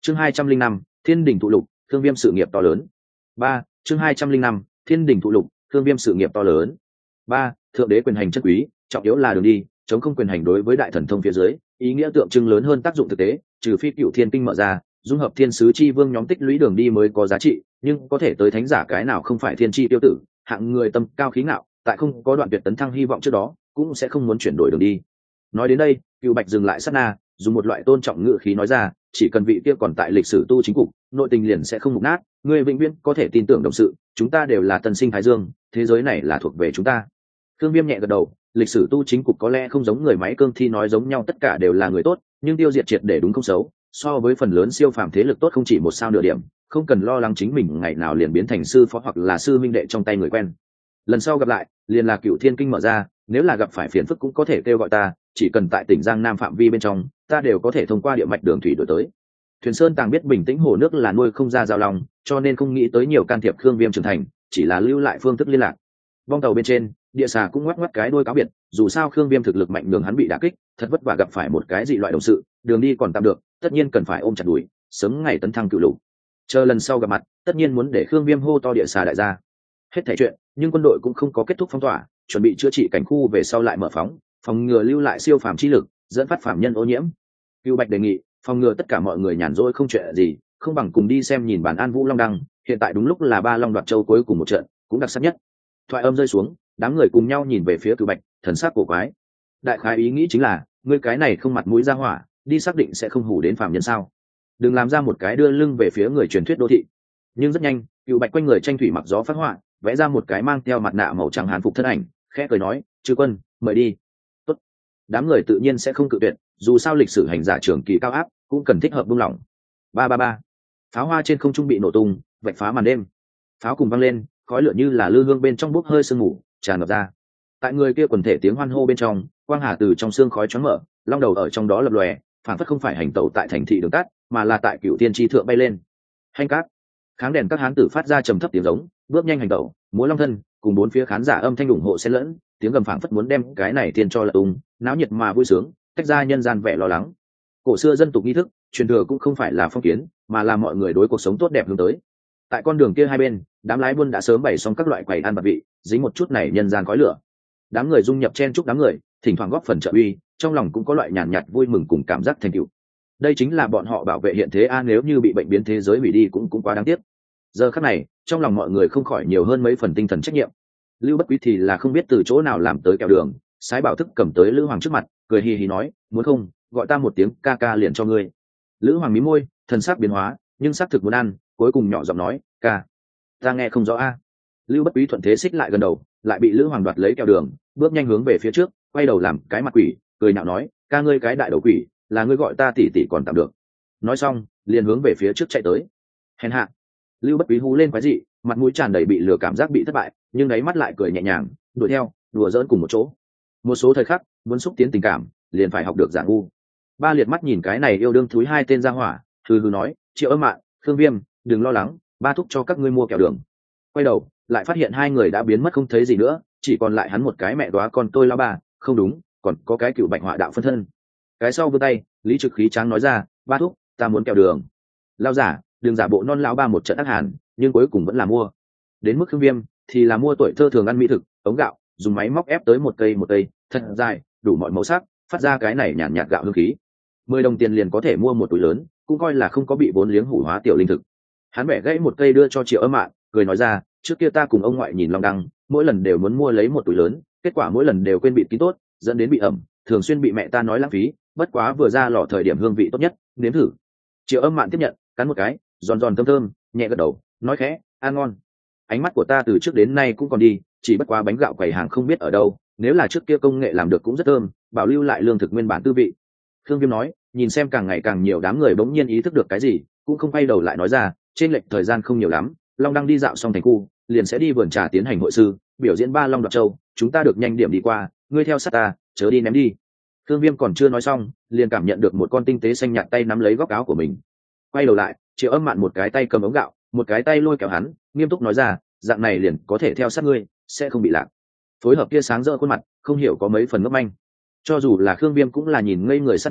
Chương 205, Thiên Đình thụ lục, Thương Viêm sự nghiệp to lớn. 3. Chương 205, Thiên Đình thụ lục, Thương Viêm sự nghiệp to lớn. 3. Thượng đế quyền hành chân quý, trọng yếu là đường đi, chống không quyền hành đối với đại thần thông phía dưới, ý nghĩa tượng trưng lớn hơn tác dụng thực tế, trừ phi Cựu Thiên Kinh mở ra, dung hợp thiên sứ chi vương nhóm tích lũy đường đi mới có giá trị, nhưng có thể tới thánh giả cái nào không phải thiên chi tiêu tử, hạng người tâm cao khí ngạo, tại không có đoạn tuyệt tấn thăng hy vọng trước đó, cũng sẽ không muốn chuyển đổi đường đi. Nói đến đây, Cựu Bạch dừng lại sát na, dùng một loại tôn trọng ngữ khí nói ra, chỉ cần vị kia còn tại lịch sử tu chính cục, nội tình liền sẽ không mục nát, người vĩnh viễn có thể tin tưởng đồng sự, chúng ta đều là tân sinh thái dương, thế giới này là thuộc về chúng ta. Thương Viêm nhẹ gật đầu, lịch sử tu chính cục có lẽ không giống người máy cương thi nói giống nhau tất cả đều là người tốt, nhưng tiêu diệt triệt để đúng không xấu, so với phần lớn siêu phàm thế lực tốt không chỉ một sao nửa điểm, không cần lo lắng chính mình ngày nào liền biến thành sư phó hoặc là sư minh đệ trong tay người quen. Lần sau gặp lại, liền là Cựu Thiên Kinh mở ra, nếu là gặp phải phiền phức cũng có thể kêu gọi ta, chỉ cần tại tỉnh Giang Nam phạm vi bên trong, ta đều có thể thông qua địa mạch đường thủy đổi tới. Thuyền Sơn Tàng biết bình tĩnh hồ nước là nuôi không ra giao lòng, cho nên không nghĩ tới nhiều can thiệp Khương Viêm trưởng thành, chỉ là lưu lại phương thức liên lạc. Vong tàu bên trên, địa xà cũng ngoắc ngoắc cái đuôi cáo biệt, dù sao Khương Viêm thực lực mạnh nhường hắn bị đả kích, thật vất vả gặp phải một cái dị loại đồng sự, đường đi còn tạm được, tất nhiên cần phải ôm chặt đuổi, sớm ngày tấn thăng cựu lục. Chờ lần sau gặp mặt, tất nhiên muốn để Khương Viêm hô to địa xà đại gia. Hết thảy chuyện, nhưng quân đội cũng không có kết thúc phong tỏa, chuẩn bị chữa trị cảnh khu về sau lại mở phóng, phòng ngừa lưu lại siêu phàm chi lực, dẫn phát phàm nhân ô nhiễm. Cưu Bạch đề nghị, phòng ngừa tất cả mọi người nhàn rỗi không chuyện gì, không bằng cùng đi xem nhìn bản An Vũ Long Đăng, hiện tại đúng lúc là ba long đoạt châu cuối cùng một trận, cũng đặc sắc nhất. Thoại âm rơi xuống, đám người cùng nhau nhìn về phía Cưu Bạch, thần sắc cổ quái. Đại khái ý nghĩ chính là, ngươi cái này không mặt mũi ra hỏa, đi xác định sẽ không hủ đến phàm nhân sao? Đừng làm ra một cái đưa lưng về phía người truyền thuyết đô thị. Nhưng rất nhanh, Cưu Bạch quanh người tranh thủy mặc gió phát họa, vẽ ra một cái mang theo mặt nạ màu trắng hán phục thân ảnh, khẽ cười nói, chư quân mời đi. Tốt. Đám người tự nhiên sẽ không cự tuyệt, dù sao lịch sử hành giả trường kỳ cao áp cũng cần thích hợp buông lỏng. Ba ba ba. Pháo hoa trên không trung bị nổ tung, vạch phá màn đêm. Pháo cùng vang lên, khói lửa như là lư hương bên trong bốc hơi sương mù tràn ngập ra. Tại người kia quần thể tiếng hoan hô bên trong, quang hà từ trong xương khói choáng mở, long đầu ở trong đó lập lòe, phản phất không phải hành tẩu tại thành thị đường tắt, mà là tại Cửu Thiên Chi thượng bay lên. Hành cát, kháng đèn các hán tử phát ra trầm thấp tiếng giống, bước nhanh hành tẩu, múa long thân, cùng bốn phía khán giả âm thanh ủng hộ xen lẫn, tiếng gầm phảng phất muốn đem cái này tiền cho lật tung, náo nhiệt mà vui sướng, tách ra nhân gian vẻ lo lắng. Cổ xưa dân tục nghi thức, truyền thừa cũng không phải là phong kiến, mà là mọi người đối cuộc sống tốt đẹp hướng tới. Tại con đường kia hai bên, đám lái buôn đã sớm bày xong các loại quầy ăn bạc vị, dính một chút này nhân gian khói lửa. Đám người dung nhập chen chúc đám người, thỉnh thoảng góp phần trợ uy, trong lòng cũng có loại nhàn nhạt vui mừng cùng cảm giác thành tựu. Đây chính là bọn họ bảo vệ hiện thế a, nếu như bị bệnh biến thế giới hủy đi cũng quá đáng tiếc. Giờ khắc này, trong lòng mọi người không khỏi nhiều hơn mấy phần tinh thần trách nhiệm. Lưu Bất Quý thì là không biết từ chỗ nào làm tới kẹo đường, Sái Bảo Thức cầm tới Lữ Hoàng trước mặt, cười hì hì nói, muốn không, gọi ta một tiếng ca ca liền cho ngươi. Lữ Hoàng mím môi, thần sắc biến hóa, nhưng xác thực muốn ăn, cuối cùng nhỏ giọng nói, ca, ta nghe không rõ a. Lưu Bất Quý thuận thế xích lại gần đầu, lại bị Lữ Hoàng đoạt lấy kẹo đường, bước nhanh hướng về phía trước, quay đầu làm cái mặt quỷ, cười nhạo nói, ca ngươi cái đại đầu quỷ, là ngươi gọi ta tỷ tỷ còn tạm được. Nói xong, liền hướng về phía trước chạy tới. Hèn hạ. Lưu Bất Quý hú lên quái dị, mặt mũi tràn đầy bị lừa cảm giác bị thất bại, nhưng đáy mắt lại cười nhẹ nhàng, đuổi theo, đùa giỡn cùng một chỗ. Một số thời khắc, muốn xúc tiến tình cảm, liền phải học được giả ngu. Ba liệt mắt nhìn cái này yêu đương thúi hai tên ra hỏa, hừ hừ nói, Triệu Âm Mạn, Khương Viêm, đừng lo lắng, ba thúc cho các ngươi mua kẹo đường. Quay đầu, lại phát hiện hai người đã biến mất không thấy gì nữa, chỉ còn lại hắn một cái mẹ đóa con tôi lão bà, không đúng, còn có cái Cựu Bạch Họa đạo phân thân. Cái sau vươn tay, Lý Trực khí tráng nói ra, ba thúc, ta muốn kẹo đường. Lao giả, đừng giả bộ non lão ba một trận ác hàn, nhưng cuối cùng vẫn là mua. Đến mức Khương Viêm thì là mua tuổi thơ thường ăn mỹ thực, ống gạo, dùng máy móc ép tới một cây thật dài, đủ mọi màu sắc, phát ra cái này nhàn nhạt gạo hương khí. 10 đồng tiền liền có thể mua một túi lớn, cũng coi là không có bị vốn liếng hủ hóa tiểu linh thực. Hắn bẻ gãy một cây đưa cho Triệu Âm Mạn, cười nói ra, trước kia ta cùng ông ngoại nhìn Long Đăng, mỗi lần đều muốn mua lấy một túi lớn, kết quả mỗi lần đều quên bịt kín tốt, dẫn đến bị ẩm, thường xuyên bị mẹ ta nói lãng phí, bất quá vừa ra lò thời điểm hương vị tốt nhất, nếm thử. Triệu Âm Mạn tiếp nhận, cắn một cái, giòn giòn thơm thơm, nhẹ gật đầu, nói khẽ, ăn ngon. Ánh mắt của ta từ trước đến nay cũng còn đi, chỉ bất quá bánh gạo quầy hàng không biết ở đâu, nếu là trước kia công nghệ làm được cũng rất thơm, bảo lưu lại lương thực nguyên bản tư vị. Khương Viêm nói, nhìn xem càng ngày càng nhiều đám người bỗng nhiên ý thức được cái gì, cũng không quay đầu lại nói ra, trên lệch thời gian không nhiều lắm, Long Đăng đi dạo xong thành khu, liền sẽ đi vườn trà tiến hành hội sư, biểu diễn ba long đoạt châu, chúng ta được nhanh điểm đi qua, ngươi theo sát ta, chớ đi ném đi. Khương Viêm còn chưa nói xong, liền cảm nhận được một con tinh tế xanh nhạt tay nắm lấy góc áo của mình. Quay đầu lại, Triệu Âm Mạn một cái tay cầm ống gạo, một cái tay lôi kéo hắn, nghiêm túc nói ra, dạng này liền có thể theo sát ngươi, sẽ không bị lạc. Phối hợp kia sáng rỡ khuôn mặt, không hiểu có mấy phần ngốc manh. Cho dù là Khương Viêm cũng là nhìn ngây người sát na,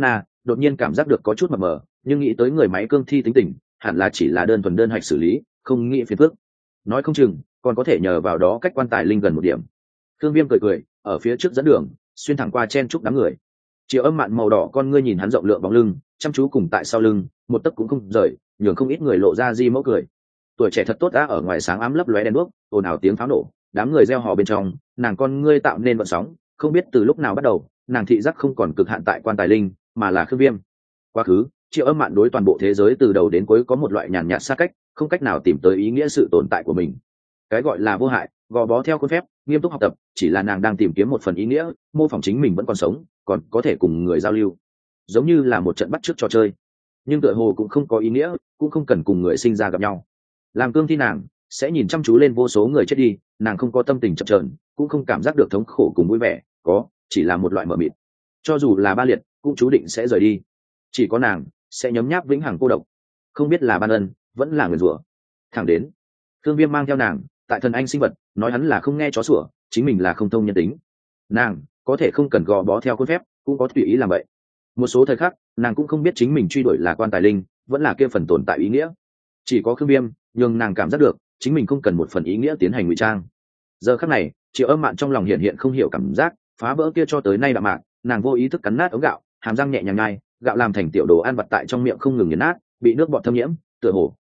đột nhiên cảm giác được có chút mập mờ, nhưng nghĩ tới người máy cương thi tính tình, hẳn là chỉ là đơn thuần đơn hạch xử lý, không nghĩ phiền phức. Nói không chừng còn có thể nhờ vào đó cách quan tài linh gần một điểm. Thương Viêm cười cười, ở phía trước dẫn đường, xuyên thẳng qua chen chúc đám người. Triệu Âm Mạn màu đỏ con ngươi nhìn hắn rộng lượng bóng lưng, chăm chú cùng tại sau lưng, một tấc cũng không rời, nhường không ít người lộ ra di mẫu cười. Tuổi trẻ thật tốt đã ở ngoài sáng ám lấp lóe đèn đuốc, ồn ào tiếng pháo nổ, đám người reo hò bên trong, nàng con ngươi tạo nên vận sóng, không biết từ lúc nào bắt đầu, nàng thị giác không còn cực hạn tại quan tài linh, mà là Khương Viêm. Quá khứ, Triệu Âm Mạn đối toàn bộ thế giới từ đầu đến cuối có một loại nhàn nhạt xa cách, không cách nào tìm tới ý nghĩa sự tồn tại của mình. Cái gọi là vô hại, gò bó theo khuôn phép, nghiêm túc học tập, chỉ là nàng đang tìm kiếm một phần ý nghĩa, mô phỏng chính mình vẫn còn sống, còn có thể cùng người giao lưu, giống như là một trận bắt chước trò chơi. Nhưng tựa hồ cũng không có ý nghĩa, cũng không cần cùng người sinh ra gặp nhau. Làm cương thi nàng sẽ nhìn chăm chú lên vô số người chết đi, nàng không có tâm tình chập chờn, cũng không cảm giác được thống khổ cùng vui vẻ, có chỉ là một loại mờ mịt. Cho dù là ba liệt, cũng chú định sẽ rời đi. Chỉ có nàng sẽ nhấm nháp vĩnh hằng cô độc, không biết là ban ân vẫn là nguyền rủa. Thẳng đến Thương Viêm mang theo nàng tại thần anh sinh vật, nói hắn là không nghe chó sủa, chính mình là không thông nhân tính. Nàng có thể không cần gò bó theo khuôn phép, cũng có tùy ý làm vậy. Một số thời khắc nàng cũng không biết chính mình truy đuổi là quan tài linh, vẫn là kia phần tồn tại ý nghĩa. Chỉ có Khương Viêm nhưng nàng cảm giác được chính mình không cần một phần ý nghĩa tiến hành ngụy trang. Giờ khắc này Triệu Âm Mạn trong lòng hiện không hiểu cảm giác phá vỡ kia cho tới nay đạm mạc, nàng vô ý thức cắn nát ống gạo, hàm răng nhẹ nhàng nhai, gạo làm thành tiểu đồ ăn vặt tại trong miệng không ngừng nghiền nát, bị nước bọt thâm nhiễm, tựa hồ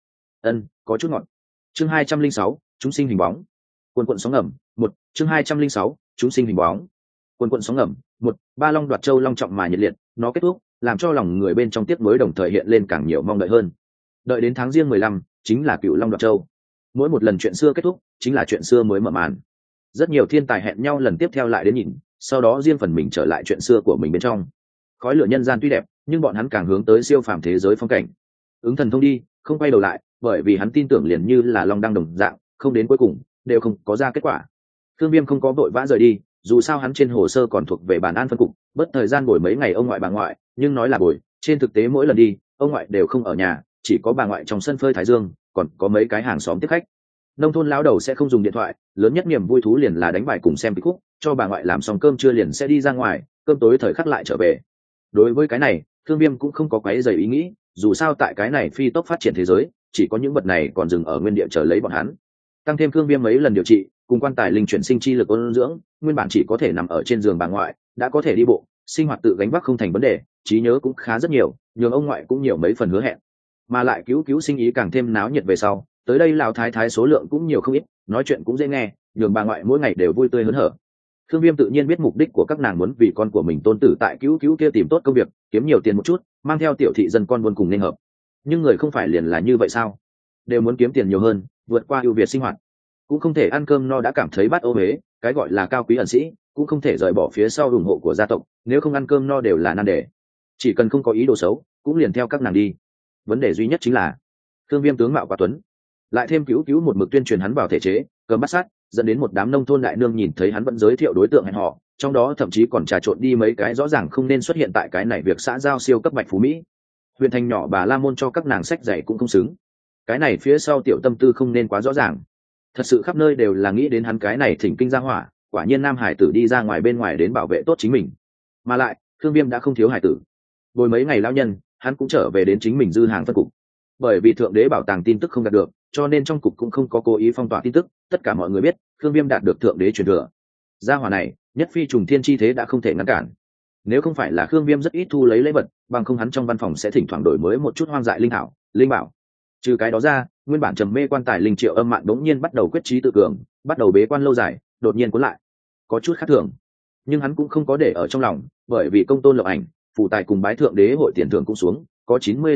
có chút ngọt. Chương 206, chúng sinh hình bóng. Cuồn cuộn sóng ngầm, một. Chương 206, chúng sinh hình bóng. Cuồn cuộn sóng ngầm, một. Ba Long Đoạt Châu long trọng mà nhiệt liệt, nó kết thúc, làm cho lòng người bên trong tiếc nuối đồng thời hiện lên càng nhiều mong đợi hơn. Đợi đến tháng Giêng 15, chính là Cựu Long Đoạt Châu. Mỗi một lần chuyện xưa kết thúc, chính là chuyện xưa mới mở màn. Rất nhiều thiên tài hẹn nhau lần tiếp theo lại đến nhìn, sau đó riêng phần mình trở lại chuyện xưa của mình bên trong. Khói lửa nhân gian tuy đẹp, nhưng bọn hắn càng hướng tới siêu phàm thế giới phong cảnh. Ứng Thần Thông đi, không quay đầu lại, bởi vì hắn tin tưởng liền như là long đăng đồng dạng, không đến cuối cùng đều không có ra kết quả. Thương Viêm không có vội vã rời đi, dù sao hắn trên hồ sơ còn thuộc về bản an phân cục, bất thời gian bồi mấy ngày ông ngoại bà ngoại, nhưng nói là bồi, trên thực tế mỗi lần đi ông ngoại đều không ở nhà, chỉ có bà ngoại trong sân phơi thái dương, còn có mấy cái hàng xóm tiếp khách. Nông thôn lão đầu sẽ không dùng điện thoại, lớn nhất niềm vui thú liền là đánh bài cùng xem kịch khúc, cho bà ngoại làm xong cơm trưa liền sẽ đi ra ngoài, cơm tối thời khắc lại trở về. Đối với cái này Thương Viêm cũng không có quấy rầy ý nghĩ, dù sao tại cái này phi tốc phát triển thế giới, chỉ có những vật này còn dừng ở nguyên địa chờ lấy bọn hắn. Tăng thêm Thương Viêm mấy lần điều trị cùng quan tài linh chuyển sinh chi lực ôn dưỡng, nguyên bản chỉ có thể nằm ở trên giường bà ngoại đã có thể đi bộ, sinh hoạt tự gánh vác không thành vấn đề, trí nhớ cũng khá rất nhiều, nhường ông ngoại cũng nhiều mấy phần hứa hẹn. Mà lại cứu sinh ý càng thêm náo nhiệt về sau, tới đây lão thái thái số lượng cũng nhiều không ít, nói chuyện cũng dễ nghe, nhường bà ngoại mỗi ngày đều vui tươi hớn hở. Thương Viêm tự nhiên biết mục đích của các nàng muốn vì con của mình tôn tử tại cứu kia tìm tốt công việc, kiếm nhiều tiền một chút, mang theo tiểu thị dân con buôn cùng nên hợp. Nhưng người không phải liền là như vậy sao? Đều muốn kiếm tiền nhiều hơn, vượt qua ưu việt sinh hoạt. Cũng không thể ăn cơm no đã cảm thấy bát ô huế, cái gọi là cao quý ẩn sĩ, cũng không thể rời bỏ phía sau ủng hộ của gia tộc, nếu không ăn cơm no đều là nan đề. Chỉ cần không có ý đồ xấu, cũng liền theo các nàng đi. Vấn đề duy nhất chính là Thương Viêm tướng mạo quá tuấn, lại thêm cứu một mực tuyên truyền hắn vào thể chế, cấm bắt sát, dẫn đến một đám nông thôn đại nương nhìn thấy hắn vẫn giới thiệu đối tượng hẹn hò, trong đó thậm chí còn trà trộn đi mấy cái rõ ràng không nên xuất hiện tại cái này việc xã giao siêu cấp bạch phú mỹ. Huyện thành nhỏ bà la môn cho các nàng sách dạy cũng không xứng. Cái này phía sau tiểu tâm tư không nên quá rõ ràng. Thật sự khắp nơi đều là nghĩ đến hắn cái này thỉnh kinh ra hỏa, quả nhiên nam hải tử đi ra ngoài bên ngoài đến bảo vệ tốt chính mình. Mà lại Thương Viêm đã không thiếu hải tử, bồi mấy ngày lão nhân hắn cũng trở về đến chính mình dư hàng phân cục. Bởi vì thượng đế bảo tàng tin tức không đạt được, cho nên trong cục cũng không có cố ý phong tỏa tin tức, tất cả mọi người biết Thương Viêm đạt được thượng đế truyền thừa. Gia hỏa này nhất phi trùng thiên chi thế đã không thể ngăn cản. Nếu không phải là Thương Viêm rất ít thu lấy lễ vật, bằng không hắn trong văn phòng sẽ thỉnh thoảng đổi mới một chút hoang dại linh thảo linh bảo. Trừ cái đó ra, nguyên bản trầm mê quan tài linh Triệu Âm Mạn đống nhiên bắt đầu quyết trí tự cường, bắt đầu bế quan lâu dài, đột nhiên cuốn lại, có chút khác thường. Nhưng hắn cũng không có để ở trong lòng, bởi vì công tôn lộc ảnh, phụ tài cùng bái thượng đế hội tiền thưởng cũng xuống, có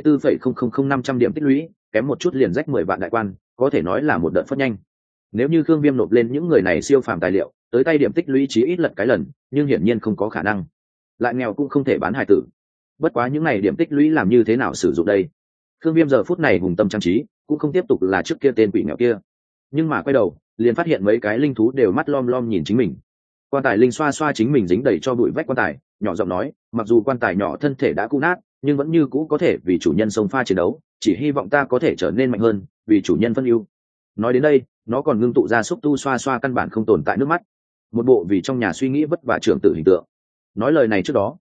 94,000500 điểm tích lũy, kém một chút liền rách 10 vạn đại quan, có thể nói là một đợt phất nhanh. Nếu như Thương Viêm nộp lên những người này siêu phàm tài liệu, tới tay điểm tích lũy chí ít lật cái lần, nhưng hiển nhiên không có khả năng. Lại nghèo cũng không thể bán hài tử. Bất quá những này điểm tích lũy làm như thế nào sử dụng đây? Thương Viêm giờ phút này hùng tâm trang trí, cũng không tiếp tục là trước kia tên quỷ nghèo kia. Nhưng mà quay đầu, liền phát hiện mấy cái linh thú đều mắt lom lom nhìn chính mình. Quan tài linh xoa xoa chính mình dính đầy cho bụi vách quan tài, nhỏ giọng nói, mặc dù quan tài nhỏ thân thể đã cũ nát, nhưng vẫn như cũ có thể vì chủ nhân xông pha chiến đấu, chỉ hy vọng ta có thể trở nên mạnh hơn, vì chủ nhân phân ưu. Nói đến đây, nó còn ngưng tụ ra xúc tu xoa xoa căn bản không tồn tại nước mắt, một bộ vì trong nhà suy nghĩ vất vả trưởng tử hình tượng. Nói lời này trước đó,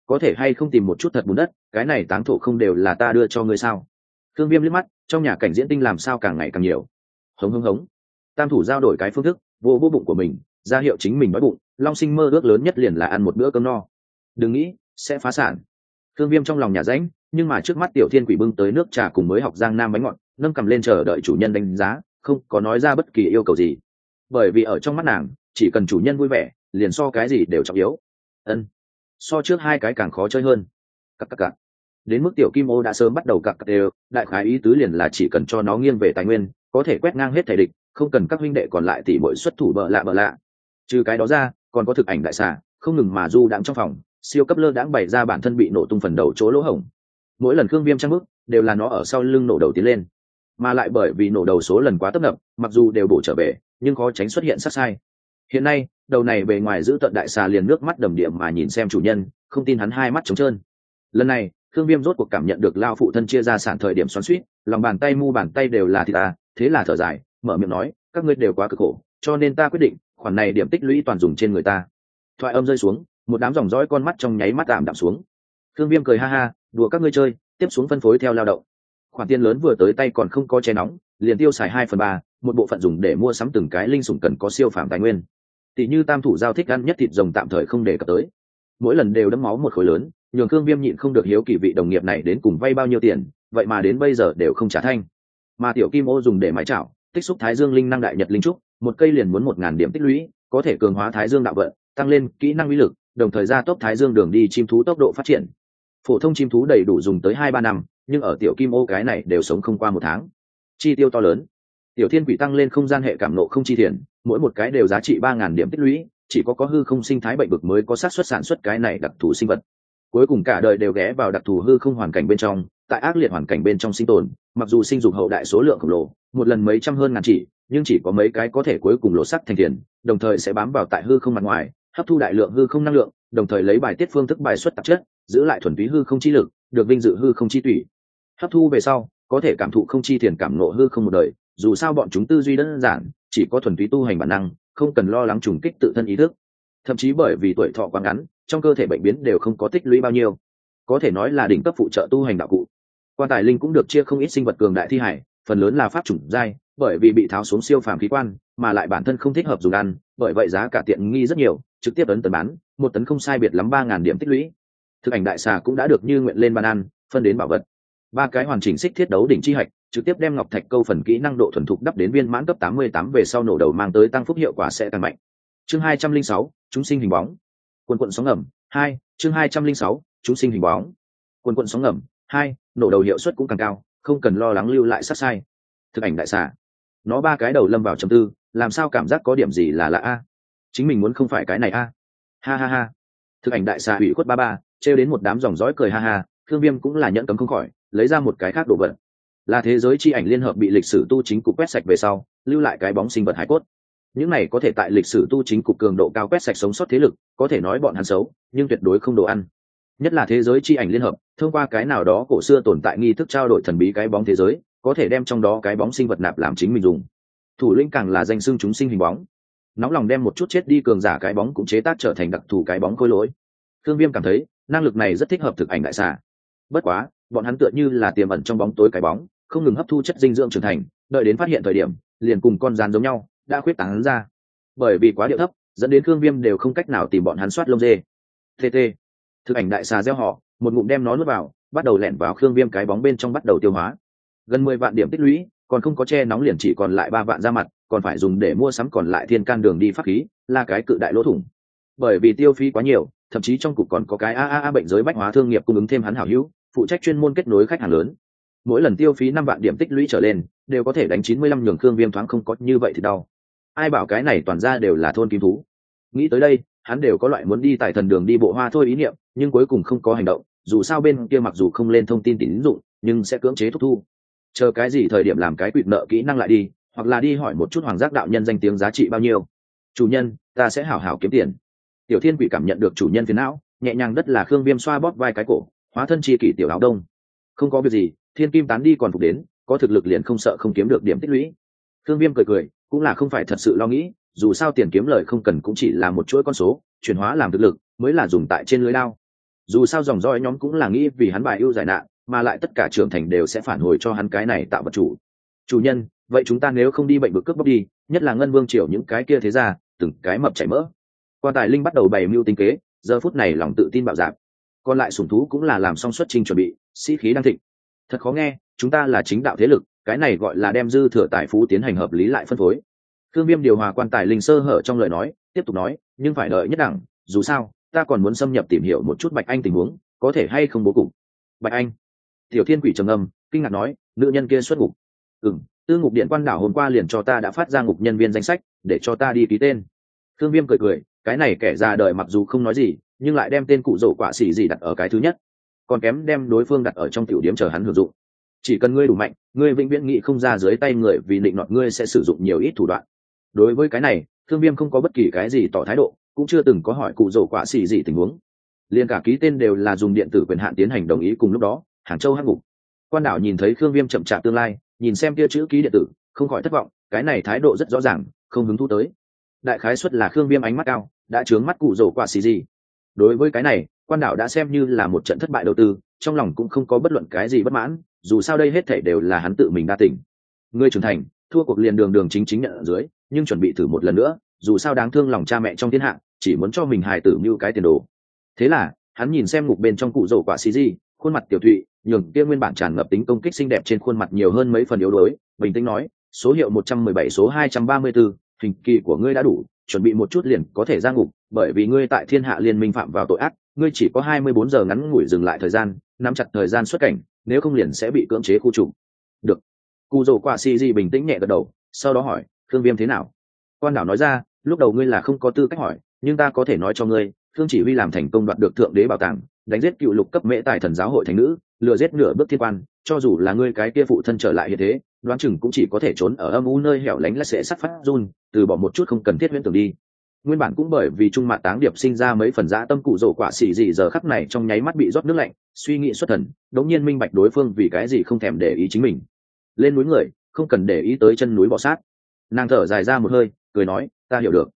có thể hay không tìm một chút thật bùn đất, cái này táng thổ không đều là ta đưa cho ngươi sao? Thương Viêm liếc mắt, trong nhà cảnh diễn tinh làm sao càng ngày càng nhiều. Hống hống hống. Tam thủ giao đổi cái phương thức, vô bụng của mình, ra hiệu chính mình đói bụng. Long Sinh mơ ước lớn nhất liền là ăn một bữa cơm no. Đừng nghĩ sẽ phá sản. Thương Viêm trong lòng nhà rãnh, nhưng mà trước mắt Tiểu Thiên Quỷ bưng tới nước trà cùng mới học Giang Nam bánh ngọt, nâng cầm lên chờ đợi chủ nhân đánh giá, không có nói ra bất kỳ yêu cầu gì. Bởi vì ở trong mắt nàng, chỉ cần chủ nhân vui vẻ, liền so cái gì đều trọng yếu. Ân, so trước hai cái càng khó chơi hơn. Cặc. Đến mức Tiểu Kim Ô đã sớm bắt đầu cặc đều, đại khái ý tứ liền là chỉ cần cho nó nghiêng về tài nguyên, có thể quét ngang hết thể địch, không cần các huynh đệ còn lại tỉ muội xuất thủ bợ lạ. Trừ cái đó ra, còn có thực ảnh đại xà, không ngừng mà du đãng trong phòng, siêu cấp lơ đãng bày ra bản thân bị nổ tung phần đầu chỗ lỗ hổng. Mỗi lần Khương Viêm trang bức, đều là nó ở sau lưng nổ đầu tiến lên, mà lại bởi vì nổ đầu số lần quá tấp nập, mặc dù đều bổ trở về, nhưng khó tránh xuất hiện sát sai. Hiện nay, đầu này bề ngoài giữ tận đại xà liền nước mắt đầm điểm mà nhìn xem chủ nhân, không tin hắn hai mắt trống trơn. Lần này, Khương Viêm rốt cuộc cảm nhận được lao phụ thân chia ra sản thời điểm xoắn xuýt, lòng bàn tay mu bàn tay đều là thịt ta, thế là thở dài, mở miệng nói, các ngươi đều quá cực khổ, cho nên ta quyết định, khoản này điểm tích lũy toàn dùng trên người ta. Thoại âm rơi xuống, một đám dòng dõi con mắt trong nháy mắt tạm đạm xuống. Khương Viêm cười ha ha, đùa các ngươi chơi, tiếp xuống phân phối theo lao động. Khoản tiền lớn vừa tới tay còn không có che nóng, liền tiêu xài 2/3, một bộ phận dùng để mua sắm từng cái linh sủng cần có siêu phàm tài nguyên. Tỷ như Tam thủ giao thích ăn nhất thịt rồng tạm thời không để cập tới. Mỗi lần đều đấm máu một khối lớn, nhường Khương Viêm nhịn không được hiếu kỳ vị đồng nghiệp này đến cùng vay bao nhiêu tiền, vậy mà đến bây giờ đều không trả thanh. Mà Tiểu Kim Ô dùng để mái chảo, tích xúc Thái Dương linh năng đại nhật linh trúc, một cây liền muốn 1000 điểm tích lũy, có thể cường hóa Thái Dương đạo vận, tăng lên kỹ năng uy lực, đồng thời gia tốc Thái Dương đường đi chim thú tốc độ phát triển. Phổ thông chim thú đầy đủ dùng tới 2-3 năm, nhưng ở Tiểu Kim Ô cái này đều sống không qua 1 tháng. Chi tiêu to lớn. Tiểu Thiên Quỷ tăng lên không gian hệ cảm nộ không chi tiền, mỗi một cái đều giá trị 3000 điểm tích lũy, chỉ có hư không sinh thái bệnh vực mới có xác suất sản xuất cái này đặc thù sinh vật. Cuối cùng cả đời đều ghé vào đặc thù hư không hoàn cảnh bên trong, tại ác liệt hoàn cảnh bên trong sinh tồn, mặc dù sinh dục hậu đại số lượng khổng lồ, một lần mấy trăm hơn ngàn chỉ, nhưng chỉ có mấy cái có thể cuối cùng lộ sắc thành tiền, đồng thời sẽ bám vào tại hư không mặt ngoài, hấp thu đại lượng hư không năng lượng, đồng thời lấy bài tiết phương thức bài xuất tạp chất, giữ lại thuần túy hư không chi lực, được vinh dự hư không chi tủy. Hấp thu về sau, có thể cảm thụ không chi tiền cảm ngộ hư không một đời, dù sao bọn chúng tư duy đơn giản, chỉ có thuần túy tu hành bản năng, không cần lo lắng trùng kích tự thân ý thức. Thậm chí bởi vì tuổi thọ quá ngắn, trong cơ thể bệnh biến đều không có tích lũy bao nhiêu, có thể nói là đỉnh cấp phụ trợ tu hành đạo cụ. Quan tài linh cũng được chia không ít sinh vật cường đại thi hải, phần lớn là pháp chủng giai, bởi vì bị tháo xuống siêu phàm khí quan, mà lại bản thân không thích hợp dùng ăn, bởi vậy giá cả tiện nghi rất nhiều, trực tiếp ấn tấn bán, 1 tấn không sai biệt lắm 3000 điểm tích lũy. Thực ảnh đại xà cũng đã được như nguyện lên bàn ăn, phân đến bảo vật. 3 cái hoàn chỉnh xích thiết đấu đỉnh chi hạch, trực tiếp đem ngọc thạch câu phần kỹ năng độ thuần thục đắp đến viên mãn cấp 88 về sau nổ đầu mang tới tăng phúc hiệu quả sẽ tăng mạnh. Chương 206, chúng sinh hình bóng. Quần sóng ngầm 2, chương 206, chúng sinh hình bóng. Quần sóng ngầm 2, nổ đầu hiệu suất cũng càng cao, không cần lo lắng lưu lại sát sai. Thực ảnh đại xà, nó 3 cái đầu lâm vào trầm tư, làm sao cảm giác có điểm gì là lạ a? Chính mình muốn không phải cái này a? Ha ha ha. Thực ảnh đại xà ủy khuất ba, trêu đến một đám dòng dõi cười ha ha, Thương Viêm cũng là nhẫn cấm không khỏi, lấy ra một cái khác đồ vật. Là thế giới chi ảnh liên hợp bị lịch sử tu chính cục quét sạch về sau, lưu lại cái bóng sinh vật hải cốt. Những này có thể tại lịch sử tu chính cục cường độ cao quét sạch sống sót thế lực, có thể nói bọn hắn xấu, nhưng tuyệt đối không đồ ăn. Nhất là thế giới chi ảnh liên hợp, thông qua cái nào đó cổ xưa tồn tại nghi thức trao đổi thần bí cái bóng thế giới, có thể đem trong đó cái bóng sinh vật nạp làm chính mình dùng. Thủ lĩnh càng là danh xưng chúng sinh hình bóng, nóng lòng đem một chút chết đi cường giả cái bóng cũng chế tác trở thành đặc thù cái bóng khôi lỗi. Thương Viêm cảm thấy năng lực này rất thích hợp thực ảnh đại xà. Bất quá, bọn hắn tựa như là tiềm ẩn trong bóng tối cái bóng, không ngừng hấp thu chất dinh dưỡng trưởng thành, đợi đến phát hiện thời điểm, liền cùng con gián giống nhau, đã khuyết tán ra. Bởi vì quá điệu thấp, dẫn đến Thương Viêm đều không cách nào tìm bọn hắn soát lông dê. TT. Thực ảnh đại xà gieo họ, một ngụm đem nó nuốt vào, bắt đầu lẻn vào Thương Viêm cái bóng bên trong bắt đầu tiêu hóa. Gần 10 vạn điểm tích lũy, còn không có che nóng liền chỉ còn lại 3 vạn ra mặt, còn phải dùng để mua sắm còn lại thiên can đường đi pháp khí, là cái cự đại lỗ thủng. Bởi vì tiêu phí quá nhiều, thậm chí trong cục còn có cái bệnh giới bách hóa thương nghiệp cung ứng thêm hắn hảo hữu, phụ trách chuyên môn kết nối khách hàng lớn. Mỗi lần tiêu phí 5 vạn điểm tích lũy trở lên, đều có thể đánh 95 nhường Khương Viêm thoáng không có như vậy thì đau. Ai bảo cái này toàn ra đều là thôn kim thú. Nghĩ tới đây, hắn đều có loại muốn đi tại thần đường đi bộ hoa thôi ý niệm, nhưng cuối cùng không có hành động, dù sao bên kia mặc dù không lên thông tin tín dụng, nhưng sẽ cưỡng chế thúc thu. Chờ cái gì thời điểm làm cái quỵt nợ kỹ năng lại đi, hoặc là đi hỏi một chút Hoàng Giác đạo nhân danh tiếng giá trị bao nhiêu. Chủ nhân, ta sẽ hảo hảo kiếm tiền. Tiểu Thiên Quỷ cảm nhận được chủ nhân phiền não, nhẹ nhàng đất là Khương Viêm xoa bóp vai cái cổ, hóa thân chi kỷ tiểu áo đông. Không có việc gì, thiên kim tán đi còn phục đến, có thực lực liền không sợ không kiếm được điểm tích lũy. Khương Viêm cười cười, cũng là không phải thật sự lo nghĩ, dù sao tiền kiếm lời không cần cũng chỉ là một chuỗi con số, chuyển hóa làm thực lực mới là dùng tại trên lưới lao. dù sao dòng dõi nhóm cũng là nghĩ vì hắn bài ưu giải nạn, mà lại tất cả trưởng thành đều sẽ phản hồi cho hắn cái này tạo vật chủ nhân. Vậy chúng ta nếu không đi bệnh bực cướp bóc đi, nhất là Ngân Vương triều những cái kia thế ra từng cái mập chảy mỡ. Quan Tài Linh bắt đầu bày mưu tính kế, giờ phút này lòng tự tin bạo dạn. Còn lại sủng thú cũng là làm xong xuất trình chuẩn bị, sĩ khí đang thịnh. Thật khó nghe, chúng ta là chính đạo thế lực, cái này gọi là đem dư thừa tài phú tiến hành hợp lý lại phân phối. Thương Viêm điều hòa Quan Tài Linh sơ hở trong lời nói, tiếp tục nói, nhưng phải đợi nhất đẳng, dù sao, ta còn muốn xâm nhập tìm hiểu một chút Bạch Anh tình huống, có thể hay không bố cục. Bạch Anh? Tiểu Thiên Quỷ trầm ngâm, kinh ngạc nói, nữ nhân kia xuất ngục. Tư ngục điện Quan đảo hôm qua liền cho ta đã phát ra ngục nhân viên danh sách, để cho ta đi ký tên. Thương Viêm cười, cái này kẻ già đời mặc dù không nói gì, nhưng lại đem tên cụ rổ quả xỉ gì đặt ở cái thứ nhất, còn kém đem đối phương đặt ở trong tiểu điểm chờ hắn hưởng dụng. Chỉ cần ngươi đủ mạnh, ngươi vĩnh viễn nghĩ không ra dưới tay người vì định nọt ngươi sẽ sử dụng nhiều ít thủ đoạn. Đối với cái này, Thương Viêm không có bất kỳ cái gì tỏ thái độ, cũng chưa từng có hỏi cụ rổ quả xỉ gì tình huống. Liên cả ký tên đều là dùng điện tử quyền hạn tiến hành đồng ý. Cùng lúc đó, Hàng Châu hắc ngục. Quan đảo nhìn thấy Thương Viêm chậm chạp tương lai, nhìn xem kia chữ ký điện tử, không khỏi thất vọng, cái này thái độ rất rõ ràng, không hứng thú tới. Đại khái suất là Thương Viêm ánh mắt cao, đã chướng mắt cụ rổ quả xỉ gì. Đối với cái này, Quan đảo đã xem như là một trận thất bại đầu tư, trong lòng cũng không có bất luận cái gì bất mãn, dù sao đây hết thảy đều là hắn tự mình đa tỉnh. Ngươi trưởng thành, thua cuộc liền đường chính chính nhận ở dưới, nhưng chuẩn bị thử một lần nữa, dù sao đáng thương lòng cha mẹ trong thiên hạ, chỉ muốn cho mình hài tử như cái tiền đồ. Thế là, hắn nhìn xem ngục bên trong cụ rổ quả xỉ gì, khuôn mặt tiểu thụy, nhường kia nguyên bản tràn ngập tính công kích xinh đẹp trên khuôn mặt nhiều hơn mấy phần yếu đuối, bình tĩnh nói, số hiệu 117 số 234, hình kỳ của ngươi đã đủ, chuẩn bị một chút liền có thể ra ngục, bởi vì ngươi tại thiên hạ liên minh phạm vào tội ác, ngươi chỉ có 24 giờ ngắn ngủi dừng lại thời gian, nắm chặt thời gian xuất cảnh, nếu không liền sẽ bị cưỡng chế khu trục. Được. Cụ rổ quả xỉ gì bình tĩnh nhẹ gật đầu, sau đó hỏi, Thương Viêm thế nào? Quan đảo nói ra, lúc đầu ngươi là không có tư cách hỏi, nhưng ta có thể nói cho ngươi, Thương chỉ huy làm thành công đoạt được thượng đế bảo tàng, đánh giết cựu lục cấp mễ tài thần giáo hội thánh nữ, lừa giết nửa bước thiên quan, cho dù là ngươi cái kia phụ thân trở lại hiện thế, đoán chừng cũng chỉ có thể trốn ở âm u nơi hẻo lánh là sẽ sắt phát run, từ bỏ một chút không cần thiết huyễn tưởng đi. Nguyên bản cũng bởi vì trung mạ táng điệp sinh ra mấy phần dã tâm cụ rổ quả xỉ gì giờ khắc này trong nháy mắt bị rót nước lạnh, suy nghĩ xuất thần, đống nhiên minh bạch đối phương vì cái gì không thèm để ý chính mình. Lên núi người, không cần để ý tới chân núi bò sát. Nàng thở dài ra một hơi, cười nói, ta hiểu được.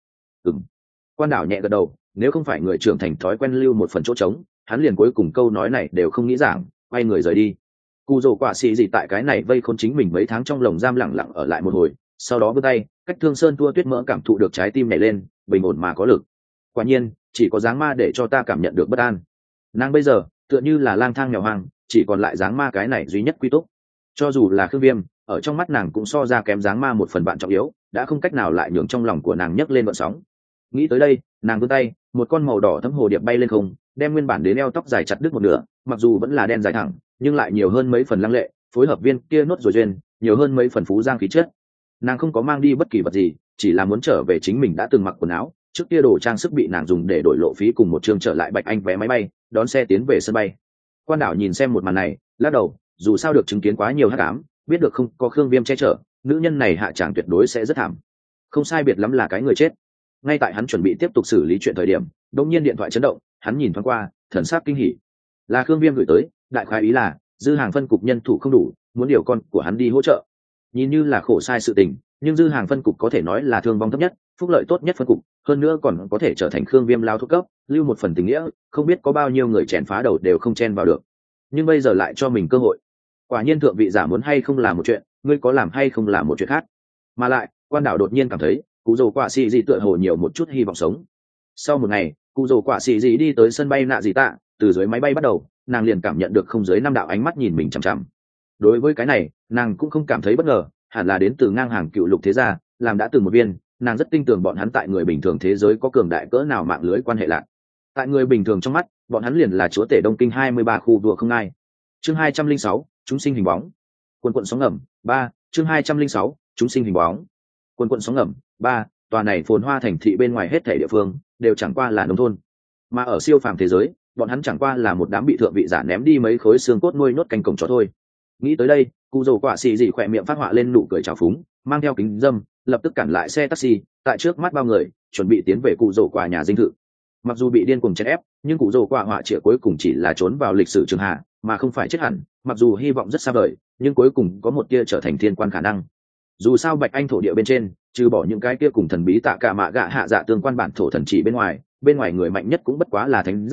Quan đảo nhẹ gật đầu, nếu không phải người trưởng thành thói quen lưu một phần chỗ trống, hắn liền cuối cùng câu nói này đều không nghĩ giảng, quay người rời đi. Cụ rổ quả xỉ gì tại cái này vây khốn chính mình mấy tháng trong lồng giam lẳng lặng ở lại một hồi, sau đó vươn tay, cách Thương Sơn tua tuyết mỡ cảm thụ được trái tim nhảy lên, bình ổn mà có lực. Quả nhiên, chỉ có dáng ma để cho ta cảm nhận được bất an. Nàng bây giờ tựa như là lang thang nghèo hoang, chỉ còn lại dáng ma cái này duy nhất quy túc. Cho dù là Khương Viêm, ở trong mắt nàng cũng so ra kém dáng ma một phần bạn trọng yếu, đã không cách nào lại nhường trong lòng của nàng nhấc lên vận sóng. Nghĩ tới đây, nàng vươn tay, một con màu đỏ thấm hồ điệp bay lên không, đem nguyên bản đến eo tóc dài chặt đứt một nửa, mặc dù vẫn là đen dài thẳng, nhưng lại nhiều hơn mấy phần lăng lệ, phối hợp viên kia nốt rồi duyên, nhiều hơn mấy phần phú giang khí chất. Nàng không có mang đi bất kỳ vật gì, chỉ là muốn trở về chính mình đã từng mặc quần áo, trước kia đồ trang sức bị nàng dùng để đổi lộ phí cùng một chương trở lại Bạch Anh vé máy bay, đón xe tiến về sân bay. Quan đảo nhìn xem một màn này, lắc đầu, dù sao được chứng kiến quá nhiều hắc ám, biết được không có Khương Viêm che chở, nữ nhân này hạ tràng tuyệt đối sẽ rất thảm. Không sai biệt lắm là cái người chết. Ngay tại hắn chuẩn bị tiếp tục xử lý chuyện thời điểm, đột nhiên điện thoại chấn động, hắn nhìn thoáng qua, thần sắc kinh hỉ. Là Khương Viêm gửi tới, đại khái ý là dư hàng phân cục nhân thủ không đủ, muốn điều con của hắn đi hỗ trợ. Nhìn như là khổ sai sự tình, nhưng dư hàng phân cục có thể nói là thương vong thấp nhất, phúc lợi tốt nhất phân cục, hơn nữa còn có thể trở thành Khương Viêm lao thuốc cấp, lưu một phần tình nghĩa, không biết có bao nhiêu người chèn phá đầu đều không chen vào được. Nhưng bây giờ lại cho mình cơ hội. Quả nhiên thượng vị giả muốn hay không là một chuyện, ngươi có làm hay không là một chuyện khác. Mà lại, Quan đảo đột nhiên cảm thấy, cụ rồ quả xì gì tựa hồ nhiều một chút hy vọng sống. Sau một ngày, cụ rồ quả xì gì đi tới sân bay nạ gì tạ, từ dưới máy bay bắt đầu, nàng liền cảm nhận được không dưới 5 đạo ánh mắt nhìn mình chằm chằm. Đối với cái này, nàng cũng không cảm thấy bất ngờ, hẳn là đến từ ngang hàng cựu lục thế gia, làm đã từng một viên, nàng rất tin tưởng bọn hắn tại người bình thường thế giới có cường đại cỡ nào mạng lưới quan hệ lạc. Tại người bình thường trong mắt, bọn hắn liền là chúa tể Đông Kinh 23 khu vua không ai. Chương 206, chúng sinh hình bóng. Quần quận sóng ngầm 3, chương 206, chúng sinh hình bóng. Quần quận sóng ngầm 3, tòa này phồn hoa thành thị bên ngoài hết thảy địa phương đều chẳng qua là nông thôn. Mà ở siêu phàm thế giới, bọn hắn chẳng qua là một đám bị thượng vị giả ném đi mấy khối xương cốt nuôi nhốt canh cổng chó thôi. Nghĩ tới đây, cụ rồ quả xì gì khỏe miệng phát họa lên nụ cười trào phúng, mang theo kính dâm, lập tức cản lại xe taxi, tại trước mắt bao người, chuẩn bị tiến về cụ rồ quả nhà dinh thự. Mặc dù bị điên cuồng chèn ép, nhưng cụ rồ quả họa trịa cuối cùng chỉ là trốn vào lịch sử trường hạ, mà không phải chết hẳn. Mặc dù hy vọng rất xa vời, nhưng cuối cùng có một tia trở thành thiên quan khả năng. Dù sao Bạch Anh thổ địa bên trên, trừ bỏ những cái kia cùng thần bí tạ cả mạ gạ hạ dạ tương quan bản thổ thần chỉ bên ngoài người mạnh nhất cũng bất quá là thánh giả,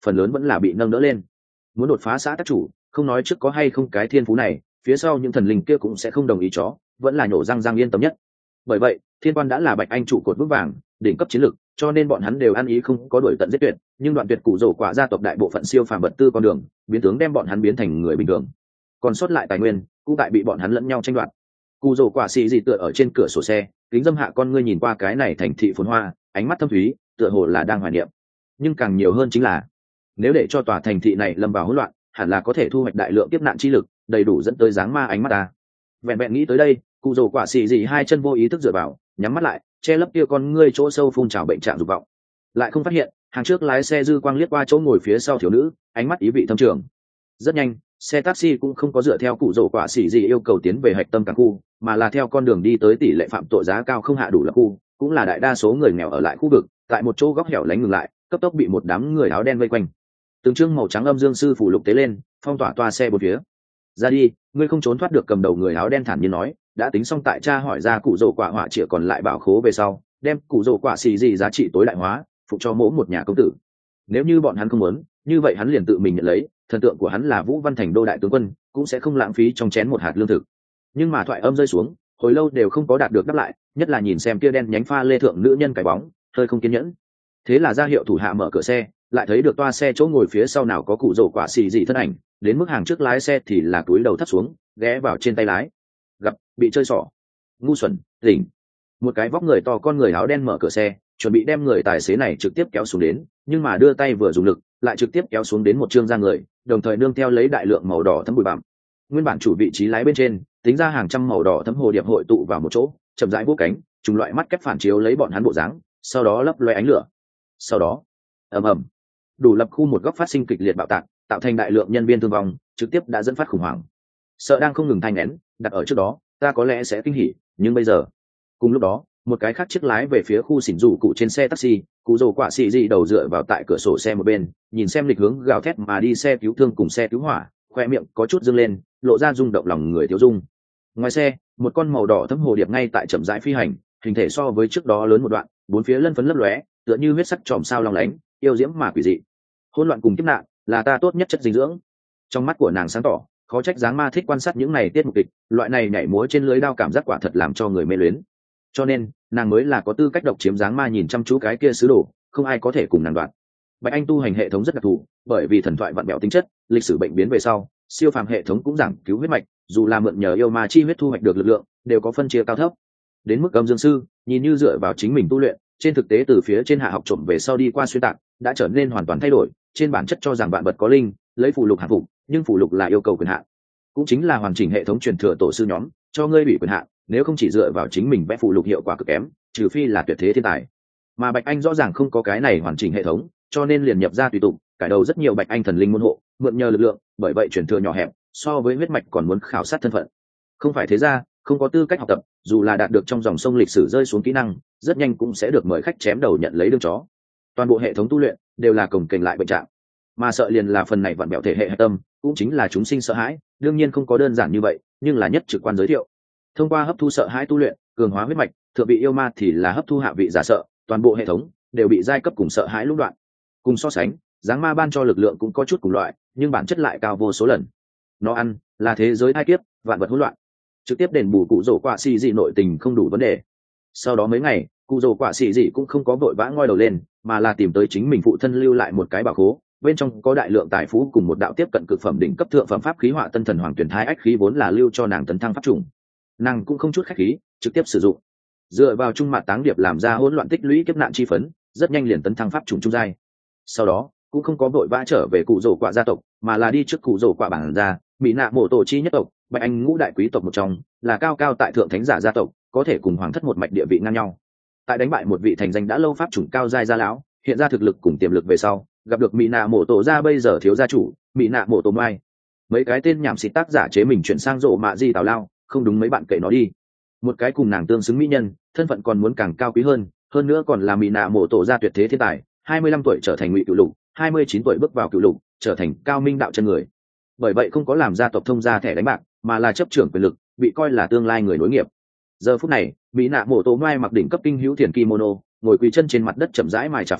phần lớn vẫn là bị nâng đỡ lên. Muốn đột phá xã tác chủ, không nói trước có hay không cái thiên phú này, phía sau những thần linh kia cũng sẽ không đồng ý chó, vẫn là nhổ răng yên tâm nhất. Bởi vậy thiên quan đã là Bạch Anh trụ cột vững vàng, đỉnh cấp chiến lực, cho nên bọn hắn đều ăn ý không có đuổi tận giết tuyệt, nhưng đoạn tuyệt cụ rổ quả gia tộc đại bộ phận siêu phàm vật tư con đường, biến tướng đem bọn hắn biến thành người bình thường. Còn sót lại tài nguyên cũng tại bị bọn hắn lẫn nhau tranh đoạt. Cụ rổ quả xì gì tựa ở trên cửa sổ xe, kính dâm hạ con ngươi nhìn qua cái này thành thị phồn hoa, ánh mắt thâm thúy, tựa hồ là đang hoài niệm. Nhưng càng nhiều hơn chính là, nếu để cho tòa thành thị này lâm vào hỗn loạn, hẳn là có thể thu hoạch đại lượng kiếp nạn chi lực, đầy đủ dẫn tới dáng ma ánh mắt ta. Vẹn vẹn nghĩ tới đây, cụ rổ quả xì gì hai chân vô ý thức dựa vào, nhắm mắt lại, che lấp kia con ngươi chỗ sâu phun trào bệnh trạng dục vọng. Lại không phát hiện, hàng trước lái xe dư quang liếc qua chỗ ngồi phía sau thiếu nữ, ánh mắt ý vị thâm trường. Rất nhanh, xe taxi cũng không có dựa theo cụ rổ quả xỉ gì yêu cầu tiến về hạch tâm cảng khu, mà là theo con đường đi tới tỷ lệ phạm tội giá cao không hạ đủ là khu, cũng là đại đa số người nghèo ở lại khu vực, tại một chỗ góc hẻo lánh ngừng lại, cấp tốc bị một đám người áo đen vây quanh. Từng chương màu trắng âm dương sư phủ lục tế lên, phong tỏa toa xe bốn phía. Ra đi, ngươi không trốn thoát được, cầm đầu người áo đen thản nhiên nói, đã tính xong tại cha hỏi ra cụ rổ quả hỏa trịa còn lại bảo khố về sau, đem cụ rổ quả xỉ gì giá trị tối đại hóa, phụ cho mỗi một nhà công tử. Nếu như bọn hắn không muốn, như vậy hắn liền tự mình nhận lấy, thần tượng của hắn là Vũ Văn Thành đô đại tướng quân, cũng sẽ không lãng phí trong chén một hạt lương thực. Nhưng mà thoại âm rơi xuống, hồi lâu đều không có đạt được đáp lại, nhất là nhìn xem kia đen nhánh pha lê thượng nữ nhân cái bóng, hơi không kiên nhẫn. Thế là ra hiệu thủ hạ mở cửa xe, lại thấy được toa xe chỗ ngồi phía sau nào có cụ rổ quả xì gì thân ảnh, đến mức hàng trước lái xe thì là túi đầu thấp xuống, ghé vào trên tay lái. Gặp bị chơi xỏ, ngu xuẩn, tỉnh. Một cái vóc người to con người áo đen mở cửa xe, chuẩn bị đem người tài xế này trực tiếp kéo xuống đến, nhưng mà đưa tay vừa dùng lực, lại trực tiếp kéo xuống đến một trương da người, đồng thời nương theo lấy đại lượng màu đỏ thấm bụi bặm. Nguyên bản chủ vị trí lái bên trên, tính ra hàng trăm màu đỏ thấm hồ điệp hội tụ vào một chỗ, chậm rãi vỗ cánh, trùng loại mắt kép phản chiếu lấy bọn hắn bộ dáng, sau đó lấp loé ánh lửa. Sau đó, ầm ầm, đủ lập khu một góc phát sinh kịch liệt bạo tạc, tạo thành đại lượng nhân viên thương vong, trực tiếp đã dẫn phát khủng hoảng. Sợ đang không ngừng thanh nén, đặt ở trước đó, ta có lẽ sẽ kinh hỉ, nhưng bây giờ. Cùng lúc đó, một cái khác chiếc lái về phía khu xỉn rủ cụ trên xe taxi, cụ rồ quả xì dị đầu dựa vào tại cửa sổ xe một bên, nhìn xem lịch hướng gào thét mà đi xe cứu thương cùng xe cứu hỏa, khoe miệng có chút dâng lên, lộ ra rung động lòng người thiếu dung. Ngoài xe, một con màu đỏ thấm hồ điệp ngay tại chậm rãi phi hành, hình thể so với trước đó lớn một đoạn, bốn phía lân phấn lấp lóe, tựa như huyết sắc chòm sao long lánh, yêu diễm mà quỷ dị. Hỗn loạn cùng kiếp nạn là ta tốt nhất chất dinh dưỡng. Trong mắt của nàng sáng tỏ, khó trách dáng ma thích quan sát những này tiết mục kịch, loại này nhảy múa trên lưới đao cảm giác quả thật làm cho người mê luyến. Cho nên nàng mới là có tư cách độc chiếm dáng ma, nhìn chăm chú cái kia sứ đồ, không ai có thể cùng nàng đoạt. Bạch Anh tu hành hệ thống rất đặc thù, bởi vì thần thoại vặn bẹo tính chất, lịch sử bệnh biến về sau, siêu phàm hệ thống cũng giảng cứu huyết mạch, dù là mượn nhờ yêu ma chi huyết thu hoạch được lực lượng, đều có phân chia cao thấp. Đến mức âm dương sư, nhìn như dựa vào chính mình tu luyện, trên thực tế từ phía trên hạ học trộm về sau đi qua xuyên tạc, đã trở nên hoàn toàn thay đổi, trên bản chất cho rằng vạn vật có linh, lấy phụ lục hạ phục, nhưng phụ lục là yêu cầu quyền hạn, cũng chính là hoàn chỉnh hệ thống truyền thừa tổ sư nhóm cho ngươi bị quyền hạn, nếu không chỉ dựa vào chính mình vẽ phụ lục hiệu quả cực kém, trừ phi là tuyệt thế thiên tài. Mà Bạch Anh rõ ràng không có cái này hoàn chỉnh hệ thống, cho nên liền nhập ra tùy tục, cải đầu rất nhiều Bạch Anh thần linh môn hộ, mượn nhờ lực lượng, bởi vậy truyền thừa nhỏ hẹp, so với huyết mạch còn muốn khảo sát thân phận. Không phải thế ra, không có tư cách học tập, dù là đạt được trong dòng sông lịch sử rơi xuống kỹ năng, rất nhanh cũng sẽ được mời khách chém đầu nhận lấy đương chó. Toàn bộ hệ thống tu luyện đều là cồng kềnh lại bệnh trạng, mà sợ liền là phần này vặn bẹo thể hệ hạch tâm, cũng chính là chúng sinh sợ hãi, đương nhiên không có đơn giản như vậy, nhưng là nhất trực quan giới thiệu. Thông qua hấp thu sợ hãi tu luyện, cường hóa huyết mạch, thượng vị yêu ma thì là hấp thu hạ vị giả sợ, toàn bộ hệ thống đều bị giai cấp cùng sợ hãi lũng đoạn. Cùng so sánh, dáng ma ban cho lực lượng cũng có chút cùng loại, nhưng bản chất lại cao vô số lần. Nó ăn là thế giới thai kiếp, vạn vật hỗn loạn, trực tiếp đền bù cụ rổ quả xì dị nội tình không đủ vấn đề. Sau đó mấy ngày, cụ rổ quả xì dị cũng không có vội vã ngoi đầu lên, mà là tìm tới chính mình phụ thân lưu lại một cái bảo khố, bên trong có đại lượng tài phú cùng một đạo tiếp cận cực phẩm đỉnh cấp thượng phẩm pháp khí họa tân thần hoàng tuyển thái ách khí, vốn là lưu cho nàng tấn thăng pháp trùng. Nàng cũng không chút khách khí, trực tiếp sử dụng, dựa vào trung mạn táng điệp làm ra hỗn loạn tích lũy kiếp nạn chi phấn, rất nhanh liền tấn thăng pháp trùng trung giai. Sau đó cũng không có vội vã trở về cụ rổ quả gia tộc, mà là đi trước cụ rổ quả bản gia, bị nạ mộ tổ chi nhất tộc, Bạch Anh ngũ đại quý tộc một trong, là cao cao tại thượng thánh giả gia tộc, có thể cùng hoàng thất một mạch địa vị ngang nhau. Tại đánh bại một vị thành danh đã lâu pháp chủng cao giai gia lão, hiện ra thực lực cùng tiềm lực về sau, gặp được mỹ nạ mộ tổ gia bây giờ thiếu gia chủ mỹ nạ mộ tổ mai. Mấy cái tên nhảm xịt tác giả chế mình chuyển sang rộ mạ di tào lao, không đúng mấy bạn kể nó đi. Một cái cùng nàng tương xứng mỹ nhân, thân phận còn muốn càng cao quý hơn nữa còn là mỹ nạ mộ tổ gia tuyệt thế thiên tài, 25 tuổi trở thành ngụy cựu lục, 29 tuổi bước vào cựu lục, trở thành cao minh đạo chân người. Bởi vậy không có làm gia tộc thông gia thẻ đánh bạc, mà là chấp trưởng quyền lực, bị coi là tương lai người nối nghiệp. Giờ phút này, mỹ nạ mộ tổ mai mặc đỉnh cấp kinh hữu thiền kimono, ngồi quỳ chân trên mặt đất chậm rãi mài trà phấn,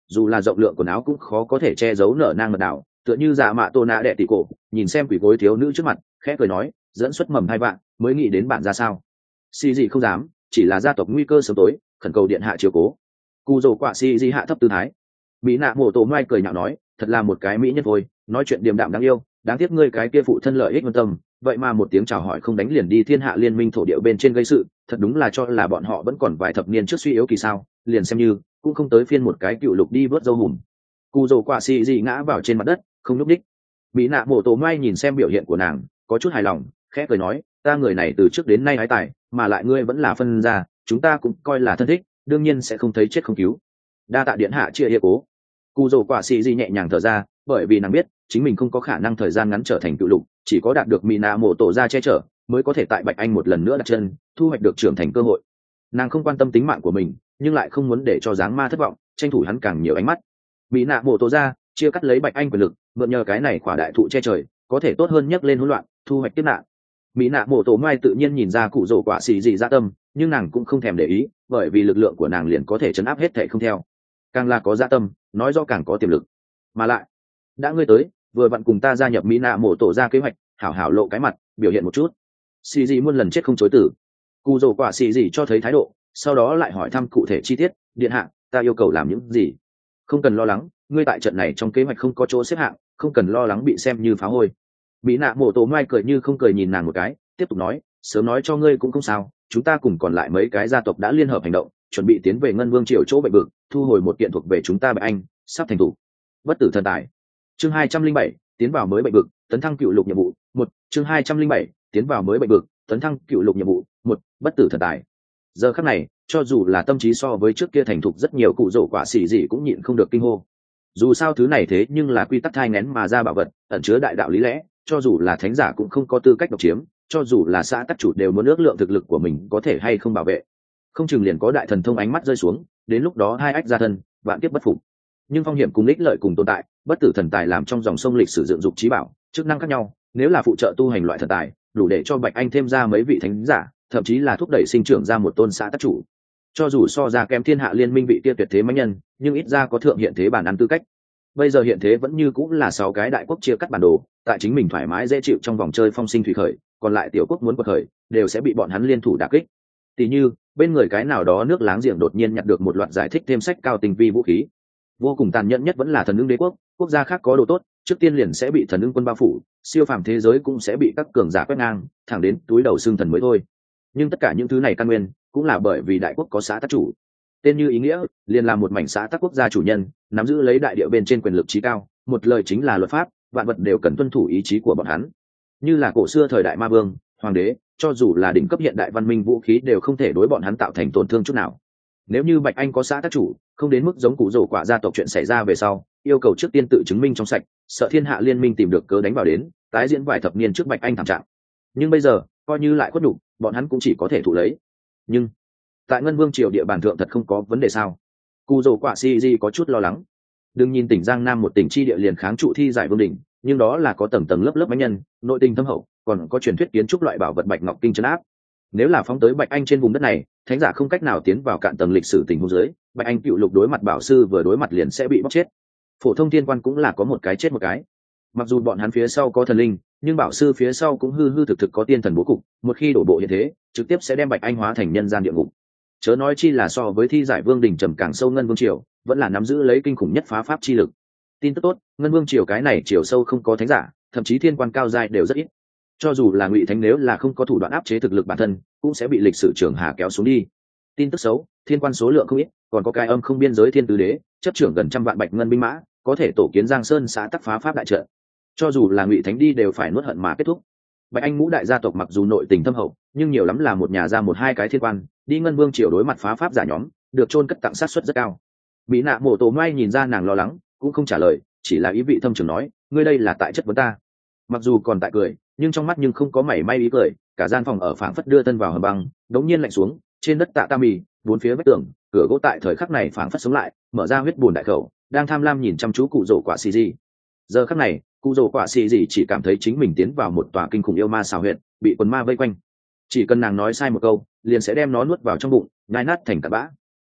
dù là rộng lượng quần áo cũng khó có thể che giấu nở nang mật đảo, tựa như dạ mạ tô nạ đệ tỷ cổ nhìn xem quỷ gối thiếu nữ trước mặt khẽ cười nói, dẫn xuất mầm hai vạn mới nghĩ đến bạn ra sao. Xì gì không dám, chỉ là gia tộc nguy cơ sớm tối, khẩn cầu điện hạ chiếu cố. Cụ rồ quả xì gì hạ thấp tư thái. Bị nạ mổ tổ mai cười nhạo nói, thật là một cái mỹ nhân thôi, nói chuyện điềm đạm đáng yêu, đáng tiếc ngươi cái kia phụ thân lợi ích quan tâm, vậy mà một tiếng chào hỏi không đánh liền đi thiên hạ liên minh thổ địa bên trên gây sự, thật đúng là cho là bọn họ vẫn còn vài thập niên trước suy yếu kỳ sao, liền xem như cũng không tới phiên một cái cựu lục đi vớt dâu hùm. Cụ rồ quả xì gì ngã vào trên mặt đất, không nhúc đích. Bị nạ mổ tổ mai nhìn xem biểu hiện của nàng, có chút hài lòng, khẽ cười nói, ta người này từ trước đến nay hái tài, mà lại ngươi vẫn là phân gia, chúng ta cũng coi là thân thích, đương nhiên sẽ không thấy chết không cứu. Đa tạ điện hạ chia hiệp cố. Cụ rồ quả xì gì nhẹ nhàng thở ra, bởi vì nàng biết chính mình không có khả năng thời gian ngắn trở thành cựu lục, chỉ có đạt được mỹ nạ mổ tổ ra che chở mới có thể tại Bạch Anh một lần nữa đặt chân, thu hoạch được trưởng thành cơ hội. Nàng không quan tâm tính mạng của mình, nhưng lại không muốn để cho dáng ma thất vọng, tranh thủ hắn càng nhiều ánh mắt. Mỹ nạ mổ tổ ra chia cắt lấy Bạch Anh quyền lực, mượn nhờ cái này khỏa đại thụ che trời, có thể tốt hơn nhấc lên hỗn loạn, thu hoạch tiếp nạn. Mỹ nạ mổ tổ mai tự nhiên nhìn ra cụ rồ quả xì gì dạ tâm, nhưng nàng cũng không thèm để ý, bởi vì lực lượng của nàng liền có thể chấn áp hết thảy không theo. Càng là có dạ tâm, nói rõ càng có tiềm lực. Mà lại, đã ngươi tới, vừa vặn cùng ta gia nhập Mỹ nạ mổ tổ ra kế hoạch, hảo hảo lộ cái mặt, biểu hiện một chút. Xì gì muôn lần chết không chối tử. Cụ rồ quả xì gì cho thấy thái độ, sau đó lại hỏi thăm cụ thể chi tiết, điện hạ, ta yêu cầu làm những gì? Không cần lo lắng, ngươi tại trận này trong kế hoạch không có chỗ xếp hạng, không cần lo lắng bị xem như phá hôi. Mỹ nạ mổ tổ mai cười như không cười nhìn nàng một cái, tiếp tục nói, sớm nói cho ngươi cũng không sao, chúng ta cùng còn lại mấy cái gia tộc đã liên hợp hành động, chuẩn bị tiến về ngân vương triều chỗ bệnh vực, thu hồi một kiện thuộc về chúng ta Bạch Anh, sắp thành thủ. Bất tử thần tài. Chương 207, tiến vào mới bệnh vực, tấn thăng cựu lục nhiệm vụ. Một. Chương 207, tiến vào mới bệnh vực, tấn thăng cựu lục nhiệm vụ. Một. Bất tử thần tài. Giờ khắc này, cho dù là tâm trí so với trước kia thành thục rất nhiều, cụ rổ quả xỉ gì cũng nhịn không được kinh hô. Dù sao thứ này thế nhưng là quy tắc thai nghén mà ra bảo vật, ẩn chứa đại đạo lý lẽ, cho dù là thánh giả cũng không có tư cách độc chiếm, cho dù là xã tắc chủ đều muốn ước lượng thực lực của mình có thể hay không bảo vệ. Không chừng liền có đại thần thông ánh mắt rơi xuống, đến lúc đó hai ách ra thân, vạn kiếp bất phục. Nhưng phong hiểm cùng ích lợi cùng tồn tại, bất tử thần tài làm trong dòng sông lịch sử dựng dục trí bảo, chức năng khác nhau, nếu là phụ trợ tu hành loại thần tài, đủ để cho Bạch Anh thêm ra mấy vị thánh giả, thậm chí là thúc đẩy sinh trưởng ra một tôn xã tắc chủ. Cho dù so ra kém thiên hạ liên minh vị kia tuyệt thế mãnh nhân, nhưng ít ra có thượng hiện thế bản ăn tư cách. Bây giờ hiện thế vẫn như cũng là 6 cái đại quốc chia cắt bản đồ, tại chính mình thoải mái dễ chịu trong vòng chơi phong sinh thủy khởi, còn lại tiểu quốc muốn quật khởi, đều sẽ bị bọn hắn liên thủ đả kích. Tỷ như, bên người cái nào đó nước láng giềng đột nhiên nhặt được một loạt giải thích thêm sách cao tinh vi vũ khí. Vô cùng tàn nhẫn nhất vẫn là thần ưng đế quốc, quốc gia khác có đồ tốt, trước tiên liền sẽ bị thần ưng quân bao phủ, siêu phàm thế giới cũng sẽ bị các cường giả quét ngang, thẳng đến túi đầu xương thần mới thôi. Nhưng tất cả những thứ này căn nguyên cũng là bởi vì đại quốc có xã tắc chủ. Tên như ý nghĩa, liền là một mảnh xã tắc quốc gia chủ nhân, nắm giữ lấy đại địa bên trên quyền lực trí cao, một lời chính là luật pháp, vạn vật đều cần tuân thủ ý chí của bọn hắn. Như là cổ xưa thời đại ma vương, hoàng đế, cho dù là đỉnh cấp hiện đại văn minh vũ khí đều không thể đối bọn hắn tạo thành tổn thương chút nào. Nếu như Bạch Anh có xã tắc chủ, không đến mức giống cụ rổ quả gia tộc chuyện xảy ra về sau, yêu cầu trước tiên tự chứng minh trong sạch, sợ thiên hạ liên minh tìm được cớ đánh vào đến, tái diễn vài thập niên trước Bạch Anh thảm trạng. Nhưng bây giờ, coi như lại khuất nhục, bọn hắn cũng chỉ có thể thụ lấy. Nhưng tại Ngân Vương triều địa bàn thượng thật không có vấn đề sao? Cụ rổ quả CG có chút lo lắng. Đừng nhìn tỉnh Giang Nam một tỉnh chi địa liền kháng trụ thi giải vương đỉnh, nhưng đó là có tầng tầng lớp lớp bánh nhân, nội tình thâm hậu, còn có truyền thuyết kiến trúc loại bảo vật Bạch Ngọc Kinh trấn áp. Nếu là phóng tới Bạch Anh trên vùng đất này, thánh giả không cách nào tiến vào cạn tầng lịch sử tình huống dưới, Bạch Anh cựu lục đối mặt bảo sư vừa đối mặt liền sẽ bị bóc chết. Phổ thông thiên quan cũng là có một cái chết một cái. Mặc dù bọn hắn phía sau có thần linh, nhưng bảo sư phía sau cũng hư hư thực thực có tiên thần bố cục, một khi đổ bộ hiện thế, trực tiếp sẽ đem Bạch Anh hóa thành nhân gian địa ngục. Chớ nói chi là so với thi giải vương đỉnh trầm càng sâu Ngân Vương triều, vẫn là nắm giữ lấy kinh khủng nhất phá pháp chi lực. Tin tức tốt, Ngân Vương triều cái này triều sâu không có thánh giả, thậm chí thiên quan cao giai đều rất ít. Cho dù là Ngụy Thánh nếu là không có thủ đoạn áp chế thực lực bản thân, cũng sẽ bị lịch sử trường hà kéo xuống đi. Tin tức xấu, thiên quan số lượng không ít, còn có cái âm không biên giới thiên tứ đế, chấp trưởng gần 100 vạn Bạch Ngân binh mã, có thể tổ kiến Giang Sơn xã tắc phá pháp đại trận. Cho dù là Ngụy Thánh đi đều phải nuốt hận mà kết thúc. Bạch Anh ngũ đại gia tộc mặc dù nội tình thâm hậu, nhưng nhiều lắm là một nhà ra một hai cái thiên quan, đi Ngân Vương triều đối mặt phá pháp giả nhóm, được chôn cất tặng sát suất rất cao. Mỹ Nạ Mộ Tổ Mai nhìn ra nàng lo lắng, cũng không trả lời, chỉ là ý vị thâm trường nói, ngươi đây là tại chất vấn ta. Mặc dù còn tại cười, nhưng trong mắt nhưng không có mảy may ý cười, cả gian phòng ở phảng phất đưa thân vào hầm băng, đống nhiên lạnh xuống, trên đất tạ ta mì, bốn phía vách tường, cửa gỗ tại thời khắc này phảng phất sống lại, mở ra huyết bùn đại khẩu, đang tham lam nhìn chăm chú cụ rổ quả xì gì. Giờ khắc này, cụ rổ quả xì gì chỉ cảm thấy chính mình tiến vào một tòa kinh khủng yêu ma xào huyệt, bị quần ma vây quanh. Chỉ cần nàng nói sai một câu, liền sẽ đem nó nuốt vào trong bụng, nhai nát thành cát bã.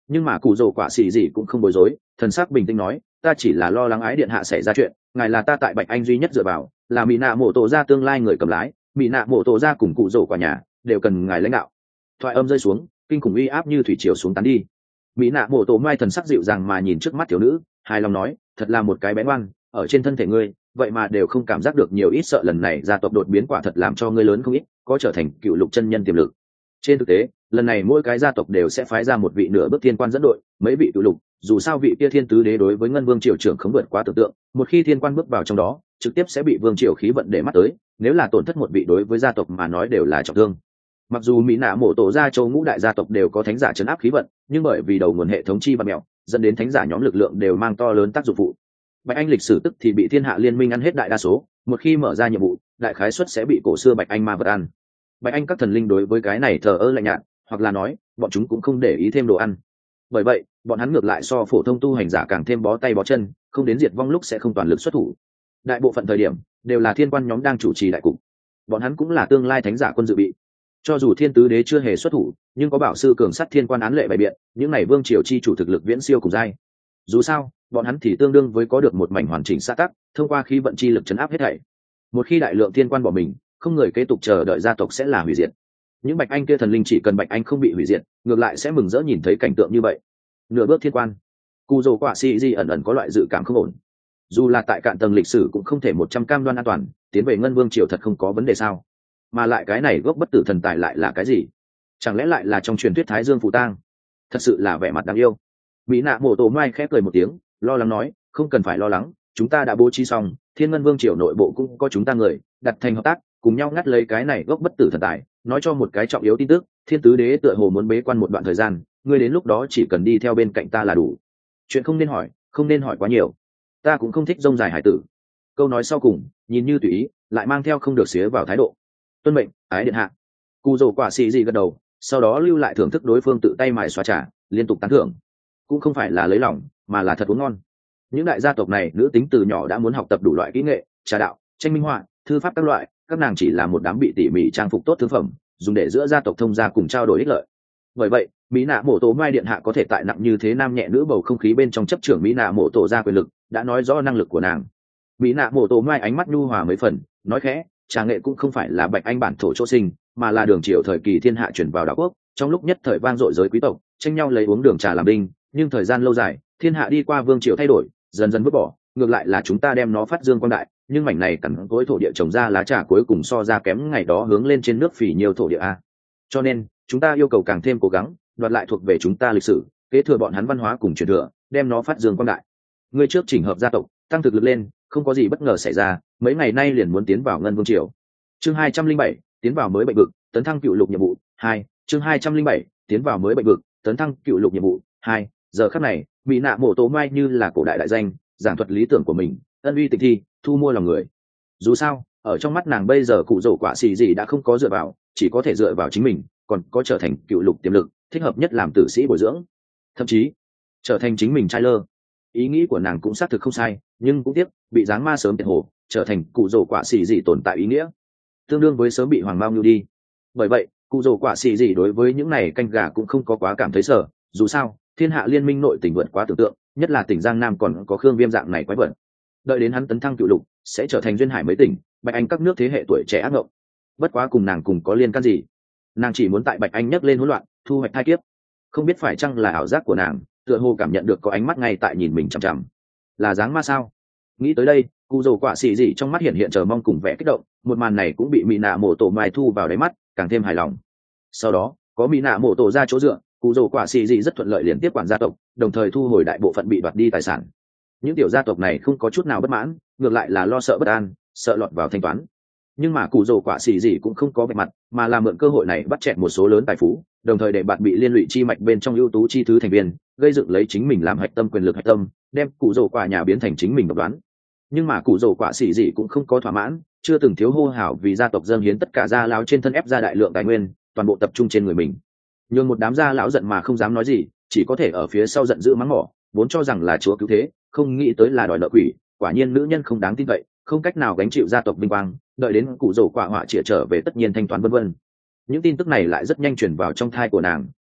Nhưng mà cụ rồ quả xì gì cũng không bối rối, thần sắc bình tĩnh nói, ta chỉ là lo lắng ái điện hạ xảy ra chuyện, ngài là ta tại Bạch Anh duy nhất dựa vào, là mỹ nạ mổ tổ ra tương lai người cầm lái, mỹ nạ mổ tổ ra cùng cụ rồ quả nhà đều cần ngài lãnh đạo. Thoại âm rơi xuống, kinh khủng uy áp như thủy triều xuống tán đi. Mỹ nạ mổ tổ mai thần sắc dịu dàng mà nhìn trước mắt thiếu nữ, hài lòng nói, thật là một cái bé ngoan, ở trên thân thể ngươi vậy mà đều không cảm giác được nhiều ít sợ, lần này gia tộc đột biến quả thật làm cho ngươi lớn không ít, có trở thành cựu lục chân nhân tiềm lực. Trên thực tế lần này mỗi cái gia tộc đều sẽ phái ra một vị nửa bước thiên quan dẫn đội, mấy vị cựu lục, dù sao vị kia thiên tứ đế đối với ngân vương triều trưởng không vượt quá tưởng tượng, một khi thiên quan bước vào trong đó trực tiếp sẽ bị vương triều khí vận để mắt tới, nếu là tổn thất một vị đối với gia tộc mà nói đều là trọng thương. Mặc dù mỹ nạ mổ tổ gia châu ngũ đại gia tộc đều có thánh giả chấn áp khí vận, nhưng bởi vì đầu nguồn hệ thống chi và mẹo dẫn đến thánh giả nhóm lực lượng đều mang to lớn tác dụng phụ. Bạch Anh lịch sử tức thì bị thiên hạ liên minh ăn hết đại đa số, một khi mở ra nhiệm vụ đại khái suất sẽ bị cổ xưa Bạch Anh ma vật ăn. Bạch Anh các thần linh đối với cái này thờ ơ lạnh nhạt, hoặc là nói bọn chúng cũng không để ý thêm đồ ăn. Bởi vậy bọn hắn ngược lại so phổ thông tu hành giả càng thêm bó tay bó chân, không đến diệt vong lúc sẽ không toàn lực xuất thủ. Đại bộ phận thời điểm đều là thiên quan nhóm đang chủ trì đại cục, bọn hắn cũng là tương lai thánh giả quân dự bị. Cho dù thiên tứ đế chưa hề xuất thủ, nhưng có bảo sư cường sát thiên quan án lệ bày biện, những này vương triều chi chủ thực lực viễn siêu cùng giai. Dù sao bọn hắn thì tương đương với có được một mảnh hoàn chỉnh xã tắc, thông qua khí vận chi lực chấn áp hết thảy. Một khi đại lượng thiên quan bỏ mình, không người kế tục chờ đợi gia tộc sẽ là hủy diệt. Những Bạch Anh kia thần linh chỉ cần Bạch Anh không bị hủy diệt, ngược lại sẽ mừng rỡ nhìn thấy cảnh tượng như vậy. Nửa bước thiên quan, cụ dầu quả xì di ẩn ẩn có loại dự cảm không ổn. Dù là tại cạn tầng lịch sử cũng không thể 100 cam đoan an toàn, tiến về ngân vương triều thật không có vấn đề sao? Mà lại cái này gốc bất tử thần tài lại là cái gì? Chẳng lẽ lại là trong truyền thuyết Thái Dương phù tang? Thật sự là vẻ mặt đáng yêu. Mỹ nạ mổ tổ mai khẽ cười một tiếng, lo lắng nói, không cần phải lo lắng, chúng ta đã bố trí xong, thiên ngân vương triều nội bộ cũng có chúng ta người đặt thành hợp tác, cùng nhau ngắt lấy cái này gốc bất tử thần tài. Nói cho một cái trọng yếu tin tức, thiên tứ đế tựa hồ muốn bế quan một đoạn thời gian, ngươi đến lúc đó chỉ cần đi theo bên cạnh ta là đủ. Chuyện không nên hỏi, không nên hỏi quá nhiều, ta cũng không thích rông dài hải tử. Câu nói sau cùng nhìn như tùy ý, lại mang theo không được xía vào thái độ. Tuân mệnh, ái điện hạ. Cụ dầu quả xì gì gật đầu, sau đó lưu lại thưởng thức đối phương tự tay mài xóa trà, liên tục tán thưởng. Cũng không phải là lấy lòng, mà là thật uống ngon. Những đại gia tộc này nữ tính từ nhỏ đã muốn học tập đủ loại kỹ nghệ, trà đạo, tranh minh họa, thư pháp các loại, các nàng chỉ là một đám bị tỉ mỉ trang phục tốt thứ phẩm, dùng để giữa gia tộc thông gia cùng trao đổi ích lợi. Bởi vậy mỹ nạ mổ tổ mai điện hạ có thể tại nặng như thế nam nhẹ nữ bầu không khí bên trong chấp trưởng mỹ nạ mổ tổ ra quyền lực, đã nói rõ năng lực của nàng. Mỹ nạ mổ tổ mai ánh mắt nhu hòa mấy phần, nói khẽ, trà nghệ cũng không phải là Bạch Anh bản thổ chỗ sinh, mà là đường triều thời kỳ thiên hạ chuyển vào đảo quốc, trong lúc nhất thời vang dội giới quý tộc tranh nhau lấy uống đường trà làm đinh, nhưng thời gian lâu dài thiên hạ đi qua vương triều thay đổi, dần dần vứt bỏ, ngược lại là chúng ta đem nó phát dương quang đại, nhưng mảnh này cằn cỗi thổ địa trồng ra lá trà cuối cùng so ra kém ngày đó hướng lên trên nước phì nhiều thổ địa a. Cho nên chúng ta yêu cầu càng thêm cố gắng đoạt lại thuộc về chúng ta lịch sử, kế thừa bọn hắn văn hóa cùng truyền thừa, đem nó phát dương quang đại. Ngươi trước chỉnh hợp gia tộc, tăng thực lực lên, không có gì bất ngờ xảy ra, mấy ngày nay liền muốn tiến vào ngân vương triều. Chương 207, tiến vào mới bệnh vực, tấn thăng cựu lục nhiệm vụ 2. Chương 207, tiến vào mới bệnh vực, tấn thăng cựu lục nhiệm vụ 2. Giờ khắc này mỹ nạ mổ tố mai như là cổ đại đại danh, giảng thuật lý tưởng của mình, ân uy tịch thi, thu mua lòng người. Dù sao ở trong mắt nàng bây giờ cụ rổ quả xì gì đã không có dựa vào, chỉ có thể dựa vào chính mình, còn có trở thành cựu lục tiềm lực, thích hợp nhất làm tử sĩ bồi dưỡng, thậm chí trở thành chính mình trai lơ. Ý nghĩ của nàng cũng xác thực không sai, nhưng cũng tiếc bị giáng ma sớm tiệt hồ, trở thành cụ rổ quả xì gì tồn tại ý nghĩa tương đương với sớm bị hoàng bao nhiêu đi. Bởi vậy cụ rổ quả xì gì đối với những này canh gà cũng không có quá cảm thấy sợ, dù sao thiên hạ liên minh nội tỉnh vượt quá tưởng tượng, nhất là tỉnh Giang Nam còn có Khương Viêm dạng này quái vật. Đợi đến hắn tấn thăng cựu lục sẽ trở thành duyên hải mấy tỉnh Bạch Anh các nước thế hệ tuổi trẻ ác ngộng. Bất quá cùng nàng cùng có liên can gì? Nàng chỉ muốn tại Bạch Anh nhấc lên hỗn loạn, thu hoạch thai kiếp. Không biết phải chăng là ảo giác của nàng, tựa hồ cảm nhận được có ánh mắt ngay tại nhìn mình chằm chằm. Là dáng ma sao? Nghĩ tới đây cụ rổ quả xì gì trong mắt hiện hiện chờ mong cùng vẻ kích động, một màn này cũng bị mỹ nạ mổ tổ mai thu vào đáy mắt, càng thêm hài lòng. Sau đó có mỹ nạ mổ tổ ra chỗ dựa, cụ rổ quả xì gì rất thuận lợi liền tiếp quản gia tộc, đồng thời thu hồi đại bộ phận bị đoạt đi tài sản. Những tiểu gia tộc này không có chút nào bất mãn, ngược lại là lo sợ bất an, sợ lọt vào thanh toán. Nhưng mà cụ rổ quả xì gì cũng không có vẻ mặt, mà là mượn cơ hội này bắt chẹt một số lớn tài phú, đồng thời để bạn bị liên lụy chi mạch bên trong ưu tú chi thứ thành viên, gây dựng lấy chính mình làm hạch tâm quyền lực hạch tâm, đem cụ rổ quả nhà biến thành chính mình độc đoán. Nhưng mà cụ rổ quả xì gì cũng không có thỏa mãn, chưa từng thiếu hô hào vì gia tộc dâng hiến tất cả gia lão trên thân ép ra đại lượng tài nguyên, toàn bộ tập trung trên người mình. Nhưng một đám gia lão giận mà không dám nói gì, chỉ có thể ở phía sau giận dữ mắng mỏ, vốn cho rằng là chúa cứu thế, không nghĩ tới là đòi nợ quỷ, quả nhiên nữ nhân không đáng tin cậy, không cách nào gánh chịu gia tộc vinh quang, đợi đến cụ rổ quả họa chĩa trở về tất nhiên thanh toán vân vân. Những tin tức này lại rất nhanh truyền vào trong thai của nàng,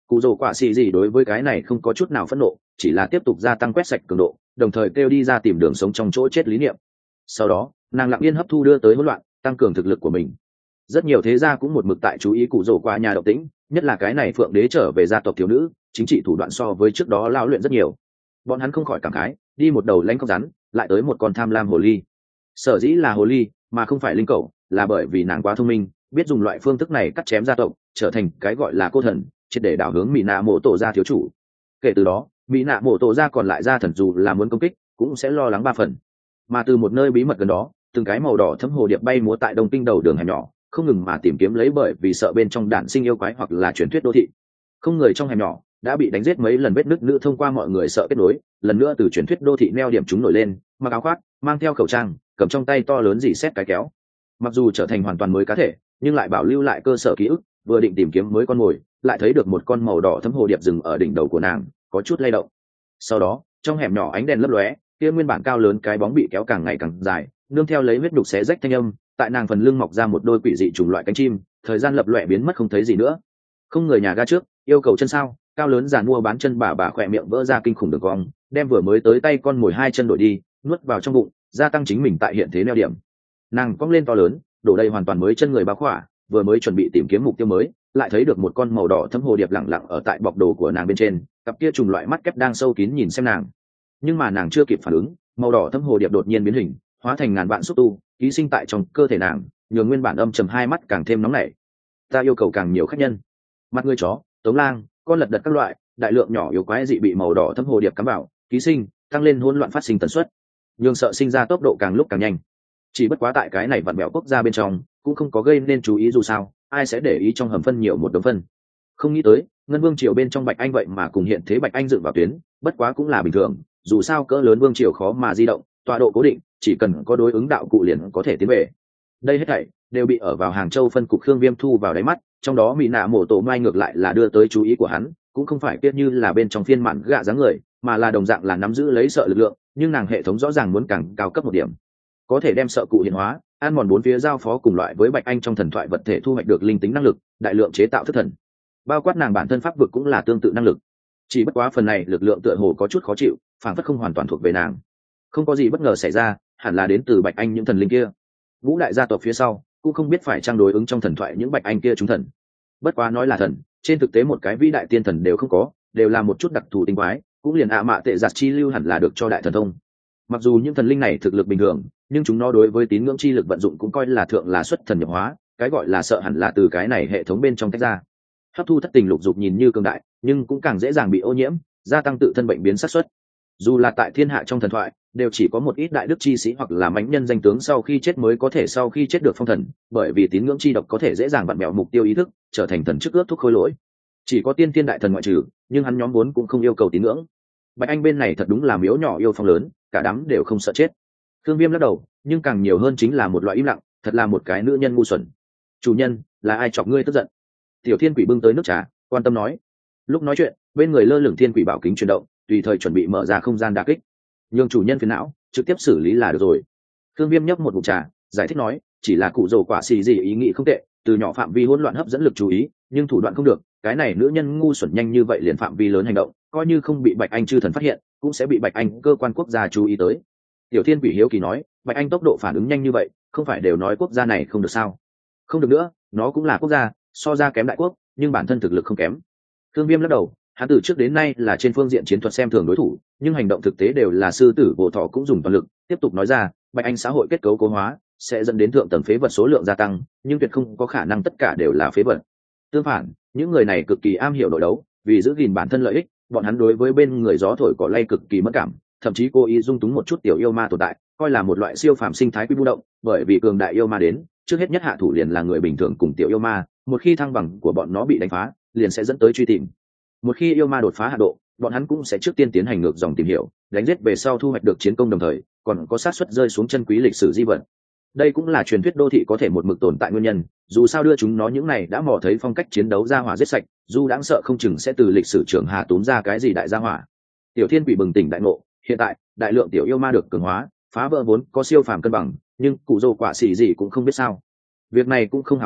Cụ rồ quả xì gì đối với cái này không có chút nào phẫn nộ, chỉ là tiếp tục gia tăng quét sạch cường độ, đồng thời kêu đi ra tìm đường sống trong chỗ chết lý niệm. Sau đó nàng lặng yên hấp thu đưa tới hỗn loạn, tăng cường thực lực của mình. Rất nhiều thế gia cũng một mực tại chú ý cụ rồ quả nhà động tĩnh, nhất là cái này phượng đế trở về gia tộc thiếu nữ, chính trị thủ đoạn so với trước đó lao luyện rất nhiều. Bọn hắn không khỏi cảm khái, đi một đầu lãnh cóc rắn lại tới một con tham lam hồ ly. Sở dĩ là hồ ly mà không phải linh cẩu, là bởi vì nàng quá thông minh, biết dùng loại phương thức này cắt chém gia tộc, trở thành cái gọi là cô thần, triệt để đảo hướng mỹ nạ mộ tổ gia thiếu chủ. Kể từ đó mỹ nạ mộ tổ gia còn lại gia thần dù là muốn công kích cũng sẽ lo lắng ba phần. Mà từ một nơi bí mật gần đó, từng cái màu đỏ thấm hồ điệp bay múa tại đông kinh đầu đường hẻm nhỏ, không ngừng mà tìm kiếm lấy, bởi vì sợ bên trong đản sinh yêu quái hoặc là truyền thuyết đô thị. Không người trong hẻm nhỏ đã bị đánh giết mấy lần, vết nứt nữ thông qua mọi người sợ kết nối, lần nữa từ truyền thuyết đô thị neo điểm chúng nổi lên, mặc áo khoác, mang theo khẩu trang, cầm trong tay to lớn dì xét cái kéo. Mặc dù trở thành hoàn toàn mới cá thể, nhưng lại bảo lưu lại cơ sở ký ức, vừa định tìm kiếm mới con mồi, lại thấy được một con màu đỏ thấm hồ điệp dừng ở đỉnh đầu của nàng, có chút lay động. Sau đó trong hẻm nhỏ ánh đèn lấp lóe, kia nguyên bản cao lớn cái bóng bị kéo càng ngày càng dài, nương theo lấy huyết đục xé rách thanh âm, tại nàng phần lưng mọc ra một đôi quỷ dị trùng loại cánh chim, thời gian lập lòe biến mất không thấy gì nữa. Không người nhà ga trước yêu cầu chân sao, cao lớn giàn mua bán chân bà khỏe miệng vỡ ra kinh khủng đường cong, đem vừa mới tới tay con mồi hai chân đổi đi, nuốt vào trong bụng, gia tăng chính mình tại hiện thế neo điểm. Nàng cong lên to lớn, đổ đầy hoàn toàn mới chân người bao khỏa, vừa mới chuẩn bị tìm kiếm mục tiêu mới, lại thấy được một con màu đỏ thấm hồ điệp lẳng lặng ở tại bọc đồ của nàng bên trên, cặp kia trùng loại mắt kép đang sâu kín nhìn xem nàng. Nhưng mà nàng chưa kịp phản ứng, màu đỏ thấm hồ điệp đột nhiên biến hình, hóa thành ngàn vạn xúc tu ký sinh tại trong cơ thể nàng, nhường nguyên bản âm trầm hai mắt càng thêm nóng nảy. Ta yêu cầu càng nhiều khách nhân. Mặt người chó, tống lang, con lật đật các loại đại lượng nhỏ yếu quái dị bị màu đỏ thấm hồ điệp cắm vào ký sinh, tăng lên hỗn loạn phát sinh tần suất, nhường sợ sinh ra tốc độ càng lúc càng nhanh. Chỉ bất quá tại cái này vặn bẹo quốc gia bên trong cũng không có gây nên chú ý, dù sao ai sẽ để ý trong hầm phân nhiều một đống phân. Không nghĩ tới ngân vương triều bên trong Bạch Anh vậy mà cùng hiện thế Bạch Anh dựng vào tuyến, bất quá cũng là bình thường, dù sao cỡ lớn vương triều khó mà di động, tọa độ cố định, chỉ cần có đối ứng đạo cụ liền có thể tiến về. Đây hết thảy đều bị ở vào Hàng Châu phân cục Khương Viêm thu vào đáy mắt, trong đó mỹ nạ mổ tổ mai ngược lại là đưa tới chú ý của hắn, cũng không phải biết như là bên trong phiên bản gạ dáng người, mà là đồng dạng là nắm giữ lấy sợ lực lượng, nhưng nàng hệ thống rõ ràng muốn càng cao cấp một điểm, có thể đem sợ cụ hiện hóa, ăn mòn bốn phía giao phó cùng loại với Bạch Anh trong thần thoại vật thể thu hoạch được linh tính năng lực, đại lượng chế tạo thức thần, bao quát nàng bản thân pháp vực cũng là tương tự năng lực. Chỉ bất quá phần này lực lượng tựa hồ có chút khó chịu, phản phất không hoàn toàn thuộc về nàng. Không có gì bất ngờ xảy ra, hẳn là đến từ Bạch Anh những thần linh kia. Ngũ đại gia tộc phía sau cũng không biết phải trang đối ứng trong thần thoại những Bạch Anh kia chúng thần. Bất quá nói là thần, trên thực tế một cái vĩ đại tiên thần đều không có, đều là một chút đặc thù tinh quái, cũng liền mạ tệ giặt chi lưu hẳn là được cho đại thần thông. Mặc dù những thần linh này thực lực bình thường, nhưng chúng nó đối với tín ngưỡng chi lực vận dụng cũng coi là thượng là xuất thần nhập hóa, cái gọi là sợ hẳn là từ cái này hệ thống bên trong tách ra. Hấp thu thất tình lục dục nhìn như cường đại, nhưng cũng càng dễ dàng bị ô nhiễm, gia tăng tự thân bệnh biến xác suất. Dù là tại thiên hạ trong thần thoại, đều chỉ có một ít đại đức chi sĩ hoặc là mãnh nhân danh tướng sau khi chết mới có thể sau khi chết được phong thần, bởi vì tín ngưỡng chi độc có thể dễ dàng vặn mẹo mục tiêu ý thức, trở thành thần chức ước thúc khôi lỗi. Chỉ có tiên thiên đại thần ngoại trừ, nhưng hắn nhóm vốn cũng không yêu cầu tín ngưỡng. Bạch Anh bên này thật đúng là miếu nhỏ yêu phong lớn, cả đám đều không sợ chết. Thương Viêm lắc đầu, nhưng càng nhiều hơn chính là một loại im lặng, thật là một cái nữ nhân ngu xuẩn. Chủ nhân, là ai chọc ngươi tức giận? Tiểu Thiên Quỷ bưng tới nước trà, quan tâm nói. Lúc nói chuyện, bên người lơ lửng Thiên Quỷ bảo kính chuyển động, tùy thời chuẩn bị mở ra không gian đả kích. Nhưng chủ nhân phiền não, trực tiếp xử lý là được rồi. Thương Viêm nhấp một ngụm trà, giải thích nói, chỉ là cụ rồ quả xì gì ý nghĩ không tệ, từ nhỏ phạm vi hỗn loạn hấp dẫn lực chú ý, nhưng thủ đoạn không được, cái này nữ nhân ngu xuẩn nhanh như vậy liền phạm vi lớn hành động, coi như không bị Bạch Anh chư thần phát hiện, cũng sẽ bị Bạch Anh cơ quan quốc gia chú ý tới. Tiểu Thiên Quỷ hiếu kỳ nói, Bạch Anh tốc độ phản ứng nhanh như vậy, không phải đều nói quốc gia này không được sao? Không được nữa, nó cũng là quốc gia, so ra kém đại quốc, nhưng bản thân thực lực không kém. Thương Viêm lắc đầu, hắn từ trước đến nay là trên phương diện chiến thuật xem thường đối thủ, nhưng hành động thực tế đều là sư tử bộ thọ cũng dùng toàn lực. Tiếp tục nói ra, Bạch Anh xã hội kết cấu cố hóa sẽ dẫn đến thượng tầng phế vật số lượng gia tăng, nhưng tuyệt không có khả năng tất cả đều là phế vật. Tương phản, những người này cực kỳ am hiểu nội đấu, vì giữ gìn bản thân lợi ích, bọn hắn đối với bên người gió thổi cỏ lay cực kỳ mất cảm, thậm chí cố ý dung túng một chút tiểu yêu ma tồn tại, coi là một loại siêu phàm sinh thái quy mô động, bởi vì cường đại yêu ma đến, trước hết nhất hạ thủ liền là người bình thường cùng tiểu yêu ma, một khi thăng bằng của bọn nó bị đánh phá, liền sẽ dẫn tới truy tìm. Một khi yêu ma đột phá hạ độ, bọn hắn cũng sẽ trước tiên tiến hành ngược dòng tìm hiểu, đánh giết về sau thu hoạch được chiến công, đồng thời còn có xác suất rơi xuống chân quý lịch sử di vật. Đây cũng là truyền thuyết đô thị có thể một mực tồn tại nguyên nhân, dù sao đưa chúng nó những này đã mò thấy phong cách chiến đấu ra hỏa giết sạch, dù đáng sợ không chừng sẽ từ lịch sử trưởng hà túm ra cái gì đại gia hỏa. Tiểu Thiên Quỷ bừng tỉnh đại ngộ, hiện tại đại lượng tiểu yêu ma được cường hóa, phá vỡ vốn có siêu phàm cân bằng, nhưng cụ rồ quả xỉ gì cũng không biết sao. Việc này cũng không hào quang,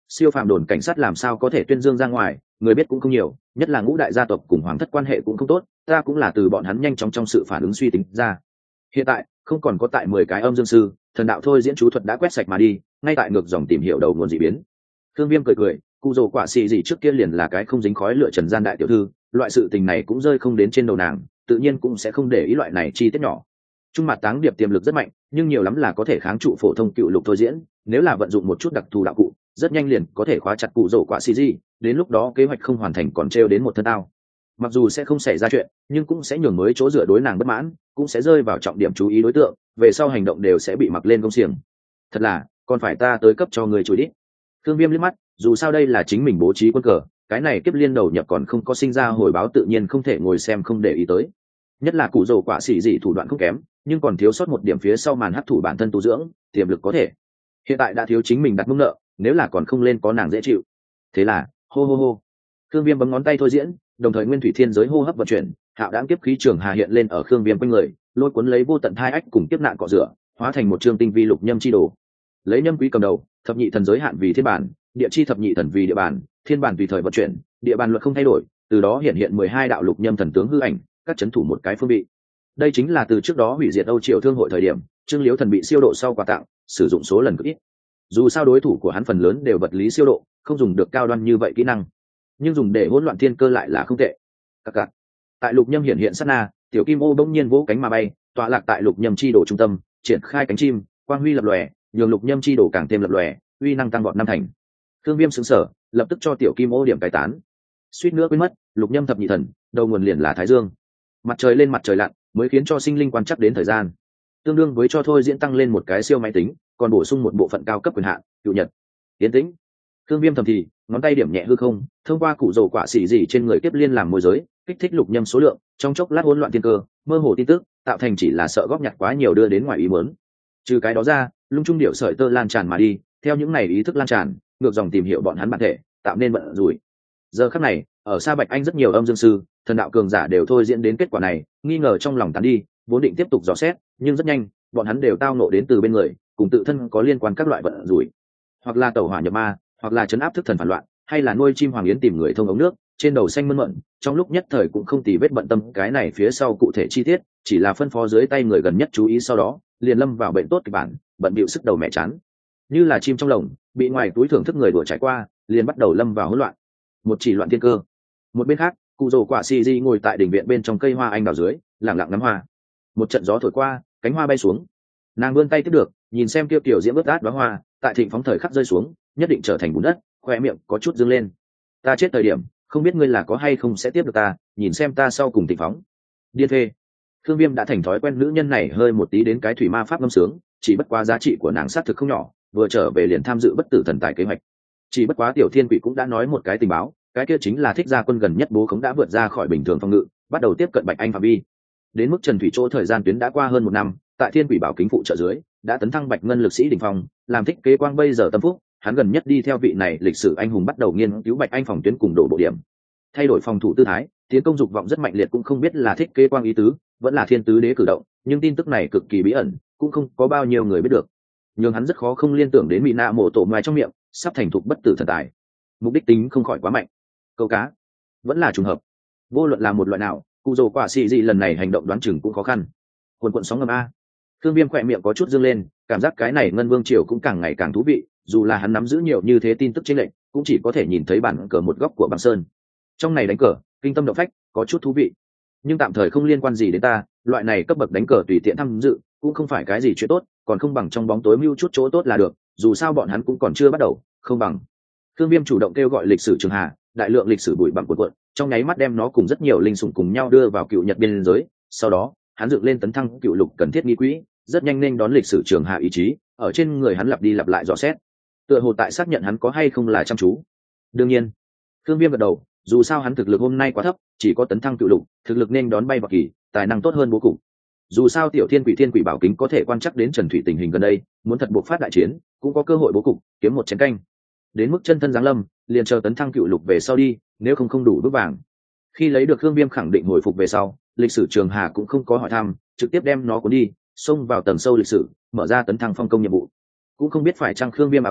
siêu phàm đồn cảnh sát làm sao có thể tuyên dương ra ngoài, người biết cũng không nhiều, nhất là ngũ đại gia tộc cùng hoàng thất quan hệ cũng không tốt, ta cũng là từ bọn hắn nhanh chóng trong sự phản ứng suy tính ra. Hiện tại không còn có tại 10 cái âm dương sư, thần đạo thôi diễn chú thuật đã quét sạch mà đi, ngay tại ngược dòng tìm hiểu đầu nguồn dị biến. Thương Viêm cười cười, cụ rồ quả xì gì trước kia liền là cái không dính khói lửa trần gian đại tiểu thư, loại sự tình này cũng rơi không đến trên đầu nàng, tự nhiên cũng sẽ không để ý loại này chi tiết nhỏ. Trung mặt táng điệp tiềm lực rất mạnh, nhưng nhiều lắm là có thể kháng trụ phổ thông cựu lục thôi diễn, nếu là vận dụng một chút đặc thù đạo cụ, rất nhanh liền có thể khóa chặt cụ rồ quả xì gì, đến lúc đó kế hoạch không hoàn thành còn trêu đến một thân tao. Mặc dù sẽ không xảy ra chuyện, nhưng cũng sẽ nhường mới chỗ dựa đối nàng bất mãn, cũng sẽ rơi vào trọng điểm chú ý đối tượng, về sau hành động đều sẽ bị mặc lên công xiềng. Thật là, còn phải ta tới cấp cho người chửi đít. Thương Viêm liếc mắt, dù sao đây là chính mình bố trí quân cờ, cái này kiếp liên đầu nhập còn không có sinh ra hồi báo tự nhiên không thể ngồi xem không để ý tới. Nhất là cụ rồ quả xỉ dị thủ đoạn không kém, nhưng còn thiếu sót một điểm phía sau màn hấp thụ bản thân tu dưỡng, tiềm lực có thể. Hiện tại đã thiếu chính mình đặt mông nợ, nếu là còn không lên có nàng dễ chịu. Thế là, hô hô hô. Thương Viêm bấm ngón tay thôi diễn, đồng thời nguyên thủy thiên giới hô hấp vận chuyển, hạo đãng kiếp khí trường hà hiện lên ở Khương Viêm quanh người, lôi cuốn lấy vô tận thai ách cùng kiếp nạn cọ rửa, hóa thành một chương tinh vi lục nhâm chi đồ. Lấy nhâm quý cầm đầu, thập nhị thần giới hạn vì thiên bản, địa chi thập nhị thần vì địa bàn, thiên bản tùy thời vận chuyển, địa bàn luật không thay đổi, từ đó hiện 12 đạo lục nhâm thần tướng hư ảnh, các chấn thủ một cái phương vị. Đây chính là từ trước đó hủy diệt Âu Triều thương hội thời điểm, Trương Liếu thần bị siêu độ sau quà tặng, sử dụng số lần cực ít. Dù sao đối thủ của hắn phần lớn đều vật lý siêu độ, không dùng được cao đoan như vậy kỹ năng, nhưng dùng để hỗn loạn thiên cơ lại là không tệ. Các tại lục nhâm hiện sát na, tiểu kim ô bỗng nhiên vỗ cánh mà bay, tọa lạc tại lục nhâm chi đồ trung tâm, triển khai cánh chim, quang huy lập lòe, nhường lục nhâm chi đồ càng thêm lập lòe, uy năng tăng vọt năm thành. Thương Viêm sững sờ, lập tức cho tiểu kim ô điểm cải tán. Suýt nữa quên mất, lục nhâm thập nhị thần, đầu nguồn liền là Thái Dương. Mặt trời lên mặt trời lặn, mới khiến cho sinh linh quan chắc đến thời gian. Tương đương với cho thôi diễn tăng lên một cái siêu máy tính, còn bổ sung một bộ phận cao cấp quyền hạn, cựu nhật. Tiến tĩnh. Thương Viêm thầm thì, ngón tay điểm nhẹ hư không, thông qua cụ dầu quả xỉ gì trên người tiếp liên làm môi giới, kích thích lục nhâm số lượng, trong chốc lát hỗn loạn thiên cơ, mơ hồ tin tức, tạo thành chỉ là sợ góp nhặt quá nhiều đưa đến ngoài ý muốn. Trừ cái đó ra, lung trung điệu sợi tơ lan tràn mà đi, theo những này ý thức lan tràn, ngược dòng tìm hiểu bọn hắn bản thể, tạo nên bận rủi. Giờ khắc này, ở xa Bạch Anh rất nhiều âm dương sư, thần đạo cường giả đều thôi diễn đến kết quả này, nghi ngờ trong lòng tán đi, vốn định tiếp tục dò xét, nhưng rất nhanh, bọn hắn đều tao nộ đến từ bên người, cùng tự thân có liên quan các loại bận rủi, hoặc là tẩu hỏa nhập ma, hoặc là chấn áp thức thần phản loạn, hay là nuôi chim hoàng yến tìm người thông ống nước, trên đầu xanh mơn mận, trong lúc nhất thời cũng không tì vết bận tâm cái này phía sau cụ thể chi tiết, chỉ là phân phó dưới tay người gần nhất chú ý, sau đó liền lâm vào bệnh tốt kịch bản, bận bịu sức đầu mẹ chán, như là chim trong lồng bị ngoài túi thưởng thức người đùa trải qua, liền bắt đầu lâm vào hỗn loạn, một chỉ loạn thiên cơ. Một bên khác, cụ rồ quả xì di ngồi tại đỉnh viện bên trong cây hoa anh đào dưới, lặng lặng ngắm hoa. Một trận gió thổi qua, cánh hoa bay xuống, nàng vươn tay tiếp được, nhìn xem tiêu kiểu diễm ướt át đóa hoa tại thịnh phóng thời khắc rơi xuống, nhất định trở thành bùn đất, khoe miệng có chút dương lên. Ta chết thời điểm, không biết ngươi là có hay không sẽ tiếp được ta, nhìn xem ta sau cùng thịnh phóng. Điên phê. Thương Viêm đã thành thói quen nữ nhân này hơi một tí đến cái thủy ma pháp ngâm sướng, chỉ bất quá giá trị của nàng sát thực không nhỏ, vừa trở về liền tham dự bất tử thần tài kế hoạch. Chỉ bất quá tiểu thiên quỷ cũng đã nói một cái tình báo, cái kia chính là thích gia quân gần nhất bố khống đã vượt ra khỏi bình thường phòng ngự, bắt đầu tiếp cận Bạch Anh phạm vi. Đến mức Trần Thủy Chỗ thời gian tuyến đã qua hơn 1 năm, tại thiên quỷ bảo kính phụ trợ dưới, đã tấn thăng Bạch Ngân lực sĩ đỉnh phong, làm thích kế quang bây giờ tâm phúc, hắn gần nhất đi theo vị này lịch sử anh hùng bắt đầu nghiên cứu Bạch Anh phòng tuyến cùng đổ bộ điểm, thay đổi phòng thủ tư thái, tiến công dục vọng rất mạnh liệt, cũng không biết là thích kế quang ý tứ, vẫn là thiên tứ đế cử động, nhưng tin tức này cực kỳ bí ẩn, cũng không có bao nhiêu người biết được, nhưng hắn rất khó không liên tưởng đến mỹ nạ mộ tổ ngoài trong miệng sắp thành thục bất tử thần tài. Mục đích tính không khỏi quá mạnh. Câu cá vẫn là trùng hợp, vô luận là một loại nào, cụ rồ quả xì gì lần này hành động đoán chừng cũng khó khăn. Cuộn sóng ngầm a. Thương Viêm khỏe miệng có chút dương lên, cảm giác cái này ngân vương triều cũng càng ngày càng thú vị, dù là hắn nắm giữ nhiều như thế tin tức chênh lệch, cũng chỉ có thể nhìn thấy bản cờ một góc của băng sơn. Trong này đánh cờ, kinh tâm động phách, có chút thú vị, nhưng tạm thời không liên quan gì đến ta, loại này cấp bậc đánh cờ tùy tiện tham dự, cũng không phải cái gì chuyện tốt, còn không bằng trong bóng tối mưu chút chỗ tốt là được, dù sao bọn hắn cũng còn chưa bắt đầu, không bằng. Thương Viêm chủ động kêu gọi lịch sử trường hà, đại lượng lịch sử bụi bặm cuộn, trong nháy mắt đem nó cùng rất nhiều linh sủng cùng nhau đưa vào cựu nhật biên giới, sau đó, hắn dựng lên tấn thăng cựu lục cần thiết nghi quỹ, rất nhanh nên đón lịch sử trường hà ý chí, ở trên người hắn lặp đi lặp lại dò xét, tựa hồ tại xác nhận hắn có hay không là chăm chú. Đương nhiên, Thương Viêm gật đầu, dù sao hắn thực lực hôm nay quá thấp, chỉ có tấn thăng cựu lục, thực lực nên đón bay vào kỳ, tài năng tốt hơn bố cục. Dù sao tiểu thiên quỷ bảo kính có thể quan trắc đến Trần Thủy tình hình gần đây, muốn thật buộc phát đại chiến, cũng có cơ hội bố cục, kiếm một chén canh. Đến mức chân thân giáng lâm, liền chờ tấn thăng cựu lục về sau đi, nếu không đủ bước vàng. Khi lấy được Thương Viêm khẳng định hồi phục về sau, lịch sử trường hà cũng không có hỏi thăm, trực tiếp đem nó cuốn đi, xông vào tầng sâu lịch sử, mở ra tấn thăng phong công nhiệm vụ. Cũng không biết phải chăng Thương Viêm ảo giác,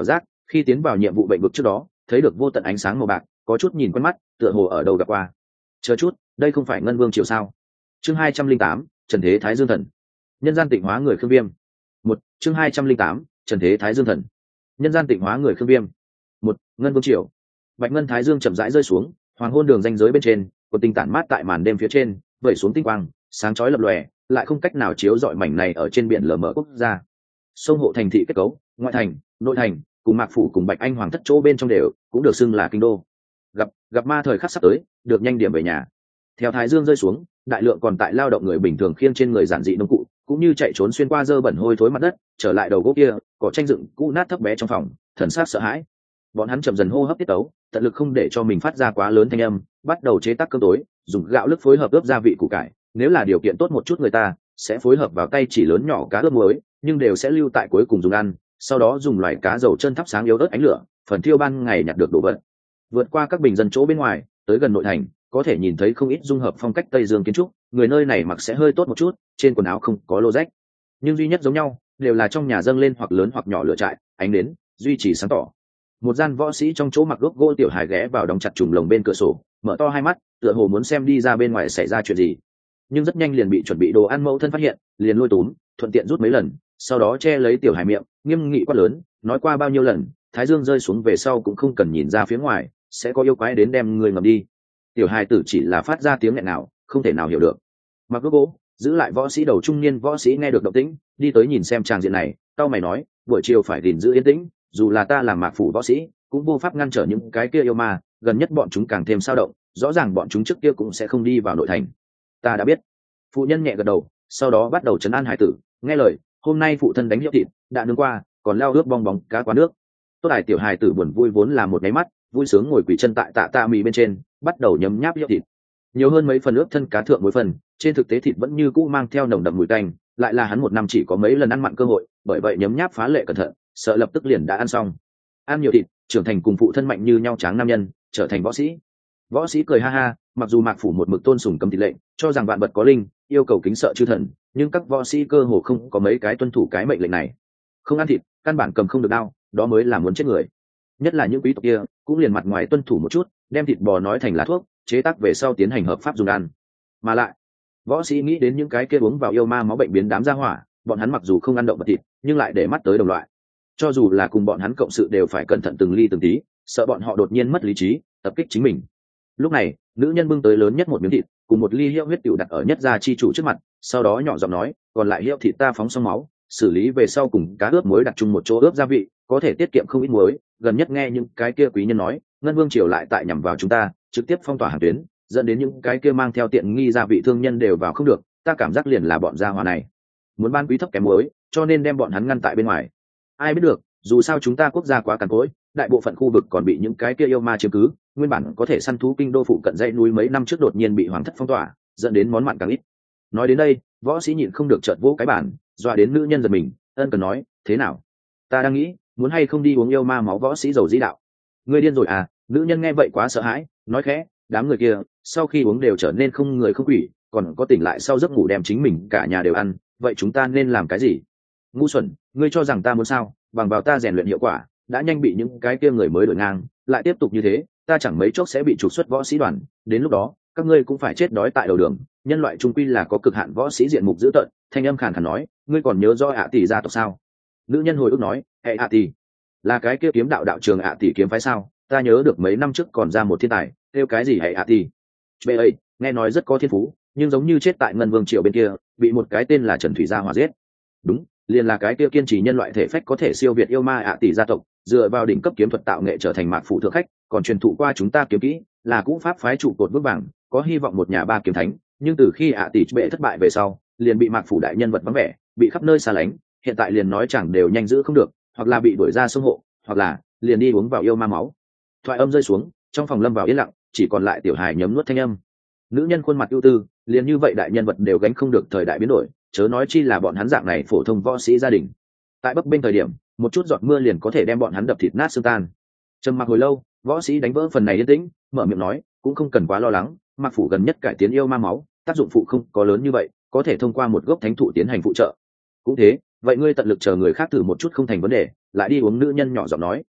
khi tiến vào nhiệm vụ bệnh vực trước đó thấy được vô tận ánh sáng màu bạc, có chút nhìn quen mắt, tựa hồ ở đâu gặp qua. Chờ chút, đây không phải Ngân Vương Triều sao? Chương 208, Trần Thế Thái Dương Thần. Nhân gian tịnh hóa người Khương Viêm. Chương 208, Trần Thế Thái Dương Thần. Nhân gian tịnh hóa người Khương Viêm. Ngân Vương Triều. Bạch ngân thái dương chậm rãi rơi xuống, hoàng hôn đường ranh giới bên trên, của tinh tản mát tại màn đêm phía trên, vẩy xuống tinh quang, sáng chói lập lòe, lại không cách nào chiếu rọi mảnh này ở trên biển lờ mờ quốc gia. Sông hộ thành thị kết cấu, ngoại thành, nội thành, cùng Mạc phủ cùng Bạch Anh hoàng thất chỗ bên trong đều cũng được xưng là kinh đô. Gặp ma thời khắc sắp tới, được nhanh điểm về nhà. Theo thái dương rơi xuống, đại lượng còn tại lao động người bình thường khiêng trên người giản dị nông cụ, cũng như chạy trốn xuyên qua dơ bẩn hôi thối mặt đất, trở lại đầu gỗ kia, có tranh dựng cũ nát thấp bé trong phòng, thần sắc sợ hãi. Bọn hắn chậm dần hô hấp tiết tấu, tận lực không để cho mình phát ra quá lớn thanh âm, bắt đầu chế tác cơm tối, dùng gạo lứt phối hợp ướp gia vị củ cải, nếu là điều kiện tốt một chút người ta sẽ phối hợp vào tay chỉ lớn nhỏ cá ướp muối, nhưng đều sẽ lưu tại cuối cùng dùng ăn, sau đó dùng loại cá dầu chân thắp sáng yếu ớt ánh lửa, phần thiêu ban ngày nhặt được đồ vật. Vượt qua các bình dân chỗ bên ngoài, tới gần nội thành, có thể nhìn thấy không ít dung hợp phong cách Tây Dương kiến trúc, người nơi này mặc sẽ hơi tốt một chút, trên quần áo không có lô rách, nhưng duy nhất giống nhau đều là trong nhà dâng lên hoặc lớn hoặc nhỏ lửa trại, ánh nến duy trì sáng tỏ. Một gian võ sĩ trong chỗ mặc đốt gỗ tiểu hài ghé vào đóng chặt trùng lồng bên cửa sổ, mở to hai mắt, tựa hồ muốn xem đi ra bên ngoài xảy ra chuyện gì, nhưng rất nhanh liền bị chuẩn bị đồ ăn mẫu thân phát hiện, liền lôi túm, thuận tiện rút mấy lần, sau đó che lấy tiểu hài miệng, nghiêm nghị quát lớn, nói qua bao nhiêu lần, thái dương rơi xuống về sau cũng không cần nhìn ra phía ngoài, sẽ có yêu quái đến đem người ngầm đi. Tiểu hài tử chỉ là phát ra tiếng nghẹn nào, không thể nào hiểu được. Mặc đốt gỗ, giữ lại võ sĩ đầu trung niên võ sĩ nghe được động tĩnh, đi tới nhìn xem tràng diện này, tao mày nói, buổi chiều phải gìn giữ yên tĩnh, dù là ta làm Mạc phủ võ sĩ cũng vô pháp ngăn trở những cái kia yêu ma, gần nhất bọn chúng càng thêm sao động, rõ ràng bọn chúng trước kia cũng sẽ không đi vào nội thành. Ta đã biết. Phụ nhân nhẹ gật đầu, sau đó bắt đầu trấn an hải tử, nghe lời, hôm nay phụ thân đánh hiệu thịt đã nướng qua, còn leo ướp bong bóng cá qua nước. Tốt hải tiểu hải tử buồn vui vốn là một nháy mắt, vui sướng ngồi quỳ chân tại tạ mì bên trên, bắt đầu nhấm nháp hiệu thịt. Nhiều hơn mấy phần ướp thân cá thượng mỗi phần, trên thực tế thịt vẫn như cũ mang theo nồng đậm mùi tanh, lại là hắn một năm chỉ có mấy lần ăn mặn cơ hội, bởi vậy nhấm nháp phá lệ cẩn thận, sợ lập tức liền đã ăn xong. Ăn nhiều thịt, trưởng thành cùng phụ thân mạnh như nhau tráng nam nhân, trở thành võ sĩ. Võ sĩ cười ha ha, mặc dù Mạc phủ một mực tôn sùng cấm thịt lệnh, cho rằng vạn vật có linh, yêu cầu kính sợ chư thần, nhưng các võ sĩ cơ hồ không có mấy cái tuân thủ cái mệnh lệnh này. Không ăn thịt, căn bản cầm không được đao, đó mới là muốn chết người. Nhất là những quý tộc kia, cũng liền mặt ngoài tuân thủ một chút, đem thịt bò nói thành lá thuốc, chế tác về sau tiến hành hợp pháp dùng ăn. Mà lại, võ sĩ nghĩ đến những cái kia uống vào yêu ma máu bệnh biến đám ra hỏa, bọn hắn mặc dù không ăn động vật thịt, nhưng lại để mắt tới đồng loại. Cho dù là cùng bọn hắn cộng sự đều phải cẩn thận từng ly từng tí, sợ bọn họ đột nhiên mất lý trí, tập kích chính mình. Lúc này, nữ nhân bưng tới lớn nhất một miếng thịt, cùng một ly hiệu huyết tiểu đặt ở nhất gia chi chủ trước mặt, sau đó nhỏ giọng nói, còn lại hiệu thịt ta phóng xong máu, xử lý về sau cùng cá ướp muối đặt chung một chỗ ướp gia vị, có thể tiết kiệm không ít muối. Gần nhất nghe những cái kia quý nhân nói, Ngân Vương triều lại tại nhằm vào chúng ta, trực tiếp phong tỏa hàng tuyến, dẫn đến những cái kia mang theo tiện nghi gia vị thương nhân đều vào không được, ta cảm giác liền là bọn gia hỏa này muốn ban quý thấp kém muối, cho nên đem bọn hắn ngăn tại bên ngoài. Ai biết được, dù sao chúng ta quốc gia quá cằn cỗi, đại bộ phận khu vực còn bị những cái kia yêu ma chiếm cứ, nguyên bản có thể săn thú kinh đô phụ cận dãy núi mấy năm trước đột nhiên bị hoàng thất phong tỏa, dẫn đến món mặn càng ít. Nói đến đây, võ sĩ nhịn không được chợt vỗ cái bản, dọa đến nữ nhân giật mình, ân cần nói, thế nào? Ta đang nghĩ, muốn hay không đi uống yêu ma máu võ sĩ dầu dĩ đạo. Ngươi điên rồi à? Nữ nhân nghe vậy quá sợ hãi, nói khẽ, đám người kia, sau khi uống đều trở nên không người không quỷ, còn có tỉnh lại sau giấc ngủ đem chính mình cả nhà đều ăn, vậy chúng ta nên làm cái gì? Ngu xuẩn, ngươi cho rằng ta muốn sao? Bằng vào ta rèn luyện hiệu quả, đã nhanh bị những cái kia người mới đổi ngang, lại tiếp tục như thế, ta chẳng mấy chốc sẽ bị trục xuất võ sĩ đoàn, đến lúc đó, các ngươi cũng phải chết đói tại đầu đường. Nhân loại trung quy là có cực hạn võ sĩ diện mục dữ tợn, thanh âm khàn khàn nói, ngươi còn nhớ do ạ tỷ gia tộc sao? Nữ nhân hồi ức nói, hệ ạ tỷ, là cái kia kiếm đạo đạo trường ạ tỷ kiếm phái sao? Ta nhớ được mấy năm trước còn ra một thiên tài, kêu cái gì hệ ạ tỷ. Bệ ấy, nghe nói rất có thiên phú, nhưng giống như chết tại Ngân Vương triều bên kia, bị một cái tên là Trần Thủy Gia hỏa giết. Đúng, liền là cái kia kiên trì nhân loại thể phách có thể siêu việt yêu ma ạ tỷ gia tộc, dựa vào đỉnh cấp kiếm thuật tạo nghệ trở thành Mạc phủ thượng khách, còn truyền thụ qua chúng ta kiếm kỹ, là cũ pháp phái trụ cột vững vàng, có hy vọng một nhà ba kiếm thánh. Nhưng từ khi ạ tỷ bệ thất bại về sau, liền bị Mạc phủ đại nhân vật vắng vẻ, bị khắp nơi xa lánh, hiện tại liền nói chẳng đều nhanh giữ không được, hoặc là bị đuổi ra sông hộ, hoặc là liền đi uống vào yêu ma máu. Thoại âm rơi xuống, trong phòng lâm vào yên lặng, chỉ còn lại tiểu hài nhấm nuốt thanh âm. Nữ nhân khuôn mặt ưu tư, liền như vậy đại nhân vật đều gánh không được thời đại biến đổi, chớ nói chi là bọn hắn dạng này phổ thông võ sĩ gia đình. Tại bấp bênh thời điểm, một chút giọt mưa liền có thể đem bọn hắn đập thịt nát xương tan. Trầm mặc hồi lâu, võ sĩ đánh vỡ phần này yên tĩnh, mở miệng nói, cũng không cần quá lo lắng, Mạc phủ gần nhất cải tiến yêu ma máu, tác dụng phụ không có lớn như vậy, có thể thông qua một gốc thánh thụ tiến hành phụ trợ. Cũng thế, vậy ngươi tận lực chờ người khác thử một chút không thành vấn đề, lại đi uống. Nữ nhân nhỏ giọng nói.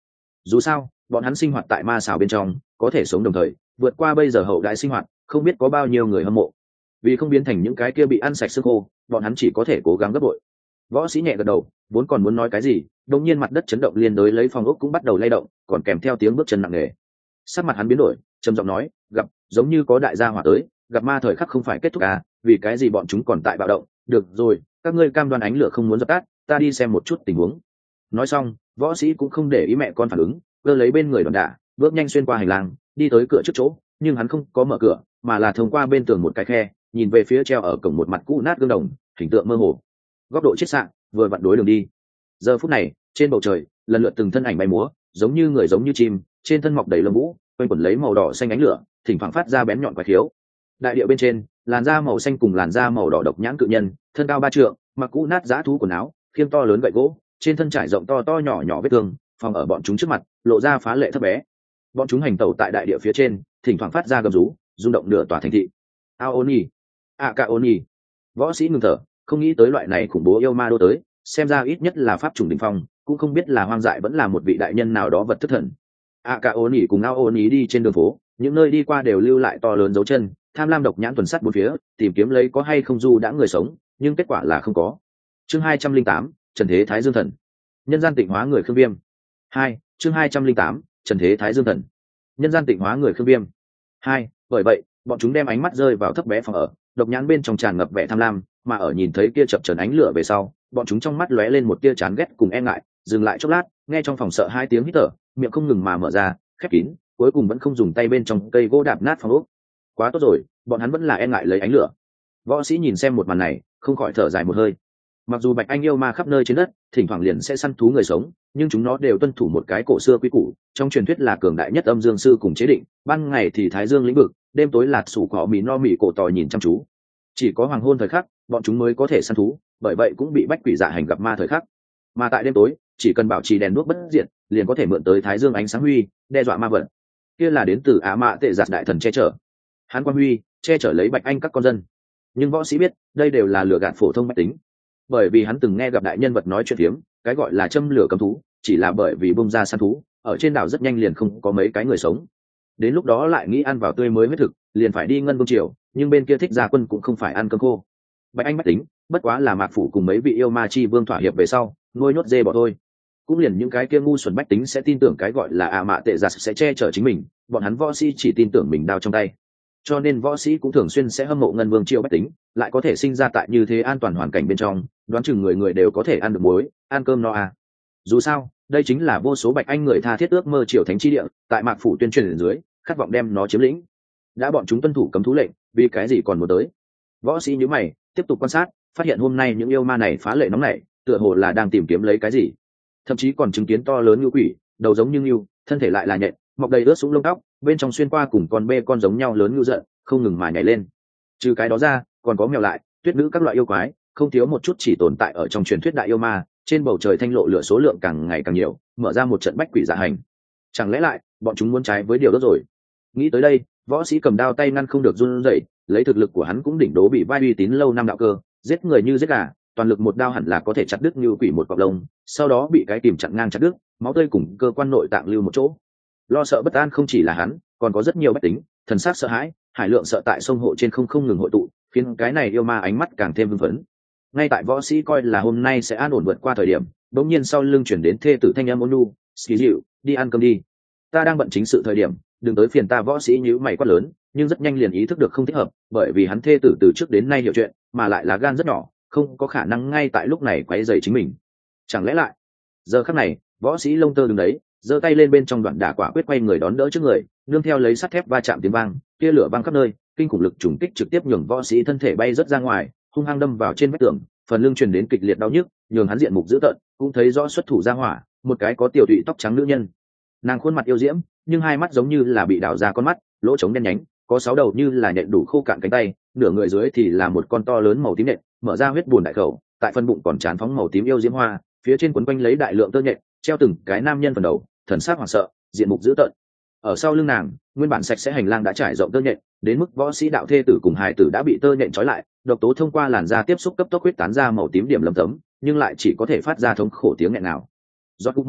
Dù sao bọn hắn sinh hoạt tại ma xào bên trong, có thể sống đồng thời vượt qua bây giờ hậu đại sinh hoạt, không biết có bao nhiêu người hâm mộ. Vì không biến thành những cái kia bị ăn sạch xương khô, bọn hắn chỉ có thể cố gắng gấp bội. Võ sĩ nhẹ gật đầu, vốn còn muốn nói cái gì, đột nhiên mặt đất chấn động, liên đối lấy phòng ốc cũng bắt đầu lay động, còn kèm theo tiếng bước chân nặng nề. Sắc mặt hắn biến đổi, trầm giọng nói, gặp, giống như có đại gia hỏa tới, gặp ma thời khắc không phải kết thúc à, vì cái gì bọn chúng còn tại bạo động. Được rồi, các ngươi cam đoan ánh lửa không muốn dập tắt, ta đi xem một chút tình huống. Nói xong, võ sĩ cũng không để ý mẹ con phản ứng, cơ lấy bên người đòn đả, bước nhanh xuyên qua hành lang, đi tới cửa trước chỗ, nhưng hắn không có mở cửa, mà là thông qua bên tường một cái khe, nhìn về phía treo ở cổng một mặt cũ nát gương đồng, hình tượng mơ hồ, góc độ chết sạn, vừa vặn đối đường đi. Giờ phút này, trên bầu trời lần lượt từng thân ảnh bay múa, giống như người giống như chim, trên thân mọc đầy lông vũ, quanh quẩn lấy màu đỏ xanh ánh lửa, thỉnh thoảng phát ra bén nhọn quái khiếu. Đại địa bên trên, làn da màu xanh cùng làn da màu đỏ độc nhãn cự nhân, thân cao 3 trượng, mặc cũ nát dã thú quần áo, khiêng to lớn gậy gỗ, trên thân trải rộng to to nhỏ nhỏ vết thương, phòng ở bọn chúng trước mặt, lộ ra phá lệ thấp bé. Bọn chúng hành tẩu tại đại địa phía trên, thỉnh thoảng phát ra gầm rú, rung động nửa tòa thành thị. Aoni, Akaoni. Võ sĩ ngừng thở, không nghĩ tới loại này khủng bố yêu ma đô tới, xem ra ít nhất là pháp trùng đỉnh phong, cũng không biết là hoang dại vẫn là một vị đại nhân nào đó vật thất thần. Akaoni cùng Aoni đi trên đường phố, những nơi đi qua đều lưu lại to lớn dấu chân, tham lam độc nhãn tuần sát bốn phía, tìm kiếm lấy có hay không du đã người sống, nhưng kết quả là không có. Chương 208, Trần Thế Thái Dương Thần. Nhân gian tịnh hóa người Khương Viêm. 2, chương 208, Trần Thế Thái Dương Thần. Nhân gian tịnh hóa người Khương Viêm. 2, bởi vậy, bọn chúng đem ánh mắt rơi vào thấp bé phòng ở, độc nhãn bên trong tràn ngập vẻ tham lam, mà ở nhìn thấy kia chập chờn ánh lửa về sau, bọn chúng trong mắt lóe lên một tia chán ghét cùng e ngại, dừng lại chốc lát, nghe trong phòng sợ hai tiếng hít thở, miệng không ngừng mà mở ra, khép kín, cuối cùng vẫn không dùng tay bên trong cây gỗ đạp nát phòng ốc. Quá tốt rồi, bọn hắn vẫn là e ngại lấy ánh lửa. Võ sĩ nhìn xem một màn này, không khỏi thở dài một hơi. Mặc dù bạch anh yêu ma khắp nơi trên đất, thỉnh thoảng liền sẽ săn thú người sống, nhưng chúng nó đều tuân thủ một cái cổ xưa quy củ, trong truyền thuyết là cường đại nhất âm dương sư cùng chế định, ban ngày thì thái dương lĩnh vực, đêm tối lạt sủ cỏ mì no mì cổ tòi nhìn chăm chú. Chỉ có hoàng hôn thời khắc, bọn chúng mới có thể săn thú, bởi vậy cũng bị bách quỷ dạ hành gặp ma thời khắc. Mà tại đêm tối, chỉ cần bảo trì đèn đuốc bất diệt, liền có thể mượn tới thái dương ánh sáng huy, đe dọa ma vật. Kia là đến từ Á Mã Tệ Giạt đại thần che chở. Hắn quang huy che chở lấy bạch anh các con dân. Nhưng võ sĩ biết, đây đều là lừa gạt phổ thông bách tính. Bởi vì hắn từng nghe gặp đại nhân vật nói chuyện phiếm, cái gọi là châm lửa cấm thú, chỉ là bởi vì bung ra săn thú, ở trên đảo rất nhanh liền không có mấy cái người sống. Đến lúc đó lại nghĩ ăn vào tươi mới huyết thực, liền phải đi Ngân Vương triều, nhưng bên kia thích gia quân cũng không phải ăn cơm khô. Bạch anh bách tính, bất quá là Mạc phủ cùng mấy vị yêu ma chi vương thỏa hiệp về sau, nuôi nhốt dê bỏ thôi. Cũng liền những cái kia ngu xuẩn bách tính sẽ tin tưởng cái gọi là Á Mã Tệ Giạt sẽ che chở chính mình, bọn hắn võ sĩ chỉ tin tưởng mình đao trong tay. Cho nên võ sĩ cũng thường xuyên sẽ hâm mộ Ngân Vương triều bách tính, lại có thể sinh ra tại như thế an toàn hoàn cảnh bên trong, đoán chừng người người đều có thể ăn được muối, ăn cơm no à. Dù sao, đây chính là vô số bạch anh người tha thiết ước mơ triều thánh chi địa, tại Mạc phủ tuyên truyền ở dưới, khát vọng đem nó chiếm lĩnh. Đã bọn chúng tuân thủ cấm thú lệnh, vì cái gì còn muốn tới? Võ sĩ nhíu mày, tiếp tục quan sát, phát hiện hôm nay những yêu ma này phá lệ nóng nảy, tựa hồ là đang tìm kiếm lấy cái gì. Thậm chí còn chứng kiến to lớn như quỷ, đầu giống như ngưu, thân thể lại là nhện, mọc đầy ướt sũng lông tóc, bên trong xuyên qua cùng con bê con giống nhau lớn ngưu giận, không ngừng mà nhảy lên. Trừ cái đó ra, còn có mèo lại, tuyết nữ các loại yêu quái, không thiếu một chút chỉ tồn tại ở trong truyền thuyết đại yêu ma. Trên bầu trời thanh lộ lửa số lượng càng ngày càng nhiều, mở ra một trận bách quỷ dạ hành. Chẳng lẽ lại bọn chúng muốn trái với điều đó rồi? Nghĩ tới đây, võ sĩ cầm đao tay ngăn không được run rẩy, lấy thực lực của hắn cũng đỉnh đố bị vai uy tín lâu năm đạo cơ, giết người như giết gà, toàn lực một đao hẳn là có thể chặt đứt như quỷ một cọng lông, sau đó bị cái kìm chặn ngang chặt đứt, máu tươi cùng cơ quan nội tạng lưu một chỗ. Lo sợ bất an không chỉ là hắn, còn có rất nhiều bách tính, thần sắc sợ hãi, hải lượng sợ tại sông hộ trên không ngừng hội tụ, khiến cái này yêu ma ánh mắt càng thêm hưng phấn. Ngay tại võ sĩ coi là hôm nay sẽ an ổn vượt qua thời điểm, bỗng nhiên sau lưng chuyển đến thê tử thanh âm ôn nhu, "Xí dịu, đi ăn cơm đi. Ta đang bận chính sự thời điểm, đừng tới phiền ta." Võ sĩ nhíu mày quát lớn, nhưng rất nhanh liền ý thức được không thích hợp, bởi vì hắn thê tử từ trước đến nay hiểu chuyện, mà lại là gan rất nhỏ, không có khả năng ngay tại lúc này quấy rầy chính mình. Chẳng lẽ lại? Giờ khắc này, võ sĩ lông tơ đứng đấy, giơ tay lên bên trong đoạn đả quả quyết quay người đón đỡ trước người, nương theo lấy sắt thép va chạm tiếng vang, tia lửa vang khắp nơi, kinh khủng lực trùng kích trực tiếp nhường võ sĩ thân thể bay rất ra ngoài, hung hăng đâm vào trên vách tường, phần lưng truyền đến kịch liệt đau nhức, nhường hắn diện mục dữ tợn, cũng thấy rõ xuất thủ ra hỏa, một cái có tiểu thụy tóc trắng nữ nhân. Nàng khuôn mặt yêu diễm, nhưng hai mắt giống như là bị đào ra con mắt, lỗ trống đen nhánh, có 6 đầu như là nhện đủ khô cạn cánh tay, nửa người dưới thì là một con to lớn màu tím nhện, mở ra huyết buồn đại khẩu, tại phân bụng còn tràn phóng màu tím yêu diễm hoa, phía trên quấn quanh lấy đại lượng tơ nhện, treo từng cái nam nhân phần đầu, thần sắc hoảng sợ, diện mục dữ tợn. Ở sau lưng nàng, nguyên bản sạch sẽ hành lang đã trải rộng tơ nhện, đến mức võ sĩ đạo thê tử cùng hài tử đã bị tơ nhện trói lại, độc tố thông qua làn da tiếp xúc cấp tốc huyết tán ra màu tím điểm lấm tấm, nhưng lại chỉ có thể phát ra thống khổ tiếng nghẹn nào. Giọt Cúc Mô,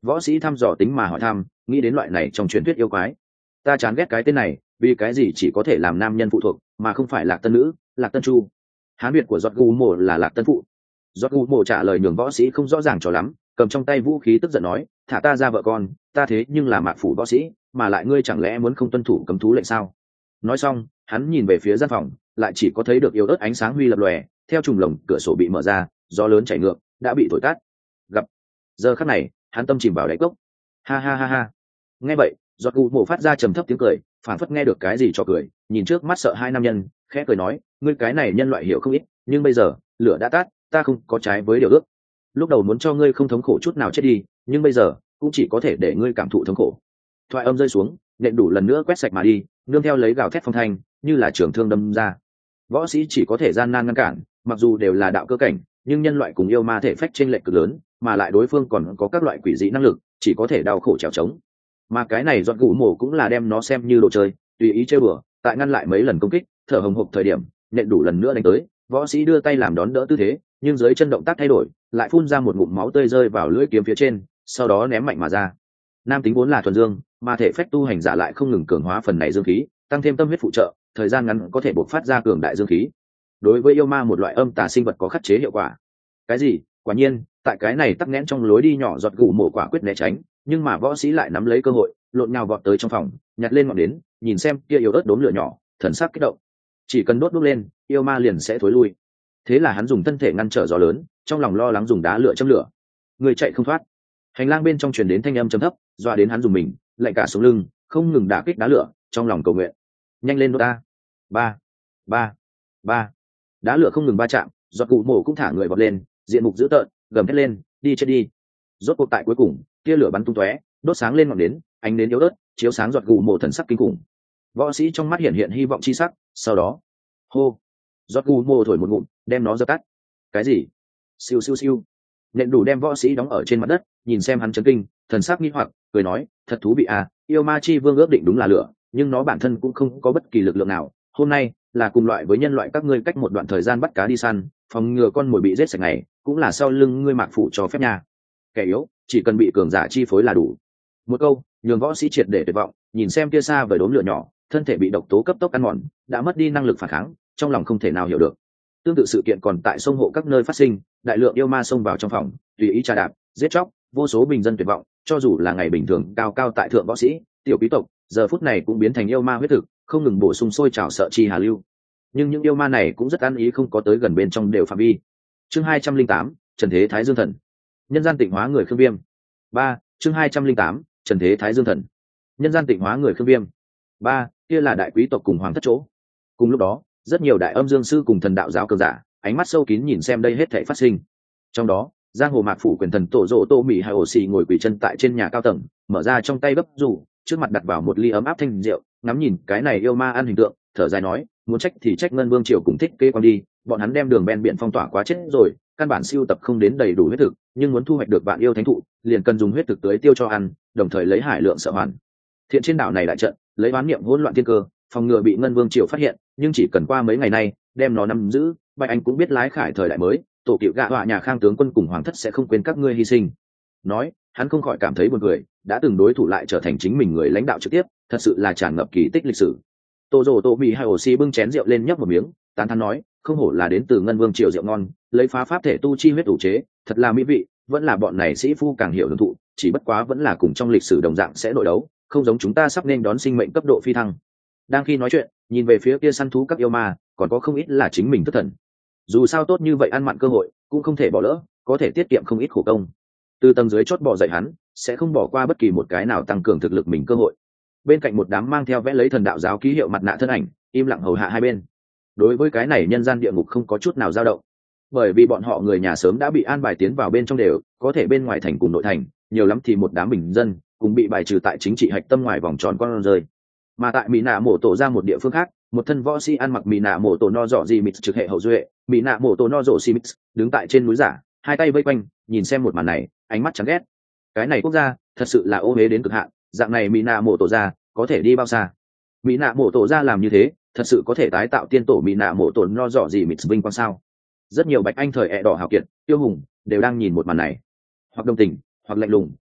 Võ sĩ thăm dò tính mà hỏi thăm, nghĩ đến loại này trong truyền thuyết yêu quái. Ta chán ghét cái tên này, vì cái gì chỉ có thể làm nam nhân phụ thuộc mà không phải Lạc Tân nữ, Lạc Tân chu. Hán việt của giọt gu mồ là Lạc Tân phụ. Giọt gu mồ trả lời nhường võ sĩ không rõ ràng cho lắm, cầm trong tay vũ khí tức giận nói, thả ta ra vợ con, ta thế nhưng là mạc phủ võ sĩ, mà lại ngươi chẳng lẽ muốn không tuân thủ cấm thú lệnh sao? Nói xong, hắn nhìn về phía gian phòng, lại chỉ có thấy được yếu ớt ánh sáng huy lập lòe, theo trùng lồng cửa sổ bị mở ra, gió lớn chảy ngược, đã bị thổi tắt. Gặp giờ khắc này, hắn tâm chìm vào đáy cốc. Ha ha ha ha. Nghe vậy, giọt gu mồ phát ra trầm thấp tiếng cười, phản phất nghe được cái gì cho cười, nhìn trước mắt sợ hai nam nhân, khẽ cười nói, ngươi cái này nhân loại hiểu không ít, nhưng bây giờ lửa đã tắt, ta không có trái với điều ước. Lúc đầu muốn cho ngươi không thống khổ chút nào chết đi, nhưng bây giờ cũng chỉ có thể để ngươi cảm thụ thống khổ. Thoại âm rơi xuống, nện đủ lần nữa quét sạch mà đi, nương theo lấy gào thét phong thanh, như là trường thương đâm ra. Võ sĩ chỉ có thể gian nan ngăn cản, mặc dù đều là đạo cơ cảnh, nhưng nhân loại cùng yêu ma thể phách chênh lệch cực lớn, mà lại đối phương còn có các loại quỷ dị năng lực, chỉ có thể đau khổ trèo trống. Mà cái này giọt gù mổ cũng là đem nó xem như đồ chơi, tùy ý chơi bừa, tại ngăn lại mấy lần công kích, thở hồng hộc thời điểm, nện đủ lần nữa đánh tới, võ sĩ đưa tay làm đón đỡ tư thế, nhưng dưới chân động tác thay đổi, lại phun ra một ngụm máu tươi rơi vào lưỡi kiếm phía trên, sau đó ném mạnh mà ra. Nam tính vốn là thuần dương, mà thể phách tu hành giả lại không ngừng cường hóa phần này dương khí, tăng thêm tâm huyết phụ trợ, thời gian ngắn có thể bộc phát ra cường đại dương khí. Đối với yêu ma một loại âm tà sinh vật có khắc chế hiệu quả. Cái gì? Quả nhiên, tại cái này tắc nghẽn trong lối đi nhỏ giọt gù mổ quả quyết né tránh, nhưng mà võ sĩ lại nắm lấy cơ hội, lộn nhào vọt tới trong phòng, nhặt lên ngọn nến, nhìn xem kia yếu ớt đốm lửa nhỏ, thần sắc kích động. Chỉ cần đốt lên, yêu ma liền sẽ thối lui. Thế là hắn dùng thân thể ngăn trở gió lớn, trong lòng lo lắng dùng đá lửa châm lửa. Người chạy không thoát. Hành lang bên trong truyền đến thanh âm trầm thấp, dọa đến hắn dùng mình, lạnh cả sống lưng, không ngừng đả kích đá lửa, trong lòng cầu nguyện. Nhanh lên đốt ta. Ba, ba, ba. Đá lửa không ngừng va chạm, giọt cụ mổ cũng thả người vọt lên, diện mục dữ tợn, gầm thét lên, đi chết đi. Rốt cuộc tại cuối cùng, tia lửa bắn tung tóe, đốt sáng lên ngọn nến, ánh nến yếu ớt, chiếu sáng giọt cụ mổ thần sắc kinh khủng. Võ sĩ trong mắt hiện hiện hy vọng chi sắc, sau đó, hô, giọt cụ mổ thổi một ngụm, đem nó dập tắt. Cái gì? Siêu siêu siêu. Nện đủ đem võ sĩ đóng ở trên mặt đất, nhìn xem hắn chấn kinh, thần sắc nghi hoặc, cười nói, thật thú vị à, yêu ma chi vương ước định đúng là lửa, nhưng nó bản thân cũng không có bất kỳ lực lượng nào. Hôm nay là cùng loại với nhân loại các ngươi cách một đoạn thời gian bắt cá đi săn, phòng ngừa con mồi bị giết sạch này, cũng là sau lưng ngươi mạc phủ cho phép nha. Kẻ yếu chỉ cần bị cường giả chi phối là đủ. Một câu nhường võ sĩ triệt để tuyệt vọng, nhìn xem kia xa với đốm lửa nhỏ, thân thể bị độc tố cấp tốc ăn mòn, đã mất đi năng lực phản kháng, trong lòng không thể nào hiểu được. Tương tự sự kiện còn tại sông hộ các nơi phát sinh, đại lượng yêu ma xông vào trong phòng, tùy ý trà đạp, giết chóc, vô số bình dân tuyệt vọng, cho dù là ngày bình thường cao cao tại thượng võ sĩ, tiểu quý tộc, giờ phút này cũng biến thành yêu ma huyết thực, không ngừng bổ sung sôi trào sợ chi hà lưu. Nhưng những yêu ma này cũng rất ăn ý, không có tới gần bên trong đều phạm vi. Chương 208, Trần Thế Thái Dương Thần. Nhân gian tịnh hóa người Khương Viêm. 3. Chương 208, Trần Thế Thái Dương Thần. Nhân gian tịnh hóa người Khương Viêm. 3. Kia là đại quý tộc cùng hoàng thất chỗ. Cùng lúc đó, rất nhiều đại âm dương sư cùng thần đạo giáo cường giả, ánh mắt sâu kín nhìn xem đây hết thảy phát sinh. Trong đó, giang hồ mạc phủ quyền thần tổ rộ tô mỹ hai ổ xì ngồi quỳ chân tại trên nhà cao tầng, mở ra trong tay gấp rủ, trước mặt đặt vào một ly ấm áp thanh rượu, ngắm nhìn cái này yêu ma ăn hình tượng, thở dài nói, muốn trách thì trách ngân vương triều cùng thích kê quan đi, bọn hắn đem đường ven biển phong tỏa quá chết rồi, căn bản siêu tập không đến đầy đủ huyết thực, nhưng muốn thu hoạch được vạn yêu thánh thụ, liền cần dùng huyết thực tưới tiêu cho ăn, đồng thời lấy hải lượng sợ hoàn thiện trên đảo này đại trận, lấy oán niệm hỗn loạn thiên cơ, phòng ngừa bị ngân vương triều phát hiện, nhưng chỉ cần qua mấy ngày nay đem nó nắm giữ, bạch anh cũng biết lái khải thời đại mới, tổ cựu gạ họa nhà Khang tướng quân cùng hoàng thất sẽ không quên các ngươi hy sinh. Nói, hắn không khỏi cảm thấy buồn cười, đã từng đối thủ lại trở thành chính mình người lãnh đạo trực tiếp, thật sự là tràn ngập kỳ tích lịch sử. Tô rồ tô bị hai ổ xì bưng chén rượu lên nhấp một miếng, tán thán nói, không hổ là đến từ ngân vương triều rượu ngon, lấy phá pháp thể tu chi huyết ủ chế, thật là mỹ vị, vẫn là bọn này sĩ phu càng hiểu hưởng thụ, chỉ bất quá vẫn là cùng trong lịch sử đồng dạng sẽ nội đấu, không giống chúng ta sắp nên đón sinh mệnh cấp độ phi thăng. Đang khi nói chuyện, nhìn về phía kia săn thú các yêu ma, còn có không ít là chính mình thất thần. Dù sao tốt như vậy ăn mặn cơ hội cũng không thể bỏ lỡ, có thể tiết kiệm không ít khổ công. Từ tầng dưới chót bỏ dậy hắn sẽ không bỏ qua bất kỳ một cái nào tăng cường thực lực mình cơ hội. Bên cạnh một đám mang theo vẽ lấy thần đạo giáo ký hiệu mặt nạ thân ảnh im lặng hầu hạ hai bên. Đối với cái này nhân gian địa ngục không có chút nào dao động, bởi vì bọn họ người nhà sớm đã bị an bài tiến vào bên trong, đều có thể bên ngoài thành cùng nội thành, nhiều lắm thì một đám bình dân cũng bị bài trừ tại chính trị hạch tâm ngoài vòng tròn con rơi. Mà tại mỹ nạ mổ tổ ra một địa phương khác, một thân võ sĩ ăn mặc mỹ nạ mổ tổ no dọ gì mịt trực hệ hậu duệ, mỹ nạ mổ tổ no dọ si mịt đứng tại trên núi giả, hai tay vây quanh nhìn xem một màn này, ánh mắt chán ghét. Cái này quốc gia thật sự là ô uế đến cực hạn, dạng này mỹ nạ mổ tổ ra có thể đi bao xa? Mỹ nạ mổ tổ ra làm như thế thật sự có thể tái tạo tiên tổ mỹ nạ mổ tổ no dọ gì mịt vinh quang sao? Rất nhiều bạch anh thời ẹ đỏ hào kiệt tiêu hùng đều đang nhìn một màn này, hoặc đồng tình hoặc lạnh lùng,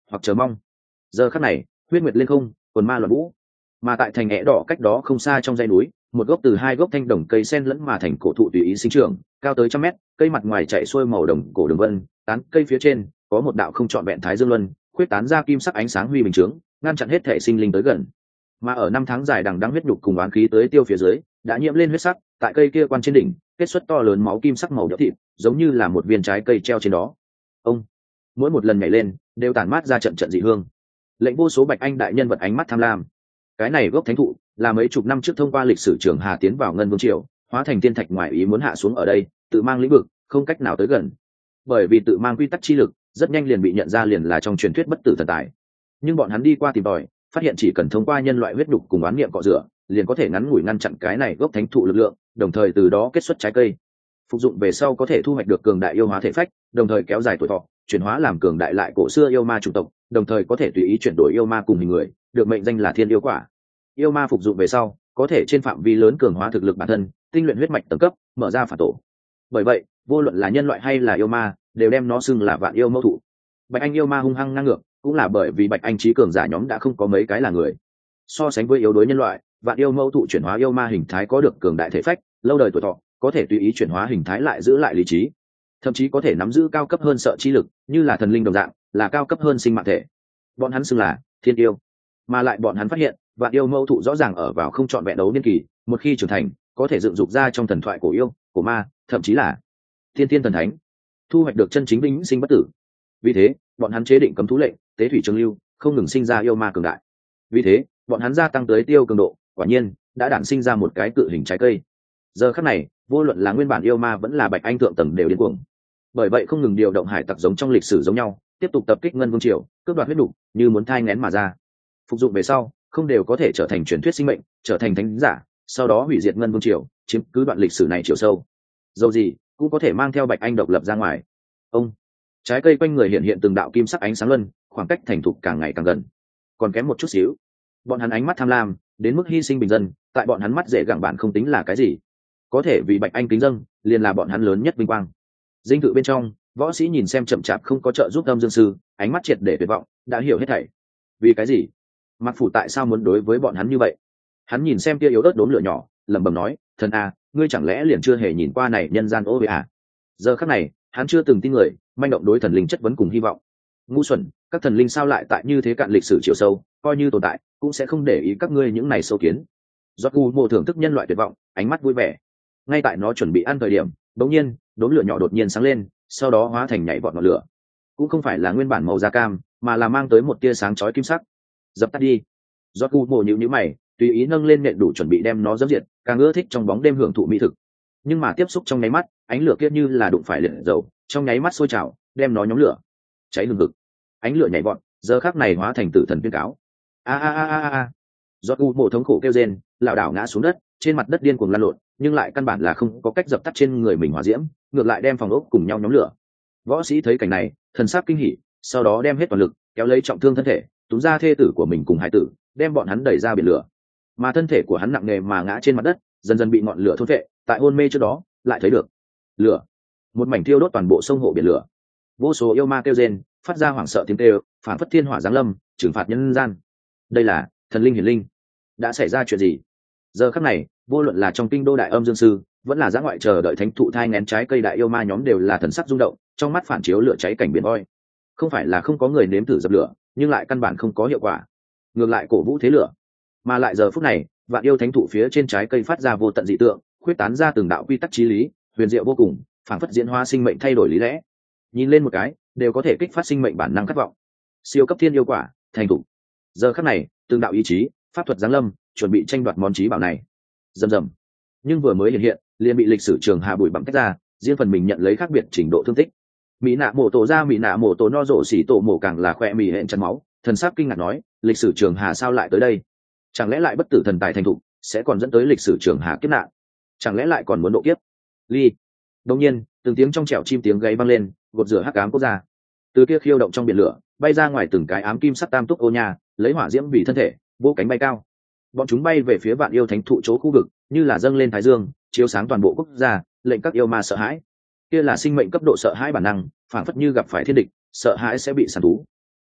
hoặc chờ mong. Giờ khắc này, huyết nguyệt lên không, quần ma loạn vũ. Mà tại thành é đỏ cách đó không xa trong dãy núi, một gốc từ hai gốc thanh đồng cây sen lẫn mà thành cổ thụ tùy ý sinh trưởng, cao tới 100 mét, cây mặt ngoài chạy xuôi màu đồng cổ đường vân, tán cây phía trên có một đạo không trọn vẹn thái dương luân, khuyết tán ra kim sắc ánh sáng huy bình chướng, ngăn chặn hết thể sinh linh tới gần. Mà ở 5 tháng dài đằng đẵng huyết nhục cùng oán khí tới tiêu phía dưới, đã nhiễm lên huyết sắc, tại cây kia quan trên đỉnh, kết xuất to lớn máu kim sắc màu đỏ thịt, giống như là một viên trái cây treo trên đó. Ông mỗi một lần nhảy lên, đều tản mát ra trận trận dị hương. Lệnh vô số bạch anh đại nhân vật ánh mắt tham lam. Cái này gốc thánh thụ là mấy chục năm trước thông qua lịch sử trường Hà tiến vào Ngân Vương triều, hóa thành tiên thạch ngoài ý muốn hạ xuống ở đây, tự mang lĩnh vực, không cách nào tới gần. Bởi vì tự mang quy tắc chi lực, rất nhanh liền bị nhận ra liền là trong truyền thuyết bất tử thần tài. Nhưng bọn hắn đi qua tìm tòi, phát hiện chỉ cần thông qua nhân loại huyết nhục cùng oán niệm cọ rửa, liền có thể ngắn ngủi ngăn chặn cái này gốc thánh thụ lực lượng, đồng thời từ đó kết xuất trái cây. Phục dụng về sau có thể thu hoạch được cường đại yêu hóa thể phách, đồng thời kéo dài tuổi thọ, chuyển hóa làm cường đại lại cổ xưa yêu ma chủng tộc, đồng thời có thể tùy ý chuyển đổi yêu ma cùng hình người, được mệnh danh là thiên yêu quả. Yêu ma phục dụng về sau, có thể trên phạm vi lớn cường hóa thực lực bản thân, tinh luyện huyết mạch tầng cấp, mở ra phản tổ. Bởi vậy, vô luận là nhân loại hay là yêu ma, đều đem nó xưng là vạn yêu mâu thụ. Bạch anh yêu ma hung hăng ngang ngược, cũng là bởi vì bạch anh trí cường giả nhóm đã không có mấy cái là người. So sánh với yếu đối nhân loại, vạn yêu mâu thụ chuyển hóa yêu ma hình thái có được cường đại thể phách, lâu đời tuổi thọ, có thể tùy ý chuyển hóa hình thái lại giữ lại lý trí, thậm chí có thể nắm giữ cao cấp hơn sợ chi lực, như là thần linh đồng dạng, là cao cấp hơn sinh mạng thể. Bọn hắn xưng là thiên yêu. Mà lại bọn hắn phát hiện, vạn yêu mâu thụ rõ ràng ở vào không trọn vẹn đấu niên kỳ, một khi trưởng thành, có thể dựng dục ra trong thần thoại cổ yêu, cổ ma, thậm chí là thiên thiên thần thánh, thu hoạch được chân chính vĩnh sinh bất tử. Vì thế, bọn hắn chế định cấm thú lệnh, tế thủy trường lưu, không ngừng sinh ra yêu ma cường đại. Vì thế, bọn hắn gia tăng tới tiêu cường độ, quả nhiên đã đản sinh ra một cái cự hình trái cây. Giờ khắc này, vô luận là nguyên bản yêu ma vẫn là bạch anh thượng tầng đều điên cuồng. Bởi vậy không ngừng điều động hải tặc giống trong lịch sử giống nhau, tiếp tục tập kích Ngân Vương triều, cướp đoạt huyết đủ, như muốn thai nghén mà ra. Phục dụng về sau, không đều có thể trở thành truyền thuyết sinh mệnh, trở thành thánh giả, sau đó hủy diệt Ngân Vương triều, chiếm cứ đoạn lịch sử này chiều sâu. Dầu gì cũng có thể mang theo bạch anh độc lập ra ngoài. Ông trái cây quanh người hiện hiện từng đạo kim sắc ánh sáng luân, khoảng cách thành thục càng ngày càng gần. Còn kém một chút xíu, bọn hắn ánh mắt tham lam đến mức hy sinh bình dân, tại bọn hắn mắt dễ gẳng bạn không tính là cái gì, có thể vì bạch anh kính dâng liền là bọn hắn lớn nhất vinh quang. Dinh thự bên trong, võ sĩ nhìn xem chậm chạp không có trợ giúp âm dương sư, ánh mắt triệt để tuyệt vọng, đã hiểu hết thảy. Vì cái gì mặc phủ tại sao muốn đối với bọn hắn như vậy? Hắn nhìn xem kia yếu ớt đốm lửa nhỏ, lẩm bẩm nói, thần a, ngươi chẳng lẽ liền chưa hề nhìn qua này nhân gian ô về à? Giờ khắc này, hắn chưa từng tin người, manh động đối thần linh chất vấn cùng hy vọng. Ngu xuẩn, các thần linh sao lại tại như thế cạn lịch sử chiều sâu, coi như tồn tại cũng sẽ không để ý các ngươi những này sâu kiến. Giọt Gu mô thưởng thức nhân loại tuyệt vọng, ánh mắt vui vẻ. Ngay tại nó chuẩn bị ăn thời điểm, bỗng nhiên đốm lửa nhỏ đột nhiên sáng lên, sau đó hóa thành nhảy vọt ngọn lửa. Cũng không phải là nguyên bản màu da cam, mà là mang tới một tia sáng chói kim sắc. Dập tắt đi. Giọt Gu mô nhíu nhíu mày, tùy ý nâng lên nện đủ chuẩn bị đem nó dẫm diệt, càng ưa thích trong bóng đêm hưởng thụ mỹ thực. Nhưng mà tiếp xúc trong nháy mắt, ánh lửa kia như là đụng phải liệt dầu, trong nháy mắt sôi trào, đem nó nhóm lửa. Cháy hừng hực. Ánh lửa nhảy vọt, giờ khắc này hóa thành tử thần tuyên cáo. A a a a a. Giọt Gu mô thống khổ kêu rên, lảo đảo ngã xuống đất, trên mặt đất điên cuồng lăn lộn, nhưng lại căn bản là không có cách dập tắt trên người mình hỏa diễm, ngược lại đem phòng ốc cùng nhau nhóm lửa. Võ sĩ thấy cảnh này, thần sắc kinh hỉ, sau đó đem hết toàn lực kéo lấy trọng thương thân thể, túm ra thê tử của mình cùng hải tử, đem bọn hắn đẩy ra biển lửa. Mà thân thể của hắn nặng nề mà ngã trên mặt đất, dần dần bị ngọn lửa thôn phệ, tại hôn mê trước đó, lại thấy được lửa, một mảnh thiêu đốt toàn bộ sông hộ biển lửa. Vô số yêu ma kêu rên, phát ra hoảng sợ tiếng kêu, phản phất thiên hỏa giáng lâm, trừng phạt nhân gian. Đây là thần linh hiển linh, đã xảy ra chuyện gì? Giờ khắc này, vô luận là trong kinh đô đại âm dương sư, vẫn là giã ngoại chờ đợi thánh thụ thai nén trái cây đại yêu ma nhóm đều là thần sắc rung động, trong mắt phản chiếu lửa cháy cảnh biển voi. Không phải là không có người nếm thử dập lửa, nhưng lại căn bản không có hiệu quả, ngược lại cổ vũ thế lửa. Mà lại giờ phút này, vạn yêu thánh thụ phía trên trái cây phát ra vô tận dị tượng, khuyết tán ra từng đạo quy tắc chí lý, huyền diệu vô cùng, phảng phất diễn hóa sinh mệnh thay đổi lý lẽ. Nhìn lên một cái, đều có thể kích phát sinh mệnh bản năng khát vọng. Siêu cấp thiên yêu quả, thành thụ. Giờ khắc này, từng đạo ý chí, pháp thuật giáng lâm, chuẩn bị tranh đoạt món chí bảo này. Rầm rầm. Nhưng vừa mới hiện hiện, liền bị lịch sử trường Hà bụi bặm tách ra, riêng phần mình nhận lấy khác biệt trình độ thương tích. Mỹ nạ mổ tổ ra, Mỹ nạ mổ tổ no rổ xỉ tổ mổ càng là khoe mì hẹn chắn máu, thần sắc kinh ngạc nói, lịch sử trường Hà sao lại tới đây? Chẳng lẽ lại bất tử thần tài thành thục sẽ còn dẫn tới lịch sử trường Hà kiếp nạn? Chẳng lẽ lại còn muốn độ kiếp? Ly. Đột nhiên, từng tiếng trong trẻo chim tiếng gáy vang lên, gột rửa hắc ám quốc gia. Từ kia khiêu động trong biển lửa, bay ra ngoài từng cái ám kim sắc tam túc ô nha, lấy hỏa diễm vì thân thể, vô cánh bay cao. Bọn chúng bay về phía vạn yêu thánh thụ chỗ khu vực, như là dâng lên thái dương, chiếu sáng toàn bộ quốc gia, lệnh các yêu ma sợ hãi. Kia là sinh mệnh cấp độ sợ hãi bản năng, phản phất như gặp phải thiên địch, sợ hãi sẽ bị săn thú.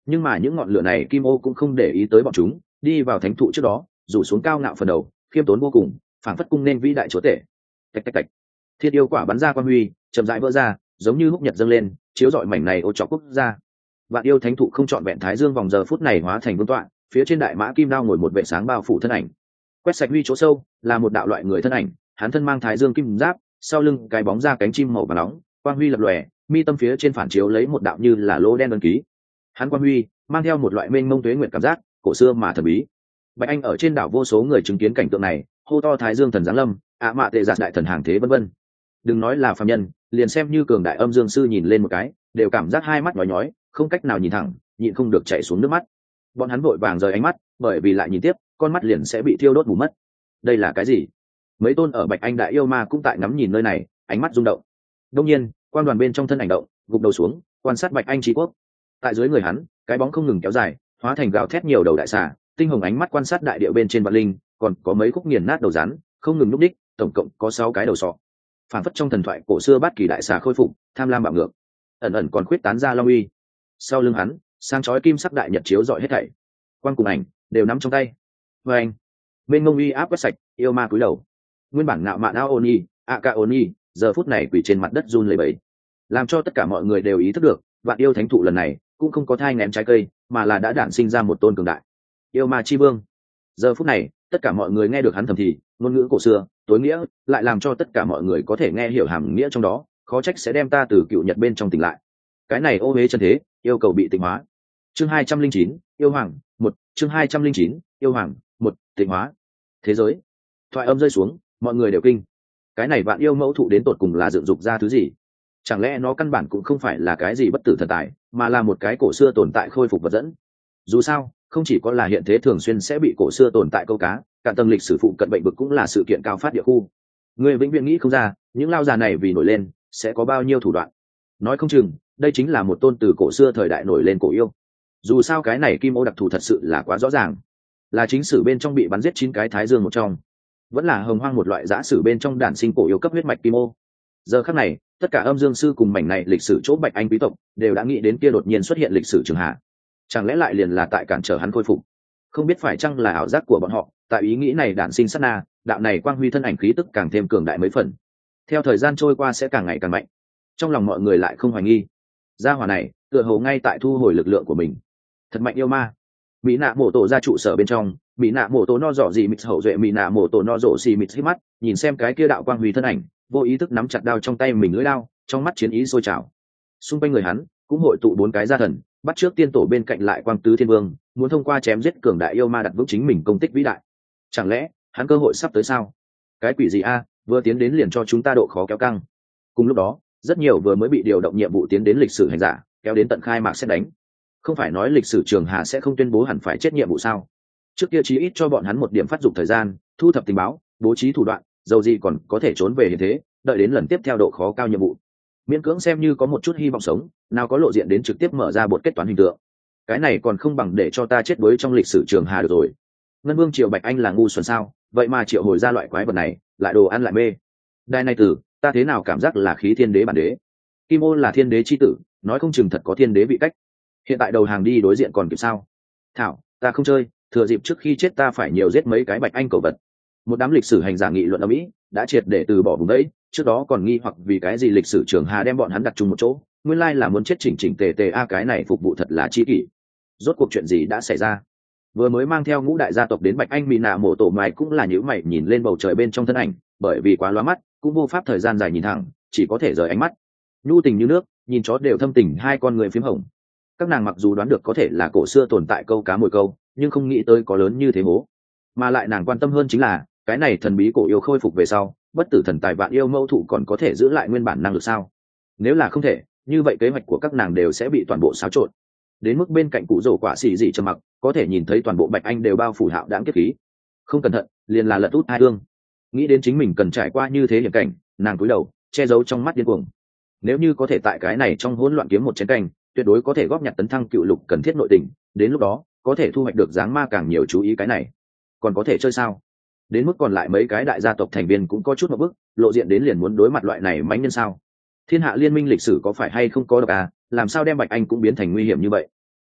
Nhưng mà những ngọn lửa này kim ô cũng không để ý tới bọn chúng, đi vào thánh thụ trước đó rủ xuống cao ngạo phần đầu, khiêm tốn vô cùng, phảng phất cung nên vĩ đại chúa tể. Tạch tạch tạch, thiên yêu quả bắn ra quang huy, chậm rãi vỡ ra, giống như húc nhật dâng lên, chiếu rọi mảnh này ô trọc quốc gia. Vạn yêu thánh thụ không trọn vẹn thái dương vòng giờ phút này hóa thành vương tọa, phía trên đại mã kim đao ngồi một vệ sáng bao phủ thân ảnh. Quét sạch huy chỗ sâu là một đạo loại người thân ảnh, hắn thân mang thái dương kim giáp, sau lưng cái bóng ra cánh chim màu vàng nóng, quang huy lập lòe, mi tâm phía trên phản chiếu lấy một đạo như là lỗ đen ấn ký. Hắn quang huy mang theo một loại mênh mông tuế nguyện cảm giác cổ xưa mà thần bí. Bạch Anh ở trên đảo vô số người chứng kiến cảnh tượng này, hô to thái dương thần giáng lâm, ạ mạ tệ giạt đại thần hàng thế vân vân. Đừng nói là phàm nhân, liền xem như cường đại âm dương sư nhìn lên một cái, đều cảm giác hai mắt nhói nhói, không cách nào nhìn thẳng, nhịn không được chảy xuống nước mắt. Bọn hắn vội vàng rời ánh mắt, bởi vì lại nhìn tiếp, con mắt liền sẽ bị thiêu đốt mù mất. Đây là cái gì? Mấy tôn ở Bạch Anh đại yêu ma cũng tại ngắm nhìn nơi này, ánh mắt rung động. Đông nhiên, quan đoàn bên trong thân ảnh động, gục đầu xuống, quan sát Bạch Anh Chí Quốc. Tại dưới người hắn, cái bóng không ngừng kéo dài, hóa thành gào thét nhiều đầu đại xà, tinh hồng ánh mắt quan sát đại địa bên trên vạn linh, còn có mấy khúc nghiền nát đầu rắn, không ngừng núp đích, tổng cộng có 6 cái đầu sọ. Phản phất trong thần thoại cổ xưa bát kỳ đại xà khôi phục, tham lam bạo ngược, ẩn ẩn còn khuyết tán ra long uy. Sau lưng hắn, sáng chói kim sắc đại nhật chiếu rọi hết thảy, quan cùng ảnh đều nắm trong tay. Và anh, bên ngông uy áp quét sạch, yêu ma cúi đầu. Nguyên bản ngạo mạn Aoni, Akaoni, giờ phút này quỳ trên mặt đất run lẩy bẩy, làm cho tất cả mọi người đều ý thức được, vạn yêu thánh thụ lần này cũng không có thai nghén trái cây, mà là đã đản sinh ra một tôn cường đại yêu ma chi vương. Giờ phút này, tất cả mọi người nghe được hắn thầm thì, ngôn ngữ cổ xưa, tối nghĩa, lại làm cho tất cả mọi người có thể nghe hiểu hàm nghĩa trong đó, khó trách sẽ đem ta từ cựu nhật bên trong tỉnh lại. Cái này ô uế chân thế, yêu cầu bị tịnh hóa. Chương 209, yêu hoàng, 1, chương 209, yêu hoàng, 1, tịnh hóa. Thế giới. Thoại âm rơi xuống, mọi người đều kinh. Cái này vạn yêu mẫu thụ đến tột cùng là dựng dục ra thứ gì? Chẳng lẽ nó căn bản cũng không phải là cái gì bất tử thần tài, mà là một cái cổ xưa tồn tại khôi phục vật dẫn? Dù sao, không chỉ có là hiện thế thường xuyên sẽ bị cổ xưa tồn tại câu cá, cả tầng lịch sử phụ cận bệnh vực cũng là sự kiện cao phát địa khu. Người vĩnh viễn nghĩ không ra, những lao già này vì nổi lên sẽ có bao nhiêu thủ đoạn. Nói không chừng, đây chính là một tôn từ cổ xưa thời đại nổi lên cổ yêu. Dù sao cái này kim ô đặc thù thật sự là quá rõ ràng, là chính sử bên trong bị bắn giết 9 cái thái dương một trong, vẫn là hồng hoang một loại giã sử bên trong đản sinh cổ yêu cấp huyết mạch kim ô. Giờ khắc này, tất cả âm dương sư cùng mảnh này lịch sử chỗ Bạch Anh quý tộc đều đã nghĩ đến kia đột nhiên xuất hiện lịch sử Trường Hà. Chẳng lẽ lại liền là tại cản trở hắn khôi phục? Không biết phải chăng là ảo giác của bọn họ, tại ý nghĩ này đản sinh sát na, đạo này quang huy thân ảnh khí tức càng thêm cường đại mấy phần. Theo thời gian trôi qua sẽ càng ngày càng mạnh. Trong lòng mọi người lại không hoài nghi, gia hỏa này tựa hồ ngay tại thu hồi lực lượng của mình. Thật mạnh yêu ma. Mỹ nạ mổ tổ ra trụ sở bên trong, Mỹ nạ mổ tổ no dọ gì mịt hậu duệ Mỹ nạ mổ tổ no dọ xì mịt hít mắt, nhìn xem cái kia đạo quang huy thân ảnh, vô ý thức nắm chặt đao trong tay mình, lưỡi đao trong mắt chiến ý sôi trào. Xung quanh người hắn cũng hội tụ 4 cái gia thần, bắt trước tiên tổ bên cạnh lại quang tứ thiên vương, muốn thông qua chém giết cường đại yêu ma đặt vững chính mình công tích vĩ đại. Chẳng lẽ hắn cơ hội sắp tới sao? Cái quỷ gì a, vừa tiến đến liền cho chúng ta độ khó kéo căng. Cùng lúc đó, rất nhiều vừa mới bị điều động nhiệm vụ tiến đến lịch sử hành giả kéo đến tận khai mạc xét đánh. Không phải nói lịch sử Trường Hà sẽ không tuyên bố hẳn phải chết nhiệm vụ sao? Trước kia chí ít cho bọn hắn một điểm phát dụng thời gian, thu thập tình báo, bố trí thủ đoạn, dầu gì còn có thể trốn về hiện thế, đợi đến lần tiếp theo độ khó cao nhiệm vụ, miễn cưỡng xem như có một chút hy vọng sống, nào có lộ diện đến trực tiếp mở ra bột kết toán hình tượng. Cái này còn không bằng để cho ta chết đuối trong lịch sử Trường Hà được rồi. Ngân Vương Triều Bạch Anh là ngu xuẩn sao? Vậy mà triệu hồi ra loại quái vật này, lại đồ ăn lại mê. Đài này tử, ta thế nào cảm giác là khí thiên đế bản đế? Kim Ô là thiên đế chi tử, nói không chừng thật có thiên đế vị cách. Hiện tại đầu hàng đi đối diện còn kịp sao? Thảo, ta không chơi, thừa dịp trước khi chết ta phải nhiều giết mấy cái Bạch Anh cầu vật. Một đám lịch sử hành giả nghị luận ở Mỹ đã triệt để từ bỏ vùng đấy, trước đó còn nghi hoặc vì cái gì lịch sử Trường Hà đem bọn hắn đặt chung một chỗ, nguyên lai là muốn chết chỉnh chỉnh tề tề a, cái này phục vụ thật là chi kỷ. Rốt cuộc chuyện gì đã xảy ra? Vừa mới mang theo ngũ đại gia tộc đến Bạch Anh Mỹ nạ mổ tổ mày cũng là nhíu mày nhìn lên bầu trời bên trong thân ảnh, bởi vì quá lóa mắt, cũng vô pháp thời gian dài nhìn thẳng, chỉ có thể rời ánh mắt. Nhu tình như nước, nhìn chó đều thâm tình, hai con người phím hồng. Các nàng mặc dù đoán được có thể là cổ xưa tồn tại câu cá mồi câu, nhưng không nghĩ tới có lớn như thế hố. Mà lại nàng quan tâm hơn chính là cái này thần bí cổ yêu khôi phục về sau, bất tử thần tài vạn yêu mẫu thụ còn có thể giữ lại nguyên bản năng lực sao? Nếu là không thể, như vậy kế hoạch của các nàng đều sẽ bị toàn bộ xáo trộn. Đến mức bên cạnh cụ rổ quả xì dị trầm mặc, có thể nhìn thấy toàn bộ Bạch Anh đều bao phủ hạo đãng kiếp khí. Không cẩn thận, liền là lật út hai thương. Nghĩ đến chính mình cần trải qua như thế hiểm cảnh, nàng cúi đầu, che giấu trong mắt điên cuồng. Nếu như có thể tại cái này trong hỗn loạn kiếm một chén canh, tuyệt đối có thể góp nhặt tấn thăng cựu lục cần thiết nội tình, đến lúc đó có thể thu hoạch được dáng ma càng nhiều chú ý cái này. Còn có thể chơi sao? Đến mức còn lại mấy cái đại gia tộc thành viên cũng có chút một bức, lộ diện đến liền muốn đối mặt loại này mãnh nhân sao? Thiên hạ liên minh lịch sử có phải hay không có độc à, làm sao đem Bạch Anh cũng biến thành nguy hiểm như vậy?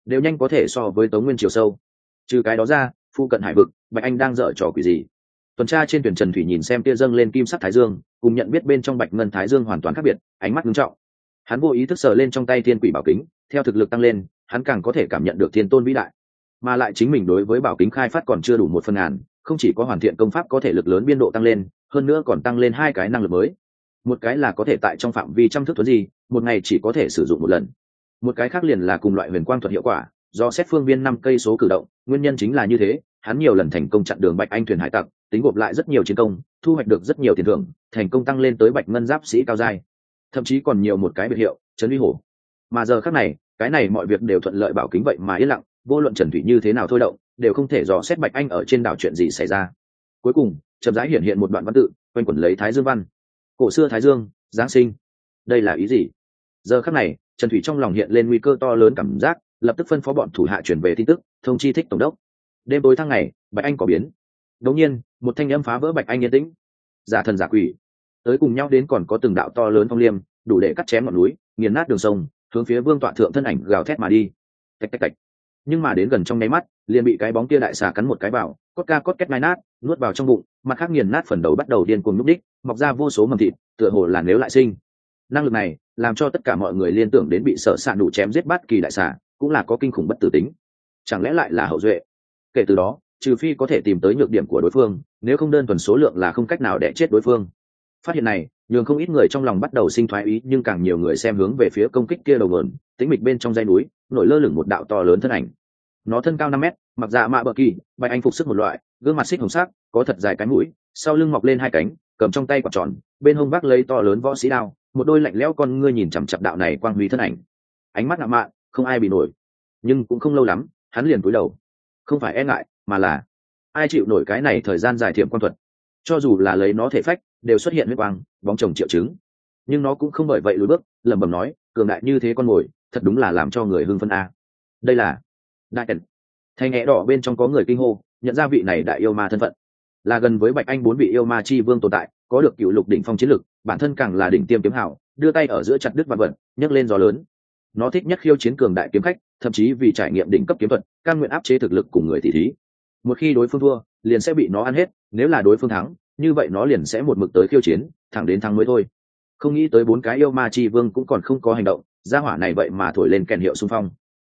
đều nhanh có thể so với Tống Nguyên chiều sâu. Trừ cái đó ra, phụ cận hải vực, Bạch Anh đang dở trò quỷ gì? Tuần tra trên thuyền Trần Thủy nhìn xem tia dâng lên kim sắc thái dương, cùng nhận biết bên trong bạch ngân thái dương hoàn toàn khác biệt, ánh mắt nghiêm trọng. Hắn vô ý thức sờ lên trong tay thiên quỷ bảo kính, theo thực lực tăng lên, hắn càng có thể cảm nhận được thiên tôn vĩ đại. Mà lại chính mình đối với bảo kính khai phát còn chưa đủ 1/1000, không chỉ có hoàn thiện công pháp có thể lực lớn biên độ tăng lên, hơn nữa còn tăng lên 2 cái năng lực mới. Một cái là có thể tại trong phạm vi trăm thước thuấn gì, một ngày chỉ có thể sử dụng một lần. Một cái khác liền là cùng loại huyền quang thuật hiệu quả, do xét phương viên 5 cây số cử động, nguyên nhân chính là như thế, hắn nhiều lần thành công chặn đường Bạch Anh thuyền hải tặc, tính gộp lại rất nhiều chiến công, thu hoạch được rất nhiều tiền thưởng, thành công tăng lên tới Bạch Ngân giáp sĩ cao giai. Thậm chí còn nhiều một cái biệt hiệu, Trấn Uy Hổ. Mà giờ khắc này, cái này mọi việc đều thuận lợi bảo kính vậy mà yên lặng, vô luận Trần Thủy như thế nào thôi động, đều không thể dò xét Bạch Anh ở trên đảo chuyện gì xảy ra. Cuối cùng, chậm rãi hiện một đoạn văn tự, quanh quẩn lấy Thái Dương văn. Cổ xưa Thái Dương, Giáng sinh. Đây là ý gì? Giờ khắc này, Trần Thủy trong lòng hiện lên nguy cơ to lớn cảm giác, lập tức phân phó bọn thủ hạ chuyển về tin tức, thông chi Thích tổng đốc. Đêm tối tháng ngày, Bạch Anh có biến. Đột nhiên, một thanh âm phá vỡ Bạch Anh yên tĩnh. Giả thần giả quỷ, tới cùng nhau đến còn có từng đạo to lớn phong liêm, đủ để cắt chém ngọn núi, nghiền nát đường sông, hướng phía Vương tọa thượng thân ảnh gào thét mà đi. Tạch tạch tạch. Nhưng mà đến gần trong nháy mắt, liền bị cái bóng kia đại xà cắn một cái vào, cốt két ngai nát, nuốt vào trong bụng, mặt khác nghiền nát phần đầu bắt đầu điên cuồng nhúc đích, mọc ra vô số mầm thịt, tựa hồ là nếu lại sinh. Năng lực này làm cho tất cả mọi người liên tưởng đến bị Sở Sạn đủ chém giết bát kỳ đại xà, cũng là có kinh khủng bất tử tính. Chẳng lẽ lại là hậu duệ? Kể từ đó, trừ phi có thể tìm tới nhược điểm của đối phương, nếu không đơn thuần số lượng là không cách nào để chết đối phương. Phát hiện này nhường không ít người trong lòng bắt đầu sinh thoái ý, nhưng càng nhiều người xem hướng về phía công kích kia đầu nguồn, tĩnh mịch bên trong dãy núi nổi lơ lửng một đạo to lớn thân ảnh. Nó thân cao 5 mét, mặc dạ mạ bờ kỳ, Bạch Anh phục sức một loại, gương mặt xích hồng sắc, có thật dài cái mũi, sau lưng mọc lên 2 cánh, cầm trong tay quả tròn, bên hông vác lấy to lớn võ sĩ đao, một đôi lạnh lẽo con ngươi nhìn chằm chằm đạo này quang huy thân ảnh. Ánh mắt ngạo mạn, không ai bị nổi. Nhưng cũng không lâu lắm, hắn liền cúi đầu. Không phải e ngại, mà là ai chịu nổi cái này thời gian dài thiểm quan thuật. Cho dù là lấy nó thể phách, đều xuất hiện huyết quang, bóng chồng triệu chứng. Nhưng nó cũng không bởi vậy lùi bước, lẩm bẩm nói, cường đại như thế con mồi, thật đúng là làm cho người hưng phấn a. Đây là đại tần. Thanh nhẹ đỏ bên trong có người kinh hô, nhận ra vị này đại yêu ma thân phận, là gần với Bạch Anh 4 vị yêu ma chi vương tồn tại, có được cựu lục đỉnh phong chiến lực, bản thân càng là đỉnh tiêm kiếm hảo, đưa tay ở giữa chặt đứt vạn vật, nhấc lên gió lớn. Nó thích nhất khiêu chiến cường đại kiếm khách, thậm chí vì trải nghiệm đỉnh cấp kiếm thuật, cam nguyện áp chế thực lực của người tỷ thí. Một khi đối phương thua, liền sẽ bị nó ăn hết, nếu là đối phương thắng, như vậy nó liền sẽ một mực tới khiêu chiến, thẳng đến thắng mới thôi. Không nghĩ tới 4 cái yêu ma chi vương cũng còn không có hành động, gia hỏa này vậy mà thổi lên kèn hiệu xung phong.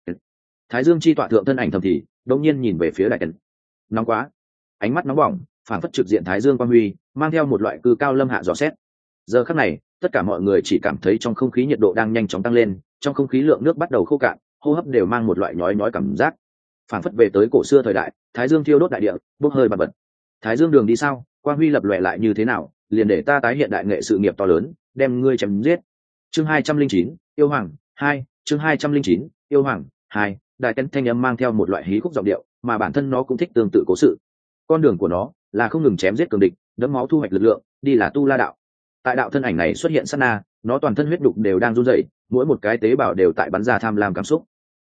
Thái Dương chi tọa thượng thân ảnh thầm thì, đột nhiên nhìn về phía đại tần. Nóng quá. Ánh mắt nóng bỏng, phản phất trực diện Thái Dương quang huy, mang theo một loại cư cao lâm hạ dò xét. Giờ khắc này, tất cả mọi người chỉ cảm thấy trong không khí nhiệt độ đang nhanh chóng tăng lên, trong không khí lượng nước bắt đầu khô cạn, hô hấp đều mang một loại nhói nhói cảm giác. Phản phất về tới cổ xưa thời đại, Thái Dương thiêu đốt đại địa, bốc hơi bật bật. Thái Dương đường đi sao, quang huy lập lòe lại như thế nào, liền để ta tái hiện đại nghệ sự nghiệp to lớn, đem ngươi chém giết. Chương 209, yêu hoàng 2, chương 209, yêu hoàng 2, đại tấn thanh âm mang theo một loại hí khúc giọng điệu, mà bản thân nó cũng thích tương tự cố sự. Con đường của nó là không ngừng chém giết cường địch, đẫm máu thu hoạch lực lượng, đi là tu la đạo. Tại đạo thân ảnh này xuất hiện sát na, nó toàn thân huyết đục đều đang run rẩy, mỗi một cái tế bào đều tại bắn ra tham lam cảm xúc.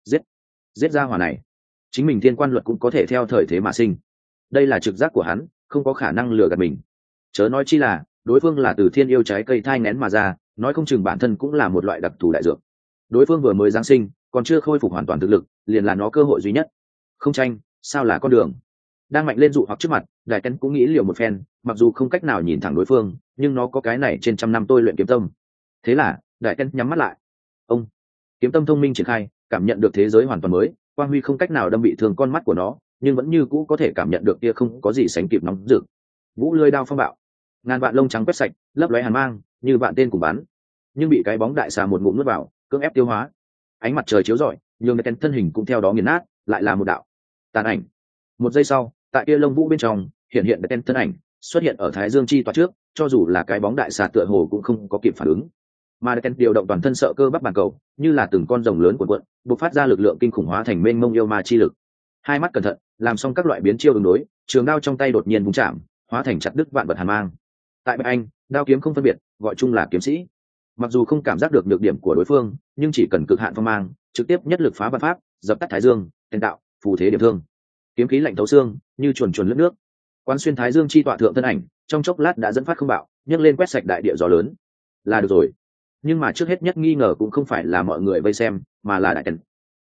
Giết ra hỏa này. Chính mình thiên quan luật cũng có thể theo thời thế mà sinh. Đây là trực giác của hắn, không có khả năng lừa gạt mình. Chớ nói chi là, đối phương là từ thiên yêu trái cây thai nén mà ra, nói không chừng bản thân cũng là một loại đặc thù đại dược. Đối phương vừa mới giáng sinh, còn chưa khôi phục hoàn toàn thực lực, liền là nó cơ hội duy nhất. Không tranh, sao là con đường? Đang mạnh lên dụ hoặc trước mặt, đại tấn cũng nghĩ liều một phen, mặc dù không cách nào nhìn thẳng đối phương, nhưng nó có cái này trên trăm năm tôi luyện kiếm tâm. Thế là đại tấn nhắm mắt lại. Ông kiếm tâm thông minh triển khai, cảm nhận được thế giới hoàn toàn mới, quang huy không cách nào đâm bị thương con mắt của nó, nhưng vẫn như cũ có thể cảm nhận được kia không có gì sánh kịp nóng rực. Vũ lưỡi đao phong bạo, ngàn vạn lông trắng quét sạch, lấp lóe hàn mang, như vạn tên cùng bắn, nhưng bị cái bóng đại xà một ngụm nuốt vào, cưỡng ép tiêu hóa. Ánh mặt trời chiếu rọi, nhường cái thân hình cũng theo đó nghiền nát, lại là một đạo tàn ảnh. Một giây sau, tại kia lông vũ bên trong hiện hiện cái thân ảnh xuất hiện ở Thái Dương chi tọa trước, cho dù là cái bóng đại xà tựa hồ cũng không có kịp phản ứng, mà cái điều động toàn thân sợ cơ bắp bàn cầu, như là từng con rồng lớn cuộn cuộn, bộc phát ra lực lượng kinh khủng hóa thành mênh mông yêu ma chi lực. Hai mắt cẩn thận, làm xong các loại biến chiêu ứng đối, trường đao trong tay đột nhiên vung chạm, hóa thành chặt đứt vạn vật hàn mang. Tại Bạch Anh, đao kiếm không phân biệt, gọi chung là kiếm sĩ. Mặc dù không cảm giác được nhược điểm của đối phương, nhưng chỉ cần cực hạn phong mang, trực tiếp nhất lực phá vạn pháp, dập tắt Thái Dương, tên tạo, phù thế điểm thương. Kiếm khí lạnh thấu xương, như chuồn chuồn lướt nước. Quán xuyên Thái Dương chi tọa thượng thân ảnh, trong chốc lát đã dẫn phát không bạo, nhấc lên quét sạch đại địa gió lớn. Là được rồi. Nhưng mà trước hết nhất nghi ngờ cũng không phải là mọi người vây xem, mà là đại tần.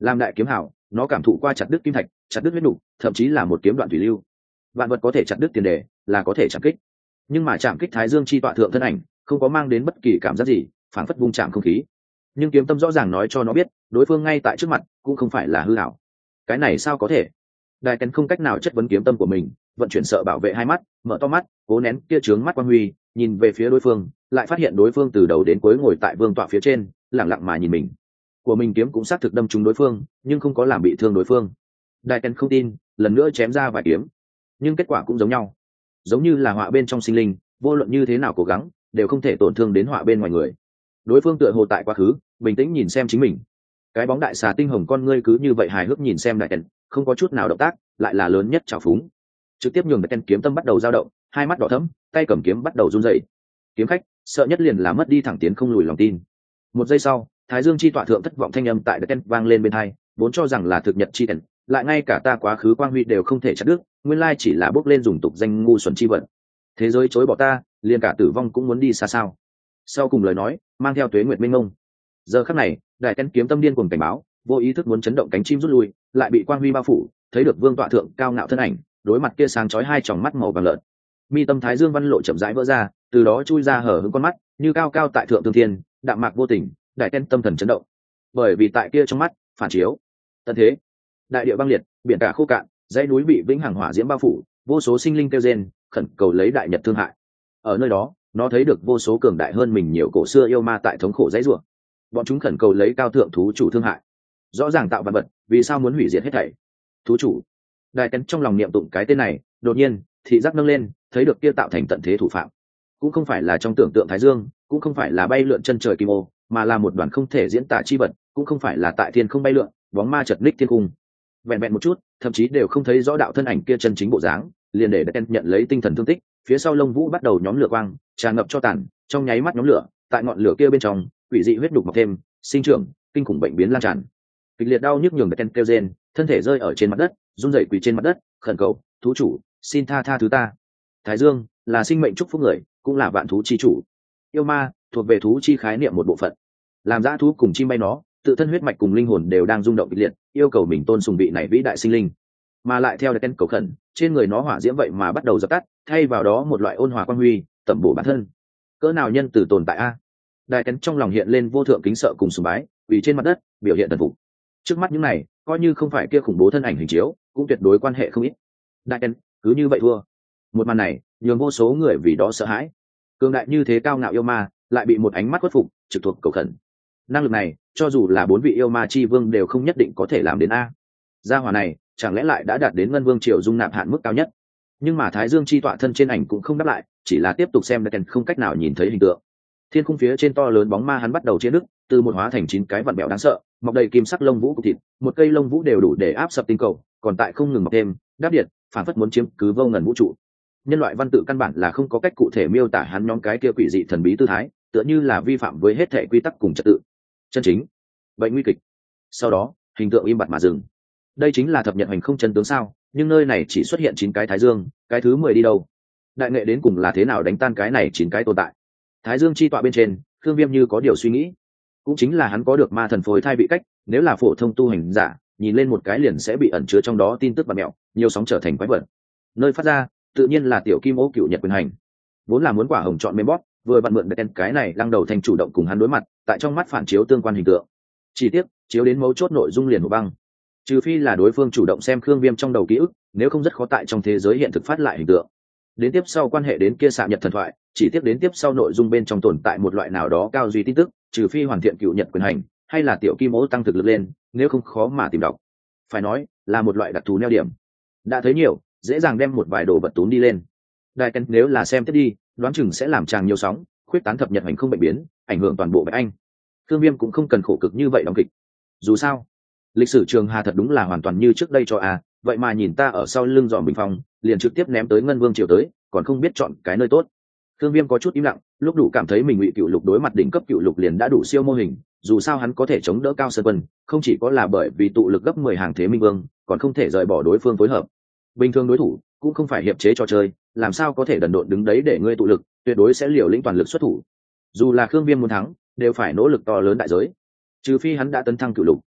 làm đại kiếm hảo, nó cảm thụ qua chặt đứt kim thạch, chặt đứt huyết nục, thậm chí là một kiếm đoạn thủy lưu. Vạn vật có thể chặt đứt tiền đề, là có thể chạm kích, nhưng mà chạm kích Thái Dương chi tọa thượng thân ảnh không có mang đến bất kỳ cảm giác gì, phảng phất vung chạm không khí. Nhưng kiếm tâm rõ ràng nói cho nó biết, đối phương ngay tại trước mặt, cũng không phải là hư ảo. Cái này sao có thể? Đại Tấn không cách nào chất vấn kiếm tâm của mình, vận chuyển sợ bảo vệ hai mắt, mở to mắt, cố nén kia trướng mắt quang huy, nhìn về phía đối phương, lại phát hiện đối phương từ đầu đến cuối ngồi tại vương tọa phía trên, lặng lặng mà nhìn mình. Của mình kiếm cũng xác thực đâm trúng đối phương, nhưng không có làm bị thương đối phương. Đại Tấn không tin, lần nữa chém ra vài kiếm, nhưng kết quả cũng giống nhau, giống như là họa bên trong sinh linh, vô luận như thế nào cố gắng, đều không thể tổn thương đến họa bên ngoài người. Đối phương tựa hồ tại quá khứ, bình tĩnh nhìn xem chính mình. Cái bóng đại xà tinh hồng con ngươi cứ như vậy hài hước nhìn xem Đại Tấn, không có chút nào động tác, lại là lớn nhất trào phúng, trực tiếp nhường Đại Tấn kiếm tâm bắt đầu dao động, hai mắt đỏ thẫm, tay cầm kiếm bắt đầu run rẩy. Kiếm khách sợ nhất liền là mất đi thẳng tiến không lùi lòng tin. Một giây sau, Thái Dương chi tọa thượng thất vọng thanh âm tại Đại Tấn vang lên bên tai, vốn cho rằng là thực nhật chi tần, lại ngay cả ta quá khứ quang huy đều không thể chặt đứt, nguyên lai chỉ là bước lên dùng tục danh ngu xuẩn chi vận. Thế giới chối bỏ ta, liền cả tử vong cũng muốn đi xa sao? Sau cùng lời nói mang theo tuế nguyệt minh mông. Giờ khắc này, Đại Tấn kiếm tâm điên cuồng cảnh báo, vô ý thức muốn chấn động cánh chim rút lui, lại bị quang huy bao phủ, thấy được vương tọa thượng cao ngạo thân ảnh, đối mặt kia sáng chói hai tròng mắt màu vàng lợn. Mi tâm Thái Dương văn lộ chậm rãi vỡ ra, từ đó chui ra hở hững con mắt, như cao cao tại thượng tương thiên, đạm mạc vô tình. Đại Tấn tâm thần chấn động, bởi vì tại kia trong mắt phản chiếu tận thế, đại địa băng liệt, biển cả khô cạn, dãy núi bị vĩnh hằng hỏa diễm bao phủ, vô số sinh linh kêu rên khẩn cầu lấy đại nhật thương hại. Ở nơi đó, nó thấy được vô số cường đại hơn mình nhiều cổ xưa yêu ma tại thống khổ dãy rủa, bọn chúng khẩn cầu lấy cao thượng thú chủ thương hại. Rõ ràng tạo vật vật, vì sao muốn hủy diệt hết thảy? Thú chủ. Đại Tấn trong lòng niệm tụng cái tên này, đột nhiên thị giác nâng lên, thấy được kia tạo thành tận thế thủ phạm, cũng không phải là trong tưởng tượng Thái Dương, cũng không phải là bay lượn chân trời kim ô, mà là một đoàn không thể diễn tả chi vật, cũng không phải là tại thiên không bay lượn bóng ma chật ních thiên cung. Vẹn vẹn một chút, thậm chí đều không thấy rõ đạo thân ảnh kia chân chính bộ dáng, liền để Đại Tấn nhận lấy tinh thần thương tích, phía sau lông vũ bắt đầu nhóm lửa quang tràn ngập cho tàn, trong nháy mắt nhóm lửa, tại ngọn lửa kia bên trong, quỷ dị huyết đục mọc thêm, sinh trưởng, kinh khủng bệnh biến lan tràn. Kịch liệt đau nhức nhường Đại Tấn kêu rên, thân thể rơi ở trên mặt đất, run rẩy quỳ trên mặt đất, khẩn cầu, "Thú chủ, xin tha thứ ta." Thái Dương là sinh mệnh chúc phúc người, cũng là vạn thú chi chủ. Yêu ma thuộc về thú chi khái niệm một bộ phận, làm dã thú cùng chim bay nó, tự thân huyết mạch cùng linh hồn đều đang rung động kịch liệt, yêu cầu mình tôn sùng vị này vĩ đại sinh linh. Mà lại theo Đại Tấn cầu khẩn, trên người nó hỏa diễm vậy mà bắt đầu dập tắt, thay vào đó một loại ôn hòa quang huy tẩm bổ bản thân. Cỡ nào nhân từ tồn tại a? Đại Tấn trong lòng hiện lên vô thượng kính sợ cùng sùng bái, vì trên mặt đất biểu hiện thần phục. Trước mắt những này, coi như không phải kia khủng bố thân ảnh hình chiếu, cũng tuyệt đối quan hệ không ít. Đại Tấn cứ như vậy thua. Một màn này nhường vô số người vì đó sợ hãi. Cường đại như thế cao ngạo yêu ma, lại bị một ánh mắt khuất phục, trực thuộc cầu khẩn. Năng lực này, cho dù là 4 vị yêu ma chi vương đều không nhất định có thể làm đến a. Gia hỏa này, chẳng lẽ lại đã đạt đến ngân vương triều dung nạp hạn mức cao nhất? Nhưng mà Thái Dương chi tọa thân trên ảnh cũng không đáp lại, chỉ là tiếp tục xem Đại Tấn không cách nào nhìn thấy hình tượng. Thiên khung phía trên to lớn bóng ma hắn bắt đầu chia đứt, từ một hóa thành 9 cái vặn bẹo đáng sợ, mọc đầy kim sắc lông vũ cục thịt, một cây lông vũ đều đủ để áp sập tinh cầu, còn tại không ngừng mọc thêm, đáp điện, phản phất muốn chiếm cứ vô ngần vũ trụ. Nhân loại văn tự căn bản là không có cách cụ thể miêu tả hắn nhóm cái kia quỷ dị thần bí tư thái, tựa như là vi phạm với hết thể quy tắc cùng trật tự. Chân chính, bệnh nguy kịch. Sau đó, hình tượng im bặt mà dừng. Đây chính là thập nhật hành không chân tướng sao? Nhưng nơi này chỉ xuất hiện 9 cái Thái Dương, cái thứ 10 đi đâu? Đại nghệ đến cùng là thế nào đánh tan cái này 9 cái tồn tại? Thái Dương chi tọa bên trên, Khương Viêm như có điều suy nghĩ. Cũng chính là hắn có được ma thần phối thai vị cách, nếu là phổ thông tu hành giả, nhìn lên một cái liền sẽ bị ẩn chứa trong đó tin tức bạt mẹo, nhiều sóng trở thành quái vật. Nơi phát ra, tự nhiên là tiểu kim ô cựu nhật quyền hành. Vốn là muốn quả hồng chọn mềm bóp, vừa vặn mượn Đại Tấn cái này lăng đầu thành chủ động cùng hắn đối mặt, tại trong mắt phản chiếu tương quan hình tượng. Chỉ tiếc, chiếu đến mấu chốt nội dung liền một băng. Trừ phi là đối phương chủ động xem Khương Viêm trong đầu ký ức, nếu không rất khó tại trong thế giới hiện thực phát lại hình tượng. Đến tiếp sau quan hệ đến kia xạ nhật thần thoại, chỉ tiếp đến tiếp sau nội dung bên trong tồn tại một loại nào đó cao duy tin tức, trừ phi hoàn thiện cựu nhật quyền hành, hay là tiểu kim ô tăng thực lực lên, nếu không khó mà tìm đọc. Phải nói, là một loại đặc thù neo điểm. Đã thấy nhiều, dễ dàng đem một vài đồ vật túm đi lên. Đại Tấn nếu là xem tiếp đi, đoán chừng sẽ làm tràng nhiều sóng, khuyết tán thập nhật hành không bệnh biến, ảnh hưởng toàn bộ Bạch Anh. Khương Viêm cũng không cần khổ cực như vậy đóng kịch. Dù sao, lịch sử Trường Hà thật đúng là hoàn toàn như trước đây cho vậy mà nhìn ta ở sau lưng dòm bình phong, liền trực tiếp ném tới Ngân Vương triều tới, còn không biết chọn cái nơi tốt. Khương Viêm có chút im lặng, lúc đủ cảm thấy mình Ngụy Cựu Lục đối mặt đỉnh cấp Cựu Lục liền đã đủ siêu mô hình, dù sao hắn có thể chống đỡ Cao Sơn Quân, không chỉ có là bởi vì tụ lực gấp 10 hàng thế minh vương, còn không thể rời bỏ đối phương phối hợp. Bình thường đối thủ cũng không phải hiệp chế trò chơi, làm sao có thể đần độn đứng đấy để ngươi tụ lực, tuyệt đối sẽ liều lĩnh toàn lực xuất thủ. Dù là Khương Viêm muốn thắng, đều phải nỗ lực to lớn đại giới. Trừ phi hắn đã tấn thăng Cựu Lục.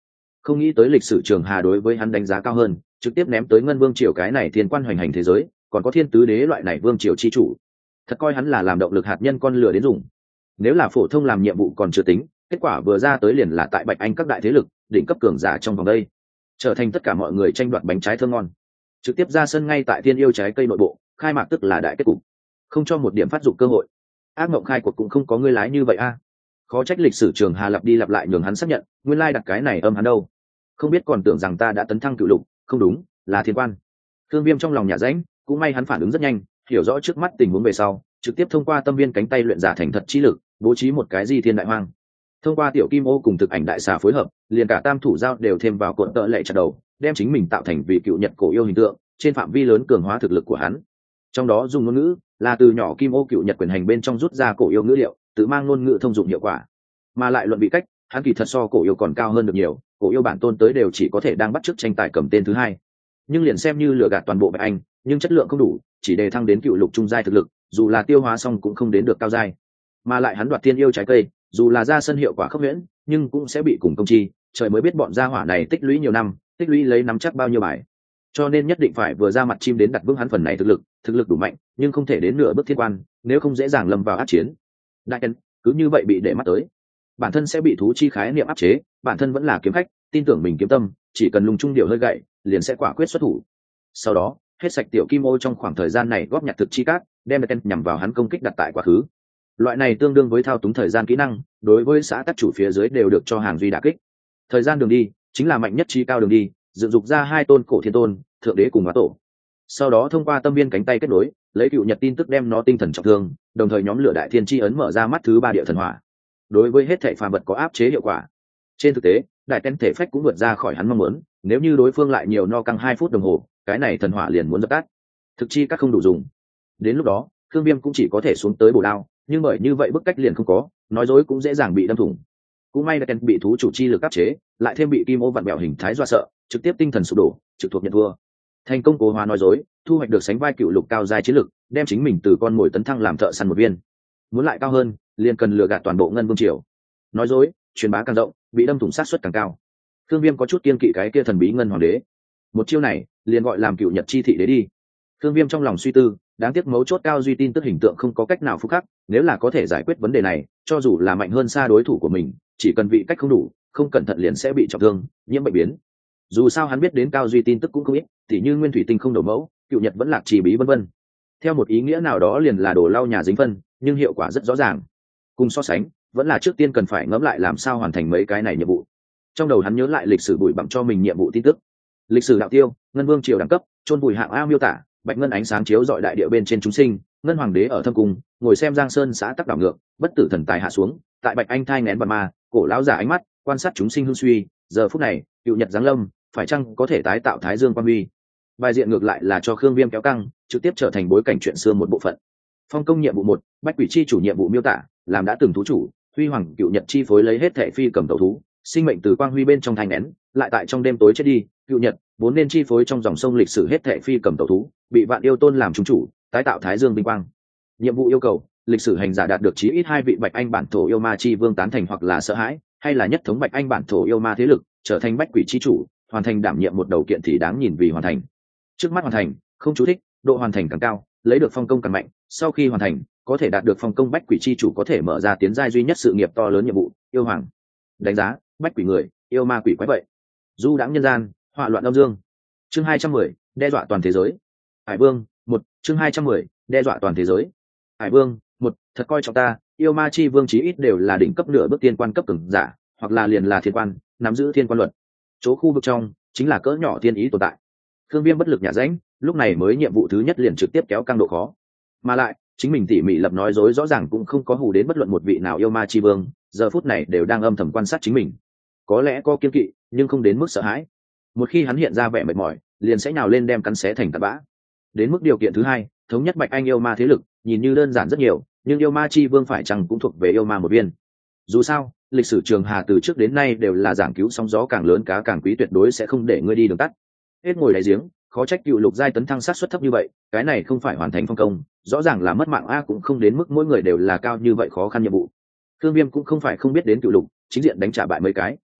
Không nghĩ tới lịch sử trường hà đối với hắn đánh giá cao hơn, trực tiếp ném tới ngân vương triều cái này thiên quan hoành hành thế giới, còn có thiên tứ đế loại này vương triều chi chủ, thật coi hắn là làm động lực hạt nhân con lửa đến dùng. Nếu là phổ thông làm nhiệm vụ còn chưa tính, kết quả vừa ra tới liền là tại Bạch Anh các đại thế lực đỉnh cấp cường giả trong vòng đây, trở thành tất cả mọi người tranh đoạt bánh trái thơm ngon. Trực tiếp ra sân ngay tại thiên yêu trái cây nội bộ, khai mạc tức là đại kết cục, không cho một điểm phát dụng cơ hội. Ác mộng khai cuộc cũng không có người lái như vậy a. Khó trách lịch sử trường hà lặp đi lặp lại nhường hắn xác nhận, nguyên lai đặt cái này âm hắn đâu. Không biết còn tưởng rằng ta đã tấn thăng cựu lục, không đúng, là thiên quan. Thương Viêm trong lòng nhà rãnh, cũng may hắn phản ứng rất nhanh, hiểu rõ trước mắt tình huống về sau, trực tiếp thông qua tâm viên cánh tay luyện giả thành thật chi lực, bố trí một cái di thiên đại hoang. Thông qua tiểu kim ô cùng thực ảnh đại xà phối hợp, liền cả tam thủ giao đều thêm vào cuộn tợ lệ chặt đầu, đem chính mình tạo thành vị cựu nhật cổ yêu hình tượng, trên phạm vi lớn cường hóa thực lực của hắn. Trong đó dùng ngôn ngữ là từ nhỏ kim ô cựu nhật quyền hành bên trong rút ra cổ yêu ngữ liệu, tự mang ngôn ngữ thông dụng hiệu quả. Mà lại luận vị cách, hắn kỳ thật so cổ yêu còn cao hơn được nhiều, cổ yêu bản tôn tới đều chỉ có thể đang bắt chước tranh tài cầm tên thứ hai. Nhưng liền xem như lừa gạt toàn bộ Bạch Anh, nhưng chất lượng không đủ, chỉ đề thăng đến cựu lục trung giai thực lực, dù là tiêu hóa xong cũng không đến được cao giai. Mà lại hắn đoạt thiên yêu trái cây, dù là ra sân hiệu quả khốc huyễn, nhưng cũng sẽ bị cùng công chi, trời mới biết bọn gia hỏa này tích lũy nhiều năm, tích lũy lấy nắm chắc bao nhiêu bài. Cho nên nhất định phải vừa ra mặt chim đến đặt vững hắn phần này thực lực đủ mạnh, nhưng không thể đến nửa bước thiên quan, nếu không dễ dàng lâm vào ác chiến. Đại Ken cứ như vậy bị để mắt tới, bản thân sẽ bị thú chi khái niệm áp chế, bản thân vẫn là kiếm khách, tin tưởng mình kiếm tâm, chỉ cần lùng trung điều hơi gậy, liền sẽ quả quyết xuất thủ. Sau đó, hết sạch tiểu kim ô trong khoảng thời gian này góp nhặt thực chi cát, đem Đại Ken nhằm vào hắn công kích đặt tại quá khứ. Loại này tương đương với thao túng thời gian kỹ năng, đối với xã tác chủ phía dưới đều được cho hàng duy đả kích. Thời gian đường đi chính là mạnh nhất chi cao đường đi, dựng dục ra hai tôn cổ thiên tôn, thượng đế cùng hóa tổ. Sau đó thông qua tâm viên cánh tay kết nối, lấy cựu nhật tin tức đem nó tinh thần trọng thương, đồng thời nhóm lửa đại thiên chi ấn mở ra mắt thứ ba địa thần hỏa. Đối với hết thảy phàm vật có áp chế hiệu quả. Trên thực tế, đại ten thể phách cũng vượt ra khỏi hắn mong muốn, nếu như đối phương lại nhiều no căng 2 phút đồng hồ, cái này thần hỏa liền muốn dập tắt. Thực chi các không đủ dùng. Đến lúc đó, Thương Viêm cũng chỉ có thể xuống tới bổ đao, nhưng bởi như vậy bức cách liền không có, nói dối cũng dễ dàng bị đâm thủng. Cũng may Daken bị thú chủ chi lực áp chế, lại thêm bị kim ô vặn bẹo hình thái dọa sợ, trực tiếp tinh thần sụp đổ, trực thuộc nhận thua. Thành công cố hóa nói dối, thu hoạch được sánh vai cựu lục cao giai chiến lực, đem chính mình từ con mồi tấn thăng làm thợ săn một viên. Muốn lại cao hơn, liền cần lừa gạt toàn bộ ngân vương triều. Nói dối, truyền bá càng rộng, bị đâm thủng sát suất càng cao. Thương Viêm có chút kiên kỵ cái kia thần bí ngân hoàng đế. Một chiêu này, liền gọi làm cựu nhật chi thị đế đi. Thương Viêm trong lòng suy tư, đáng tiếc mấu chốt cao duy tin tức hình tượng không có cách nào phúc khắc, nếu là có thể giải quyết vấn đề này, cho dù là mạnh hơn xa đối thủ của mình, chỉ cần vị cách không đủ, không cẩn thận liền sẽ bị trọng thương, nhiễm bệnh biến. Dù sao hắn biết đến cao duy tin tức cũng không ít, tỉ như nguyên thủy tinh không đổ mẫu, cựu nhật vẫn lạc chỉ bí vân vân. Theo một ý nghĩa nào đó liền là đổ lau nhà dính phân, nhưng hiệu quả rất rõ ràng. Cùng so sánh, vẫn là trước tiên cần phải ngẫm lại làm sao hoàn thành mấy cái này nhiệm vụ. Trong đầu hắn nhớ lại lịch sử bụi bặm cho mình nhiệm vụ tin tức. Lịch sử đạo tiêu, ngân vương triều đẳng cấp, chôn vùi hạng A miêu tả, bạch ngân ánh sáng chiếu dọi đại địa bên trên chúng sinh, ngân hoàng đế ở thâm cung, ngồi xem giang sơn xã tắc đảo ngược, bất tử thần tài hạ xuống, tại bạch anh thai nén bạt ma, cổ lão giả ánh mắt quan sát chúng sinh hưng suy, giờ phút này cựu nhật giáng lâm, phải chăng có thể tái tạo thái dương quan huy. Bài diện ngược lại là cho Khương Viêm kéo căng, trực tiếp trở thành bối cảnh chuyện xưa một bộ phận. Phong công nhiệm vụ 1, bách quỷ chi chủ nhiệm vụ miêu tả, làm đã từng thú chủ, huy hoàng cựu nhật chi phối lấy hết thệ phi cầm tẩu thú, sinh mệnh từ quang huy bên trong thai nén, lại tại trong đêm tối chết đi, cựu nhật vốn nên chi phối trong dòng sông lịch sử hết thệ phi cầm tẩu thú, bị vạn yêu tôn làm chúng chủ, tái tạo thái dương vinh quang. Nhiệm vụ yêu cầu, lịch sử hành giả đạt được chí ít 2 vị bạch anh bản thổ yêu ma chi vương tán thành hoặc là sợ hãi, hay là nhất thống bạch anh bản thổ yêu ma thế lực, trở thành bách quỷ chi chủ, hoàn thành đảm nhiệm một đầu kiện thì đáng nhìn vì hoàn thành. Trước mắt hoàn thành, không chú thích, độ hoàn thành càng cao, lấy được phong công càng mạnh, sau khi hoàn thành, có thể đạt được phong công bách quỷ chi chủ có thể mở ra tiến giai duy nhất sự nghiệp to lớn nhiệm vụ, yêu hoàng. Đánh giá, bách quỷ người, yêu ma quỷ quái vậy. Du đãng nhân gian, họa loạn âm dương. Chương 210, đe dọa toàn thế giới. Hải Vương, 1, chương 210, đe dọa toàn thế giới. Hải Vương, 1, thật coi trọng ta, yêu ma chi vương chí ít đều là đỉnh cấp nửa bước tiên quan cấp cường giả, hoặc là liền là thiên quan, nắm giữ thiên quan luật. Chỗ khu vực trong chính là cỡ nhỏ tiên ý tồn tại. Thương Viêm bất lực nhả rãnh, lúc này mới nhiệm vụ thứ nhất liền trực tiếp kéo căng độ khó. Mà lại, chính mình tỉ mỉ lập nói dối rõ ràng cũng không có hù đến bất luận một vị nào yêu ma chi vương, giờ phút này đều đang âm thầm quan sát chính mình. Có lẽ có kiên kỵ, nhưng không đến mức sợ hãi. Một khi hắn hiện ra vẻ mệt mỏi, liền sẽ nhào lên đem cắn xé thành tạt bã. Đến mức điều kiện thứ hai, thống nhất bạch anh yêu ma thế lực, nhìn như đơn giản rất nhiều, nhưng yêu ma chi vương phải chăng cũng thuộc về yêu ma một viên. Dù sao, lịch sử trường hà từ trước đến nay đều là giảng cứu sóng gió càng lớn cá càng quý, tuyệt đối sẽ không để ngươi đi đường tắt. Hết ngồi đáy giếng, khó trách cựu lục giai tấn thăng sát suất thấp như vậy, cái này không phải hoàn thành phong công, rõ ràng là mất mạng a, cũng không đến mức mỗi người đều là cao như vậy khó khăn nhiệm vụ. Thương Viêm cũng không phải không biết đến cựu lục, chính diện đánh trả bại mấy cái,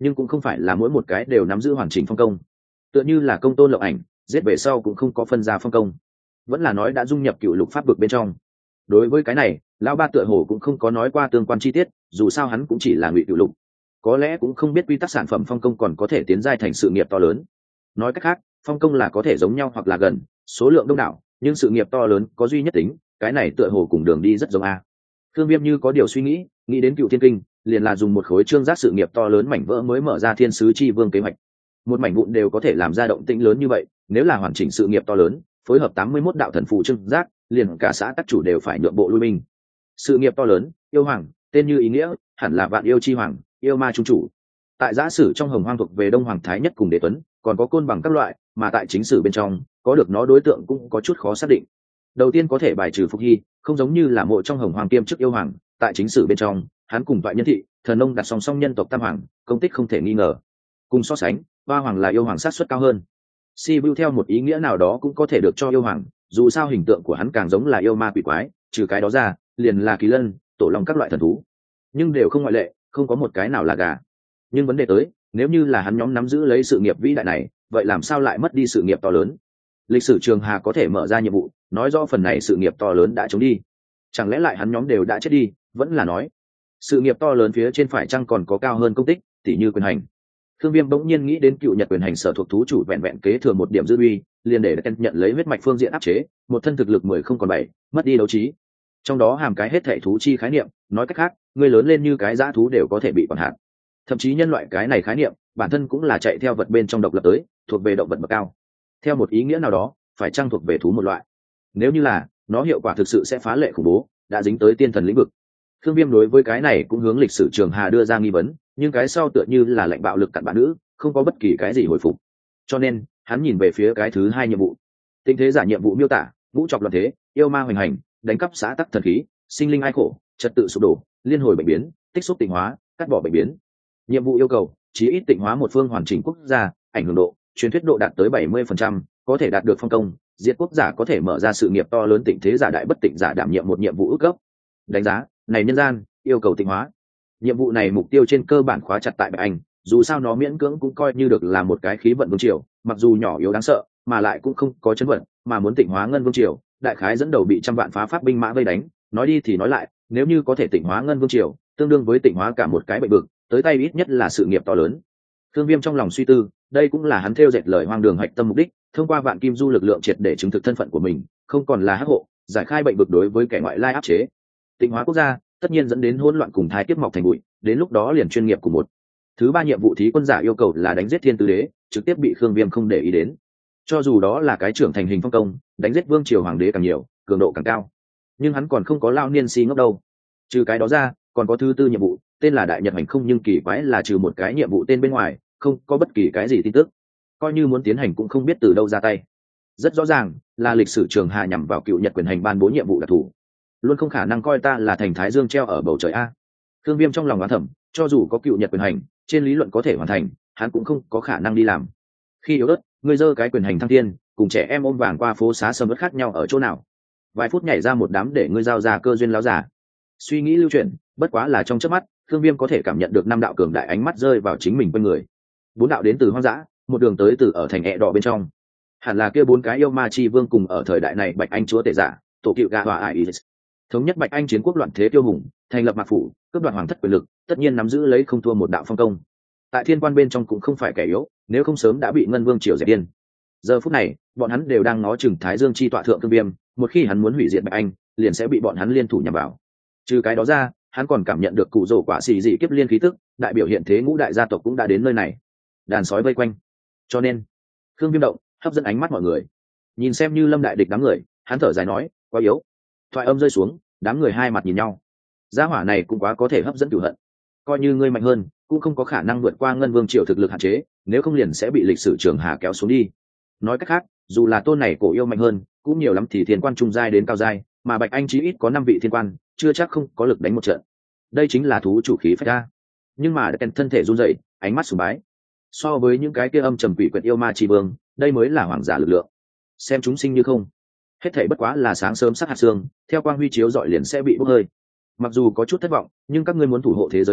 nhưng cũng không phải là mỗi một cái đều nắm giữ hoàn chỉnh phong công. Tựa như là công tôn lộng ảnh giết về sau cũng không có phân ra phong công, vẫn là nói đã dung nhập cựu lục pháp vực bên trong. Đối với cái này lão ba tựa hồ cũng không có nói qua tương quan chi tiết, dù sao hắn cũng chỉ là ngụy cựu lục, có lẽ cũng không biết quy tắc sản phẩm phong công còn có thể tiến giai thành sự nghiệp to lớn. Nói cách khác, phong công là có thể giống nhau hoặc là gần, số lượng đông đảo, nhưng sự nghiệp to lớn có duy nhất tính, cái này tựa hồ cùng đường đi rất giống a. Thương Viêm như có điều suy nghĩ đến Cựu Thiên Kinh, liền là dùng một khối trương giác sự nghiệp to lớn mảnh vỡ mới mở ra Thiên Sứ Chi Vương kế hoạch. Một mảnh vụn đều có thể làm ra động tĩnh lớn như vậy, nếu là hoàn chỉnh sự nghiệp to lớn, phối hợp 81 đạo thần phù trương giác, liền cả xã tắc chủ đều phải nhượng bộ lui binh. Sự nghiệp to lớn, yêu hoàng, tên như ý nghĩa, hẳn là vạn yêu chi hoàng, yêu ma trung chủ. Tại giã sử trong Hồng Hoang thuộc về Đông Hoàng Thái Nhất cùng Đế Tuấn, còn có côn bằng các loại, mà tại chính sử bên trong, có được nó đối tượng cũng có chút khó xác định. Đầu tiên có thể bài trừ Phục Hy, không giống như là mộ trong Hồng Hoàng kiêm chức yêu hoàng, tại chính sử bên trong, hắn cùng Toại Nhân Thị, Thần Nông đặt song song nhân tộc tam hoàng, công tích không thể nghi ngờ. Cùng so sánh, Ba hoàng là yêu hoàng sát suất cao hơn. Si Bưu theo một ý nghĩa nào đó cũng có thể được cho yêu hoàng, dù sao hình tượng của hắn càng giống là yêu ma quỷ quái, trừ cái đó ra, liền là Kỳ Lân, Tổ Long các loại thần thú, nhưng đều không ngoại lệ, không có một cái nào là gà. Nhưng vấn đề tới, nếu như là hắn nhóm nắm giữ lấy sự nghiệp vĩ đại này, vậy làm sao lại mất đi sự nghiệp to lớn? Lịch sử Trường Hà có thể mở ra nhiệm vụ, nói rõ phần này sự nghiệp to lớn đã trống đi. Chẳng lẽ lại hắn nhóm đều đã chết đi? Vẫn là nói sự nghiệp to lớn phía trên phải chăng còn có cao hơn công tích, tỉ như quyền hành. Thương Viêm bỗng nhiên nghĩ đến cựu nhật quyền hành sở thuộc thú chủ vẹn vẹn kế thừa một điểm dư uy, liền để Ken nhận lấy huyết mạch phương diện áp chế, một thân thực lực 10 không còn 7, mất đi đấu trí. Trong đó hàm cái hết thảy thú chi khái niệm, nói cách khác, người lớn lên như cái dã thú đều có thể bị quản hạt. Thậm chí nhân loại cái này khái niệm, bản thân cũng là chạy theo vật bên trong độc lập tới, thuộc về động vật bậc cao. Theo một ý nghĩa nào đó, phải chăng thuộc về thú một loại. Nếu như là, nó hiệu quả thực sự sẽ phá lệ khủng bố, đã dính tới tiên thần lĩnh vực. Thương Viêm đối với cái này cũng hướng lịch sử Trường Hà đưa ra nghi vấn, nhưng cái sau tựa như là lệnh bạo lực cặn bạn nữ, không có bất kỳ cái gì hồi phục. Cho nên, hắn nhìn về phía cái thứ hai nhiệm vụ. Tình thế giả nhiệm vụ miêu tả, ngũ trọc loạn thế, yêu ma hoành hành, đánh cắp xã tắc thần khí, sinh linh ai khổ, trật tự sụp đổ, liên hồi bệnh biến, tích xúc tịnh hóa, cắt bỏ bệnh biến. Nhiệm vụ yêu cầu, chí ít tịnh hóa một phương hoàn chỉnh quốc gia, ảnh hưởng độ, truyền thuyết độ đạt tới 70%, có thể đạt được phong công, diệt quốc giả có thể mở ra sự nghiệp to lớn tịnh thế giả đại bất tịnh giả đảm nhiệm một nhiệm vụ ước cấp. Đánh giá, này nhân gian, yêu cầu tịnh hóa. Nhiệm vụ này mục tiêu trên cơ bản khóa chặt tại Bạch Anh, dù sao nó miễn cưỡng cũng coi như được là một cái khí vận vương triều, mặc dù nhỏ yếu đáng sợ, mà lại cũng không có chấn vận, mà muốn tịnh hóa ngân vương triều, đại khái dẫn đầu bị trăm vạn phá pháp binh mã vây đánh. Nói đi thì nói lại, nếu như có thể tịnh hóa ngân vương triều, tương đương với tịnh hóa cả một cái bệnh vực, tới tay ít nhất là sự nghiệp to lớn. Thương Viêm trong lòng suy tư, đây cũng là hắn theo dệt lời hoang đường hạch tâm mục đích, thông qua vạn kim du lực lượng triệt để chứng thực thân phận của mình, không còn là hắc hộ, giải khai bệnh vực đối với kẻ ngoại lai áp chế. Tịnh hóa quốc gia, tất nhiên dẫn đến hỗn loạn cùng thai kiếp mọc thành bụi, đến lúc đó liền chuyên nghiệp của một. Thứ ba nhiệm vụ thí quân giả yêu cầu là đánh giết thiên tứ đế, trực tiếp bị Khương Viêm không để ý đến. Cho dù đó là cái trưởng thành hình phong công, đánh giết vương triều hoàng đế càng nhiều, cường độ càng cao, nhưng hắn còn không có lao niên si ngốc đâu. Trừ cái đó ra, còn có thứ tư nhiệm vụ, tên là Đại Nhật Hành không, nhưng kỳ quái là trừ một cái nhiệm vụ tên bên ngoài, không có bất kỳ cái gì tin tức. Coi như muốn tiến hành cũng không biết từ đâu ra tay. Rất rõ ràng, là lịch sử Trường Hà nhằm vào cựu Nhật quyền hành ban bố nhiệm vụ đặc thù. Luôn không khả năng coi ta là thành thái dương treo ở bầu trời a. Thương Viêm trong lòng đoán thầm, cho dù có cựu Nhật quyền hành, trên lý luận có thể hoàn thành, hắn cũng không có khả năng đi làm. Khi yếu ớt, ngươi giơ cái quyền hành thăng thiên, cùng trẻ em ôm vàng qua phố xá sầm uất khác nhau ở chỗ nào? Vài phút nhảy ra một đám để ngươi giao ra cơ duyên láo giả. Suy nghĩ lưu chuyển, bất quá là trong chớp mắt, Thương Viêm có thể cảm nhận được 5 đạo cường đại ánh mắt rơi vào chính mình bên người. 4 đạo đến từ hoang dã, một đường tới từ ở thành ẹ đỏ bên trong. Hẳn là kia 4 cái yêu ma chi vương cùng ở thời đại này Bạch Anh chúa tể giả, tổ cựu gà hòa ải Isis. Thống nhất Bạch Anh chiến quốc loạn thế tiêu hùng, thành lập mạc phủ, cướp đoạt hoàng thất quyền lực, tất nhiên nắm giữ lấy không thua một đạo phong công. Tại thiên quan bên trong cũng không phải kẻ yếu, nếu không sớm đã bị ngân vương triều dẹp điên. Giờ phút này, bọn hắn đều đang ngó chừng Thái Dương chi tọa thượng Thương Viêm, một khi hắn muốn hủy diệt Bạch Anh, liền sẽ bị bọn hắn liên thủ nhằm vào. Trừ cái đó ra, hắn còn cảm nhận được cụ rổ quả xì dị kiếp liên khí tức, đại biểu hiện thế ngũ đại gia tộc cũng đã đến nơi này. Đàn sói vây quanh. Cho nên, Thương Viêm động, hấp dẫn ánh mắt mọi người. Nhìn xem như Lâm đại địch đám người, hắn thở dài nói, quá yếu. Thoại âm rơi xuống, đám người hai mặt nhìn nhau. Gia hỏa này cũng quá có thể hấp dẫn cửu hận. Coi như ngươi mạnh hơn, cũng không có khả năng vượt qua ngân vương triều thực lực hạn chế, nếu không liền sẽ bị lịch sử Trường Hà kéo xuống đi. Nói cách khác, dù là tôn này cổ yêu mạnh hơn, cũng nhiều lắm thì thiên quan trung giai đến cao giai, mà Bạch Anh chí ít có 5 vị thiên quan, chưa chắc không có lực đánh một trận. Đây chính là thú chủ khí phách ra. Nhưng mà Ken thân thể run rẩy, ánh mắt sùng bái. So với những cái kia âm trầm quỷ quyệt yêu ma chi vương, đây mới là hoàng giả lực lượng. Xem chúng sinh như không, hết thảy bất quá là sáng sớm sắc hạt sương, theo quang huy chiếu dọi liền sẽ bị bốc hơi. Mặc dù có chút thất vọng, nhưng các ngươi muốn thủ hộ thế giới này,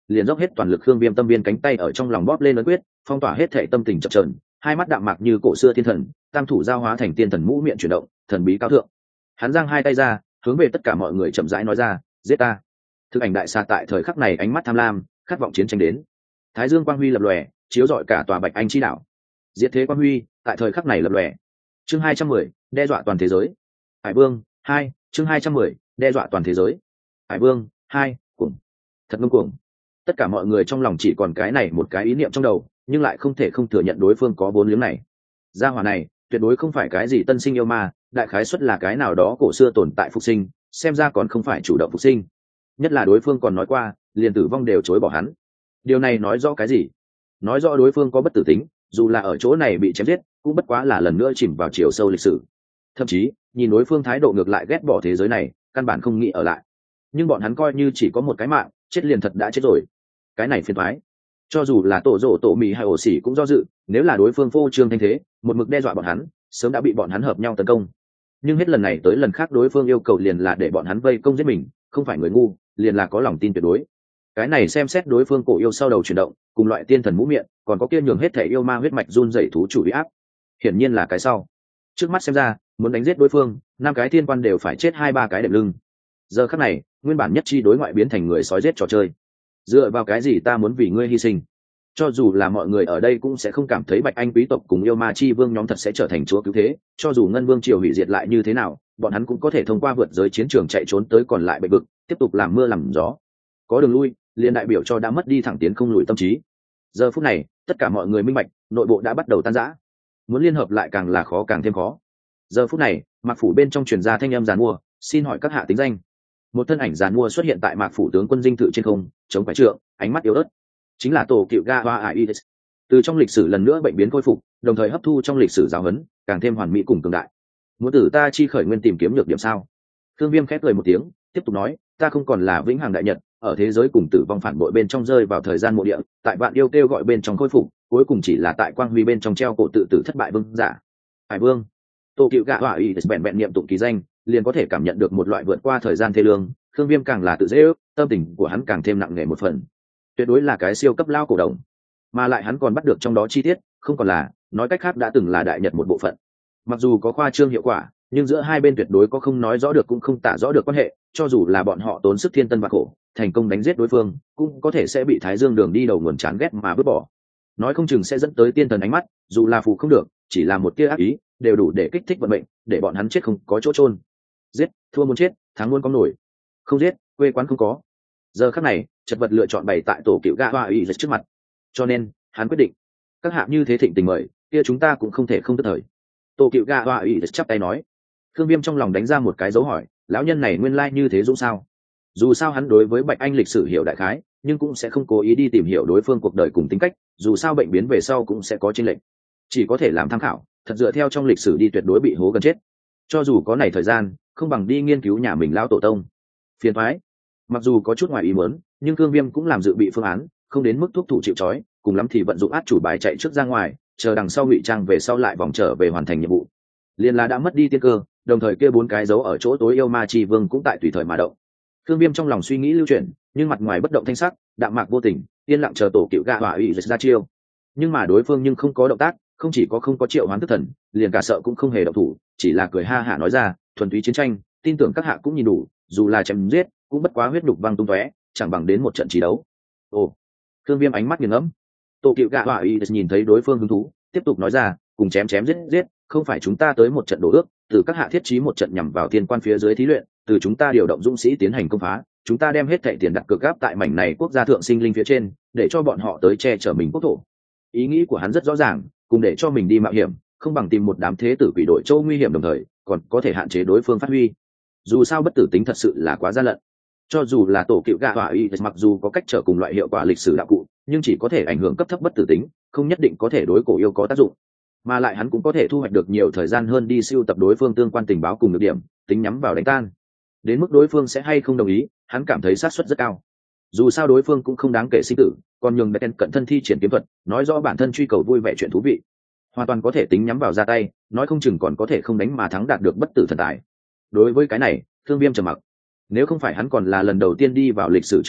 liền dốc hết toàn lực Khương Viêm tâm viên cánh tay ở trong lòng bóp lên ấn quyết, phong tỏa hết thể tâm tình chập chờn, hai mắt đạm mạc như cổ xưa thiên thần, tam thủ giao hóa thành tiên thần mũ miệng chuyển động, thần bí cao thượng. Hắn giang hai tay ra, hướng về tất cả mọi người chậm rãi nói ra, giết ta. Thực ảnh đại xa tại thời khắc này ánh mắt tham lam, khát vọng chiến tranh đến. Thái dương quang huy lập lòe, chiếu rọi cả tòa Bạch Anh chi đảo. Diệt thế quang huy tại thời khắc này lập lòe. Chương 210, đe dọa toàn thế giới. Hải Vương 2, chương 210, đe dọa toàn thế giới. Hải Vương 2, cuồng. Thật ngông cuồng. Tất cả mọi người trong lòng chỉ còn cái này một cái ý niệm trong đầu, nhưng lại không thể không thừa nhận đối phương có vốn liếng này. Gia hỏa này tuyệt đối không phải cái gì tân sinh yêu ma, đại khái xuất là cái nào đó cổ xưa tồn tại phục sinh, xem ra còn không phải chủ động phục sinh. Nhất là đối phương còn nói qua, liền tử vong đều chối bỏ hắn. Điều này nói rõ cái gì? Nói rõ đối phương có bất tử tính, dù là ở chỗ này bị chém giết, cũng bất quá là lần nữa chìm vào chiều sâu lịch sử. Thậm chí, nhìn đối phương thái độ ngược lại ghét bỏ thế giới này, căn bản không nghĩ ở lại. Nhưng bọn hắn coi như chỉ có một cái mạng, chết liền thật đã chết rồi. Cái này phiền toái. Cho dù là tổ rổ tổ mì hay ổ xỉ cũng do dự, nếu là đối phương phô trương thanh thế, một mực đe dọa bọn hắn, sớm đã bị bọn hắn hợp nhau tấn công. Nhưng hết lần này tới lần khác đối phương yêu cầu liền là để bọn hắn vây công giết mình, không phải người ngu, liền là có lòng tin tuyệt đối. Cái này xem xét đối phương cổ yêu sau đầu chuyển động, cùng loại tiên thần mũ miệng, còn có kia nhường hết thể yêu ma huyết mạch run rẩy thú chủ uy áp. Hiển nhiên là cái sau. Trước mắt xem ra, muốn đánh giết đối phương, năm cái thiên quan đều phải chết 2-3 cái đệm lưng. Giờ khắc này, nguyên bản nhất chi đối ngoại biến thành người sói giết trò chơi. Dựa vào cái gì ta muốn vì ngươi hy sinh? Cho dù là mọi người ở đây cũng sẽ không cảm thấy Bạch Anh quý tộc cùng yêu ma chi vương nhóm thật sẽ trở thành chúa cứu thế, cho dù ngân vương triều hủy diệt lại như thế nào, bọn hắn cũng có thể thông qua vượt giới chiến trường chạy trốn tới còn lại bệ vực, tiếp tục làm mưa làm gió. Có đường lui, liền đại biểu cho đã mất đi thẳng tiến không lùi tâm trí. Giờ phút này, tất cả mọi người minh bạch, nội bộ đã bắt đầu tan rã. Muốn liên hợp lại càng là khó càng thêm khó. Giờ phút này, Mạc phủ bên trong truyền ra thanh âm giàn mua, xin hỏi các hạ tính danh. Một thân ảnh giàn mua xuất hiện tại Mạc phủ tướng quân dinh thự trên không, chống quái trượng, ánh mắt yếu ớt. Chính là tổ cựu ga hoa Aides. Từ trong lịch sử lần nữa bệnh biến khôi phục, đồng thời hấp thu trong lịch sử giáo huấn, càng thêm hoàn mỹ cùng cường đại. Muốn tử ta chi khởi nguyên tìm kiếm nhược điểm sao? Thương Viêm khép cười một tiếng, tiếp tục nói, ta không còn là vĩnh hằng đại nhật, ở thế giới cùng tử vong phản bội bên trong rơi vào thời gian mộ địa, tại vạn yêu kêu gọi bên trong khôi phục, cuối cùng chỉ là tại quang huy bên trong treo cổ tự tử thất bại vương giả. Hải Vương. Tổ cựu gạ hỏa ý bèn bèn niệm tụng ký danh, liền có thể cảm nhận được một loại vượt qua thời gian thê lương. Thương Viêm càng là tự dễ ước, tâm tình của hắn càng thêm nặng nề một phần. Tuyệt đối là cái siêu cấp lao cổ đồng, mà lại hắn còn bắt được trong đó chi tiết, không còn là, nói cách khác đã từng là đại nhật một bộ phận. Mặc dù có khoa trương hiệu quả, nhưng giữa hai bên tuyệt đối có không nói rõ được cũng không tả rõ được quan hệ, cho dù là bọn họ tốn sức thiên tân và khổ, thành công đánh giết đối phương, cũng có thể sẽ bị Thái Dương đường đi đầu nguồn chán ghét mà vứt bỏ. Nói không chừng sẽ dẫn tới tiên thần ánh mắt, dù là phù không được, chỉ là một tia ác ý, đều đủ để kích thích vận mệnh, để bọn hắn chết không có chỗ chôn. Giết, thua muốn chết, thắng muốn có nổi. Không giết, quê quán không có. Giờ khắc này, chật vật lựa chọn bày tại tổ cựu gạ hoa ý trước mặt. Cho nên, hắn quyết định, các hạ như thế thịnh tình mời, kia chúng ta cũng không thể không tức thời. Tổ cựu gạ hoa ý chắp tay nói. Thương Viêm trong lòng đánh ra một cái dấu hỏi, lão nhân này nguyên lai như thế dũng sao? Dù sao hắn đối với Bạch Anh lịch sử hiểu đại khái, nhưng cũng sẽ không cố ý đi tìm hiểu đối phương cuộc đời cùng tính cách, dù sao bệnh biến về sau cũng sẽ có chênh lệch. Chỉ có thể làm tham khảo, thật dựa theo trong lịch sử đi tuyệt đối bị hố gần chết. Cho dù có này thời gian, không bằng đi nghiên cứu nhà mình lão tổ tông. Phiền toái. Mặc dù có chút ngoài ý muốn, nhưng Thương Viêm cũng làm dự bị phương án, không đến mức thuốc thủ chịu trói, cùng lắm thì vận dụng át chủ bài chạy trước ra ngoài, chờ đằng sau ngụy trang về sau lại vòng trở về hoàn thành nhiệm vụ. Liên là đã mất đi tiên cơ, đồng thời kia bốn cái dấu ở chỗ tối yêu ma chi vương cũng tại tùy thời mà động. Thương Viêm trong lòng suy nghĩ lưu chuyển, nhưng mặt ngoài bất động thanh sắc, đạm mạc vô tình, yên lặng chờ tổ cựu gạ hỏa ủy ra chiêu. Nhưng mà đối phương nhưng không có động tác, không chỉ có không có triệu hoán thức thần, liền cả sợ cũng không hề động thủ, chỉ là cười ha hả nói ra, thuần túy chiến tranh, tin tưởng các hạ cũng nhìn đủ, dù là chém giết, cũng bất quá huyết nhục văng tung tóe, chẳng bằng đến một trận chiến đấu. Ồ. Thương Viêm ánh mắt nghiền ngẫm. Tổ cựu gạ hỏa ủy nhìn thấy đối phương hứng thú, tiếp tục nói ra, cùng chém chém giết giết, không phải chúng ta tới một trận đổ ước, từ các hạ thiết trí một trận nhằm vào thiên quan phía dưới thí luyện, từ chúng ta điều động dũng sĩ tiến hành công phá, chúng ta đem hết thảy tiền đặt cược gáp tại mảnh này quốc gia thượng sinh linh phía trên, để cho bọn họ tới che chở mình quốc thổ. Ý nghĩ của hắn rất rõ ràng, cùng để cho mình đi mạo hiểm, không bằng tìm một đám thế tử quỷ đội châu nguy hiểm đồng thời, còn có thể hạn chế đối phương phát huy. Dù sao bất tử tính thật sự là quá gian lận. Cho dù là tổ cựu gạ hỏa y, mặc dù có cách trở cùng loại hiệu quả lịch sử đạo cụ, nhưng chỉ có thể ảnh hưởng cấp thấp bất tử tính, không nhất định có thể đối cổ yêu có tác dụng. Mà lại hắn cũng có thể thu hoạch được nhiều thời gian hơn đi siêu tập đối phương tương quan tình báo cùng được điểm, tính nhắm vào đánh tan. Đến mức đối phương sẽ hay không đồng ý, hắn cảm thấy xác suất rất cao. Dù sao đối phương cũng không đáng kể sinh tử, còn nhường Becken cận thân thi triển kiếm thuật, nói rõ bản thân truy cầu vui vẻ chuyện thú vị, hoàn toàn có thể tính nhắm vào ra tay, nói không chừng còn có thể không đánh mà thắng đạt được bất tử thần tài. Đối với cái này, Thương Viêm trầm mặc. Nếu không phải hắn còn là lần đầu tiên đi vào lịch sử trường hạ,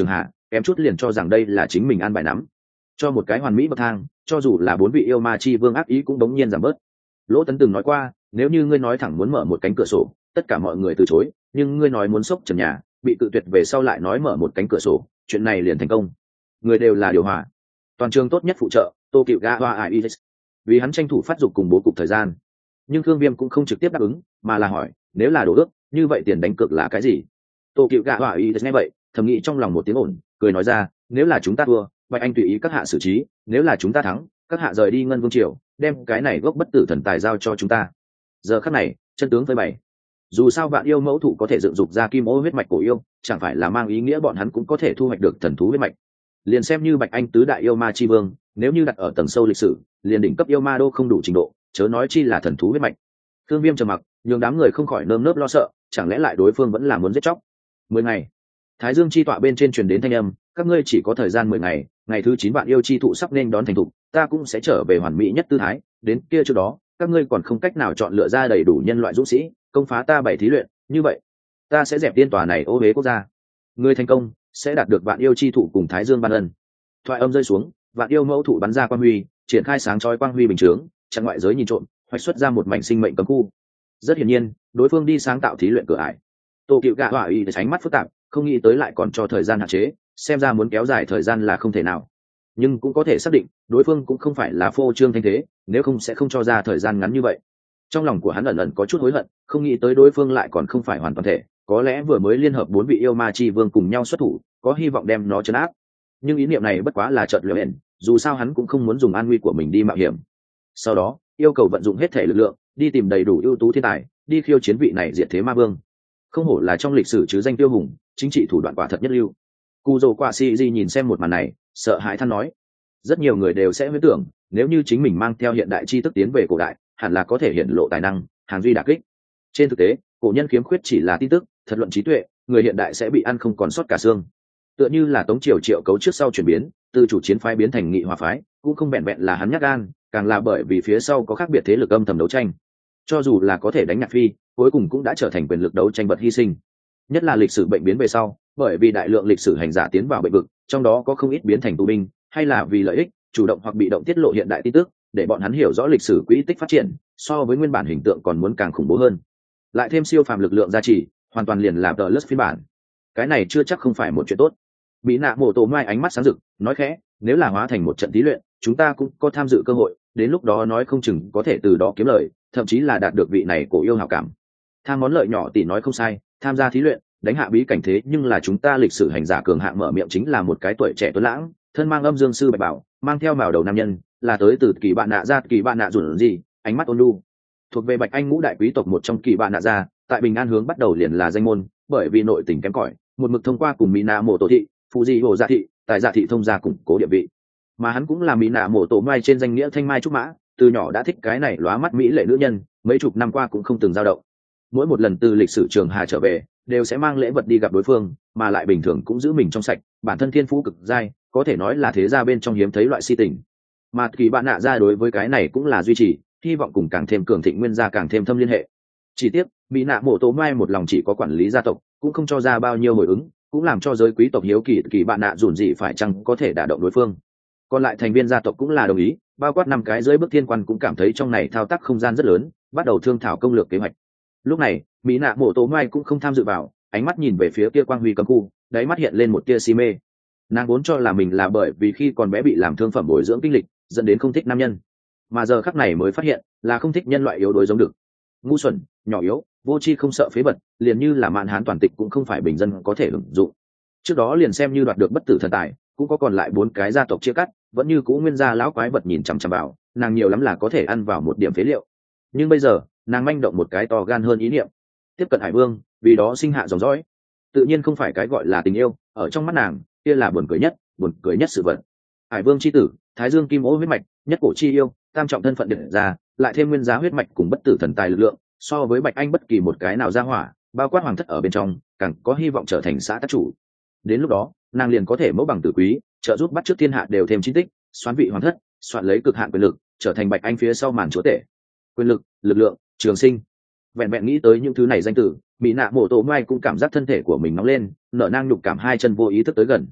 kém chút liền cho rằng đây là chính mình an bài nắm cho một cái hoàn mỹ bậc thang, cho dù là 4 vị yêu ma chi vương ác ý cũng đống nhiên giảm bớt. Lỗ Tấn từng nói qua, nếu như ngươi nói thẳng muốn mở một cánh cửa sổ, tất cả mọi người từ chối, nhưng ngươi nói muốn xốc trần nhà, bị cự tuyệt về sau lại nói mở một cánh cửa sổ, chuyện này liền thành công. Người đều là điều hòa. Toàn trường tốt nhất phụ trợ, Tô Cựu Ga Hoa Ai, vì hắn tranh thủ phát dục cùng bố cục thời gian. Nhưng Thương Viêm cũng không trực tiếp đáp ứng, mà là hỏi, nếu là đổ ước, như vậy tiền đánh cược là cái gì? Tô Cựu Ga Hoa Ai nghe vậy, thầm nghĩ trong lòng một tiếng ổn, cười nói ra, nếu là chúng ta thua, Bạch Anh tùy ý các hạ xử trí, nếu là chúng ta thắng, các hạ rời đi Ngân Vương triều, đem cái này gốc bất tử thần tài giao cho chúng ta. Giờ khắc này, chân tướng phơi bày. Dù sao Vạn Yêu mẫu thụ có thể dựng dục ra kim ô huyết mạch của yêu, chẳng phải là mang ý nghĩa bọn hắn cũng có thể thu hoạch được thần thú huyết mạch. Liền xem như Bạch Anh tứ đại yêu ma chi vương, nếu như đặt ở tầng sâu lịch sử, liền đỉnh cấp yêu ma đô không đủ trình độ, chớ nói chi là thần thú huyết mạch. Thương Viêm trầm mặc, nhường đám người không khỏi nơm nớp lo sợ, chẳng lẽ lại đối phương vẫn là muốn giết chóc. 10 ngày. Thái Dương chi tọa bên trên truyền đến thanh âm, các ngươi chỉ có thời gian 10 ngày, ngày thứ 9 Vạn Yêu chi thụ sắp nên đón thành thục, ta cũng sẽ trở về hoàn mỹ nhất tư thái, đến kia trước đó, các ngươi còn không cách nào chọn lựa ra đầy đủ nhân loại dũng sĩ, công phá ta 7 thí luyện, như vậy, ta sẽ dẹp tiên tòa này ô uế quốc gia. Ngươi thành công, sẽ đạt được Vạn Yêu chi thụ cùng Thái Dương ban ân. Thoại âm rơi xuống, Vạn Yêu mẫu thụ bắn ra quang huy, triển khai sáng chói quang huy bình chướng, chặn ngoại giới nhìn trộm, hoạch xuất ra một mảnh sinh mệnh cấm khu. Rất hiển nhiên, đối phương đi sáng tạo thí luyện cửa ải. Tô Cựu Gạ Hỏa Y để tránh mắt phức tạp, không nghĩ tới lại còn cho thời gian hạn chế, xem ra muốn kéo dài thời gian là không thể nào. Nhưng cũng có thể xác định, đối phương cũng không phải là phô trương thanh thế, nếu không sẽ không cho ra thời gian ngắn như vậy. Trong lòng của hắn ẩn ẩn có chút hối hận, không nghĩ tới đối phương lại còn không phải hoàn toàn thể, có lẽ vừa mới liên hợp 4 vị yêu ma chi vương cùng nhau xuất thủ, có hy vọng đem nó trấn áp. Nhưng ý niệm này bất quá là chợt lóe lên, dù sao hắn cũng không muốn dùng an nguy của mình đi mạo hiểm. Sau đó, yêu cầu vận dụng hết thể lực lượng, đi tìm đầy đủ ưu tú thiên tài, đi khiêu chiến vị này diệt thế ma vương. Không hổ là trong lịch sử chứ danh tiêu hùng, chính trị thủ đoạn quả thật nhất lưu. Cù Dầu Quả Si Di nhìn xem một màn này, sợ hãi than nói: rất nhiều người đều sẽ huyễn tưởng, nếu như chính mình mang theo hiện đại tri thức tiến về cổ đại, hẳn là có thể hiện lộ tài năng, hàng duy đả kích. Trên thực tế, cổ nhân khiếm khuyết chỉ là tin tức, thật luận trí tuệ, người hiện đại sẽ bị ăn không còn sót cả xương. Tựa như là Tống Triều Triệu Cấu trước sau chuyển biến, từ chủ chiến phái biến thành nghị hòa phái, cũng không vẹn vẹn là hắn nhát gan, càng là bởi vì phía sau có khác biệt thế lực âm thầm đấu tranh. Cho dù là có thể đánh Nhạc Phi, cuối cùng cũng đã trở thành quyền lực đấu tranh vật hy sinh. Nhất là lịch sử bệnh biến về sau, bởi vì đại lượng lịch sử hành giả tiến vào bệnh vực, trong đó có không ít biến thành tù binh, hay là vì lợi ích, chủ động hoặc bị động tiết lộ hiện đại tin tức, để bọn hắn hiểu rõ lịch sử quỹ tích phát triển, so với nguyên bản hình tượng còn muốn càng khủng bố hơn. Lại thêm siêu phàm lực lượng gia trì, hoàn toàn liền là Plus phiên bản. Cái này chưa chắc không phải một chuyện tốt. Bị nạ mổ tổ mai ánh mắt sáng rực, nói khẽ, nếu là hóa thành một trận thí luyện, chúng ta cũng có tham dự cơ hội, đến lúc đó nói không chừng có thể từ đó kiếm lời, thậm chí là đạt được vị này cổ yêu hảo cảm. Tham món lợi nhỏ tỷ nói không sai, tham gia thí luyện, đánh hạ bí cảnh thế nhưng là chúng ta lịch sử hành giả cường hạng mở miệng chính là một cái tuổi trẻ tuấn lãng, thân mang âm dương sư bạch bảo, mang theo mào đầu nam nhân, là tới từ kỳ bạn nạ ra kỳ bạn nạ rủn gì, ánh mắt ôn nhu. Thuộc về Bạch Anh ngũ đại quý tộc một trong kỳ bạn nạ ra, tại Bình An hướng bắt đầu liền là danh môn, bởi vì nội tình kém cỏi, một mực thông qua cùng Mỹ nạ mổ tổ thị, phụ di hồ gia thị, tại gia thị thông gia củng cố địa vị. Mà hắn cũng là Mỹ nạ mổ tổ mai trên danh nghĩa thanh mai trúc mã, từ nhỏ đã thích cái này lóa mắt mỹ lệ nữ nhân, mấy chục năm qua cũng không từng dao động. Mỗi một lần từ lịch sử trường hà trở về, đều sẽ mang lễ vật đi gặp đối phương, mà lại bình thường cũng giữ mình trong sạch, bản thân thiên phú cực giai, có thể nói là thế gia bên trong hiếm thấy loại si tình. Mà kỳ bạn nạ ra đối với cái này cũng là duy trì, hy vọng cùng càng thêm cường thịnh nguyên gia càng thêm thâm liên hệ. Chỉ tiếc, Mỹ nạ mổ tổ mai một lòng chỉ có quản lý gia tộc, cũng không cho ra bao nhiêu hồi ứng, cũng làm cho giới quý tộc hiếu kỳ kỳ bạn nạ dùn gì phải chăng có thể đả động đối phương. Còn lại thành viên gia tộc cũng là đồng ý, bao quát 5 cái dưới bước thiên quan cũng cảm thấy trong này thao tác không gian rất lớn, bắt đầu thương thảo công lược kế hoạch. Lúc này, Mỹ nạ mổ tổ mai cũng không tham dự vào, ánh mắt nhìn về phía kia quang huy cấm khu, đáy mắt hiện lên một tia si mê. Nàng vốn cho là mình là bởi vì khi còn bé bị làm thương phẩm bồi dưỡng kinh lịch, dẫn đến không thích nam nhân, mà giờ khắc này mới phát hiện là không thích nhân loại yếu đuối giống được, ngu xuẩn, nhỏ yếu, vô tri không sợ phế vật, liền như là mạn hán toàn tịch cũng không phải bình dân có thể hưởng dụng. Trước đó liền xem như đoạt được bất tử thần tài, cũng có còn lại 4 cái gia tộc chia cắt, vẫn như cũ nguyên gia lão quái vật nhìn chằm chằm vào, nàng nhiều lắm là có thể ăn vào một điểm phế liệu. Nhưng bây giờ, nàng manh động một cái to gan hơn ý niệm, tiếp cận Hải Vương, vì đó sinh hạ dòng dõi. Tự nhiên không phải cái gọi là tình yêu, ở trong mắt nàng, kia là buồn cười nhất sự vật. Hải Vương chi tử, Thái Dương kim ô huyết mạch, nhất cổ chi yêu, tam trọng thân phận điển ra, lại thêm nguyên giá huyết mạch cùng bất tử thần tài lực lượng, so với Bạch Anh bất kỳ một cái nào ra hỏa, bao quát hoàng thất ở bên trong, càng có hy vọng trở thành xã tác chủ. Đến lúc đó, nàng liền có thể mẫu bằng tử quý, trợ giúp bắt trước thiên hạ đều thêm chính tích, xoán vị hoàng thất, soạn lấy cực hạn quyền lực, trở thành Bạch Anh phía sau màn chúa tể. Quyền lực, lực lượng, trường sinh. Vẹn vẹn nghĩ tới những thứ này danh tử, Mỹ nạ mổ tổ mai cũng cảm giác thân thể của mình nóng lên, nở nang nhục cảm hai chân vô ý thức tới gần.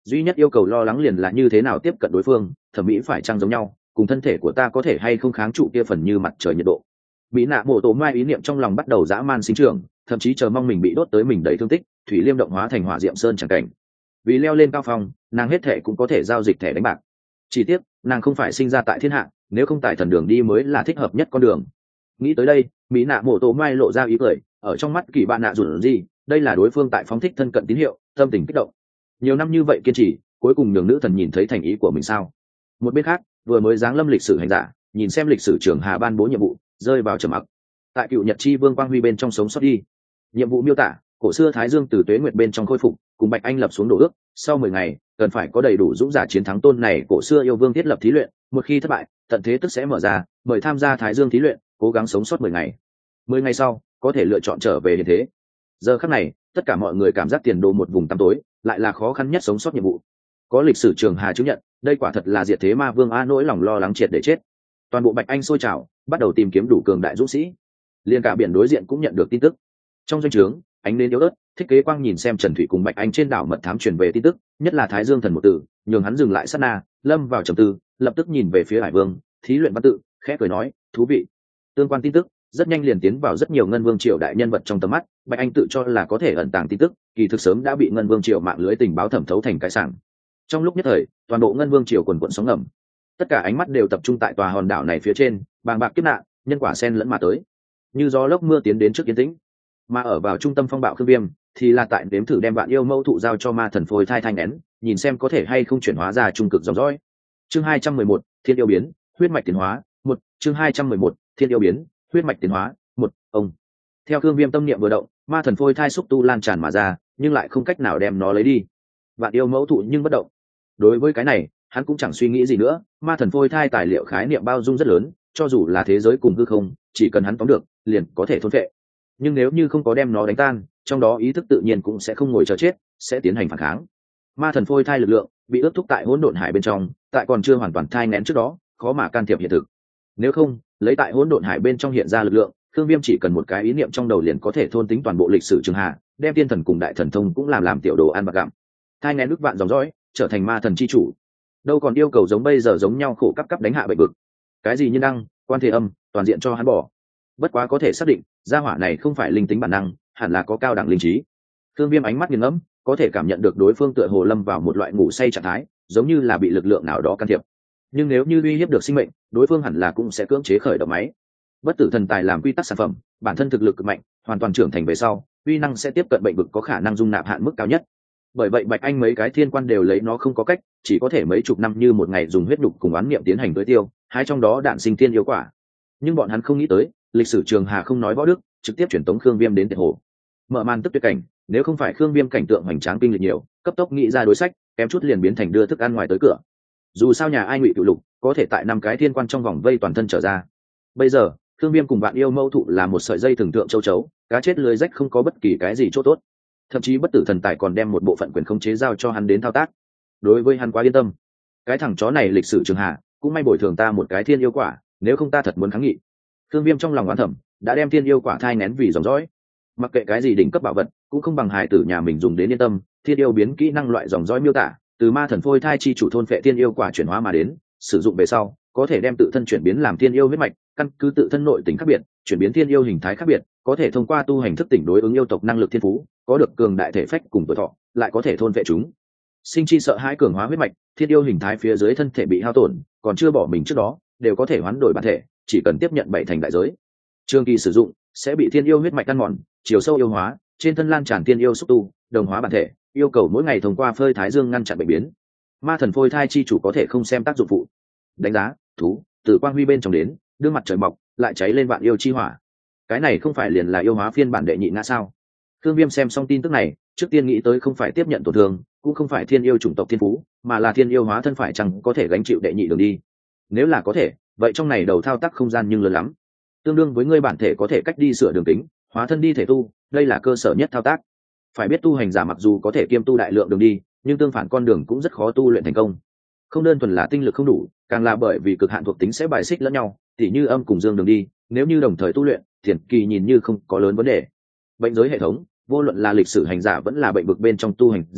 duy nhất yêu cầu lo lắng liền là như thế nào tiếp cận đối phương, thẩm mỹ phải chăng giống nhau, cùng thân thể của ta có thể hay không kháng trụ kia phần như mặt trời nhiệt độ. Mỹ nạ mổ tổ mai ý niệm trong lòng bắt đầu dã man sinh trưởng, thậm chí chờ mong mình bị đốt tới mình đầy thương tích, thủy liêm động hóa thành hỏa diệm sơn chẳng cảnh. Vì leo lên cao phong, nàng hết thể cũng có thể giao dịch thẻ đánh bạc. Chỉ tiếc nàng không phải sinh ra tại thiên hạ, nếu không tại thần đường đi mới là thích hợp nhất con đường. Nghĩ tới đây, Mỹ nạ mổ tổ mai lộ ra ý cười, ở trong mắt kỳ bạn nạ rủn gì, đây là đối phương tại phóng thích thân cận tín hiệu, tâm tình kích động. Nhiều năm như vậy kiên trì, cuối cùng nhường nữ thần nhìn thấy thành ý của mình sao? Một bên khác, vừa mới giáng lâm lịch sử hành giả, nhìn xem lịch sử trưởng hà ban bố nhiệm vụ, rơi vào trầm mặc. Tại cựu nhật chi vương quang huy bên trong sống sót đi. Nhiệm vụ miêu tả: cổ xưa thái dương từ tuế nguyệt bên trong khôi phục, cùng Bạch Anh lập xuống đổ ước, sau 10 ngày cần phải có đầy đủ dũng giả chiến thắng tôn này cổ xưa yêu vương thiết lập thí luyện, một khi thất bại, tận thế tức sẽ mở ra, mời tham gia thái dương thí luyện, cố gắng sống sót 10 ngày. 10 ngày sau, có thể lựa chọn trở về hiện thế. Giờ khắc này, tất cả mọi người cảm giác tiền đồ một vùng tăm tối, lại là khó khăn nhất sống sót nhiệm vụ. Có lịch sử trường hà chứng nhận, đây quả thật là diệt thế ma vương a, nỗi lòng lo lắng triệt để chết. Toàn bộ Bạch Anh sôi trào, bắt đầu tìm kiếm đủ cường đại dũng sĩ. Liên cả biển đối diện cũng nhận được tin tức. Trong doanh trướng, ánh đến yếu ớt, Thích Kế Quang nhìn xem Trần Thủy cùng Bạch Anh trên đảo mật thám truyền về tin tức, nhất là Thái Dương thần một tử, nhường hắn dừng lại sát na, lâm vào trầm tư, lập tức nhìn về phía Hải Vương, thí luyện văn tự, khẽ cười nói, thú vị. Tương quan tin tức rất nhanh liền tiến vào rất nhiều Ngân Vương triều đại nhân vật trong tầm mắt. Bạch Anh tự cho là có thể ẩn tàng tin tức, kỳ thực sớm đã bị Ngân Vương triều mạng lưới tình báo thẩm thấu thành cái sảng. Trong lúc nhất thời, toàn bộ Ngân Vương triều quần quần sóng ngầm, tất cả ánh mắt đều tập trung tại tòa hòn đảo này phía trên, bàng bạc kiếp nạn, nhân quả xen lẫn mà tới, như gió lốc mưa tiến đến trước yên tĩnh. Mà ở vào trung tâm phong bạo Khương Viêm thì là tại đếm thử đem Vạn Yêu Mẫu Thụ giao cho ma thần phôi thai thanh nén, nhìn xem có thể hay không chuyển hóa ra trung cực dòng dõi. Chương 211, Thiên yêu biến, huyết mạch tiến hóa, 1. Chương 211, Thiên yêu biến, huyết mạch tiến hóa, 1. Ông. Theo Khương Viêm tâm niệm vừa động, ma thần phôi thai xúc tu lan tràn mà ra, nhưng lại không cách nào đem nó lấy đi. Vạn Yêu Mẫu Thụ nhưng bất động. Đối với cái này, hắn cũng chẳng suy nghĩ gì nữa, ma thần phôi thai tài liệu khái niệm bao dung rất lớn, cho dù là thế giới cùng hư không, chỉ cần hắn tóm được, liền có thể thôn phệ. Nhưng nếu như không có đem nó đánh tan, trong đó ý thức tự nhiên cũng sẽ không ngồi chờ chết, sẽ tiến hành phản kháng. Ma thần phôi thai lực lượng bị ướt thúc tại hỗn độn hải bên trong, tại còn chưa hoàn toàn thai nén trước đó, khó mà can thiệp hiện thực. Nếu không, lấy tại hỗn độn hải bên trong hiện ra lực lượng, Khương Viêm chỉ cần một cái ý niệm trong đầu liền có thể thôn tính toàn bộ lịch sử trường hạ, đem tiên thần cùng đại thần thông cũng làm tiểu đồ ăn bạc gặm. Thai nén ức vạn dòng dõi, trở thành ma thần chi chủ. Đâu còn yêu cầu giống bây giờ giống nhau khổ cấp đánh hạ bệnh vực. Cái gì nhân đăng, quan thế âm, toàn diện cho hắn bỏ. Bất quá có thể xác định, gia hỏa này không phải linh tính bản năng, hẳn là có cao đẳng linh trí. Thương Viêm ánh mắt nghiêng ngẫm, có thể cảm nhận được đối phương tựa hồ lâm vào một loại ngủ say trạng thái, giống như là bị lực lượng nào đó can thiệp. Nhưng nếu như uy hiếp được sinh mệnh, đối phương hẳn là cũng sẽ cưỡng chế khởi động máy. Bất tử thần tài làm quy tắc sản phẩm, bản thân thực lực cực mạnh, hoàn toàn trưởng thành về sau, uy năng sẽ tiếp cận bệnh vực có khả năng dung nạp hạn mức cao nhất. Bởi vậy Bạch Anh mấy cái thiên quan đều lấy nó không có cách, chỉ có thể mấy chục năm như một ngày dùng huyết đục cùng oán niệm tiến hành tới tiêu, hai trong đó đạn sinh thiên yêu quả. Nhưng bọn hắn không nghĩ tới, lịch sử trường hà không nói võ đức, trực tiếp chuyển tống Khương Viêm đến Tiệt Hồ. Mở màn tức tuyệt cảnh, nếu không phải Khương Viêm cảnh tượng hoành tráng kinh lịch nhiều, cấp tốc nghĩ ra đối sách, kém chút liền biến thành đưa thức ăn ngoài tới cửa. Dù sao nhà ai Ngụy Cựu Lục có thể tại 5 cái thiên quan trong vòng vây toàn thân trở ra. Bây giờ, Khương Viêm cùng Vạn Yêu Mẫu Thụ là một sợi dây thường tượng châu chấu, cá chết lưới rách không có bất kỳ cái gì chỗ tốt. Thậm chí bất tử thần tài còn đem một bộ phận quyền khống chế giao cho hắn đến thao tác. Đối với hắn quá yên tâm. Cái thằng chó này lịch sử trường hạ, cũng may bồi thường ta một cái thiên yêu quả, nếu không ta thật muốn kháng nghị. Khương Viêm trong lòng oán thầm, đã đem thiên yêu quả thai nén vì dòng dõi. Mặc kệ cái gì đỉnh cấp bảo vật, cũng không bằng hài tử nhà mình dùng đến yên tâm. Thiên yêu biến kỹ năng loại dòng dõi miêu tả, từ ma thần phôi thai chi chủ thôn phệ thiên yêu quả chuyển hóa mà đến, sử dụng về sau, có thể đem tự thân chuyển biến làm thiên yêu huyết mạch, căn cứ tự thân nội tính khác biệt, chuyển biến thiên yêu hình thái khác biệt, có thể thông qua tu hành thức tỉnh đối ứng yêu tộc năng lực thiên phú, có được cường đại thể phách cùng tuổi thọ, lại có thể thôn vệ chúng. Sinh chi sợ hãi cường hóa huyết mạch, thiên yêu hình thái phía dưới thân thể bị hao tổn, còn chưa bỏ mình trước đó, đều có thể hoán đổi bản thể, chỉ cần tiếp nhận 7 thành đại giới. Trường kỳ sử dụng sẽ bị thiên yêu huyết mạch ăn mòn, chiều sâu yêu hóa, trên thân lan tràn thiên yêu xúc tu, đồng hóa bản thể, yêu cầu mỗi ngày thông qua phơi thái dương ngăn chặn bệnh biến. Ma thần phôi thai chi chủ có thể không xem tác dụng phụ. Đánh giá, thú, từ quang huy bên trong đến, đưa mặt trời mọc, lại cháy lên vạn yêu chi hỏa. Cái này không phải liền là yêu hóa phiên bản đệ nhị ngã sao? Thương Viêm xem xong tin tức này, trước tiên nghĩ tới không phải tiếp nhận tổn thương, cũng không phải thiên yêu chủng tộc thiên phú, mà là thiên yêu hóa thân phải chăng có thể gánh chịu đệ nhị đường đi. Nếu là có thể, vậy trong này đầu thao tác không gian nhưng lớn lắm. Tương đương với ngươi bản thể có thể cách đi sửa đường tính, hóa thân đi thể tu, đây là cơ sở nhất thao tác. Phải biết tu hành giả mặc dù có thể kiêm tu đại lượng đường đi, nhưng tương phản con đường cũng rất khó tu luyện thành công. Không đơn thuần là tinh lực không đủ, càng là bởi vì cực hạn thuộc tính sẽ bài xích lẫn nhau, tỉ như âm cùng dương đường đi, nếu như đồng thời tu luyện, thiền kỳ nhìn như không có lớn vấn đề. Bệnh giới hệ thống, vô luận là lịch sử hành giả vẫn là bệnh vực bên trong tu hành giả,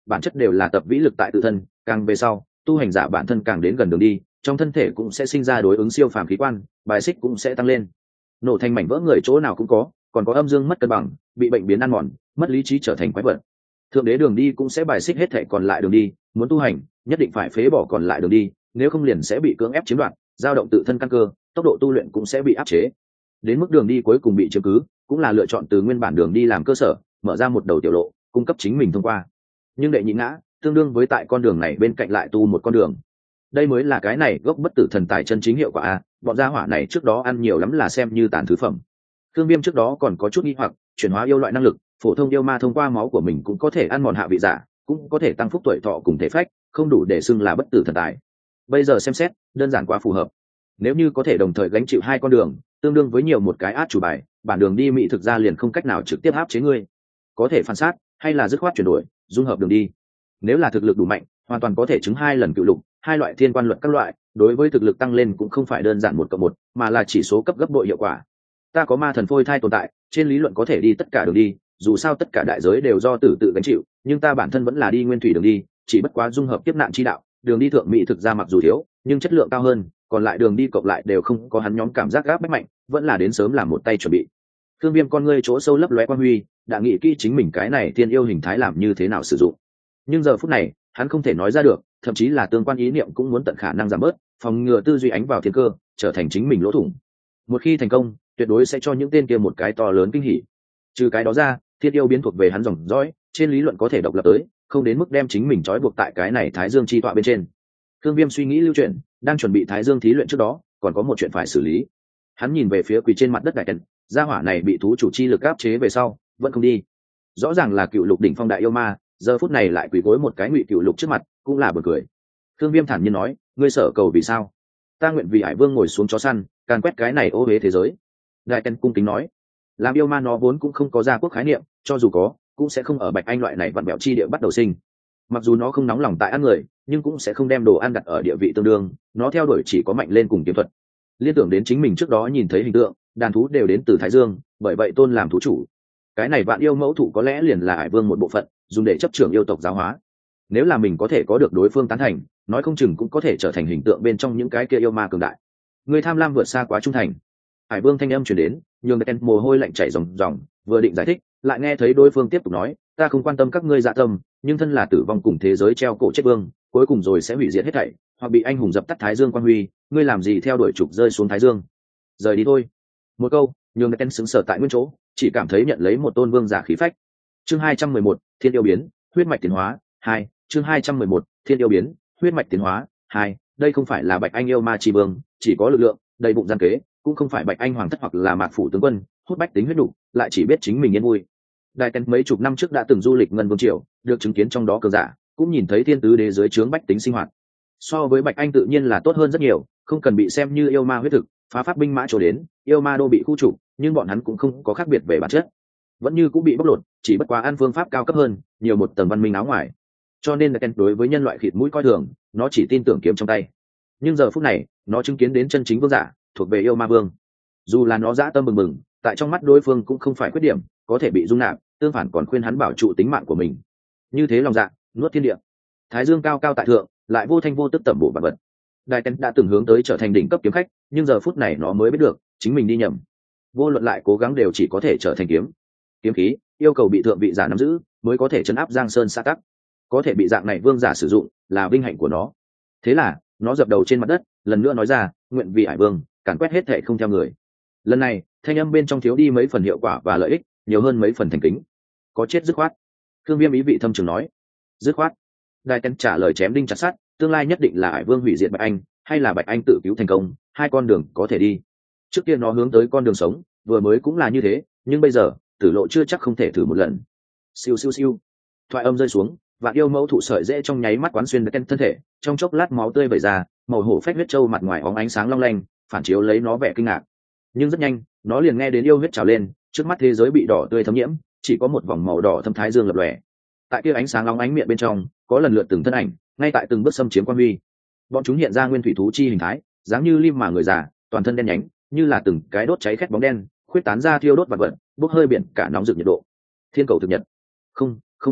bản chất đều là tập vĩ lực tại tự thân, càng về sau tu hành giả bản thân càng đến gần đường đi, trong thân thể cũng sẽ sinh ra đối ứng siêu phàm khí quan, bài xích cũng sẽ tăng lên. Nổ thành mảnh vỡ người chỗ nào cũng có, còn có âm dương mất cân bằng, bị bệnh biến ăn mòn, mất lý trí trở thành quái vật. Thượng đế đường đi cũng sẽ bài xích hết thảy còn lại đường đi, muốn tu hành nhất định phải phế bỏ còn lại đường đi, nếu không liền sẽ bị cưỡng ép chiếm đoạt, dao động tự thân căn cơ, tốc độ tu luyện cũng sẽ bị áp chế. Đến mức đường đi cuối cùng bị chiếm cứ, cũng là lựa chọn từ nguyên bản đường đi làm cơ sở, mở ra một đầu tiểu lộ, cung cấp chính mình thông qua. Nhưng đệ nhị ngã, tương đương với tại con đường này bên cạnh lại tu một con đường. Đây mới là cái này gốc bất tử thần tài chân chính hiệu quả a, bọn gia hỏa này trước đó ăn nhiều lắm là xem như tàn thứ phẩm. Thương Viêm trước đó còn có chút nghi hoặc, chuyển hóa yêu loại năng lực, phổ thông yêu ma thông qua máu của mình cũng có thể ăn mòn hạ vị giả, cũng có thể tăng phúc tuổi thọ cùng thể phách, không đủ để xưng là bất tử thần tài. Bây giờ xem xét, đơn giản quá phù hợp. Nếu như có thể đồng thời gánh chịu hai con đường, tương đương với nhiều một cái át chủ bài, bản đường đi mỹ thực ra liền không cách nào trực tiếp áp chế ngươi. Có thể phản sát, hay là dứt khoát chuyển đổi, dung hợp đường đi. Nếu là thực lực đủ mạnh, hoàn toàn có thể chứng hai lần cựu lục, hai loại thiên quan luật các loại, đối với thực lực tăng lên cũng không phải đơn giản 1+1, mà là chỉ số cấp gấp bội hiệu quả. Ta có ma thần phôi thai tồn tại, trên lý luận có thể đi tất cả đường đi, dù sao tất cả đại giới đều do tử tự gánh chịu, nhưng ta bản thân vẫn là đi nguyên thủy đường đi, chỉ bất quá dung hợp kiếp nạn chi đạo, đường đi thượng mỹ thực ra mặc dù thiếu, nhưng chất lượng cao hơn, còn lại đường đi cộng lại đều không có hắn nhóm cảm giác gáp bách mạnh, vẫn là đến sớm làm một tay chuẩn bị. Thương Viêm con ngươi chỗ sâu lấp lóe quan huy, đã nghĩ kỹ chính mình cái này tiên yêu hình thái làm như thế nào sử dụng. Nhưng giờ phút này, hắn không thể nói ra được, thậm chí là tương quan ý niệm cũng muốn tận khả năng giảm bớt, phòng ngừa tư duy ánh vào thiên cơ, trở thành chính mình lỗ thủng. Một khi thành công, tuyệt đối sẽ cho những tên kia một cái to lớn kinh hỉ. Trừ cái đó ra, thiên yêu biến thuộc về hắn dòng dõi, trên lý luận có thể độc lập tới, không đến mức đem chính mình trói buộc tại cái này Thái Dương chi tọa bên trên. Thương Viêm suy nghĩ lưu chuyển, đang chuẩn bị Thái Dương thí luyện trước đó, còn có một chuyện phải xử lý. Hắn nhìn về phía quỳ trên mặt đất đại tần, gia hỏa này bị thú chủ chi lực áp chế về sau, vẫn không đi. Rõ ràng là cựu lục đỉnh phong đại yêu ma, giờ phút này lại quỳ gối một cái ngụy cựu lục trước mặt, cũng là buồn cười. Thương Viêm thản nhiên nói, ngươi sợ cầu vì sao? Ta nguyện vì Hải Vương ngồi xuống chó săn, càn quét cái này ô uế thế giới. Đại tần cung kính nói, làm yêu ma nó vốn cũng không có gia quốc khái niệm, cho dù có, cũng sẽ không ở Bạch Anh loại này vặn bẹo chi địa bắt đầu sinh. Mặc dù nó không nóng lòng tại ăn người, nhưng cũng sẽ không đem đồ ăn đặt ở địa vị tương đương, nó theo đuổi chỉ có mạnh lên cùng kiếm thuật. Liên tưởng đến chính mình trước đó nhìn thấy hình tượng, đàn thú đều đến từ Thái Dương, bởi vậy tôn làm thú chủ. Cái này vạn yêu mẫu thụ có lẽ liền là Hải Vương một bộ phận, dùng để chấp trưởng yêu tộc giáo hóa. Nếu là mình có thể có được đối phương tán thành, nói không chừng cũng có thể trở thành hình tượng bên trong những cái kia yêu ma cường đại. Người tham lam vượt xa quá trung thành. Hải Vương thanh âm truyền đến, nhường Ken mồ hôi lạnh chảy ròng ròng, vừa định giải thích, lại nghe thấy đối phương tiếp tục nói, ta không quan tâm các ngươi dạ tâm, nhưng thân là tử vong cùng thế giới treo cổ chết vương, cuối cùng rồi sẽ hủy diệt hết thảy, hoặc bị anh hùng dập tắt Thái Dương quang huy, ngươi làm gì theo đuổi trục rơi xuống Thái Dương? Rời đi thôi. Một câu, nhường Ken sững sờ tại nguyên chỗ, chỉ cảm thấy nhận lấy một tôn vương giả khí phách. Chương 211, Thiên yêu biến, huyết mạch tiến hóa 2, chương 211, Thiên yêu biến, huyết mạch tiến hóa 2, đây không phải là Bạch Anh yêu ma chi vương, chỉ có lực lượng, đầy bụng gian kế, cũng không phải Bạch Anh hoàng thất hoặc là Mạc phủ tướng quân, hút bách tính huyết đủ, lại chỉ biết chính mình yên vui. Đại Tần mấy chục năm trước đã từng du lịch Ngân Vương triều, được chứng kiến trong đó cường giả, cũng nhìn thấy thiên tứ đế dưới trướng bách tính sinh hoạt. So với Bạch Anh tự nhiên là tốt hơn rất nhiều, không cần bị xem như yêu ma huyết thực, phá pháp binh mã trổ đến, yêu ma đô bị khu trục, nhưng bọn hắn cũng không có khác biệt về bản chất, vẫn như cũng bị bóc lột, chỉ bất quá ăn phương pháp cao cấp hơn, nhiều một tầng văn minh áo ngoài. Cho nên là đối với nhân loại khịt mũi coi thường, nó chỉ tin tưởng kiếm trong tay. Nhưng giờ phút này, nó chứng kiến đến chân chính vương giả, thuộc về yêu ma vương. Dù là nó dã tâm bừng bừng, tại trong mắt đối phương cũng không phải khuyết điểm, có thể bị dung nạp, tương phản còn khuyên hắn bảo trụ tính mạng của mình. Như thế lòng dạ, nuốt thiên địa. Thái Dương cao cao tại thượng, lại vô thanh vô tức tẩm bổ vật vật. Đại Tần đã từng hướng tới trở thành đỉnh cấp kiếm khách, nhưng giờ phút này nó mới biết được, chính mình đi nhầm. Vô luận lại cố gắng đều chỉ có thể trở thành kiếm khí, yêu cầu bị thượng vị giả nắm giữ, mới có thể chấn áp Giang Sơn sa tắc. Có thể bị dạng này vương giả sử dụng, là vinh hạnh của nó. Thế là, nó dập đầu trên mặt đất, lần nữa nói ra, nguyện vì Hải Vương, càn quét hết thệ không theo người. Lần này, thanh âm bên trong thiếu đi mấy phần hiệu quả và lợi ích, nhiều hơn mấy phần thành kính. Có chết dứt khoát. Thương Viêm ý vị thâm trường nói, dứt khoát. Đại Tần trả lời chém đinh chặt sắt, tương lai nhất định là Hải Vương hủy diệt Bạch Anh, hay là Bạch Anh tự cứu thành công, hai con đường có thể đi. Trước kia nó hướng tới con đường sống, vừa mới cũng là như thế, nhưng bây giờ, tử lộ chưa chắc không thể thử một lần. Siêu siêu siêu. Thoại âm rơi xuống, vạn yêu mẫu thụ sợi dễ trong nháy mắt quán xuyên Ken thân thể, trong chốc lát máu tươi vẩy ra, màu hổ phách huyết châu mặt ngoài óng ánh sáng long lanh, phản chiếu lấy nó vẻ kinh ngạc. Nhưng rất nhanh, nó liền nghe đến yêu huyết trào lên, trước mắt thế giới bị đỏ tươi thấm nhiễm, chỉ có một vòng màu đỏ thâm thái dương lập lòe. Tại kia ánh sáng long ánh miệng bên trong, có lần lượt từng thân ảnh, ngay tại từng bước xâm chiếm quan huy. Bọn chúng hiện ra nguyên thủy thú chi hình thái, dáng như lim mà người già, toàn thân đen nhánh, như là từng cái đốt cháy khét bóng đen, khuyết tán ra thiêu đốt vật vật, bốc hơi biển cả nóng rực nhiệt độ. Thiên cầu thực nhật. Không đúng,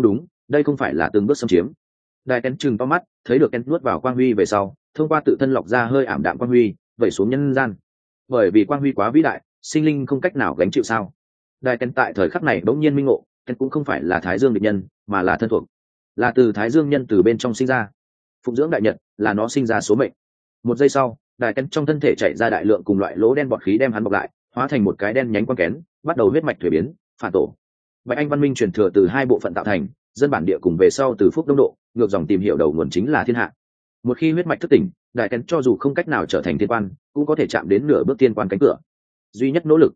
đây không phải là từng bước xâm chiếm. Đại Ken trừng to mắt, thấy được Ken nuốt vào quang huy về sau, thông qua tự thân lọc ra hơi ảm đạm quang huy, vẩy xuống nhân gian. Bởi vì quang huy quá vĩ đại, sinh linh không cách nào gánh chịu sao? Đại Ken tại thời khắc này bỗng nhiên minh ngộ, Ken cũng không phải là Thái Dương địch nhân, mà là thân thuộc, là từ Thái Dương nhân từ bên trong sinh ra. Phụng dưỡng đại nhật, là nó sinh ra số mệnh. Một giây sau, Đại Ken trong thân thể chảy ra đại lượng cùng loại lỗ đen bọt khí đem hắn bọc lại, hóa thành một cái đen nhánh quang kén, bắt đầu huyết mạch thuế biến, phản tổ. Bạch Anh văn minh truyền thừa từ hai bộ phận tạo thành, dân bản địa cùng về sau từ phúc đông độ, ngược dòng tìm hiểu đầu nguồn chính là thiên hạ. Một khi huyết mạch thức tỉnh, Đại Ken cho dù không cách nào trở thành thiên quan, cũng có thể chạm đến nửa bước tiên quan cánh cửa. Duy nhất nỗ lực,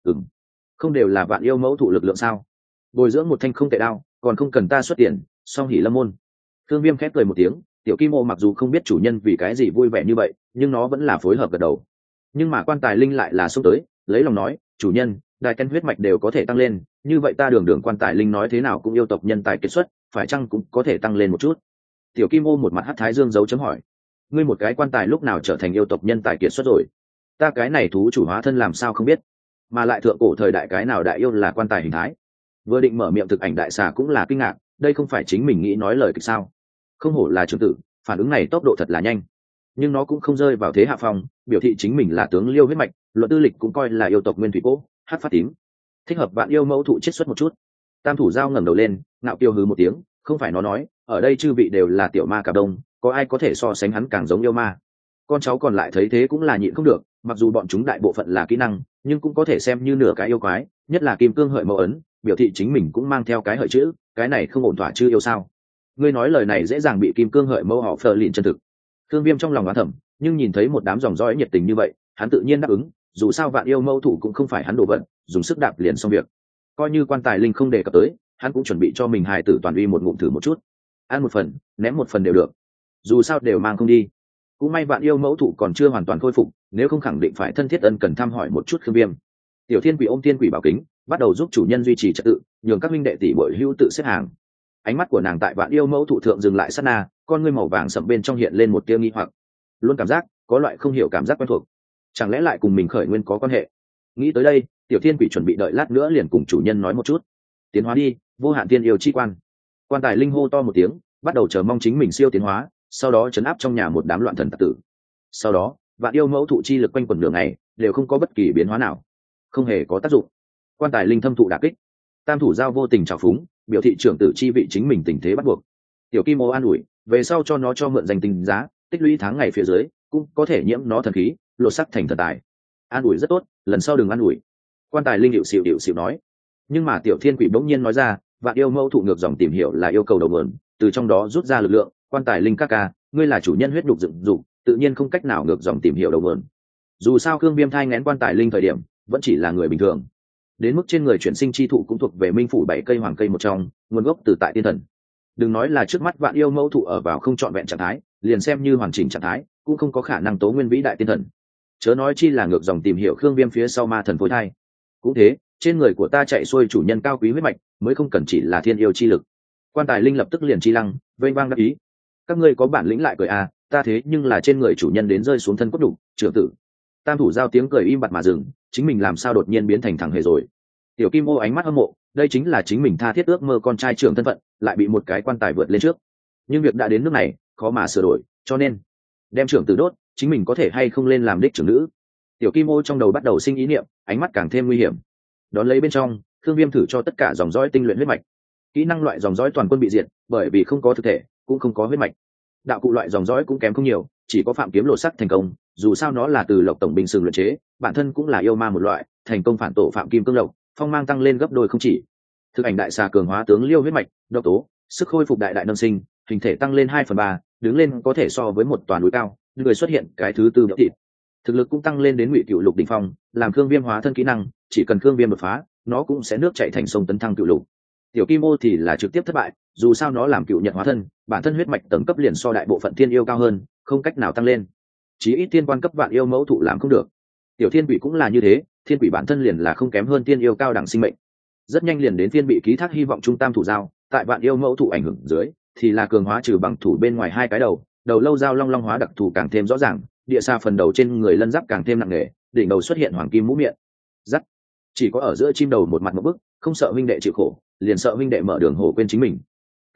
không đều là vạn yêu mẫu thụ lực lượng sao? Bồi dưỡng một thanh không tệ đao, còn không cần ta xuất tiền, song hỉ lâm môn. Thương Viêm khép cười một tiếng, tiểu kim ô mặc dù không biết chủ nhân vì cái gì vui vẻ như vậy, nhưng nó vẫn là phối hợp gật đầu. Nhưng mà quan tài linh lại là xông tới, lấy lòng nói, chủ nhân, Đại Ken huyết mạch đều có thể tăng lên, như vậy ta đường quan tài linh nói thế nào cũng yêu tộc nhân tài kiệt xuất, phải chăng cũng có thể tăng lên một chút? Tiểu kim ô một mặt hắc thái dương dấu chấm hỏi, ngươi một cái quan tài lúc nào trở thành yêu tộc nhân tài kiệt xuất rồi? Ta cái này thú chủ hóa thân làm sao không biết? Mà lại thượng cổ thời đại cái nào đại yêu là quan tài hình thái? Vừa định mở miệng thực ảnh đại xà cũng là kinh ngạc, đây không phải chính mình nghĩ nói lời kịch sao? Không hổ là trưởng tử, phản ứng này tốc độ thật là nhanh. Nhưng nó cũng không rơi vào thế hạ phong, biểu thị chính mình là tướng liêu huyết mạch, luận tư lịch cũng coi là yêu tộc nguyên thủy cố, hắc phát tím, thích hợp vạn yêu mẫu thụ chiết xuất một chút. Tam thủ giao ngẩng đầu lên, ngạo kiêu hừ một tiếng, không phải nó nói, ở đây chư vị đều là tiểu ma cả đông, có ai có thể so sánh hắn càng giống yêu ma? Con cháu còn lại thấy thế cũng là nhịn không được, mặc dù bọn chúng đại bộ phận là kỹ năng, nhưng cũng có thể xem như nửa cái yêu quái, nhất là kim cương hợi mẫu ấn, biểu thị chính mình cũng mang theo cái hợi chữ, cái này không ổn thỏa chứ yêu sao? Ngươi nói lời này dễ dàng bị kim cương hợi mẫu họ phờ lìn chân thực. Thương Viêm trong lòng oán thầm, nhưng nhìn thấy một đám dòng dõi nhiệt tình như vậy, hắn tự nhiên đáp ứng, dù sao vạn yêu mẫu thủ cũng không phải hắn đổ vận, dùng sức đạp liền xong việc. Coi như quan tài linh không đề cập tới, hắn cũng chuẩn bị cho mình hài tử toàn uy một ngụm thử một chút, ăn một phần, ném một phần đều được, dù sao đều mang không đi. Cũng may vạn yêu mẫu thủ còn chưa hoàn toàn khôi phục, nếu không khẳng định phải thân thiết ân cần thăm hỏi một chút Thương Viêm. Tiểu Thiên Quỷ ôm Thiên Quỷ bảo kính, bắt đầu giúp chủ nhân duy trì trật tự, nhường các minh đệ tỷ muội hữu tự xếp hàng. Ánh mắt của nàng tại vạn yêu mẫu thủ thượng dừng lại sát na, con ngươi màu vàng sậm bên trong hiện lên một tia nghi hoặc, luôn cảm giác có loại không hiểu cảm giác quen thuộc, chẳng lẽ lại cùng mình khởi nguyên có quan hệ? Nghĩ tới đây, Tiểu Thiên Quỷ chuẩn bị đợi lát nữa liền cùng chủ nhân nói một chút. Tiến hóa đi, vô hạn tiên yêu chi quan. Quan tài linh hô to một tiếng, bắt đầu chờ mong chính mình siêu tiến hóa, sau đó trấn áp trong nhà một đám loạn thần tặc tử. Sau đó, vạn yêu mẫu thụ chi lực quanh quẩn nửa ngày, đều không có bất kỳ biến hóa nào, không hề có tác dụng. Quan tài linh thâm thụ đả kích. Tam thủ giao vô tình trào phúng, biểu thị trưởng tử chi vị chính mình tình thế bắt buộc. Tiểu Kim Ô an ủi, về sau cho nó cho mượn danh tình giá, tích lũy tháng ngày phía dưới, cũng có thể nhiễm nó thần khí, lột sắc thành thần tài. An ủi rất tốt, lần sau đừng an ủi. Quan tài linh điệu xịu nói. Nhưng mà Tiểu Thiên Quỷ bỗng nhiên nói ra, vạn yêu mẫu thụ ngược dòng tìm hiểu là yêu cầu đầu nguồn, từ trong đó rút ra lực lượng. Quan tài linh các ca, ngươi là chủ nhân huyết đục dựng dục, tự nhiên không cách nào ngược dòng tìm hiểu đầu nguồn. Dù sao Khương Viêm thai ngén quan tài linh thời điểm, vẫn chỉ là người bình thường. Đến mức trên người chuyển sinh chi thụ cũng thuộc về minh phủ 7 cây hoàng cây một trong, nguồn gốc từ tại tiên thần. Đừng nói là trước mắt vạn yêu mẫu thụ ở vào không trọn vẹn trạng thái, liền xem như hoàn chỉnh trạng thái, cũng không có khả năng tố nguyên vĩ đại tiên thần. Chớ nói chi là ngược dòng tìm hiểu Khương Viêm phía sau ma thần phối thai. Cũng thế, trên người của ta chạy xuôi chủ nhân cao quý huyết mạch, mới không cần chỉ là thiên yêu chi lực. Quan tài linh lập tức liền chi lăng, vênh vang đáp ý. Các ngươi có bản lĩnh lại cười à, ta thế nhưng là trên người chủ nhân đến rơi xuống thân cốt đủ, trưởng tử. Tam thủ giao tiếng cười im bặt mà dừng, chính mình làm sao đột nhiên biến thành thằng hề rồi? Tiểu Kim Ô ánh mắt hâm mộ, đây chính là chính mình tha thiết ước mơ con trai trưởng thân phận, lại bị một cái quan tài vượt lên trước. Nhưng việc đã đến nước này, khó mà sửa đổi, cho nên đem trưởng tử đốt, chính mình có thể hay không lên làm đích trưởng nữ. Tiểu Kim Ô trong đầu bắt đầu sinh ý niệm, ánh mắt càng thêm nguy hiểm. Đón lấy bên trong, Thương Viêm thử cho tất cả dòng dõi tinh luyện huyết mạch. Kỹ năng loại dòng dõi toàn quân bị diệt, bởi vì không có thực thể, cũng không có huyết mạch. Đạo cụ loại dòng dõi cũng kém không nhiều, chỉ có Phạm Kiếm Lộ Sắc thành công, dù sao nó là từ Lộc tổng binh sừng luyện chế, bản thân cũng là yêu ma một loại, thành công phản tổ Phạm Kim Cương Lộc, phong mang tăng lên gấp đôi không chỉ. Thực ảnh đại xà cường hóa tướng liêu huyết mạch, độc tố, sức khôi phục đại nâng sinh, hình thể tăng lên 2/3, đứng lên có thể so với một toàn núi cao, người xuất hiện cái thứ tư thịt. Thực lực cũng tăng lên đến Ngụy Cựu Lục đỉnh phong, làm Khương Viêm hóa thân kỹ năng, chỉ cần Khương Viêm đột phá, nó cũng sẽ nước chảy thành sông tấn thăng cựu lục. Tiểu Kim Ô thì là trực tiếp thất bại, dù sao nó làm cựu nhật hóa thân, bản thân huyết mạch tầng cấp liền so đại bộ phận thiên yêu cao hơn, không cách nào tăng lên. Chí ít tiên quan cấp vạn yêu mẫu thụ làm không được. Tiểu Thiên Quỷ cũng là như thế, thiên quỷ bản thân liền là không kém hơn tiên yêu cao đẳng sinh mệnh. Rất nhanh liền đến thiên bị ký thác hy vọng trung tam thủ giao, tại vạn yêu mẫu thụ ảnh hưởng dưới, thì là cường hóa trừ bằng thủ bên ngoài hai cái đầu lâu dao long long hóa đặc thù càng thêm rõ ràng, địa xa phần đầu trên người lân giáp càng thêm nặng nề, đỉnh đầu xuất hiện hoàng kim mũ miệng. Giáp chỉ có ở giữa chim đầu một mặt một bức, không sợ huynh đệ chịu khổ, liền sợ huynh đệ mở đường hổ quên chính mình.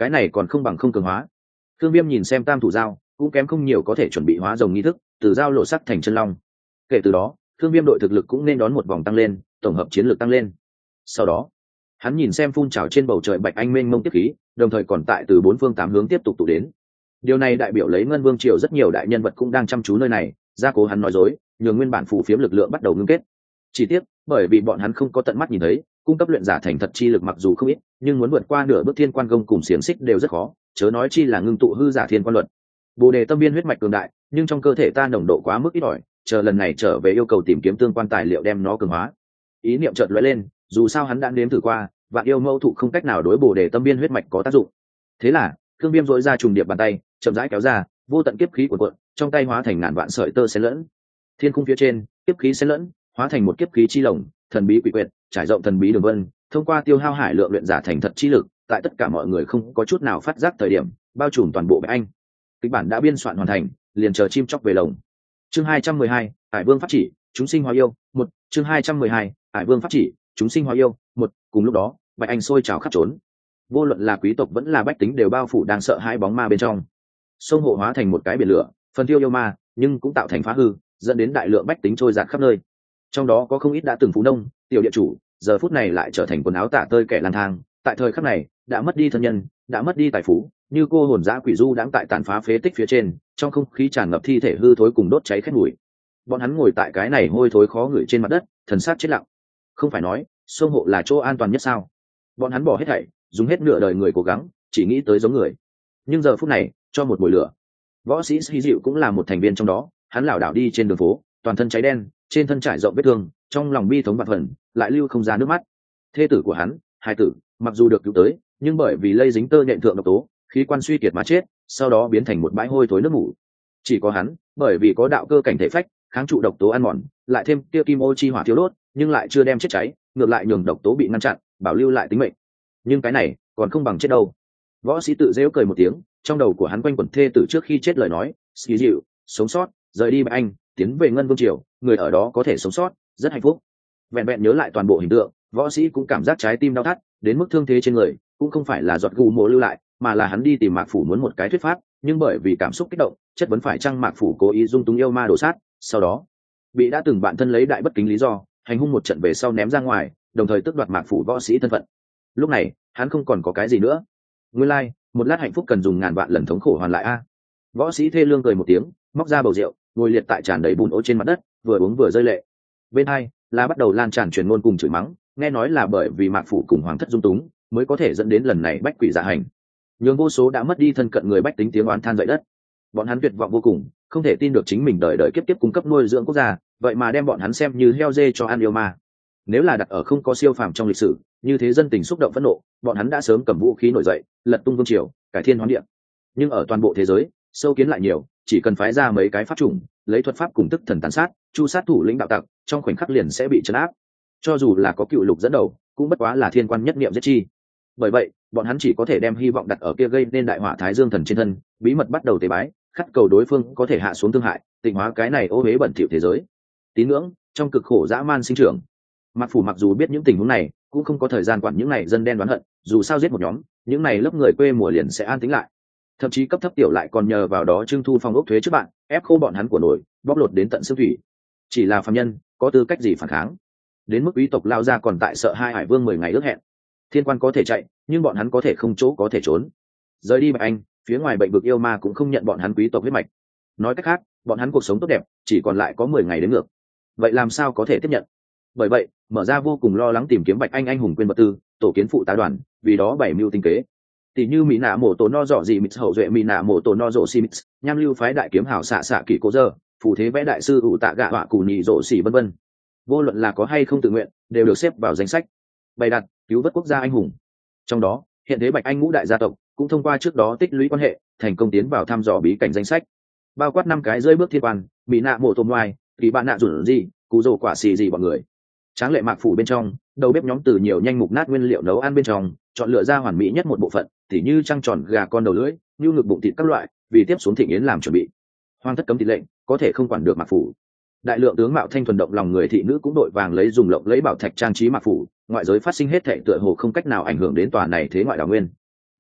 cái này còn không bằng không cường hóa. Thương Viêm nhìn xem tam thủ giao cũng kém không nhiều có thể chuẩn bị hóa rồng nghi thức, từ giao lộ sắc thành chân long. Kể từ đó Thương Viêm đội thực lực cũng nên đón một vòng tăng lên, tổng hợp chiến lược tăng lên. Sau đó hắn nhìn xem phun trào trên bầu trời bạch anh mênh mông tiếp khí, đồng thời còn tại từ bốn phương tám hướng tiếp tục tụ đến. Điều này đại biểu lấy Ngân Vương triều rất nhiều đại nhân vật cũng đang chăm chú nơi này, gia cố hắn nói dối, nhường nguyên bản phù phiếm lực lượng bắt đầu ngưng kết. Chỉ tiếc, bởi vì bọn hắn không có tận mắt nhìn thấy, cung cấp luyện giả thành thật chi lực mặc dù không ít, nhưng muốn vượt qua nửa bước thiên quan công cùng xiềng xích đều rất khó, chớ nói chi là ngưng tụ hư giả thiên quan luật. Bồ đề tâm biên huyết mạch cường đại, nhưng trong cơ thể ta nồng độ quá mức ít ỏi, chờ lần này trở về yêu cầu tìm kiếm tương quan tài liệu đem nó cường hóa. Ý niệm chợt lóe lên, dù sao hắn đã nếm thử qua, vạn yêu mâu thụ không cách nào đối bồ đề tâm biên huyết mạch có tác dụng. Thế là Thương Viêm dội ra trùng điệp bàn tay, chậm rãi kéo ra, vô tận kiếp khí của cuộn, trong tay hóa thành ngàn vạn sợi tơ xen lẫn. Thiên khung phía trên, kiếp khí xen lẫn, hóa thành một kiếp khí chi lồng, thần bí quỷ quyệt, trải rộng thần bí đường vân, thông qua tiêu hao hải lượng luyện giả thành thật chi lực, tại tất cả mọi người không có chút nào phát giác thời điểm, bao trùm toàn bộ Bạch Anh. Kịch bản đã biên soạn hoàn thành, liền chờ chim chóc về lồng. Chương 212, Hải Vương pháp chỉ, chúng sinh hóa yêu, 1, chương 212, Hải Vương pháp chỉ, chúng sinh hóa yêu, 1, cùng lúc đó, Bạch Anh sôi trào khắp trốn. Vô luận là quý tộc vẫn là bách tính đều bao phủ đang sợ hai bóng ma bên trong. Sông hộ hóa thành một cái biển lửa, phần tiêu yêu ma, nhưng cũng tạo thành phá hư, dẫn đến đại lượng bách tính trôi dạt khắp nơi. Trong đó có không ít đã từng phú nông, tiểu địa chủ, giờ phút này lại trở thành quần áo tả tơi kẻ lang thang, tại thời khắc này, đã mất đi thân nhân, đã mất đi tài phú, như cô hồn dã quỷ du đang tại tàn phá phế tích phía trên, trong không khí tràn ngập thi thể hư thối cùng đốt cháy khét mùi. Bọn hắn ngồi tại cái này hôi thối khó ngửi trên mặt đất, thần sắc chết lặng. Không phải nói, sông hộ là chỗ an toàn nhất sao? Bọn hắn bỏ hết thảy, dùng hết nửa đời người cố gắng, chỉ nghĩ tới giống người. Nhưng giờ phút này, cho một mùi lửa. Võ sĩ Sĩ Dịu cũng là một thành viên trong đó, hắn lảo đảo đi trên đường phố, toàn thân cháy đen, trên thân trải rộng vết thương, trong lòng bi thống vạn phần, lại lưu không ra nước mắt. Thê tử của hắn, hai tử, mặc dù được cứu tới, nhưng bởi vì lây dính tơ nhện thượng độc tố, khí quan suy kiệt mà chết, sau đó biến thành một bãi hôi thối nước mủ. Chỉ có hắn, bởi vì có đạo cơ cảnh thể phách, kháng trụ độc tố ăn mòn, lại thêm kia kim ô chi hỏa thiếu đốt, nhưng lại chưa đem chết cháy, ngược lại nhường độc tố bị ngăn chặn, bảo lưu lại tính mệnh. Nhưng cái này còn không bằng chết đâu. Võ sĩ tự giễu cười một tiếng, trong đầu của hắn quanh quẩn thê tử trước khi chết lời nói, Sĩ Dịu, sống sót, rời đi Bạch Anh, tiến về Ngân Vương triều, người ở đó có thể sống sót, rất hạnh phúc. Vẹn vẹn nhớ lại toàn bộ hình tượng, võ sĩ cũng cảm giác trái tim đau thắt, đến mức thương thế trên người cũng không phải là giọt gù mồ lưu lại, mà là hắn đi tìm Mạc Phủ muốn một cái thuyết pháp, nhưng bởi vì cảm xúc kích động, chất vấn phải chăng Mạc Phủ cố ý dung túng yêu ma đổ sát, sau đó bị đã từng bạn thân lấy đại bất kính lý do, hành hung một trận về sau ném ra ngoài, đồng thời tước đoạt Mạc Phủ võ sĩ thân phận. Lúc này, hắn không còn có cái gì nữa. Nguyên lai, một lát hạnh phúc cần dùng ngàn vạn lần thống khổ hoàn lại a. Võ sĩ thê lương cười một tiếng, móc ra bầu rượu, ngồi liệt tại tràn đầy bùn ố trên mặt đất, vừa uống vừa rơi lệ. Bên hai là bắt đầu lan tràn truyền ngôn cùng chửi mắng, nghe nói là bởi vì Mạc Phủ cùng hoàng thất dung túng, mới có thể dẫn đến lần này bách quỷ dạ hành. Nhưng vô số đã mất đi thân cận người bách tính tiếng oán than dậy đất. Bọn hắn tuyệt vọng vô cùng, không thể tin được chính mình đời đời kiếp kiếp cung cấp nuôi dưỡng quốc gia, vậy mà đem bọn hắn xem như heo dê cho ăn yêu ma. Nếu là đặt ở không có siêu phàm trong lịch sử, như thế dân tình xúc động phẫn nộ, bọn hắn đã sớm cầm vũ khí nổi dậy, lật tung vương triều, cải thiên hoán địa. Nhưng ở toàn bộ thế giới, sâu kiến lại nhiều, chỉ cần phái ra mấy cái pháp chủng, lấy thuật pháp cùng tức thần tàn sát, chu sát thủ lĩnh đạo tặc, trong khoảnh khắc liền sẽ bị trấn áp. Cho dù là có cựu lục dẫn đầu, cũng bất quá là thiên quan nhất niệm giết chi. Bởi vậy, bọn hắn chỉ có thể đem hy vọng đặt ở kia gây nên đại họa Thái Dương thần trên thân, bí mật bắt đầu tế bái, khắt cầu đối phương có thể hạ xuống thương hại, tịnh hóa cái này ô uế bẩn thỉu thế giới. Tín ngưỡng trong cực khổ dã man sinh trưởng. Mạc Phủ mặc dù biết những tình huống này, cũng không có thời gian quản những này dân đen đoán hận, dù sao giết một nhóm, những này lớp người quê mùa liền sẽ an tĩnh lại. Thậm chí cấp thấp tiểu lại còn nhờ vào đó trưng thu phong ốc thuế trước bạn, ép khô bọn hắn của nổi, bóc lột đến tận xương thủy. Chỉ là phàm nhân, có tư cách gì phản kháng? Đến mức quý tộc lao ra còn tại sợ hai Hải Vương 10 ngày ước hẹn. Thiên quan có thể chạy, nhưng bọn hắn có thể không chỗ có thể trốn. Rời đi Bạch Anh, phía ngoài bệnh vực yêu ma cũng không nhận bọn hắn quý tộc huyết mạch. Nói cách khác, bọn hắn cuộc sống tốt đẹp, chỉ còn lại có 10 ngày đến ngược. Vậy làm sao có thể tiếp nhận? Bởi vậy, mở ra vô cùng lo lắng tìm kiếm Bạch Anh hùng quên vật tư, tổ kiến phụ tá đoàn, vì đó bảy mưu tinh kế. Tỷ như mỹ nạ mổ tổ no dọ gì mít hậu duệ mỹ nạ mổ tổ no dọ si mít, nham lưu phái đại kiếm hào xạ xạ kỷ cố dơ, phù thế vẽ đại sư ủ tạ gạ họa cù nhị dọ xỉ vân vân. Vô luận là có hay không tự nguyện, đều được xếp vào danh sách bày đặt cứu vớt quốc gia anh hùng. Trong đó, hiện thế Bạch Anh ngũ đại gia tộc cũng thông qua trước đó tích lũy quan hệ, thành công tiến vào thăm dò bí cảnh danh sách, bao quát 5 cái rơi bước thiên quan, mỹ nạ mổ tổ ngoài, kỳ bạn nạ rủn gì, cú rồ quả xì gì bọn người. Tráng lệ Mạc Phủ bên trong, đầu bếp nhóm từ nhiều nhanh mục nát nguyên liệu nấu ăn bên trong chọn lựa ra hoàn mỹ nhất một bộ phận, tỉ như trăng tròn gà con đầu lưỡi, như ngực bụng thịt các loại, vì tiếp xuống thịnh yến làm chuẩn bị. Hoàng thất cấm thịt lệnh, có thể không quản được Mạc Phủ. Đại lượng tướng mạo thanh thuần động lòng người thị nữ cũng đội vàng lấy dùng lộng lấy bảo thạch trang trí Mạc Phủ, ngoại giới phát sinh hết thảy tựa hồ không cách nào ảnh hưởng đến tòa này thế ngoại đảo nguyên.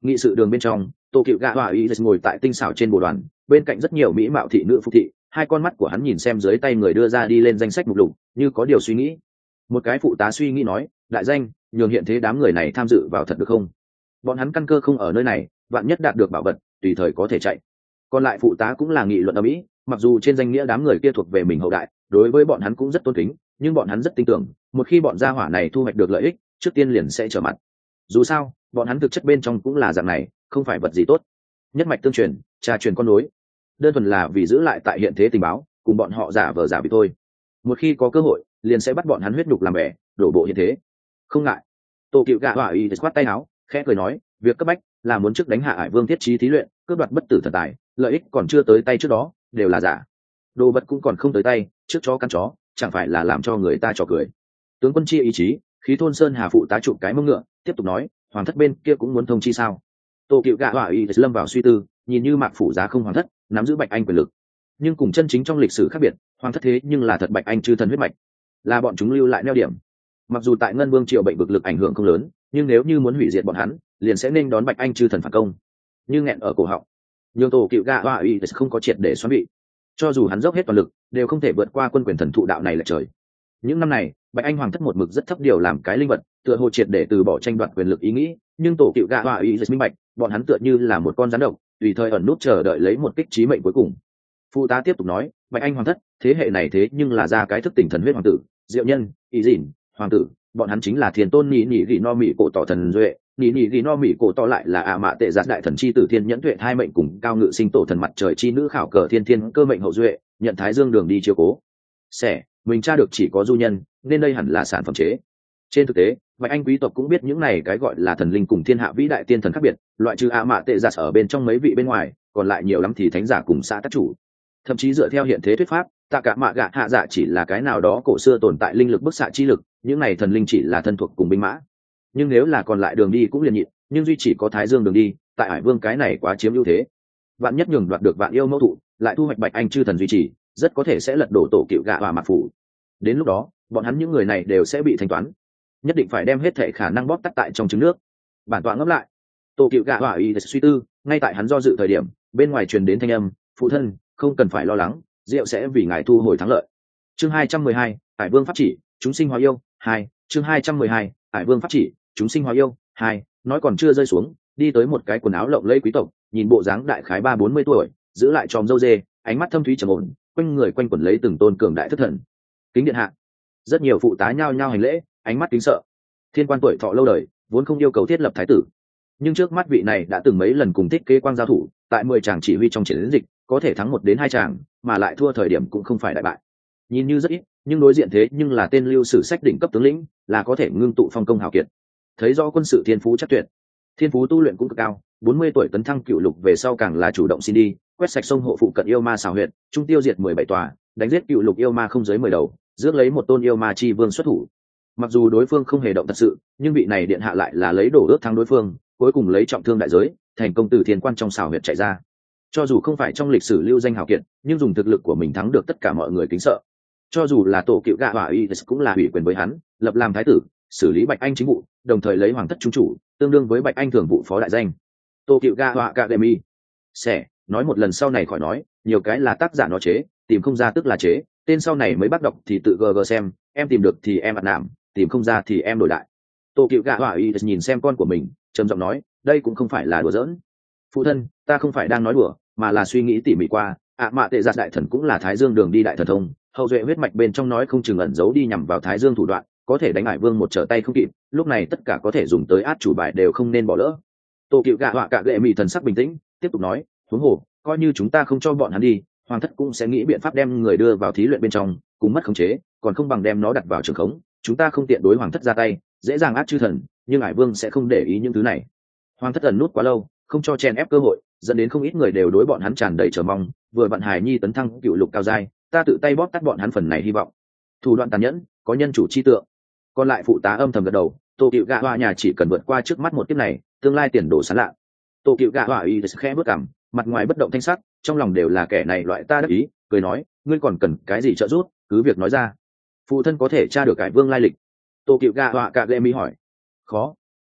nghị sự đường bên trong, tô cựu gạ họa ý ngồi tại tinh xảo trên bồ đoàn, bên cạnh rất nhiều mỹ mạo thị nữ phục thị, hai con mắt của hắn nhìn xem dưới tay người đưa ra đi lên danh sách mục lục, như có điều suy nghĩ. Một cái phụ tá suy nghĩ nói, đại danh, nhường hiện thế đám người này tham dự vào thật được không? Bọn hắn căn cơ không ở nơi này, vạn nhất đạt được bảo vật, tùy thời có thể chạy. Còn lại phụ tá cũng là nghị luận ở mỹ, mặc dù trên danh nghĩa đám người kia thuộc về mình hậu đại, đối với bọn hắn cũng rất tôn kính, nhưng bọn hắn rất tin tưởng, một khi bọn gia hỏa này thu hoạch được lợi ích, trước tiên liền sẽ trở mặt. Dù sao, bọn hắn thực chất bên trong cũng là dạng này, không phải vật gì tốt. Nhất mạch tương truyền, trà truyền con nối, đơn thuần là vì giữ lại tại hiện thế tình báo, cùng bọn họ giả vờ giả bị thôi. Một khi có cơ hội, liền sẽ bắt bọn hắn huyết nhục làm bẻ, đổ bộ hiện thế. Không ngại. Tô Cựu Gạ Hỏa Y khoát tay áo, khẽ cười nói, việc cấp bách là muốn trước đánh hạ Hải Vương Thiết Trí thí luyện, cướp đoạt bất tử thần tài, lợi ích còn chưa tới tay trước đó, đều là giả. Đồ vật cũng còn không tới tay, trước chó căn chó, chẳng phải là làm cho người ta trò cười. Tướng quân chi ý chí, khí thôn sơn hà phụ tá trụ cái mông ngựa, tiếp tục nói, hoàng thất bên kia cũng muốn thông chi sao? Tô Cựu Gạ Hỏa Y lâm vào suy tư, nhìn như Mạc phủ giá không hoàng thất, nắm giữ Bạch Anh quyền lực, nhưng cùng chân chính trong lịch sử khác biệt, hoàng thất thế nhưng là thật Bạch Anh chư thần huyết mạch, là bọn chúng lưu lại neo điểm. Mặc dù tại Ngân Vương triều bệnh vực lực ảnh hưởng không lớn, nhưng nếu như muốn hủy diệt bọn hắn, liền sẽ nên đón Bạch Anh chư thần phản công. Như nghẹn ở cổ họng, nhưng Tô Cựu Gạ Hỏa Y không có triệt để xoắn bị. Cho dù hắn dốc hết toàn lực, đều không thể vượt qua quân quyền thần thụ đạo này lệch trời. Những năm này, Bạch Anh hoàng thất một mực rất thấp điều làm cái linh vật, tựa hồ triệt để từ bỏ tranh đoạt quyền lực ý nghĩ, nhưng Tổ Cựu Gạ Hỏa Y minh bạch, bọn hắn tựa như là một con rắn độc, tùy thời ẩn nút chờ đợi lấy một kích chí mệnh cuối cùng. Phụ tá tiếp tục nói, Bạch Anh hoàng thất, thế hệ này thế nhưng là ra cái thức tỉnh thần huyết hoàng tử, Diệu Nhân, Ý Dĩn, hoàng tử, bọn hắn chính là Thiên Tôn Nhị Nhị Gỉ No Mị cổ tỏ thần duệ, Nhị Nhị Gỉ No Mị cổ tỏ lại là mạ tệ giạt đại thần chi tử Thiên Nhẫn Tuệ hai mệnh cùng cao ngự sinh tổ thần mặt trời chi nữ khảo cờ thiên thiên cơ mệnh hậu duệ, nhận Thái Dương đường đi chiếu cố. Xẻ, mình tra được chỉ có du nhân, nên đây hẳn là sản phẩm chế. Trên thực tế, Bạch Anh quý tộc cũng biết những này cái gọi là thần linh cùng thiên hạ vĩ đại tiên thần khác biệt, loại trừ mạ tệ giạt ở bên trong mấy vị bên ngoài, còn lại nhiều lắm thì thánh giả cùng xã tác chủ. Thậm chí dựa theo hiện thế thuyết pháp, tạ cả mạ gạ hạ dạ chỉ là cái nào đó cổ xưa tồn tại linh lực bức xạ chi lực, những này thần linh chỉ là thân thuộc cùng binh mã. Nhưng nếu là còn lại đường đi cũng liền nhịn, nhưng duy chỉ có Thái Dương đường đi, tại Hải Vương cái này quá chiếm ưu thế. Vạn nhất nhường đoạt được Vạn Yêu mẫu thụ, lại thu hoạch Bạch Anh chư thần duy trì, rất có thể sẽ lật đổ Tổ Cựu Gạ Hỏa Mạc phủ. Đến lúc đó, bọn hắn những người này đều sẽ bị thanh toán. Nhất định phải đem hết thể khả năng bóp tắt tại trong trứng nước. Bản tọa ngẫm lại, Tổ Cựu Gạ Hỏa Y suy tư, ngay tại hắn do dự thời điểm, bên ngoài truyền đến thanh âm, phụ thân, không cần phải lo lắng, Diệu sẽ vì ngài thu hồi thắng lợi. Chương 212, Hải Vương pháp chỉ, chúng sinh hóa yêu 2. Chương 212, Hải Vương pháp chỉ, chúng sinh hóa yêu 2. Nói còn chưa rơi xuống, đi tới một cái quần áo lộng lẫy quý tộc, nhìn bộ dáng đại khái 30-40 tuổi, giữ lại tròm râu dê, ánh mắt thâm thúy trầm ổn, quanh người quanh quẩn lấy từng tôn cường đại thất thần. Kính điện hạ. Rất nhiều phụ tá nhao nhao hành lễ, ánh mắt kính sợ. Thiên quan tuổi thọ lâu đời, vốn không yêu cầu thiết lập thái tử, nhưng trước mắt vị này đã từng mấy lần cùng Thích Kế Quang giao thủ, tại 10 tràng chỉ huy trong chiến dịch, có thể thắng 1 đến 2 tràng, mà lại thua thời điểm cũng không phải đại bại. Nhìn như rất ít, nhưng đối diện thế nhưng là tên lưu sử sách đỉnh cấp tướng lĩnh, là có thể ngưng tụ phong công hào kiệt. Thấy rõ quân sự thiên phú chắc tuyệt, thiên phú tu luyện cũng cực cao, 40 tuổi tấn thăng cựu lục về sau càng là chủ động xin đi, quét sạch sông hộ phụ cận yêu ma xào huyệt, trung tiêu diệt 17 tòa, đánh giết cựu lục yêu ma không dưới 10 đầu, rước lấy một tôn yêu ma chi vương xuất thủ. Mặc dù đối phương không hề động thật sự, nhưng vị này điện hạ lại là lấy đổ ước thắng đối phương, cuối cùng lấy trọng thương đại giới, thành công từ thiên quan trong xào huyệt chạy ra. Cho dù không phải trong lịch sử lưu danh hào kiệt, nhưng dùng thực lực của mình thắng được tất cả mọi người kính sợ. Cho dù là Tổ Cựu Gạ Hỏa Y cũng là ủy quyền với hắn, lập làm thái tử, xử lý Bạch Anh chính vụ, đồng thời lấy hoàng thất trung chủ, tương đương với Bạch Anh thường vụ phó đại danh. Tổ Cựu Gạ Hỏa Academy. Sẽ nói một lần sau này khỏi nói, nhiều cái là tác giả nó chế, tìm không ra tức là chế, tên sau này mới bắt đọc thì tự gg xem, em tìm được thì em ạt nạm, tìm không ra thì em đổi đại. Tổ Cựu Gạ Hỏa Y nhìn xem con của mình, trầm giọng nói, đây cũng không phải là đùa giỡn. Phụ thân, ta không phải đang nói đùa, mà là suy nghĩ tỉ mỉ qua, mạ tệ giạt đại thần cũng là Thái Dương đường đi đại thần thông, hậu duệ huyết mạch bên trong nói không chừng ẩn giấu đi nhằm vào Thái Dương thủ đoạn, có thể đánh Hải Vương một trở tay không kịp, lúc này tất cả có thể dùng tới át chủ bài đều không nên bỏ lỡ. Tổ Cựu Gạ Hỏa cả gệ mị thần sắc bình tĩnh, tiếp tục nói, huống hồ, coi như chúng ta không cho bọn hắn đi, hoàng thất cũng sẽ nghĩ biện pháp đem người đưa vào thí luyện bên trong, cùng mất khống chế, còn không bằng đem nó đặt vào trường khống, chúng ta không tiện đối hoàng thất ra tay, dễ dàng át chư thần, nhưng Hải Vương sẽ không để ý những thứ này. Hoàng thất ẩn nút quá lâu, không cho chen ép cơ hội, dẫn đến không ít người đều đối bọn hắn tràn đầy chờ mong, vừa vặn Hải Nhi tấn thăng cựu lục cao giai, ta tự tay bóp tắt bọn hắn phần này hy vọng. Thủ đoạn tàn nhẫn, có nhân chủ chi tượng. Còn lại phụ tá âm thầm gật đầu, Tổ Cựu Gạ Hỏa nhà chỉ cần vượt qua trước mắt một kiếp này, tương lai tiền đồ sáng lạ. Tổ Cựu Gạ Hỏa Y khẽ bước cằm, mặt ngoài bất động thanh sắc, trong lòng đều là kẻ này loại ta đắc ý, cười nói, ngươi còn cần cái gì trợ giúp, cứ việc nói ra. Phụ thân có thể tra được Hải Vương lai lịch. Tổ Cựu Gạ Hỏa cả lệ mi hỏi. Khó.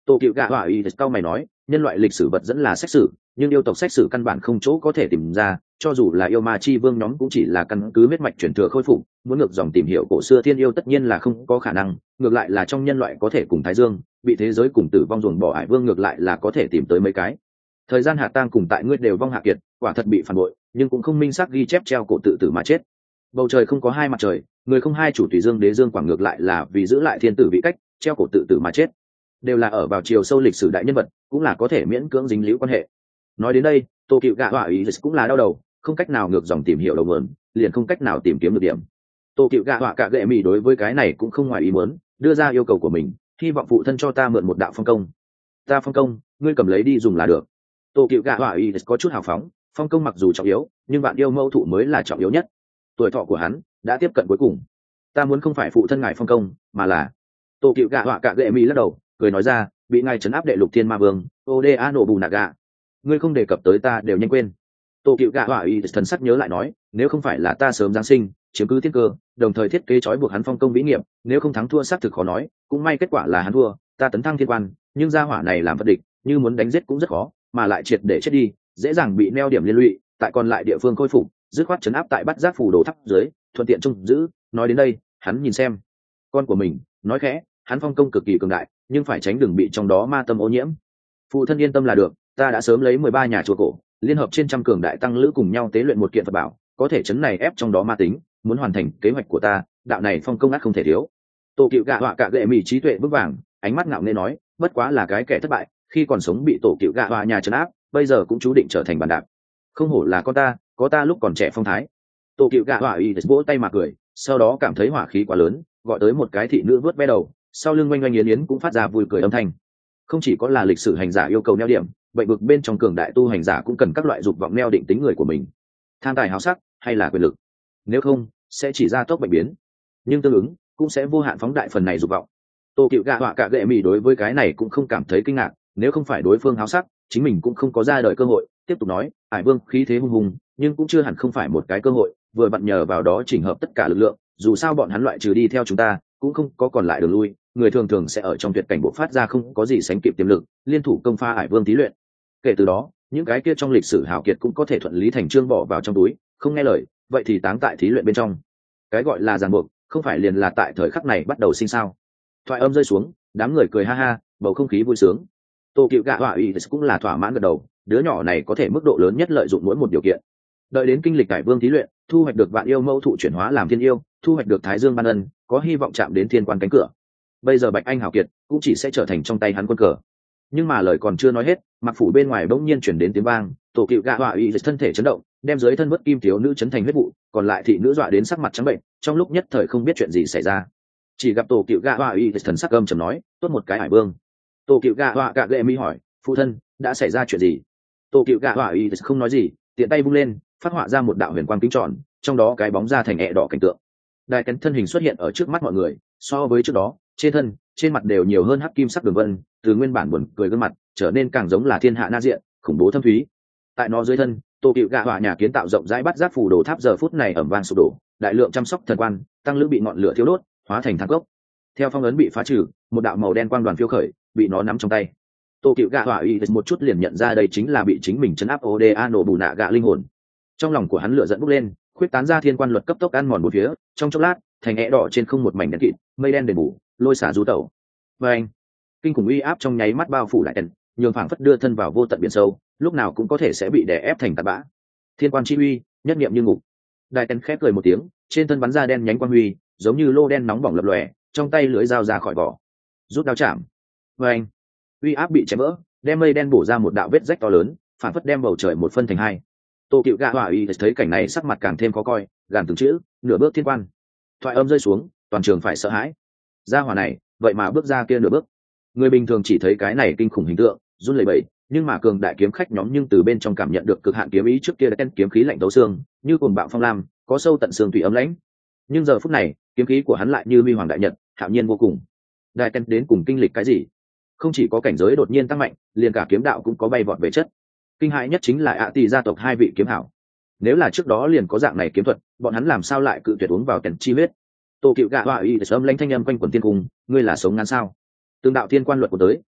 Tô cựu gạ hỏa y cao mày nói, nhân loại lịch sử vật dẫn là sách sử, nhưng yêu tộc sách sử căn bản không chỗ có thể tìm ra, cho dù là yêu ma chi vương nhóm cũng chỉ là căn cứ huyết mạch truyền thừa khôi phục, muốn ngược dòng tìm hiểu cổ xưa thiên yêu tất nhiên là không có khả năng, ngược lại là trong nhân loại có thể cùng thái dương bị thế giới cùng tử vong dồn bỏ hải vương ngược lại là có thể tìm tới mấy cái. Thời gian hạ tang cùng tại ngươi đều vong hạ kiệt, quả thật bị phản bội, nhưng cũng không minh xác ghi chép treo cổ tự tử mà chết. Bầu trời không có hai mặt trời, người không hai chủ, tùy dương đế dương quảng ngược lại là vì giữ lại thiên tử vị cách, treo cổ tự tử mà chết, đều là ở vào chiều sâu lịch sử đại nhân vật, cũng là có thể miễn cưỡng dính líu quan hệ. Nói đến đây, Tô Cựu Gạ Hỏa ý cũng là đau đầu, không cách nào ngược dòng tìm hiểu đầu nguồn, liền không cách nào tìm kiếm được điểm. Tô Cựu Gạ Hỏa cả gệ mì đối với cái này cũng không ngoài ý muốn, đưa ra yêu cầu của mình, hy vọng phụ thân cho ta mượn một đạo phong công. Ta phong công, ngươi cầm lấy đi dùng là được. Tô Cựu Gạ Hỏa ý có chút hào phóng, phong công mặc dù trọng yếu, nhưng bạn yêu mâu thụ mới là trọng yếu nhất. Tuổi thọ của hắn đã tiếp cận cuối cùng. Ta muốn không phải phụ thân ngài phong công, mà là Tô Cựu Gạ Hỏa cả gệ mì lắc đầu, cười nói ra, bị ngài trấn áp đệ lục thiên ma vương Oda Nobunaga, ngươi không đề cập tới ta đều nhanh quên. Tô Cựu Gạ Hỏa ý thần sắc nhớ lại nói, nếu không phải là ta sớm giáng sinh chiếm cứ thiên cơ, đồng thời thiết kế trói buộc hắn phong công vĩ nghiệp, nếu không thắng thua xác thực khó nói, cũng may kết quả là hắn thua, ta tấn thăng thiên quan, nhưng gia hỏa này làm vật địch, như muốn đánh giết cũng rất khó, mà lại triệt để chết đi, dễ dàng bị neo điểm liên lụy, tại còn lại địa phương khôi phục, dứt khoát trấn áp tại bắt giác phù đồ tháp dưới, thuận tiện trông giữ. Nói đến đây, hắn nhìn xem con của mình, nói khẽ, hắn phong công cực kỳ cường đại, nhưng phải tránh đừng bị trong đó ma tâm ô nhiễm. Phụ thân yên tâm là được, ta đã sớm lấy 13 nhà chùa cổ liên hợp trên trăm cường đại tăng lữ cùng nhau tế luyện một kiện Phật bảo, có thể chấn này ép trong đó ma tính, muốn hoàn thành kế hoạch của ta, đạo này phong công ác không thể thiếu. Tô Cựu Gạ Hỏa cả gệ mì trí tuệ vững vàng, ánh mắt ngạo nghễ nói, bất quá là cái kẻ thất bại, khi còn sống bị Tổ Cựu Gạ Hỏa nhà trấn áp, bây giờ cũng chú định trở thành bàn đạp. Không hổ là con ta, có ta lúc còn trẻ phong thái. Tô Cựu Gạ Hỏa y vỗ tay mà cười, sau đó cảm thấy hỏa khí quá lớn, gọi tới một cái thị nữ vớt ve đầu, sau lưng oanh oanh yến yến cũng phát ra vui cười âm thanh. Không chỉ có là lịch sử hành giả yêu cầu neo điểm, bệnh vực bên trong cường đại tu hành giả cũng cần các loại dục vọng neo định tính người của mình, tham tài háo sắc hay là quyền lực, nếu không sẽ chỉ ra tốc bệnh biến, nhưng tương ứng cũng sẽ vô hạn phóng đại phần này dục vọng. Tô Cựu Gạ Hỏa cả gệ mì đối với cái này cũng không cảm thấy kinh ngạc, nếu không phải đối phương háo sắc, chính mình cũng không có ra đời cơ hội. Tiếp tục nói, Hải Vương khí thế hung hùng, nhưng cũng chưa hẳn không phải một cái cơ hội, vừa vặn nhờ vào đó chỉnh hợp tất cả lực lượng, dù sao bọn hắn loại trừ đi theo chúng ta, cũng không có còn lại đường lui, người thường thường sẽ ở trong tuyệt cảnh bộ phát ra không có gì sánh kịp tiềm lực, liên thủ công pha Hải Vương thí luyện. Kể từ đó, những cái kia trong lịch sử hào kiệt cũng có thể thuận lý thành chương bỏ vào trong túi, không nghe lời, vậy thì táng tại thí luyện bên trong. Cái gọi là ràng buộc, không phải liền là tại thời khắc này bắt đầu sinh sao? Thoại âm rơi xuống, đám người cười ha ha, bầu không khí vui sướng. Tô Cựu Gạ Hỏa ý cũng là thỏa mãn gật đầu, đứa nhỏ này có thể mức độ lớn nhất lợi dụng mỗi một điều kiện. Đợi đến kinh lịch Hải Vương thí luyện, thu hoạch được vạn yêu mâu thụ chuyển hóa làm thiên yêu, thu hoạch được Thái Dương ban ân, có hy vọng chạm đến thiên quan cánh cửa. Bây giờ Bạch Anh hào kiệt cũng chỉ sẽ trở thành trong tay hắn quân cờ. Nhưng mà lời còn chưa nói hết, mặc phủ bên ngoài bỗng nhiên chuyển đến tiếng vang, Tổ Cựu Gạ Hỏa ý thân thể chấn động, đem dưới thân vớt kim thiếu nữ chấn thành huyết vụ, còn lại thị nữ dọa đến sắc mặt trắng bệnh, trong lúc nhất thời không biết chuyện gì xảy ra. Chỉ gặp Tổ Cựu Gạ Hỏa ý thần sắc âm trầm nói, tốt một cái Hải Vương. Tổ Cựu Gạ Hỏa cả gệ mi hỏi, phụ thân đã xảy ra chuyện gì? Tổ Cựu Gạ Hỏa ý không nói gì, tiện tay vung lên, phát họa ra một đạo huyền quang kính tròn, trong đó cái bóng ra thành ẹ đỏ cảnh tượng. Đại Tấn thân hình xuất hiện ở trước mắt mọi người, so với trước đó, trên thân, trên mặt đều nhiều hơn hắc kim sắc đường vân, từ nguyên bản buồn cười gương mặt trở nên càng giống là thiên hạ na diện, khủng bố thâm thúy. Tại nó dưới thân, Tô Cựu Gạ Hỏa nhà kiến tạo rộng rãi bắt giác phù đồ tháp giờ phút này ầm vang sụp đổ, đại lượng chăm sóc thần quan, tăng lữ bị ngọn lửa thiêu đốt, hóa thành than cốc. Theo phong ấn bị phá trừ, một đạo màu đen quang đoàn phiêu khởi, bị nó nắm trong tay. Tô Cựu Gạ Hỏa ý một chút liền nhận ra đây chính là bị chính mình trấn áp Oda Nobunaga linh hồn. Trong lòng của hắn lửa giận bốc lên, khuyết tán ra thiên quan luật cấp tốc ăn mòn một phía, trong chốc lát, thành ẽ đỏ trên không một mảnh đen kịt, mây đen đền bù, lôi xả du tẩu. Và anh, kinh khủng uy áp trong nháy mắt bao phủ lại tần, nhường phảng phất đưa thân vào vô tận biển sâu, lúc nào cũng có thể sẽ bị đè ép thành tạt bã. Thiên quan chi uy, nhất niệm như ngục. Đại tần khép cười một tiếng, trên thân bắn ra đen nhánh quang huy, giống như lô đen nóng bỏng lập lòe, trong tay lưỡi dao ra khỏi vỏ, rút đao chạm. Và anh, uy áp bị chém vỡ, đem mây đen bổ ra một đạo vết rách to lớn, phảng phất đem bầu trời một phân thành hai. Tô Cựu Gạ Hỏa ý thấy cảnh này sắc mặt càng thêm khó coi, gàn từng chữ, nửa bước thiên quan. Thoại âm rơi xuống, toàn trường phải sợ hãi. Gia hỏa này, vậy mà bước ra kia nửa bước. Người bình thường chỉ thấy cái này kinh khủng hình tượng, run lẩy bẩy, nhưng mà cường đại kiếm khách nhóm nhưng từ bên trong cảm nhận được cực hạn kiếm ý trước kia đã kiếm khí lạnh tấu xương, như cuồng bạo phong lam, có sâu tận xương tùy ấm lãnh. Nhưng giờ phút này, kiếm khí của hắn lại như huy hoàng đại nhật, hạo nhiên vô cùng. Đại tên đến cùng kinh lịch cái gì? Không chỉ có cảnh giới đột nhiên tăng mạnh, liền cả kiếm đạo cũng có bay vọt về chất. Kinh hãi nhất chính là ạ tỷ gia tộc hai vị kiếm hảo. Nếu là trước đó liền có dạng này kiếm thuật, bọn hắn làm sao lại cự tuyệt uống vào kèn chi huyết? Tô Cựu Gạ Hỏa ý sớm lãnh thanh âm quanh quần tiên cung, ngươi là sống ngắn sao? Tương đạo thiên quan luật của tới,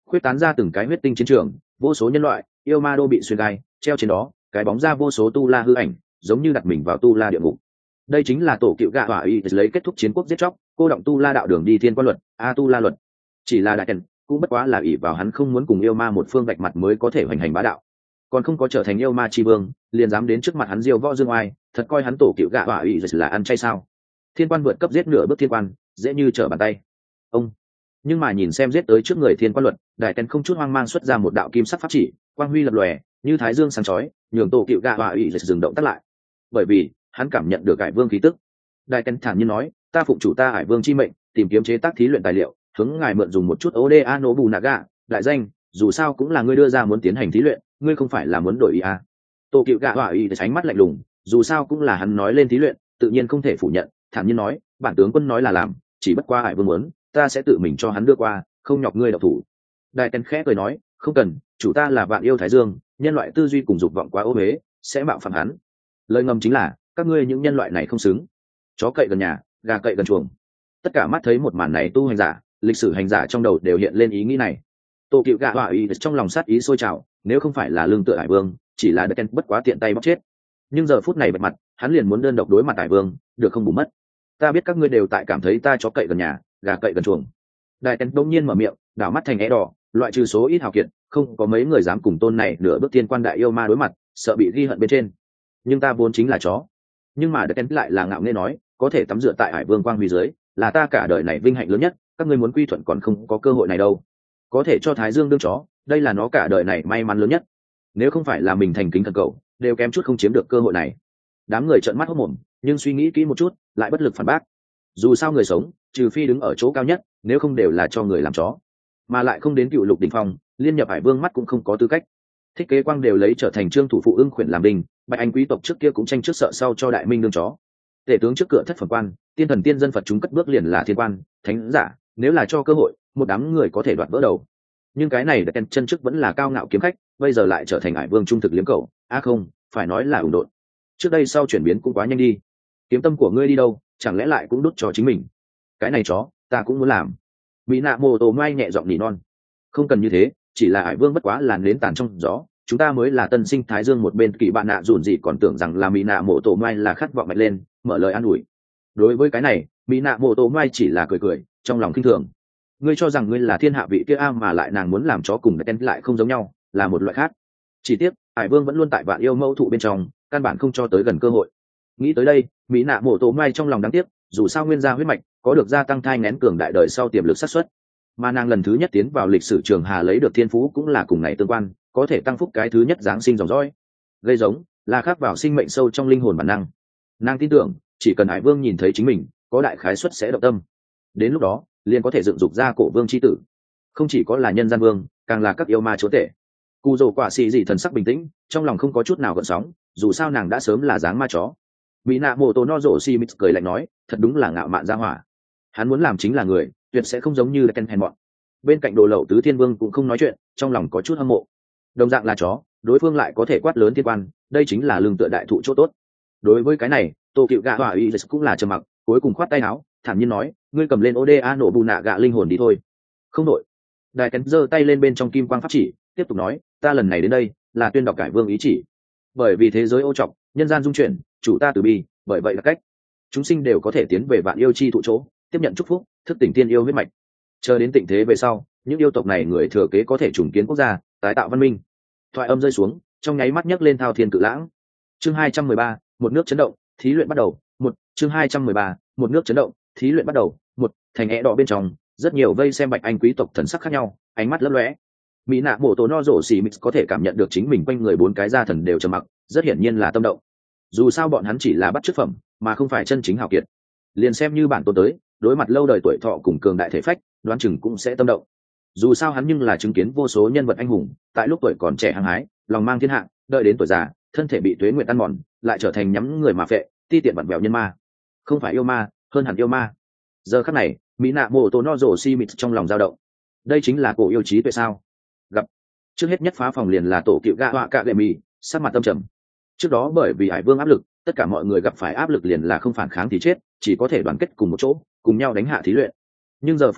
khuyết tán ra từng cái huyết tinh chiến trường, vô số nhân loại yêu ma đô bị xuyên gai treo trên đó, cái bóng ra vô số tu la hư ảnh, giống như đặt mình vào tu la địa ngục. Đây chính là tổ cựu gạ hỏa y lấy kết thúc chiến quốc giết chóc, cô động tu la đạo đường đi thiên quan luật, tu la luật. Chỉ là đại tần cũng bất quá là ỷ vào hắn không muốn cùng yêu ma một phương vạch mặt mới có thể hoành hành bá đạo, còn không có trở thành yêu ma chi vương liền dám đến trước mặt hắn diêu võ dương oai, thật coi hắn tổ cựu gạ hỏa y là ăn chay sao? Thiên quan vượt cấp giết nửa bước thiên quan dễ như trở bàn tay ông. Nhưng mà nhìn xem giết tới trước người thiên quan luật, đại tần không chút hoang mang xuất ra một đạo kim sắc pháp chỉ, quang huy lập lòe như thái dương sáng chói, nhường tổ cựu gạ hỏa y dừng động tắt lại, bởi vì hắn cảm nhận được Hải Vương khí tức. Đại tần thản nhiên nói, ta phụng chủ ta Hải Vương chi mệnh, tìm kiếm chế tác thí luyện tài liệu, hướng ngài mượn dùng một chút Oda Nobunaga, đại danh, dù sao cũng là ngươi đưa ra muốn tiến hành thí luyện, ngươi không phải là muốn đổi ý à? Tô Cựu Gạ Hỏa Y tránh mắt lạnh lùng, dù sao cũng là hắn nói lên thí luyện, tự nhiên không thể phủ nhận, thản nhiên nói, bản tướng quân nói là làm, chỉ bất qua Hải Vương muốn, ta sẽ tự mình cho hắn đưa qua, không nhọc ngươi độc thủ. Đại tần khẽ cười nói, không cần, chủ ta là Vạn Yêu Thái Dương, nhân loại tư duy cùng dục vọng quá ô uế, sẽ mạo phạm hắn. Lời ngầm chính là, các ngươi những nhân loại này không xứng. Chó cậy gần nhà, gà cậy gần chuồng. Tất cả mắt thấy một màn này tu hành giả, lịch sử hành giả trong đầu đều hiện lên ý nghĩ này. Tô Cựu Gạ Hỏa Y trong lòng sát ý sôi trào, nếu không phải là lương tựa Hải Vương, chỉ là Đeken bất quá tiện tay bóc chết. Nhưng giờ phút này bật mặt, hắn liền muốn đơn độc đối mặt Hải Vương, được không bù mất. Ta biết các ngươi đều tại cảm thấy ta chó cậy gần nhà, gà cậy gần chuồng. Đại Đeken đột nhiên mở miệng, đảo mắt thành é đỏ, loại trừ số ít hào kiệt, không có mấy người dám cùng tôn này nửa bước tiên quan đại yêu ma đối mặt, sợ bị ghi hận bên trên. Nhưng ta vốn chính là chó. Nhưng mà Đeken lại là ngạo nghễ nói, có thể tắm rửa tại Hải Vương quang huy dưới, là ta cả đời này vinh hạnh lớn nhất, các ngươi muốn quy thuận còn không có cơ hội này đâu. Có thể cho Thái Dương đương chó, đây là nó cả đời này may mắn lớn nhất. Nếu không phải là mình thành kính thần cầu, đều kém chút không chiếm được cơ hội này. Đám người trợn mắt hốt mồm, nhưng suy nghĩ kỹ một chút, lại bất lực phản bác. Dù sao người sống, trừ phi đứng ở chỗ cao nhất, nếu không đều là cho người làm chó, mà lại không đến cựu lục đỉnh phong, liên nhập Hải Vương mắt cũng không có tư cách. Thích Kế Quang đều lấy trở thành trương thủ phụ ưng khuyển làm đình, Bạch Anh quý tộc trước kia cũng tranh trước sợ sau cho Đại Minh đương chó. Tể tướng trước cửa thất phẩm quan, tiên thần tiên dân Phật chúng cất bước liền là thiên quan, thánh giả, nếu là cho cơ hội, một đám người có thể đoạt vỡ đầu. Nhưng cái này Đeken chân trước vẫn là cao ngạo kiếm khách, bây giờ lại trở thành Hải Vương trung thực liếm cầu, không, phải nói là ủng độn. Trước đây sau chuyển biến cũng quá nhanh đi. Kiếm tâm của ngươi đi đâu, chẳng lẽ lại cũng đút cho chính mình? Cái này chó, ta cũng muốn làm. Mỹ Nạ Mộ Tổ Mai nhẹ giọng nỉ non. Không cần như thế, chỉ là Hải Vương bất quá là nến tàn trong gió, chúng ta mới là tân sinh Thái Dương một bên kỳ bạn nạ dùn gì còn tưởng rằng là Mỹ Nạ Mộ Tổ Mai là khát vọng mạnh lên, mở lời an ủi. Đối với cái này, Mỹ Nạ Mộ Tổ Mai chỉ là cười cười, trong lòng khinh thường. Ngươi cho rằng ngươi là thiên hạ vị kia mà lại nàng muốn làm chó cùng Đeken lại không giống nhau, là một loại khác. Chỉ tiếc, Hải Vương vẫn luôn tại Vạn Yêu mâu thụ bên trong, căn bản không cho tới gần cơ hội. Nghĩ tới đây, Mỹ Nạ Mộ Tổ Mai trong lòng đáng tiếc, dù sao nguyên gia huyết mạch có được gia tăng thai nghén cường đại đời sau tiềm lực xác suất, mà nàng lần thứ nhất tiến vào lịch sử trường hà lấy được thiên phú cũng là cùng này tương quan, có thể tăng phúc cái thứ nhất giáng sinh dòng dõi. Gây giống là khắc vào sinh mệnh sâu trong linh hồn bản năng. Nàng tin tưởng, chỉ cần Hải Vương nhìn thấy chính mình, có đại khái suất sẽ động tâm. Đến lúc đó, liền có thể dựng dục ra cổ vương chi tử. Không chỉ có là nhân gian vương, càng là các yêu ma chúa tể. Cù Dầu Quả Xì dị thần sắc bình tĩnh, trong lòng không có chút nào gợn sóng, dù sao nàng đã sớm là dáng ma chó. Mỹ Nạ Mộ Tổ No Rổ Xi Mít cười lạnh nói, thật đúng là ngạo mạn ra hỏa. Hắn muốn làm chính là người, tuyệt sẽ không giống như Đeken hèn mọn. Bên cạnh Đồ Lậu Tứ Thiên Vương cũng không nói chuyện, trong lòng có chút hâm mộ. Đồng dạng là chó, đối phương lại có thể quát lớn thiên quan, đây chính là lương tựa đại thụ chỗ tốt. Đối với cái này, Tô Cựu Gạ Hỏa Y cũng là trầm mặc, cuối cùng khoát tay áo, thản nhiên nói, ngươi cầm lên Oda nổ bù nạ gạ linh hồn đi thôi. Không đội. Đại Kén giơ tay lên bên trong kim quang pháp chỉ, tiếp tục nói, ta lần này đến đây là tuyên đọc cải vương ý chỉ. Bởi vì thế giới ô trọc, nhân gian dung chuyển, chủ ta từ bi, bởi vậy là cách chúng sinh đều có thể tiến về Vạn Yêu chi thụ chỗ, tiếp nhận chúc phúc, thức tỉnh tiên yêu huyết mạch. Chờ đến tịnh thế về sau, những yêu tộc này người thừa kế có thể trùng kiến quốc gia, tái tạo văn minh. Thoại âm rơi xuống, trong nháy mắt nhấc lên thao thiên cự lãng. Chương 213, một nước chấn động, thí luyện bắt đầu. Chương 213, một nước chấn động, thí luyện bắt đầu. Thành é đỏ bên trong, rất nhiều vây xem Bạch Anh quý tộc thần sắc khác nhau, ánh mắt lấp lóe. Mỹ Nạ Mộ Tổ No Rổ Xì Mít có thể cảm nhận được chính mình quanh người bốn cái gia thần đều trầm mặc, rất hiển nhiên là tâm động. Dù sao bọn hắn chỉ là bắt chước phẩm, mà không phải chân chính hào kiệt. Liền xem như bản tôn tới, đối mặt lâu đời tuổi thọ cùng cường đại thể phách, đoán chừng cũng sẽ tâm động. Dù sao hắn nhưng là chứng kiến vô số nhân vật anh hùng, tại lúc tuổi còn trẻ hăng hái, lòng mang thiên hạ, đợi đến tuổi già, thân thể bị tuế nguyện ăn mòn, lại trở thành nhắm người mà phệ, ti tiện vặn vẹo nhân ma. Không phải yêu ma, hơn hẳn yêu ma. Giờ khắc này, Mỹ Nạ Mộ Tổ No Rổ Xi Mít trong lòng dao động. Đây chính là cổ yêu trí tuệ sao? Gặp trước hết nhất phá phòng liền là tổ cựu gạ họa cạ lệ mì, sắc mặt tâm trầm. Trước đó bởi vì Hải Vương áp lực, tất cả mọi người gặp phải áp lực liền là không phản kháng thì chết, chỉ có thể đoàn kết cùng một chỗ, cùng nhau đánh hạ thí luyện. Nhưng giờ phút này,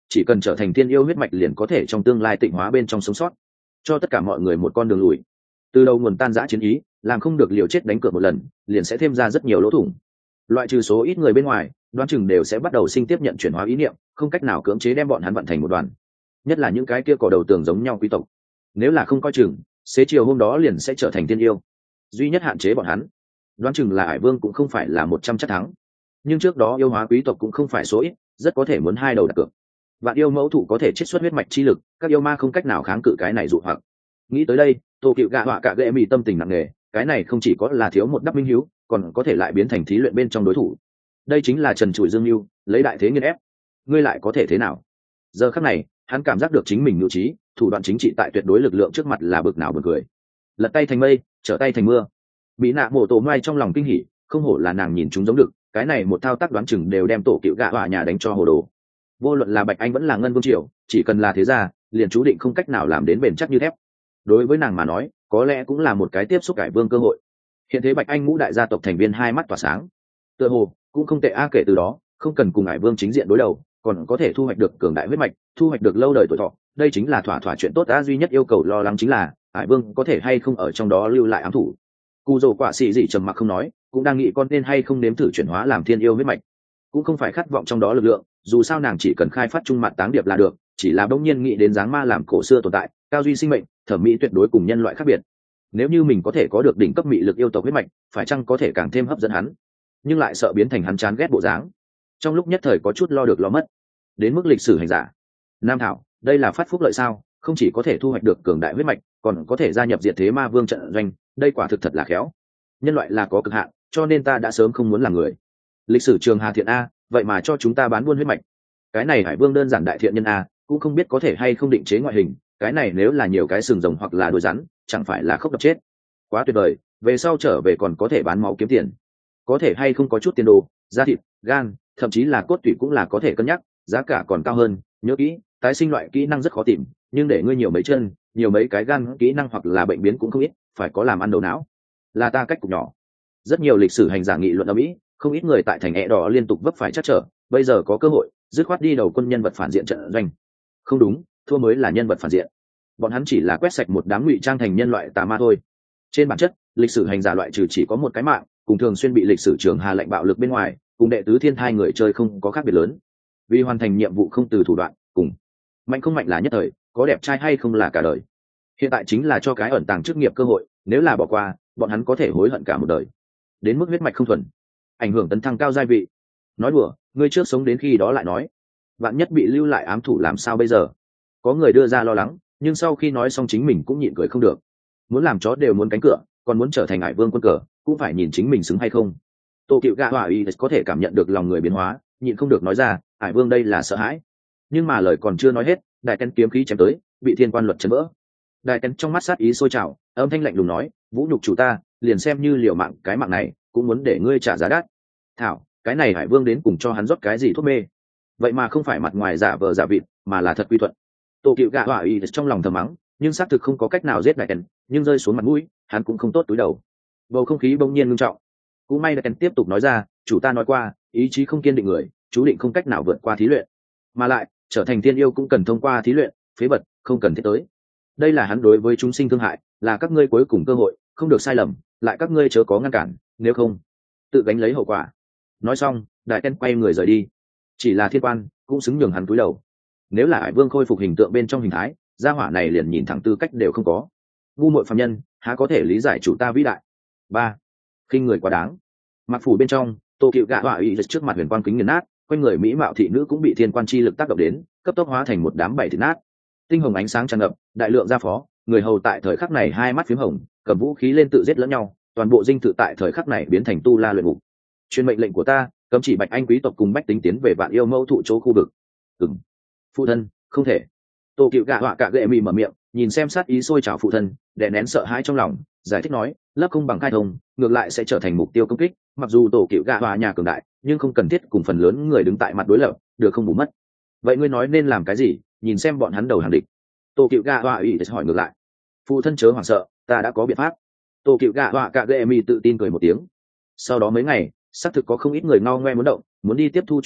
chỉ cần trở thành thiên yêu huyết mạch liền có thể trong tương lai tịnh hóa bên trong sống sót, cho tất cả mọi người một con đường lùi. Từ đầu nguồn tan rã chiến ý, làm không được liều chết đánh cược một lần, liền sẽ thêm ra rất nhiều lỗ thủng. Loại trừ số ít người bên ngoài, đoán chừng đều sẽ bắt đầu sinh tiếp nhận chuyển hóa ý niệm, không cách nào cưỡng chế đem bọn hắn vận thành một đoàn. Nhất là những cái kia cỏ đầu tường giống nhau quý tộc, nếu là không coi chừng, xế chiều hôm đó liền sẽ trở thành thiên yêu. Duy nhất hạn chế bọn hắn, đoán chừng là Hải Vương cũng không phải là 100 chắc thắng, nhưng trước đó yêu hóa quý tộc cũng không phải số ít, rất có thể muốn hai đầu đặt cược. Vạn yêu mẫu thụ có thể chiết xuất huyết mạch chi lực, các yêu ma không cách nào kháng cự cái này dụ hoặc. Nghĩ tới đây, Tô Cựu Gạ Họa Cạ Gệ Mì tâm tình nặng nề, cái này không chỉ có là thiếu một đắp minh hiếu, còn có thể lại biến thành thí luyện bên trong đối thủ. Đây chính là Trần Trụi Dương Lưu, lấy đại thế nghiền ép. Ngươi lại có thể thế nào? Giờ khắc này, hắn cảm giác được chính mình nhu trí, thủ đoạn chính trị tại tuyệt đối lực lượng trước mặt là bực nào buồn cười. Lật tay thành mây, trở tay thành mưa. Bị nạ mổ tổ ngoai trong lòng kinh hỉ, không hổ là nàng nhìn chúng giống được, cái này một thao tác đoán chừng đều đem Tổ Cựu Gạ Họa nhà đánh cho hồ đồ. Vô luận là Bạch Anh vẫn là Ngân Vương Triều, chỉ cần là thế gia, liền chú định không cách nào làm đến bền chắc như thép. Đối với nàng mà nói, có lẽ cũng là một cái tiếp xúc cải vương cơ hội. Hiện thế Bạch Anh ngũ đại gia tộc thành viên hai mắt tỏa sáng, tựa hồ cũng không tệ a, kể từ đó không cần cùng Hải Vương chính diện đối đầu, còn có thể thu hoạch được cường đại huyết mạch, thu hoạch được lâu đời tuổi thọ, đây chính là thỏa chuyện tốt a. Duy nhất yêu cầu lo lắng chính là Hải Vương có thể hay không ở trong đó lưu lại ám thủ. Cù Dầu Quả Sĩ dị trầm mặc không nói, cũng đang nghĩ con nên hay không nếm thử chuyển hóa làm thiên yêu huyết mạch, cũng không phải khát vọng trong đó lực lượng, dù sao nàng chỉ cần khai phát trung mặt táng điệp là được, chỉ là bỗng nhiên nghĩ đến dáng ma làm cổ xưa tồn tại, cao duy sinh mệnh, thẩm mỹ tuyệt đối cùng nhân loại khác biệt. Nếu như mình có thể có được đỉnh cấp mị lực yêu tộc huyết mạch, phải chăng có thể càng thêm hấp dẫn hắn, nhưng lại sợ biến thành hắn chán ghét bộ dáng. Trong lúc nhất thời có chút lo được lo mất. Đến mức lịch sử hành giả Nam Thảo, đây là phát phúc lợi sao? Không chỉ có thể thu hoạch được cường đại huyết mạch, còn có thể gia nhập diệt thế ma vương trận doanh, đây quả thực thật là khéo. Nhân loại là có cực hạn, cho nên ta đã sớm không muốn làm người. Lịch sử trường Hà Thiện a, vậy mà cho chúng ta bán buôn huyết mạch. Cái này Hải Vương đơn giản đại thiện nhân a, cũng không biết có thể hay không định chế ngoại hình, cái này nếu là nhiều cái sừng rồng hoặc là đuôi rắn, chẳng phải là khóc đập chết. Quá tuyệt vời, về sau trở về còn có thể bán máu kiếm tiền. Có thể hay không có chút tiền đồ, da thịt, gan, thậm chí là cốt tủy cũng là có thể cân nhắc, giá cả còn cao hơn. Nhớ kỹ, tái sinh loại kỹ năng rất khó tìm, nhưng để ngươi nhiều mấy chân, nhiều mấy cái gan kỹ năng hoặc là bệnh biến cũng không ít, phải có làm ăn đầu não. Là ta cách cục nhỏ. Rất nhiều lịch sử hành giả nghị luận ở Mỹ, không ít người tại thành ẹ đỏ liên tục vấp phải chắc trở, bây giờ có cơ hội, dứt khoát đi đầu quân nhân vật phản diện trận doanh. Không đúng, thua mới là nhân vật phản diện. Bọn hắn chỉ là quét sạch một đám ngụy trang thành nhân loại tà ma thôi. Trên bản chất, lịch sử hành giả loại trừ chỉ có một cái mạng, cùng thường xuyên bị lịch sử trường Hà lệnh bạo lực bên ngoài, cùng đệ tứ thiên thai người chơi không có khác biệt lớn. Vì hoàn thành nhiệm vụ không từ thủ đoạn, cùng mạnh không mạnh là nhất thời, có đẹp trai hay không là cả đời. Hiện tại chính là cho cái ẩn tàng chức nghiệp cơ hội, nếu là bỏ qua, bọn hắn có thể hối hận cả một đời. Đến mức huyết mạch không thuần, ảnh hưởng tấn thăng cao giai vị. Nói đùa, ngươi trước sống đến khi đó lại nói. Vạn nhất bị lưu lại ám thủ làm sao bây giờ? Có người đưa ra lo lắng, nhưng sau khi nói xong chính mình cũng nhịn cười không được. Muốn làm chó đều muốn cánh cửa, còn muốn trở thành Hải Vương quân cờ, cũng phải nhìn chính mình xứng hay không. Tô Cựu Gạ Họa có thể cảm nhận được lòng người biến hóa, nhịn không được nói ra, Hải Vương đây là sợ hãi. Nhưng mà lời còn chưa nói hết, đại tên kiếm khí chém tới, bị thiên quan luật chấn vỡ. Đại tên trong mắt sát ý sôi trào, âm thanh lạnh lùng nói, vũ nhục chủ ta, liền xem như liều mạng cái mạng này, cũng muốn để ngươi trả giá đắt. Thảo, cái này Hải Vương đến cùng cho hắn rót cái gì thuốc mê? Vậy mà không phải mặt ngoài giả vờ giả vịt, mà là thật quy thuận. Tô Cựu Gạ Họa trong lòng thầm mắng, nhưng xác thực không có cách nào giết đại tên, nhưng rơi xuống mặt mũi, hắn cũng không tốt túi đầu. Bầu không khí bỗng nhiên ngưng trọng. Cũng may đại tên tiếp tục nói ra, chủ ta nói qua, ý chí không kiên định người, chú định không cách nào vượt qua thí luyện. Mà lại, trở thành thiên yêu cũng cần thông qua thí luyện, phế vật, không cần thiết tới. Đây là hắn đối với chúng sinh thương hại, là các ngươi cuối cùng cơ hội, không được sai lầm, lại các ngươi chớ có ngăn cản, nếu không, tự gánh lấy hậu quả. Nói xong, đại tên quay người rời đi. Chỉ là thiên quan, cũng xứng nhường hắn cúi đầu. Nếu là Hải Vương khôi phục hình tượng bên trong hình thái, gia hỏa này liền nhìn thẳng tư cách đều không có. Ngu muội phàm nhân, há có thể lý giải chủ ta vĩ đại. Ba, khinh người quá đáng. Mặc phủ bên trong, Tô Cựu Gạ Họa trước mặt huyền quang kính nghiền nát, quanh người mỹ mạo thị nữ cũng bị thiên quan chi lực tác động đến, cấp tốc hóa thành một đám bảy thịt nát. Tinh hồng ánh sáng tràn ngập, đại lượng gia phó, người hầu tại thời khắc này hai mắt phím hồng, cầm vũ khí lên tự giết lẫn nhau, toàn bộ dinh thự tại thời khắc này biến thành tu la luyện ngục. Truyền mệnh lệnh của ta, cấm chỉ Bạch Anh quý tộc cùng bách tính tiến về Vạn Yêu mẫu thụ chỗ khu vực. Phụ thân, không thể. Tô Cựu Gạ Họa Cạ Gệ Mì mở miệng, nhìn xem sát ý sôi trào phụ thân, đè nén sợ hãi trong lòng, giải thích nói, lớp không bằng khai thông, ngược lại sẽ trở thành mục tiêu công kích. Mặc dù Tổ Cựu Gạ Họa nhà cường đại, nhưng không cần thiết cùng phần lớn người đứng tại mặt đối lập, được không bù mất. Vậy ngươi nói nên làm cái gì? Nhìn xem bọn hắn đầu hàng địch. Tô Cựu Gạ Họa hỏi ngược lại. Phụ thân chớ hoảng sợ, ta đã có biện pháp. Tô Cựu Gạ Họa Cạ Gệ Mì tự tin cười một tiếng. Sau đó mấy ngày, xác thực có không ít người ngao ngoe muốn động, muốn đi tiếp thu chuyển đổi,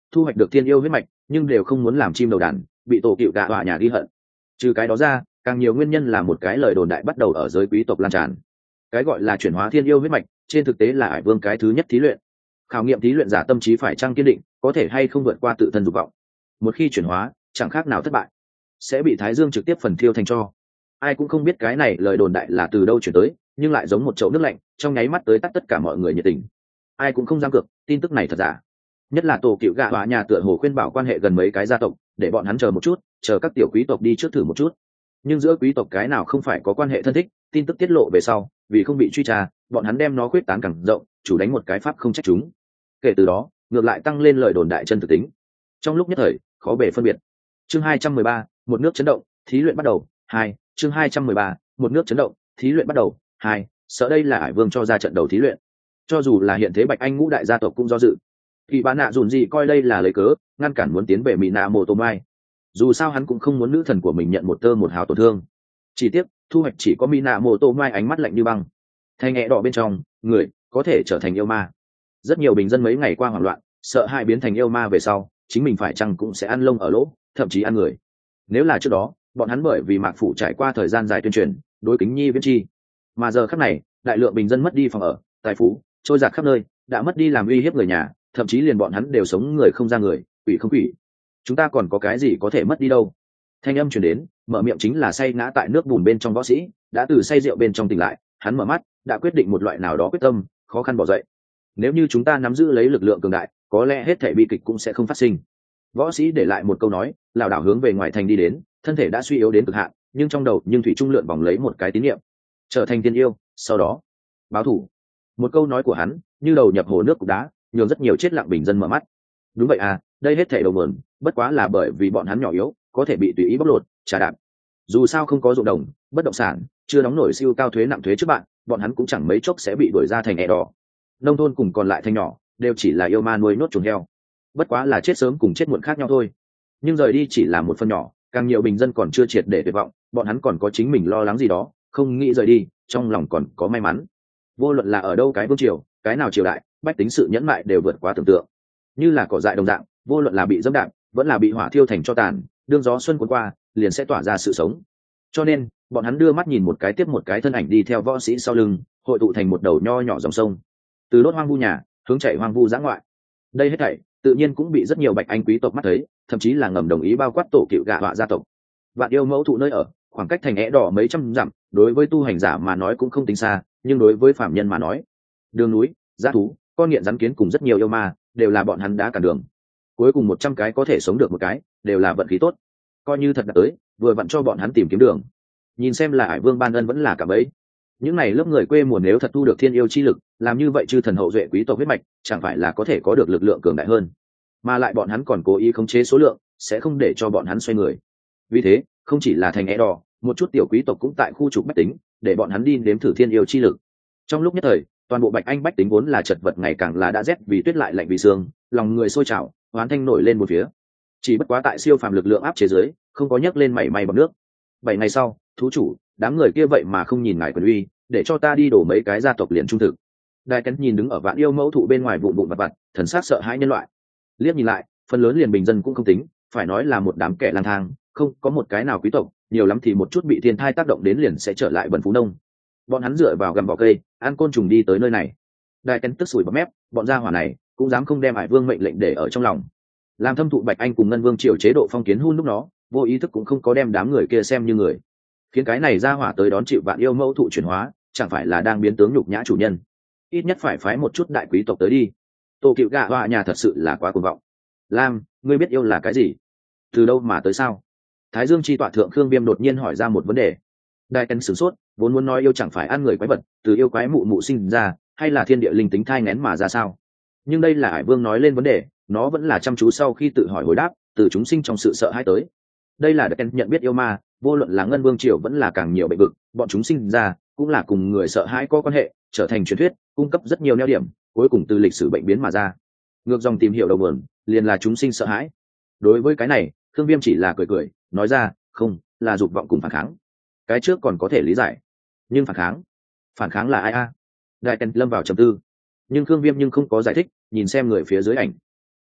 thu hoạch được thiên yêu huyết mạch nhưng đều không muốn làm chim đầu đàn, bị tổ cựu gạ họa nhà ghi hận. Trừ cái đó ra, càng nhiều nguyên nhân là một cái lời đồn đại bắt đầu ở giới quý tộc lan tràn. Cái gọi là chuyển hóa thiên yêu huyết mạch trên thực tế là Hải Vương cái thứ nhất thí luyện. Khảo nghiệm thí luyện giả tâm trí phải chăng kiên định, có thể hay không vượt qua tự thân dục vọng. Một khi chuyển hóa, chẳng khác nào thất bại, sẽ bị Thái Dương trực tiếp phần thiêu thành tro. Ai cũng không biết cái này lời đồn đại là từ đâu chuyển tới, nhưng lại giống một chậu nước lạnh, trong nháy mắt tới tắt tất cả mọi người nhiệt tình. Ai cũng không dám cược tin tức này thật giả. Nhất là tổ cựu gạ họa nhà tựa hồ khuyên bảo quan hệ gần mấy cái gia tộc, để bọn hắn chờ một chút, chờ các tiểu quý tộc đi trước thử một chút. Nhưng giữa quý tộc cái nào không phải có quan hệ thân thích, tin tức tiết lộ về sau, vì không bị truy tra, bọn hắn đem nó khuyết tán càng rộng, chủ đánh một cái pháp không trách chúng. Kể từ đó, ngược lại tăng lên lời đồn đại chân thực tính. Trong lúc nhất thời, khó bề phân biệt. Chương 213, một nước chấn động, thí luyện bắt đầu. 2, chương 213, một nước chấn động, thí luyện bắt đầu. 2, sợ đây là Hải Vương cho ra trận đầu thí luyện. Cho dù là hiện thế Bạch Anh ngũ đại gia tộc cũng do dự. Kỳ Bán Nạ dùn gì coi đây là lấy cớ, ngăn cản muốn tiến về Mỹ Nạ Mộ Tô Mai. Dù sao hắn cũng không muốn nữ thần của mình nhận một tơ một hào tổn thương. Chỉ tiếc, thu hoạch chỉ có Mỹ Nạ Mộ Tô Mai ánh mắt lạnh như băng. Thanh nhẹ đỏ bên trong, người có thể trở thành yêu ma. Rất nhiều bình dân mấy ngày qua hoảng loạn, sợ hai biến thành yêu ma về sau, chính mình phải chăng cũng sẽ ăn lông ở lỗ, thậm chí ăn người. Nếu là trước đó, bọn hắn bởi vì Mạc Phủ trải qua thời gian dài tuyên truyền, đối kính nhi viễn chi, mà giờ khắc này, đại lượng bình dân mất đi phòng ở, tài phú trôi dạt khắp nơi, đã mất đi làm uy hiếp người nhà, thậm chí liền bọn hắn đều sống người không ra người, quỷ không quỷ. Chúng ta còn có cái gì có thể mất đi đâu? Thanh âm truyền đến, mở miệng chính là say ngã tại nước bùn bên trong võ sĩ, đã từ say rượu bên trong tỉnh lại, hắn mở mắt, đã quyết định một loại nào đó quyết tâm, khó khăn bỏ dậy. Nếu như chúng ta nắm giữ lấy lực lượng cường đại, có lẽ hết thảy bi kịch cũng sẽ không phát sinh. Võ sĩ để lại một câu nói, lảo đảo hướng về ngoài thành đi đến, thân thể đã suy yếu đến cực hạn, nhưng trong đầu nhưng thủy trung lượn vòng lấy một cái tín niệm, trở thành tiên yêu, sau đó báo thù. Một câu nói của hắn, như đầu nhập hồ nước cục đá, nhường rất nhiều chết lặng bình dân mở mắt. Đúng vậy à, đây hết thảy đầu nguồn, bất quá là bởi vì bọn hắn nhỏ yếu, có thể bị tùy ý bóc lột, trả đạp. Dù sao không có ruộng đồng, bất động sản, chưa đóng nổi siêu cao thuế nặng thuế trước bạn, bọn hắn cũng chẳng mấy chốc sẽ bị đuổi ra thành ẻ đỏ. Nông thôn cùng còn lại thành nhỏ, đều chỉ là yêu ma nuôi nốt chuồng heo. Bất quá là chết sớm cùng chết muộn khác nhau thôi. Nhưng rời đi chỉ là một phần nhỏ, càng nhiều bình dân còn chưa triệt để tuyệt vọng, bọn hắn còn có chính mình lo lắng gì đó, không nghĩ rời đi, trong lòng còn có may mắn. Vô luận là ở đâu cái vương triều, cái nào triều đại, bách tính sự nhẫn mại đều vượt quá tưởng tượng. Như là cỏ dại đồng dạng, vô luận là bị dẫm đạp, vẫn là bị hỏa thiêu thành tro tàn, đương gió xuân cuốn qua, liền sẽ tỏa ra sự sống. Cho nên, bọn hắn đưa mắt nhìn một cái tiếp một cái thân ảnh đi theo võ sĩ sau lưng, hội tụ thành một đầu nho nhỏ dòng sông, từ đốt hoang vu nhà hướng chạy hoang vu dã ngoại. Đây hết thảy tự nhiên cũng bị rất nhiều bạch anh quý tộc mắt thấy, thậm chí là ngầm đồng ý bao quát tổ cựu gạ họa gia tộc. Vạn yêu mẫu thụ nơi ở, khoảng cách thành é đỏ mấy trăm dặm, đối với tu hành giả mà nói cũng không tính xa, nhưng đối với phạm nhân mà nói, đường núi, dã thú, con nghiện rắn kiến cùng rất nhiều yêu ma, đều là bọn hắn đã cản đường. Cuối cùng 100 cái có thể sống được một cái, đều là vận khí tốt. Coi như thật đã tới, vừa vặn cho bọn hắn tìm kiếm đường. Nhìn xem là Hải Vương ban ân vẫn là cả bấy. Những này lớp người quê mùa nếu thật thu được thiên yêu chi lực, làm như vậy chư thần hậu duệ quý tộc huyết mạch, chẳng phải là có thể có được lực lượng cường đại hơn. Mà lại bọn hắn còn cố ý khống chế số lượng, sẽ không để cho bọn hắn xoay người. Vì thế, không chỉ là thành é đỏ, một chút tiểu quý tộc cũng tại khu trục bách tính, để bọn hắn đi nếm thử thiên yêu chi lực. Trong lúc nhất thời, toàn bộ bạch anh bách tính vốn là chật vật ngày càng là đã rét vì tuyết lại lạnh vì sương, lòng người sôi trào, oán thanh nổi lên một phía. Chỉ bất quá tại siêu phàm lực lượng áp chế dưới, không có nhấc lên mảy may bọt nước. 7 ngày sau, thú chủ, đám người kia vậy mà không nhìn ngài quyền uy, để cho ta đi đổ mấy cái gia tộc liền trung thực. Đại Cấn nhìn đứng ở vạn yêu mẫu thụ bên ngoài vụn vụn vặt vặt, thần sắc sợ hãi nhân loại. Liếc nhìn lại, phần lớn liền bình dân cũng không tính, phải nói là một đám kẻ lang thang, không có một cái nào quý tộc, nhiều lắm thì một chút bị thiên thai tác động đến liền sẽ trở lại bần phú nông. Bọn hắn dựa vào gầm vỏ cây, ăn côn trùng đi tới nơi này. Đại Cấn tức sủi bọt mép, bọn gia hỏa này cũng dám không đem Hải Vương mệnh lệnh để ở trong lòng. Làm thâm thụ bạch anh cùng ngân vương triều chế độ phong kiến hun lúc nó, vô ý thức cũng không có đem đám người kia xem như người, khiến cái này gia hỏa tới đón chịu vạn yêu mẫu thụ chuyển hóa, chẳng phải là đang biến tướng nhục nhã chủ nhân. Ít nhất phải phái một chút đại quý tộc tới đi. Tổ cựu gạ họa nhà thật sự là quá cuồng vọng. Lam, ngươi biết yêu là cái gì? Từ đâu mà tới sao? Thái Dương chi tọa thượng Khương Viêm đột nhiên hỏi ra một vấn đề. Đại Cấn sửng sốt, vốn muốn nói yêu chẳng phải ăn người quái vật, từ yêu quái mụ mụ sinh ra, hay là thiên địa linh tính thai nghén mà ra sao? Nhưng đây là Hải Vương nói lên vấn đề, nó vẫn là chăm chú sau khi tự hỏi hồi đáp, từ chúng sinh trong sự sợ hãi tới. Đây là Đại Cấn nhận biết yêu ma, vô luận là ngân vương triều vẫn là càng nhiều bệnh vực, bọn chúng sinh ra cũng là cùng người sợ hãi có quan hệ, trở thành truyền thuyết, cung cấp rất nhiều neo điểm, cuối cùng từ lịch sử bệnh biến mà ra. Ngược dòng tìm hiểu đầu nguồn, liền là chúng sinh sợ hãi. Đối với cái này, Thương Viêm chỉ là cười cười, nói ra, không, là dục vọng cùng phản kháng. Cái trước còn có thể lý giải, nhưng phản kháng là ai a? Đại Cấn lâm vào trầm tư, nhưng Thương Viêm nhưng không có giải thích, nhìn xem người phía dưới ảnh.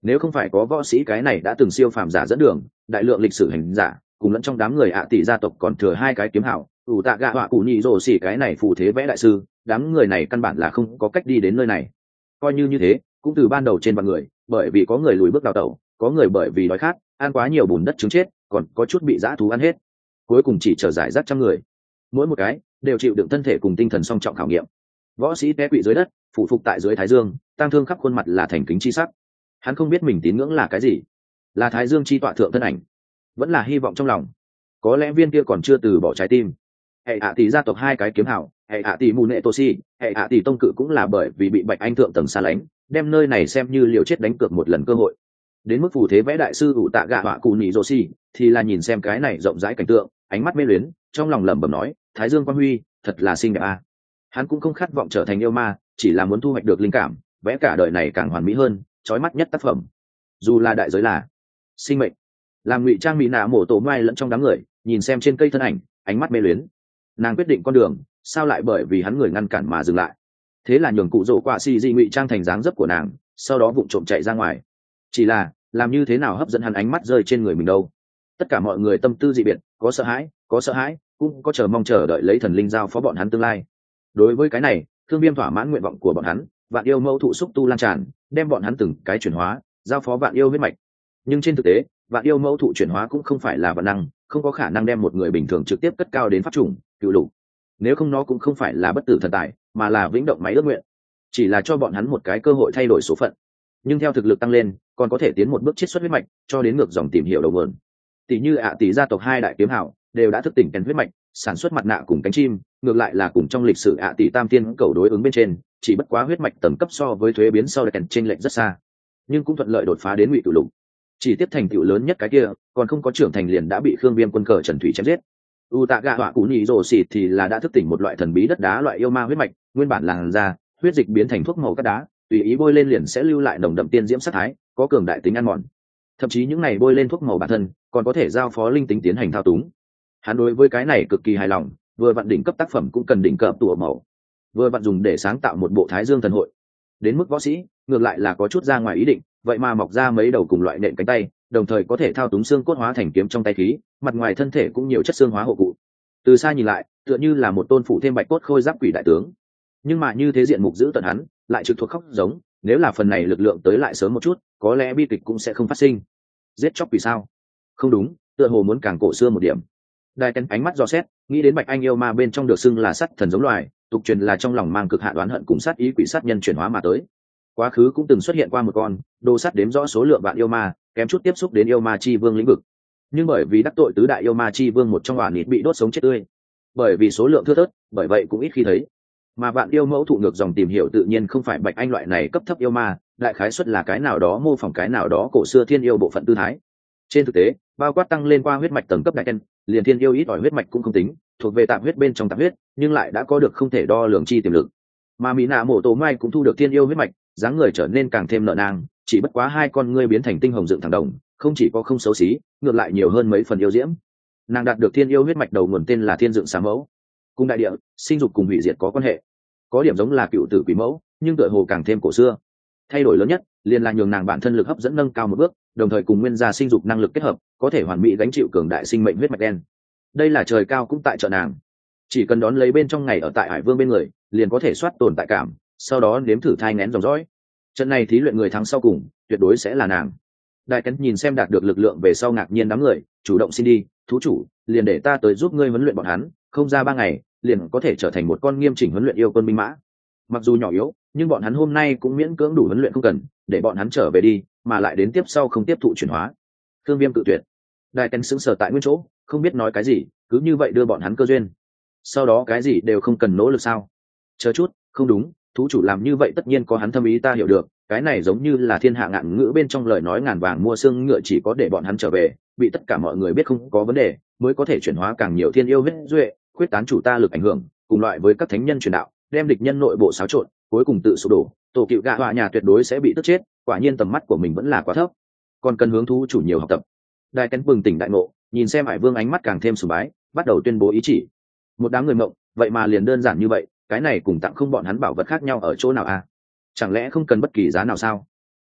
Nếu không phải có võ sĩ cái này đã từng siêu phàm giả dẫn đường, đại lượng lịch sử hành giả cùng lẫn trong đám người ạ tỷ gia tộc còn thừa hai cái kiếm hảo ủ tạ gạ họa cụ nhị rồ xỉ cái này phù thế vẽ đại sư, đám người này căn bản là không có cách đi đến nơi này. Coi như thế cũng từ ban đầu trên vạn người, bởi vì có người lùi bước đào tẩu, có người bởi vì đói khát ăn quá nhiều bùn đất trứng chết, còn có chút bị dã thú ăn hết, cuối cùng chỉ trở giải rác trăm người, mỗi một cái đều chịu đựng thân thể cùng tinh thần song trọng khảo nghiệm. Võ sĩ té quỵ dưới đất, phủ phục tại dưới thái dương, tang thương khắp khuôn mặt là thành kính chi sắc. Hắn không biết mình tín ngưỡng là cái gì, là thái dương chi tọa thượng thân ảnh, vẫn là hy vọng trong lòng. Có lẽ viên kia còn chưa từ bỏ trái tim. Hệ hạ tỷ gia tộc hai cái kiếm hảo, hệ hạ tỷ mù nệ tô si, hệ hạ tỷ tông cự cũng là bởi vì bị bạch anh thượng tầng xa lánh, đem nơi này xem như liều chết đánh cược một lần cơ hội. Đến mức phù thế vẽ đại sư ủ tạ gạ họa cụ nhị rồ xỉ thì là nhìn xem cái này rộng rãi cảnh tượng, ánh mắt mê luyến, trong lòng lẩm bẩm nói, thái dương quang huy thật là xinh đẹp a. Hắn cũng không khát vọng trở thành yêu ma, chỉ là muốn thu hoạch được linh cảm, vẽ cả đời này càng hoàn mỹ hơn, chói mắt nhất tác phẩm, dù là đại giới là sinh mệnh. Làm ngụy trang mỹ nạ mổ tổ mai lẫn trong đám người, nhìn xem trên cây thân ảnh, ánh mắt mê luyến. Nàng quyết định con đường, sao lại bởi vì hắn người ngăn cản mà dừng lại? Thế là nhường cụ rổ quả xì di ngụy trang thành dáng dấp của nàng, sau đó vụng trộm chạy ra ngoài. Chỉ là làm như thế nào hấp dẫn hắn ánh mắt rơi trên người mình đâu? Tất cả mọi người tâm tư dị biệt, có sợ hãi, cũng có chờ mong chờ đợi lấy thần linh giao phó bọn hắn tương lai. Đối với cái này, Thương Viêm thỏa mãn nguyện vọng của bọn hắn, vạn yêu mẫu thụ xúc tu lan tràn, đem bọn hắn từng cái chuyển hóa, giao phó vạn yêu huyết mạch. Nhưng trên thực tế, vạn yêu mẫu thụ chuyển hóa cũng không phải là vạn năng, không có khả năng đem một người bình thường trực tiếp cất cao đến pháp chủng cựu lục. Nếu không nó cũng không phải là bất tử thần tài, mà là vĩnh động máy ước nguyện, chỉ là cho bọn hắn một cái cơ hội thay đổi số phận. Nhưng theo thực lực tăng lên, còn có thể tiến một bước chiết xuất huyết mạch, cho đến ngược dòng tìm hiểu đầu nguồn. Tỷ như tỷ gia tộc hai đại kiếm hảo đều đã thức tỉnh kèn huyết mạch, sản xuất mặt nạ cùng cánh chim, ngược lại là cùng trong lịch sử tỷ tam tiên cầu đối ứng bên trên, chỉ bất quá huyết mạch tầng cấp so với thuế biến sau kèn trên lệnh rất xa, nhưng cũng thuận lợi đột phá đến ngụy cửu lục. Chỉ tiếp thành tựu lớn nhất cái kia, còn không có trưởng thành liền đã bị Khương Viêm quân cờ Trần Thủy chém giết. U tạ gạ họa cụ nhị rồ xỉ thì là đã thức tỉnh một loại thần bí đất đá loại yêu ma huyết mạch, nguyên bản làn da huyết dịch biến thành thuốc màu cát đá, tùy ý bôi lên liền sẽ lưu lại nồng đậm tiên diễm sát thái, có cường đại tính ăn mòn. Thậm chí những này bôi lên thuốc màu bản thân còn có thể giao phó linh tính tiến hành thao túng. Hắn đối với cái này cực kỳ hài lòng, vừa vặn đỉnh cấp tác phẩm cũng cần đỉnh cấp tủa màu, vừa vặn dùng để sáng tạo một bộ Thái Dương thần hội. Đến mức võ sĩ, ngược lại là có chút ra ngoài ý định, vậy mà mọc ra mấy đầu cùng loại nện cánh tay, đồng thời có thể thao túng xương cốt hóa thành kiếm trong tay khí, mặt ngoài thân thể cũng nhiều chất xương hóa hộ cụ. Từ xa nhìn lại, tựa như là một tôn phụ thêm bạch cốt khôi giáp quỷ đại tướng. Nhưng mà như thế diện mục giữ tận hắn, lại trực thuộc khóc giống, nếu là phần này lực lượng tới lại sớm một chút, có lẽ bi kịch cũng sẽ không phát sinh. Giết chóc vì sao? Không đúng, tựa hồ muốn càng cổ xưa một điểm. Đại Tấn ánh mắt dò xét, nghĩ đến Bạch Anh yêu ma bên trong được xưng là sắt thần giống loài, tục truyền là trong lòng mang cực hạn oán hận cùng sát ý quỷ sát nhân chuyển hóa mà tới. Quá khứ cũng từng xuất hiện qua một con đồ sắt đếm rõ số lượng vạn yêu ma, kém chút tiếp xúc đến yêu ma chi vương lĩnh vực. Nhưng bởi vì đắc tội tứ đại yêu ma chi vương một trong hỏa nịt bị đốt sống chết tươi. Bởi vì số lượng thưa thớt, bởi vậy cũng ít khi thấy. Mà vạn yêu mẫu thụ ngược dòng tìm hiểu tự nhiên không phải Bạch Anh loại này cấp thấp yêu ma, đại khái xuất là cái nào đó mô phỏng cái nào đó cổ xưa thiên yêu bộ phận tư thái. Trên thực tế, bao quát tăng lên qua huyết mạch tầng cấp đại ten, liền thiên yêu ít ỏi huyết mạch cũng không tính, thuộc về tạp huyết bên trong tạp huyết, nhưng lại đã có được không thể đo lường chi tiềm lực. Mà mỹ nạ mổ tổ mai cũng thu được thiên yêu huyết mạch, dáng người trở nên càng thêm nợ nang, chỉ bất quá hai con ngươi biến thành tinh hồng dựng thẳng đồng, không chỉ có không xấu xí, ngược lại nhiều hơn mấy phần yêu diễm. Nàng đạt được thiên yêu huyết mạch đầu nguồn tên là thiên dựng xà mẫu, cùng đại địa sinh dục cùng hủy diệt có quan hệ, có điểm giống là cựu tử quỷ mẫu, nhưng tựa hồ càng thêm cổ xưa. Thay đổi lớn nhất liền là nhường nàng bản thân lực hấp dẫn nâng cao một bước, đồng thời cùng nguyên gia sinh dục năng lực kết hợp, có thể hoàn mỹ gánh chịu cường đại sinh mệnh huyết mạch đen. Đây là trời cao cũng tại trợ nàng, chỉ cần đón lấy bên trong ngày ở tại Hải Vương bên người, liền có thể soát tồn tại cảm, sau đó nếm thử thai nghén dòng dõi. Trận này thí luyện người thắng sau cùng, tuyệt đối sẽ là nàng. Đại Cấn nhìn xem đạt được lực lượng về sau ngạc nhiên đám người, chủ động xin đi, thú chủ, liền để ta tới giúp ngươi huấn luyện bọn hắn, không ra 3 ngày, liền có thể trở thành một con nghiêm chỉnh huấn luyện yêu quân binh mã. Mặc dù nhỏ yếu, nhưng bọn hắn hôm nay cũng miễn cưỡng đủ huấn luyện, không cần để bọn hắn trở về đi, mà lại đến tiếp sau không tiếp thụ chuyển hóa. Thương Viêm cự tuyệt. Đại Cấn sững sờ tại nguyên chỗ, không biết nói cái gì, cứ như vậy đưa bọn hắn cơ duyên. Sau đó cái gì đều không cần nỗ lực sao? Chờ chút, không đúng, thú chủ làm như vậy tất nhiên có hắn thâm ý ta hiểu được, cái này giống như là thiên hạ ngạn ngữ bên trong lời nói ngàn vàng mua xương ngựa, chỉ có để bọn hắn trở về, bị tất cả mọi người biết không có vấn đề, mới có thể chuyển hóa càng nhiều thiên yêu huyết duệ, khuyết tán chủ ta lực ảnh hưởng, cùng loại với các thánh nhân truyền đạo, đem địch nhân nội bộ xáo trộn, cuối cùng tự sụp đổ, tổ cựu gạ họa nhà tuyệt đối sẽ bị tức chết. Quả nhiên tầm mắt của mình vẫn là quá thấp, còn cần hướng thú chủ nhiều học tập. Đại Cấn bừng tỉnh đại ngộ, nhìn xem Hải Vương ánh mắt càng thêm sùng bái, bắt đầu tuyên bố ý chỉ. Một đám người mộng, vậy mà liền đơn giản như vậy, cái này cùng tặng không bọn hắn bảo vật khác nhau ở chỗ nào à? Chẳng lẽ không cần bất kỳ giá nào sao?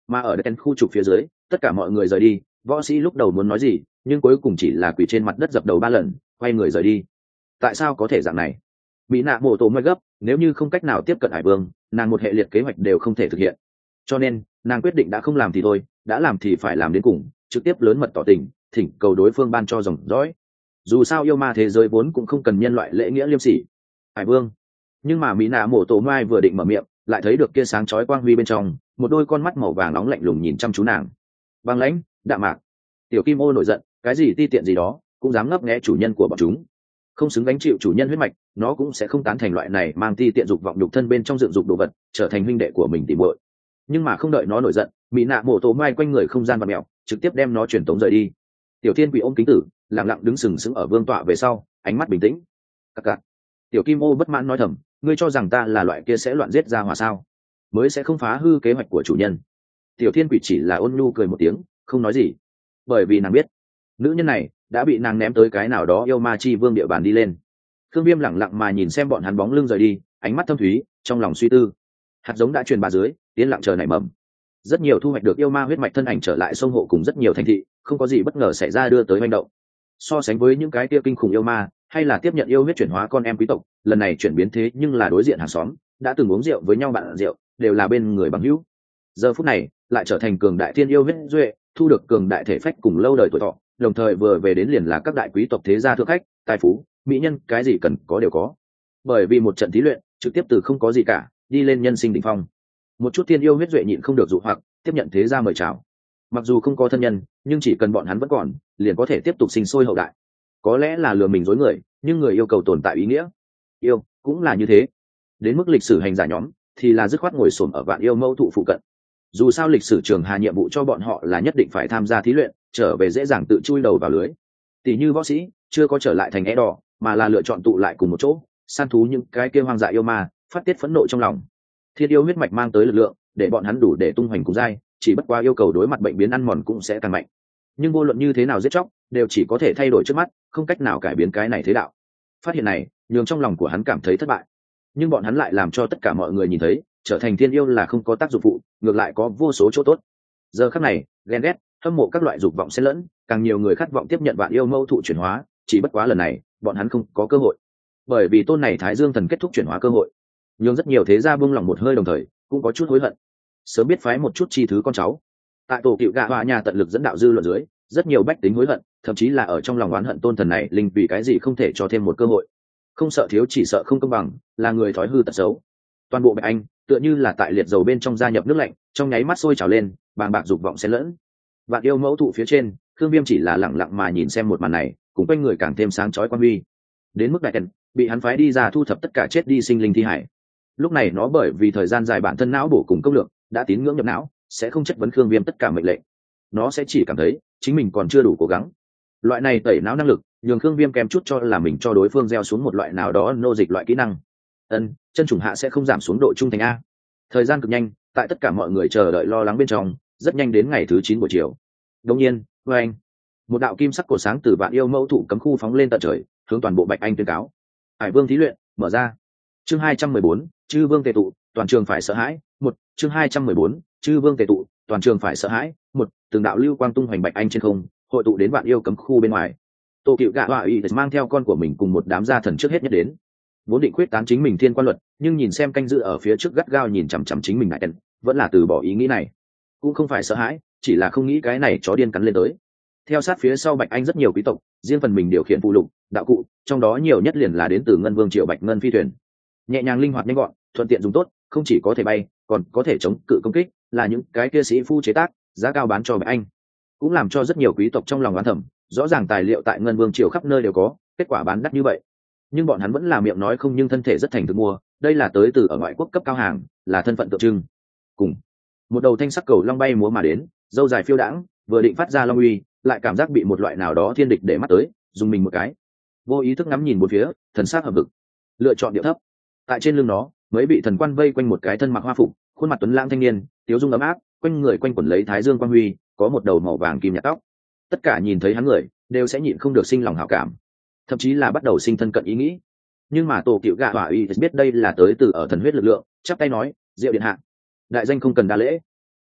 Mà ở đèn khu trục phía dưới, tất cả mọi người rời đi. Võ sĩ lúc đầu muốn nói gì, nhưng cuối cùng chỉ là quỳ trên mặt đất dập đầu 3 lần, quay người rời đi. Tại sao có thể dạng này? Mỹ nạ mổ tổ mới gấp, nếu như không cách nào tiếp cận hải vương, nàng một hệ liệt kế hoạch đều không thể thực hiện. Cho nên nàng quyết định đã không làm thì thôi, đã làm thì phải làm đến cùng, trực tiếp lớn mật tỏ tình, thỉnh cầu đối phương ban cho dòng dõi. Dù sao yêu ma thế giới vốn cũng không cần nhân loại lễ nghĩa liêm sỉ. Hải vương. Nhưng mà Mỹ nạ mổ tổ mai vừa định mở miệng, lại thấy được kia sáng chói quang huy bên trong, một đôi con mắt màu vàng nóng lạnh lùng nhìn chăm chú nàng. Băng lãnh, đạm mạc. Tiểu Kim Ô nổi giận, cái gì ti tiện gì đó, cũng dám ngấp nghé chủ nhân của bọn chúng. Không xứng gánh chịu chủ nhân huyết mạch, nó cũng sẽ không tán thành loại này mang ti tiện dục vọng nhục thân bên trong dựng dục đồ vật, trở thành huynh đệ của mình tỉ muội. Nhưng mà không đợi nó nổi giận, Mỹ nạ mổ tổ mai quanh người không gian và mèo, trực tiếp đem nó truyền tống rời đi. Tiểu Thiên Quỷ ôm kính tử, lặng lặng đứng sừng sững ở vương tọa về sau, ánh mắt bình tĩnh. Cặc cặc. Tiểu Kim Ô bất mãn nói thầm, ngươi cho rằng ta là loại kia sẽ loạn giết ra hỏa sao? Mới sẽ không phá hư kế hoạch của chủ nhân. Tiểu Thiên Quỷ chỉ là ôn nhu cười một tiếng, không nói gì, bởi vì nàng biết nữ nhân này đã bị nàng ném tới cái nào đó yêu ma chi vương địa bàn đi lên. Khương Viêm lẳng lặng mà nhìn xem bọn hắn bóng lưng rời đi, ánh mắt thâm thúy, trong lòng suy tư. Hạt giống đã truyền bá dưới, tiến lặng chờ nảy mầm. Rất nhiều thu hoạch được yêu ma huyết mạch thân ảnh trở lại sông hộ cùng rất nhiều thành thị, không có gì bất ngờ xảy ra đưa tới manh động. So sánh với những cái kia kinh khủng yêu ma, hay là tiếp nhận yêu huyết chuyển hóa con em quý tộc, lần này chuyển biến thế nhưng là đối diện hàng xóm, đã từng uống rượu với nhau bạn rượu, đều là bên người bằng hữu. Giờ phút này, lại trở thành cường đại thiên yêu huyết duệ, thu được cường đại thể phách cùng lâu đời tuổi thọ, đồng thời vừa về đến liền là các đại quý tộc thế gia thượng khách, tài phú, mỹ nhân, cái gì cần có đều có. Bởi vì một trận thí luyện, trực tiếp từ không có gì cả, đi lên nhân sinh đỉnh phong. Một chút thiên yêu huyết duệ nhịn không được dụ hoặc, tiếp nhận thế gia mời chào. Mặc dù không có thân nhân, nhưng chỉ cần bọn hắn vẫn còn, liền có thể tiếp tục sinh sôi hậu đại. Có lẽ là lừa mình dối người, nhưng người yêu cầu tồn tại ý nghĩa. Yêu cũng là như thế. Đến mức lịch sử hành giả nhóm, thì là dứt khoát ngồi xổm ở vạn yêu mâu thụ phụ cận. Dù sao lịch sử trường hà nhiệm vụ cho bọn họ là nhất định phải tham gia thí luyện, trở về dễ dàng tự chui đầu vào lưới. Tỷ như võ sĩ chưa có trở lại thành é đỏ, mà là lựa chọn tụ lại cùng một chỗ, săn thú những cái kia hoang dại yêu ma, phát tiết phẫn nộ trong lòng. Thiên yêu huyết mạch mang tới lực lượng, để bọn hắn đủ để tung hoành cùng giai, chỉ bất qua yêu cầu đối mặt bệnh biến ăn mòn cũng sẽ càng mạnh. Nhưng vô luận như thế nào giết chóc, đều chỉ có thể thay đổi trước mắt, không cách nào cải biến cái này thế đạo. Phát hiện này, nhường trong lòng của hắn cảm thấy thất bại. Nhưng bọn hắn lại làm cho tất cả mọi người nhìn thấy, trở thành thiên yêu là không có tác dụng phụ, ngược lại có vô số chỗ tốt. Giờ khắc này, ghen ghét, hâm mộ các loại dục vọng xen lẫn, càng nhiều người khát vọng tiếp nhận vạn yêu mâu thụ chuyển hóa, chỉ bất quá lần này, bọn hắn không có cơ hội. Bởi vì tôn này Thái Dương thần kết thúc chuyển hóa cơ hội, nhưng rất nhiều thế gia buông lòng một hơi, đồng thời cũng có chút hối hận. Sớm biết phái một chút chi thứ con cháu. Tại tổ cựu gạ hòa nhà tận lực dẫn đạo dư luận dưới, rất nhiều bách tính hối hận, thậm chí là ở trong lòng oán hận tôn thần này linh vì cái gì không thể cho thêm một cơ hội. Không sợ thiếu chỉ sợ không công bằng, là người thói hư tật xấu. Toàn bộ Bạch Anh tựa như là tại liệt dầu bên trong gia nhập nước lạnh, trong nháy mắt sôi trào lên, bàng bạc dục vọng xen lẫn. Vạn yêu mẫu thụ phía trên, Khương Viêm chỉ là lặng lặng mà nhìn xem một màn này, cùng quanh người càng thêm sáng chói quan huy. Đến mức đại thần bị hắn phái đi ra thu thập tất cả chết đi sinh linh thi hải. Lúc này nó bởi vì thời gian dài bản thân não bổ cùng công lượng, đã tín ngưỡng nhập não, sẽ không chất vấn Khương Viêm tất cả mệnh lệnh. Nó sẽ chỉ cảm thấy chính mình còn chưa đủ cố gắng. Loại này tẩy não năng lực, nhường Khương Viêm kém chút cho là mình cho đối phương gieo xuống một loại nào đó nô dịch loại kỹ năng. Chân trùng hạ sẽ không giảm xuống độ trung thành a. Thời gian cực nhanh, tại tất cả mọi người chờ đợi lo lắng bên trong, rất nhanh đến ngày thứ 9 buổi chiều. Đương nhiên, anh, một đạo kim sắc cổ sáng từ vạn yêu mẫu thụ cấm khu phóng lên tận trời, hướng toàn bộ Bạch Anh tuyên cáo. Hải Vương thí luyện mở ra. Chương 214, Chư Vương tề tụ, toàn trường phải sợ hãi. Chương 214, Chư Vương tề tụ, toàn trường phải sợ hãi. Từng đạo lưu quang tung hoành Bạch Anh trên không, hội tụ đến vạn yêu cấm khu bên ngoài. Tô Cựu Gạ Họa Y mang theo con của mình cùng một đám gia thần trước hết nhất đến. Vốn định quyết tán chính mình thiên quan luật, nhưng nhìn xem canh dự ở phía trước gắt gao nhìn chằm chằm chính mình lại vẫn là từ bỏ ý nghĩ này. Cũng không phải sợ hãi, chỉ là không nghĩ cái này chó điên cắn lên tới. Theo sát phía sau Bạch Anh rất nhiều quý tộc, riêng phần mình điều khiển phụ lục, đạo cụ, trong đó nhiều nhất liền là đến từ Ngân Vương Triệu Bạch Ngân phi thuyền. Nhẹ nhàng linh hoạt nhanh gọn, thuận tiện dùng tốt, không chỉ có thể bay, còn có thể chống cự công kích, là những cái kia sĩ phu chế tác, giá cao bán cho Bạch Anh. Cũng làm cho rất nhiều quý tộc trong lòng oán thầm, rõ ràng tài liệu tại Ngân Vương Triều khắp nơi đều có, kết quả bán đắt như vậy. Nhưng bọn hắn vẫn là miệng nói không nhưng thân thể rất thành thực mua, đây là tới từ ở ngoại quốc cấp cao hàng, là thân phận tượng trưng. Cùng một đầu thanh sắc cầu long bay múa mà đến, dâu dài phiêu đãng, vừa định phát ra long uy, lại cảm giác bị một loại nào đó thiên địch để mắt tới, dùng mình một cái, vô ý thức ngắm nhìn bốn phía, thần sắc hợp vực, lựa chọn điệu thấp. Tại trên lưng nó, mấy vị thần quan vây quanh một cái thân mặc hoa phục, khuôn mặt tuấn lãng thanh niên, tiếu dung ấm áp, quanh người quanh quẩn lấy thái dương quang huy, có một đầu màu vàng kim nhạt tóc. Tất cả nhìn thấy hắn người, đều sẽ nhịn không được sinh lòng hảo cảm, thậm chí là bắt đầu sinh thân cận ý nghĩ. Nhưng mà Tổ Cựu Gạ Họa Y biết đây là tới từ ở thần huyết lực lượng, chắp tay nói, Diệu điện hạ, đại danh không cần đa lễ.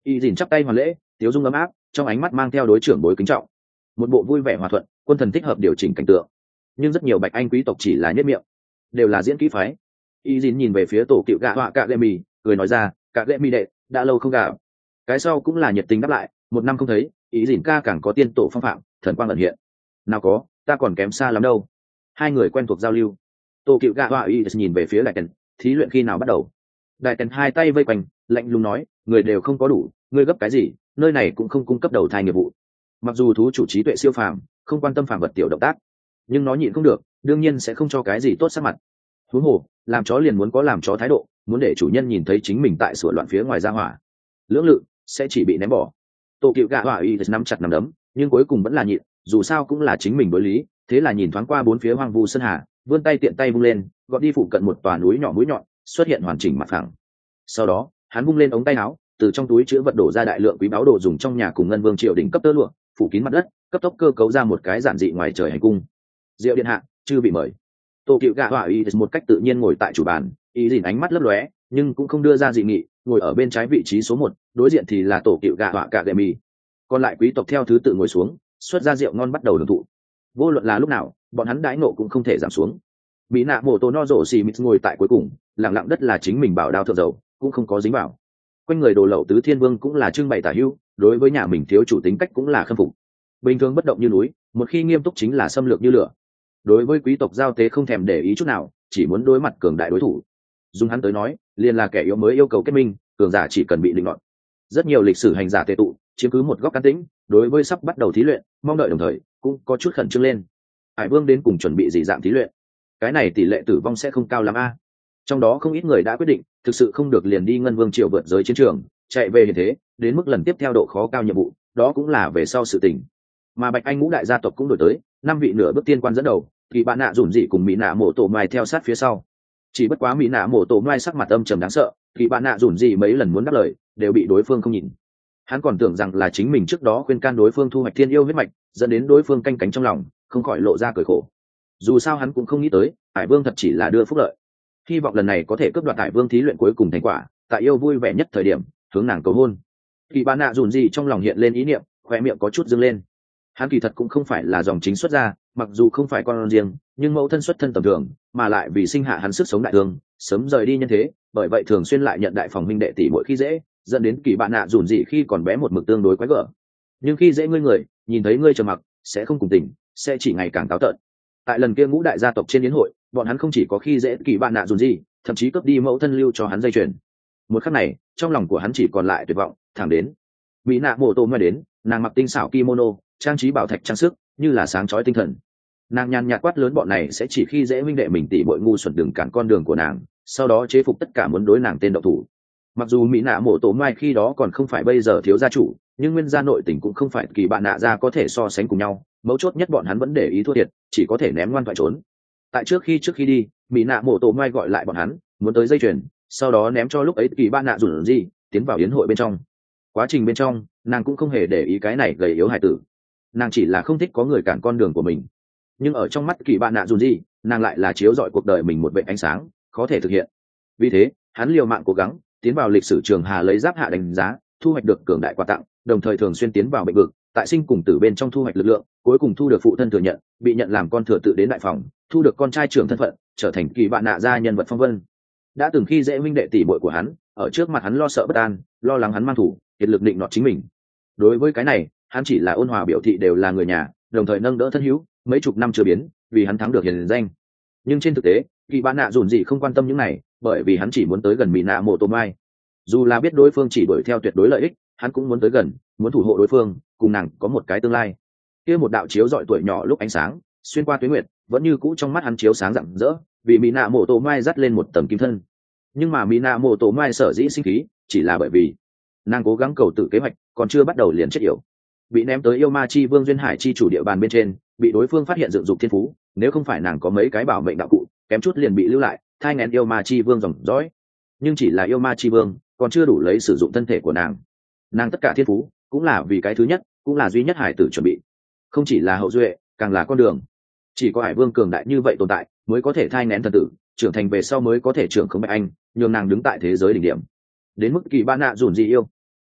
Y dìn chắp tay hoàn lễ, tiếu dung ấm áp, trong ánh mắt mang theo đối trưởng bối kính trọng, một bộ vui vẻ hòa thuận, quân thần thích hợp điều chỉnh cảnh tượng. Nhưng rất nhiều bạch anh quý tộc chỉ là nhất miệng, đều là diễn kỹ phái. Y dìn nhìn về phía tổ cựu gạ họa cạ gệ mì, cười nói ra, cạ gệ mì đệ, đã lâu không gặp. Cái sau cũng là nhiệt tình đáp lại, một năm không thấy, ý dìn ca càng có tiên tổ phong phạm, thần quang ẩn hiện. Nào có, ta còn kém xa lắm đâu. Hai người quen thuộc giao lưu. Tổ cựu gạ họa y nhìn về phía đại tần, thí luyện khi nào bắt đầu? Đại tần hai tay vây quanh, lạnh lùng nói, người đều không có đủ, ngươi gấp cái gì? Nơi này cũng không cung cấp đầu thai nghiệp vụ. Mặc dù thú chủ trí tuệ siêu phàm, không quan tâm phàm vật tiểu động tác, nhưng nó nhịn không được, đương nhiên sẽ không cho cái gì tốt sắc mặt. Huống hồ, làm chó liền muốn có làm chó thái độ, muốn để chủ nhân nhìn thấy chính mình tại sửa loạn phía ngoài ra hỏa, lưỡng lự sẽ chỉ bị ném bỏ. Tổ cựu gạ họa y nắm chặt nắm đấm, nhưng cuối cùng vẫn là nhịn, dù sao cũng là chính mình đối lý. Thế là nhìn thoáng qua bốn phía hoang vu sơn hà, vươn tay tiện tay vung lên, gọt đi phụ cận một tòa núi nhỏ mũi nhọn, xuất hiện hoàn chỉnh mặt phẳng. Sau đó hắn vung lên ống tay áo, từ trong túi chứa vật đổ ra đại lượng quý báu đồ dùng trong nhà cùng ngân vương triều đỉnh cấp tơ lụa, phủ kín mặt đất, cấp tốc cơ cấu ra một cái giản dị ngoài trời hành cung. Diệu điện hạ, chư bị mời. Tổ cựu gạ họa y một cách tự nhiên ngồi tại chủ bàn, y dìn ánh mắt lấp lóe, nhưng cũng không đưa ra dị nghị, ngồi ở bên trái vị trí số 1, đối diện thì là tổ cựu gạ họa cạ gệ mì. Còn lại quý tộc theo thứ tự ngồi xuống, xuất ra rượu ngon bắt đầu hưởng thụ. Vô luận là lúc nào, bọn hắn đãi nộ cũng không thể giảm xuống. Mỹ nạ mổ tổ no rổ xì mít ngồi tại cuối cùng, lặng lặng đất là chính mình bảo đao thượng dầu, cũng không có dính vào. Quanh người đồ lậu tứ thiên vương cũng là trưng bày tả hữu, đối với nhà mình thiếu chủ tính cách cũng là khâm phục. Bình thường bất động như núi, một khi nghiêm túc chính là xâm lược như lửa. Đối với quý tộc giao tế không thèm để ý chút nào, chỉ muốn đối mặt cường đại đối thủ. Dùng hắn tới nói, liền là kẻ yếu mới yêu cầu kết minh, cường giả chỉ cần bị định đoạt. Rất nhiều lịch sử hành giả tề tụ, chiếm cứ một góc can tĩnh, đối với sắp bắt đầu thí luyện, mong đợi đồng thời cũng có chút khẩn trương lên. Hải Vương đến cùng chuẩn bị gì dạng thí luyện? Cái này tỷ lệ tử vong sẽ không cao lắm a. Trong đó không ít người đã quyết định, thực sự không được liền đi Ngân Vương triều vượt giới chiến trường, chạy về hiện thế, đến mức lần tiếp theo độ khó cao nhiệm vụ, đó cũng là về sau sự tình. Mà Bạch Anh ngũ đại gia tộc cũng đổi tới, 5 vị nửa bước tiên quan dẫn đầu, thì bạn nạ dùn dị cùng mỹ nạ mổ tổ mai theo sát phía sau. Chỉ bất quá mỹ nạ mổ tổ mai sắc mặt âm trầm đáng sợ, thì bạn nạ dùn dị mấy lần muốn đáp lời, đều bị đối phương không nhìn. Hắn còn tưởng rằng là chính mình trước đó khuyên can đối phương thu hoạch thiên yêu huyết mạch, dẫn đến đối phương canh cánh trong lòng, không khỏi lộ ra cười khổ. Dù sao hắn cũng không nghĩ tới, Hải Vương thật chỉ là đưa phúc lợi. Hy vọng lần này có thể cướp đoạt Hải Vương thí luyện cuối cùng thành quả, tại yêu vui vẻ nhất thời điểm, hướng nàng cầu hôn. Thì bạn nạ dùn dị trong lòng hiện lên ý niệm, khóe miệng có chút dâng lên. Hắn kỳ thật cũng không phải là dòng chính xuất gia, mặc dù không phải con riêng, nhưng mẫu thân xuất thân tầm thường, mà lại vì sinh hạ hắn sức sống đại thương, sớm rời đi nhân thế, bởi vậy thường xuyên lại nhận đại phòng minh đệ tỷ mỗi khi dễ, dẫn đến kỳ bạn nạ dùn dị khi còn bé một mực tương đối quái gở. Nhưng khi dễ ngươi người, nhìn thấy ngươi trầm mặc, sẽ không cùng tình, sẽ chỉ ngày càng táo tợn. Tại lần kia ngũ đại gia tộc trên yến hội, bọn hắn không chỉ có khi dễ kỳ bạn nạ dùn dị, thậm chí cướp đi mẫu thân lưu cho hắn dây chuyền. Một khắc này, trong lòng của hắn chỉ còn lại tuyệt vọng, thẳng đến mỹ nạ mổ tô mới đến, nàng mặc tinh xảo kimono, trang trí bảo thạch trang sức, như là sáng chói tinh thần. Nàng nhàn nhạt quát lớn bọn này sẽ chỉ khi dễ huynh đệ mình tỷ bội ngu xuẩn đừng cản con đường của nàng, sau đó chế phục tất cả muốn đối nàng tên độc thủ. Mặc dù mỹ nạ mổ tổ mai khi đó còn không phải bây giờ thiếu gia chủ, nhưng nguyên gia nội tình cũng không phải kỳ bạn nạ gia có thể so sánh cùng nhau, mấu chốt nhất bọn hắn vẫn để ý thua thiệt, chỉ có thể ném ngoan thoại trốn. Tại trước khi đi, mỹ nạ mổ tổ mai gọi lại bọn hắn, muốn tới dây chuyền, sau đó ném cho lúc ấy kỳ bạn nạ rủn gì tiến vào yến hội bên trong. Quá trình bên trong, nàng cũng không hề để ý cái này gầy yếu hài tử, nàng chỉ là không thích có người cản con đường của mình. Nhưng ở trong mắt kỳ bạn nạ dùn gì, nàng lại là chiếu rọi cuộc đời mình một vệt ánh sáng khó thể thực hiện. Vì thế hắn liều mạng cố gắng tiến vào lịch sử trường hà lấy giáp hạ đánh giá, thu hoạch được cường đại quà tặng, đồng thời thường xuyên tiến vào bệnh vực, tại sinh cùng tử bên trong thu hoạch lực lượng, cuối cùng thu được phụ thân thừa nhận, bị nhận làm con thừa tự đến đại phòng, thu được con trai trưởng thân phận, trở thành kỳ bạn nạ gia nhân vật phong vân. Đã từng khi dễ huynh đệ tỷ muội của hắn, ở trước mặt hắn lo sợ bất an, lo lắng hắn mang thủ, kiệt lực định nọt chính mình. Đối với cái này, hắn chỉ là ôn hòa biểu thị đều là người nhà, đồng thời nâng đỡ thân hữu, mấy chục năm chưa biến, vì hắn thắng được hiền danh. Nhưng trên thực tế, kỳ bạn nạ dùn gì không quan tâm những này, bởi vì hắn chỉ muốn tới gần mỹ nạ mộ tô mai. Dù là biết đối phương chỉ đuổi theo tuyệt đối lợi ích, hắn cũng muốn tới gần, muốn thủ hộ đối phương, cùng nàng có một cái tương lai. Kia một đạo chiếu dọi tuổi nhỏ lúc ánh sáng, xuyên qua tuyết nguyệt, vẫn như cũ trong mắt hắn chiếu sáng rạng rỡ, vì mỹ nạ mộ tô mai dắt lên một tầm kim thân. Nhưng mà mỹ nạ mộ tô mai sở dĩ sinh khí, chỉ là bởi vì nàng cố gắng cầu tự kế hoạch, còn chưa bắt đầu liền chết yểu, bị ném tới yêu ma chi vương duyên hải chi chủ địa bàn bên trên, bị đối phương phát hiện dựng dục thiên phú, nếu không phải nàng có mấy cái bảo mệnh đạo cụ, kém chút liền bị lưu lại thai nghén yêu ma chi vương dòng dõi. Nhưng chỉ là yêu ma chi vương, còn chưa đủ lấy sử dụng thân thể của nàng tất cả thiên phú cũng là vì cái thứ nhất, cũng là duy nhất hải tử chuẩn bị, không chỉ là hậu duệ, càng là con đường. Chỉ có hải vương cường đại như vậy tồn tại mới có thể thai nghén thần tử, trưởng thành về sau mới có thể trưởng khống Bạch Anh, nhường nàng đứng tại thế giới đỉnh điểm. Đến mức kỳ ba nạ dùn gì yêu,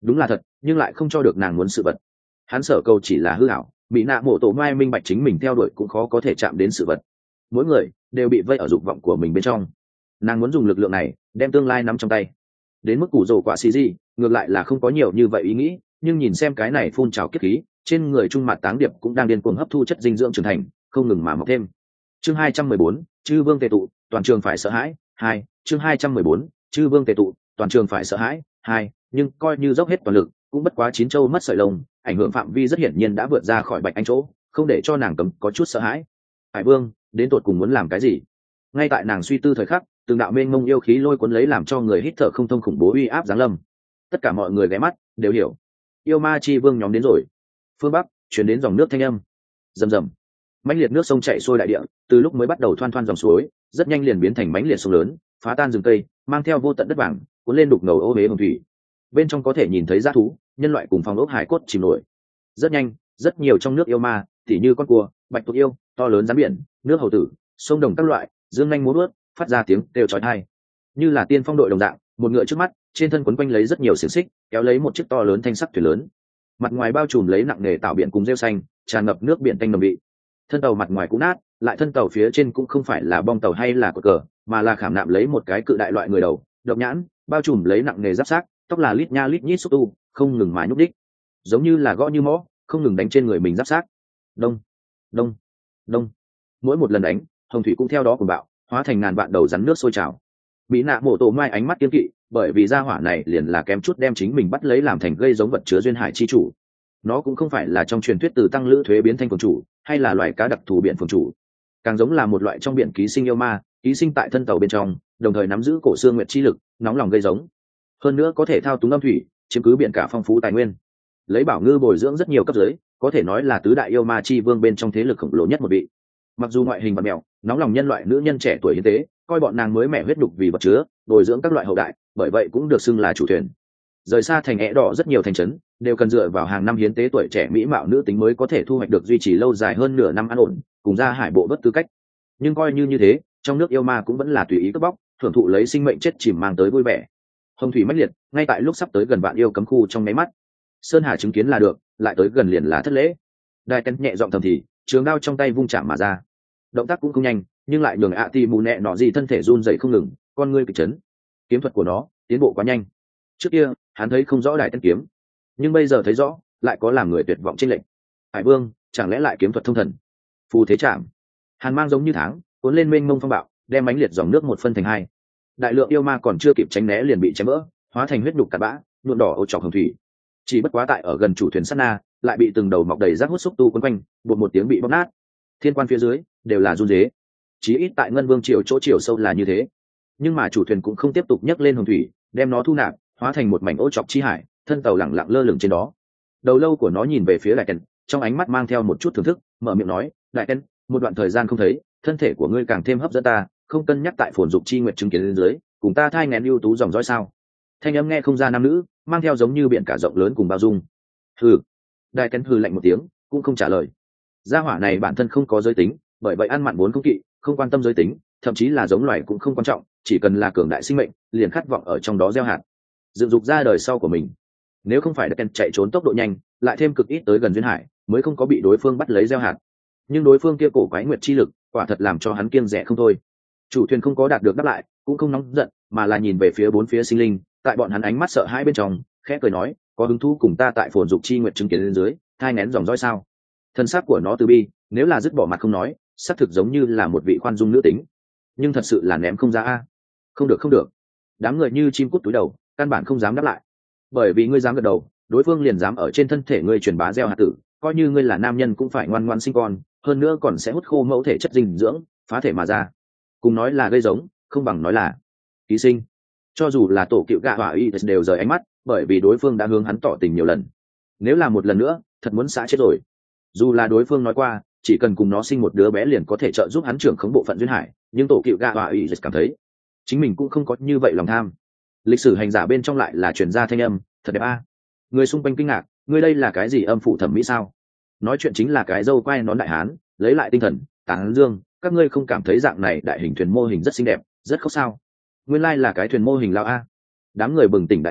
đúng là thật nhưng lại không cho được nàng muốn sự vật. Hắn sở cầu chỉ là hư ảo, bị nạ mổ tổ mai minh bạch chính mình theo đuổi cũng khó có thể chạm đến sự vật. Mỗi người đều bị vây ở dục vọng của mình bên trong. Nàng muốn dùng lực lượng này đem tương lai nắm trong tay. Đến mức củ rổ quả xì gì ngược lại là không có nhiều như vậy ý nghĩ, nhưng nhìn xem cái này phun trào kiếp khí trên người trung mặt táng điệp cũng đang điên cuồng hấp thu chất dinh dưỡng trưởng thành, không ngừng mà mọc thêm. Chương 214, chư vương tề tụ, toàn trường phải sợ hãi. 2, chương 214, chư vương tề tụ, toàn trường phải sợ hãi. 2, nhưng coi như dốc hết toàn lực, cũng bất quá chín châu mất sợi lông, ảnh hưởng phạm vi rất hiển nhiên đã vượt ra khỏi Bạch Anh chỗ, không để cho nàng cấm có chút sợ hãi. Hải Vương, đến tột cùng muốn làm cái gì? Ngay tại nàng suy tư thời khắc, từng đạo mênh mông yêu khí lôi cuốn lấy làm cho người hít thở không thông khủng bố uy áp giáng lâm. Tất cả mọi người ghé mắt đều hiểu, yêu ma chi vương nhóm đến rồi. Phương Bắc chuyển đến dòng nước thanh âm, rầm rầm, mãnh liệt nước sông chảy xuôi đại địa, từ lúc mới bắt đầu thoăn thoăn dòng suối, rất nhanh liền biến thành mãnh liệt sông lớn, phá tan rừng cây, mang theo vô tận đất vàng, cuốn lên đục ngầu ô huế hồng thủy. Bên trong có thể nhìn thấy dã thú, nhân loại cùng phong ốc hải cốt chìm nổi. Rất nhanh, rất nhiều trong nước yêu ma, tỉ như con cua, bạch tuộc yêu, to lớn rắn biển, nước hầu tử, sông đồng các loại, dương nhanh múa vuốt, phát ra tiếng kêu chói tai. Như là tiên phong đội đồng dạng, một ngựa trước mắt, trên thân quấn quanh lấy rất nhiều xiềng xích, kéo lấy một chiếc to lớn thanh sắt thuyền lớn. Mặt ngoài bao trùm lấy nặng nề tạo biển cùng rêu xanh, tràn ngập nước biển tanh nồng vị. Thân tàu mặt ngoài cũng nát, lại thân tàu phía trên cũng không phải là bong tàu hay là cột cờ, mà là khảm nạm lấy một cái cự đại loại người đầu, độc nhãn, bao trùm lấy nặng nề giáp xác, tóc là lít nha lít nhít xúc tu, không ngừng mà nhúc đích, giống như là gõ như mõ, không ngừng đánh trên người mình giáp xác. Đông, đông, đông. Mỗi một lần đánh, hồng thủy cũng theo đó cuồng bạo, hóa thành ngàn vạn đầu rắn nước sôi trào. Bị nạ mổ tổ mai ánh mắt kiên kỵ, bởi vì gia hỏa này liền là kém chút đem chính mình bắt lấy làm thành gây giống vật chứa duyên hải chi chủ. Nó cũng không phải là trong truyền thuyết từ tăng lữ thuế biến thành phường chủ, hay là loại cá đặc thù biển phường chủ, càng giống là một loại trong biển ký sinh yêu ma, ký sinh tại thân tàu bên trong, đồng thời nắm giữ cổ xương nguyệt chi lực, nóng lòng gây giống. Hơn nữa có thể thao túng âm thủy, chiếm cứ biển cả phong phú tài nguyên, lấy bảo ngư bồi dưỡng rất nhiều cấp dưới, có thể nói là tứ đại yêu ma chi vương bên trong thế lực khổng lồ nhất một vị. Mặc dù ngoại hình vật mèo, nóng lòng nhân loại nữ nhân trẻ tuổi hiến tế, coi bọn nàng mới mẻ huyết đục vì vật chứa, bồi dưỡng các loại hậu đại, bởi vậy cũng được xưng là chủ thuyền. Rời xa thành ẻ đỏ rất nhiều thành trấn đều cần dựa vào hàng năm hiến tế tuổi trẻ mỹ mạo nữ tính mới có thể thu hoạch được duy trì lâu dài hơn nửa năm an ổn, cùng ra hải bộ bất tư cách. Nhưng coi như thế, trong nước yêu ma cũng vẫn là tùy ý cướp bóc, thưởng thụ lấy sinh mệnh chết chìm mang tới vui vẻ. Hồng thủy mãnh liệt, ngay tại lúc sắp tới gần vạn yêu cấm khu trong máy mắt. Sơn Hà chứng kiến là được, lại tới gần liền là thất lễ. Đại Tấn nhẹ giọng thầm thì, trường đao trong tay vung chạm mà ra. Động tác cũng không nhanh, nhưng lại nhường ti mù nẹ nọ gì thân thể run rẩy không ngừng, con ngươi kịch chấn. Kiếm thuật của nó tiến bộ quá nhanh. Trước kia hắn thấy không rõ Đại Tấn kiếm, nhưng bây giờ thấy rõ, lại có làm người tuyệt vọng trên lệnh. Hải Vương chẳng lẽ lại kiếm thuật thông thần? Phù thế chạm, hàn mang giống như tháng cuốn lên mênh mông phong bạo, đem mãnh liệt dòng nước một phân thành hai. Đại lượng yêu ma còn chưa kịp tránh né liền bị chém vỡ, hóa thành huyết nhục cặn bã, nhuộm đỏ ô trọc hồng thủy. Chỉ bất quá tại ở gần chủ thuyền sát na, lại bị từng đầu mọc đầy rác hút xúc tu quấn quanh, buộc một tiếng bị bóp nát. Thiên quan phía dưới đều là run rế. Chí ít tại Ngân Vương triều chỗ chiều sâu là như thế. Nhưng mà chủ thuyền cũng không tiếp tục nhấc lên hồng thủy, đem nó thu nạp, hóa thành một mảnh ô trọc chi hải, thân tàu lẳng lặng lơ lửng trên đó. Đầu lâu của nó nhìn về phía Đại Tần, trong ánh mắt mang theo một chút thưởng thức, mở miệng nói: "Đại Tần, một đoạn thời gian không thấy, thân thể của ngươi càng thêm hấp dẫn ta, không cân nhắc tại phồn dục chi nguyệt chứng kiến lên dưới, cùng ta thai nghén ưu tú dòng dõi sao?" Thanh âm nghe không ra nam nữ, mang theo giống như biển cả rộng lớn cùng bao dung. Hừ. Đại Tần hừ lạnh một tiếng, cũng không trả lời. Gia hỏa này bản thân không có giới tính, bởi vậy ăn mặn vốn không kỵ, không quan tâm giới tính, thậm chí là giống loài cũng không quan trọng, chỉ cần là cường đại sinh mệnh, liền khát vọng ở trong đó gieo hạt, dựng dục ra đời sau của mình. Nếu không phải Đại Tần chạy trốn tốc độ nhanh, lại thêm cực ít tới gần duyên hải, mới không có bị đối phương bắt lấy gieo hạt. Nhưng đối phương kia cổ quái nguyệt chi lực, quả thật làm cho hắn kiêng dè không thôi. Chủ thuyền không có đạt được đáp lại, cũng không nóng giận, mà là nhìn về phía bốn phía sinh linh, tại bọn hắn ánh mắt sợ hãi bên trong, khẽ cười nói: "Có hứng thú cùng ta tại phồn dục chi nguyệt chứng kiến lên dưới, thai nén dòng dõi sao?" Thân xác của nó từ bi, nếu là dứt bỏ mặt không nói, xác thực giống như là một vị khoan dung nữ tính, nhưng thật sự là ném không ra a. Không được không được. Đám người như chim cút túi đầu, căn bản không dám đáp lại. Bởi vì ngươi dám gật đầu, đối phương liền dám ở trên thân thể ngươi truyền bá gieo hạt tử, coi như ngươi là nam nhân cũng phải ngoan ngoãn sinh con, hơn nữa còn sẽ hút khô mẫu thể chất dinh dưỡng, phá thể mà ra. Cùng nói là gây giống, không bằng nói là ký sinh. Cho dù là tổ cựu gạ hỏa y đều rời ánh mắt, bởi vì đối phương đã hướng hắn tỏ tình nhiều lần. Nếu là một lần nữa, thật muốn xã chết rồi. Dù là đối phương nói qua, chỉ cần cùng nó sinh một đứa bé liền có thể trợ giúp hắn trưởng khống bộ phận duyên hải, nhưng tổ cựu gạ hỏa y cảm thấy chính mình cũng không có như vậy lòng tham. Lịch sử hành giả bên trong lại là truyền ra thanh âm, thật đẹp a. Người xung quanh kinh ngạc, ngươi đây là cái gì âm phụ thẩm mỹ sao? Nói chuyện chính là cái dâu quai nón đại hán, lấy lại tinh thần, tán dương, các ngươi không cảm thấy dạng này đại hình thuyền mô hình rất xinh đẹp, rất khóc sao? Nguyên lai là cái thuyền mô hình lao a. Đám người bừng tỉnh đại ngộ,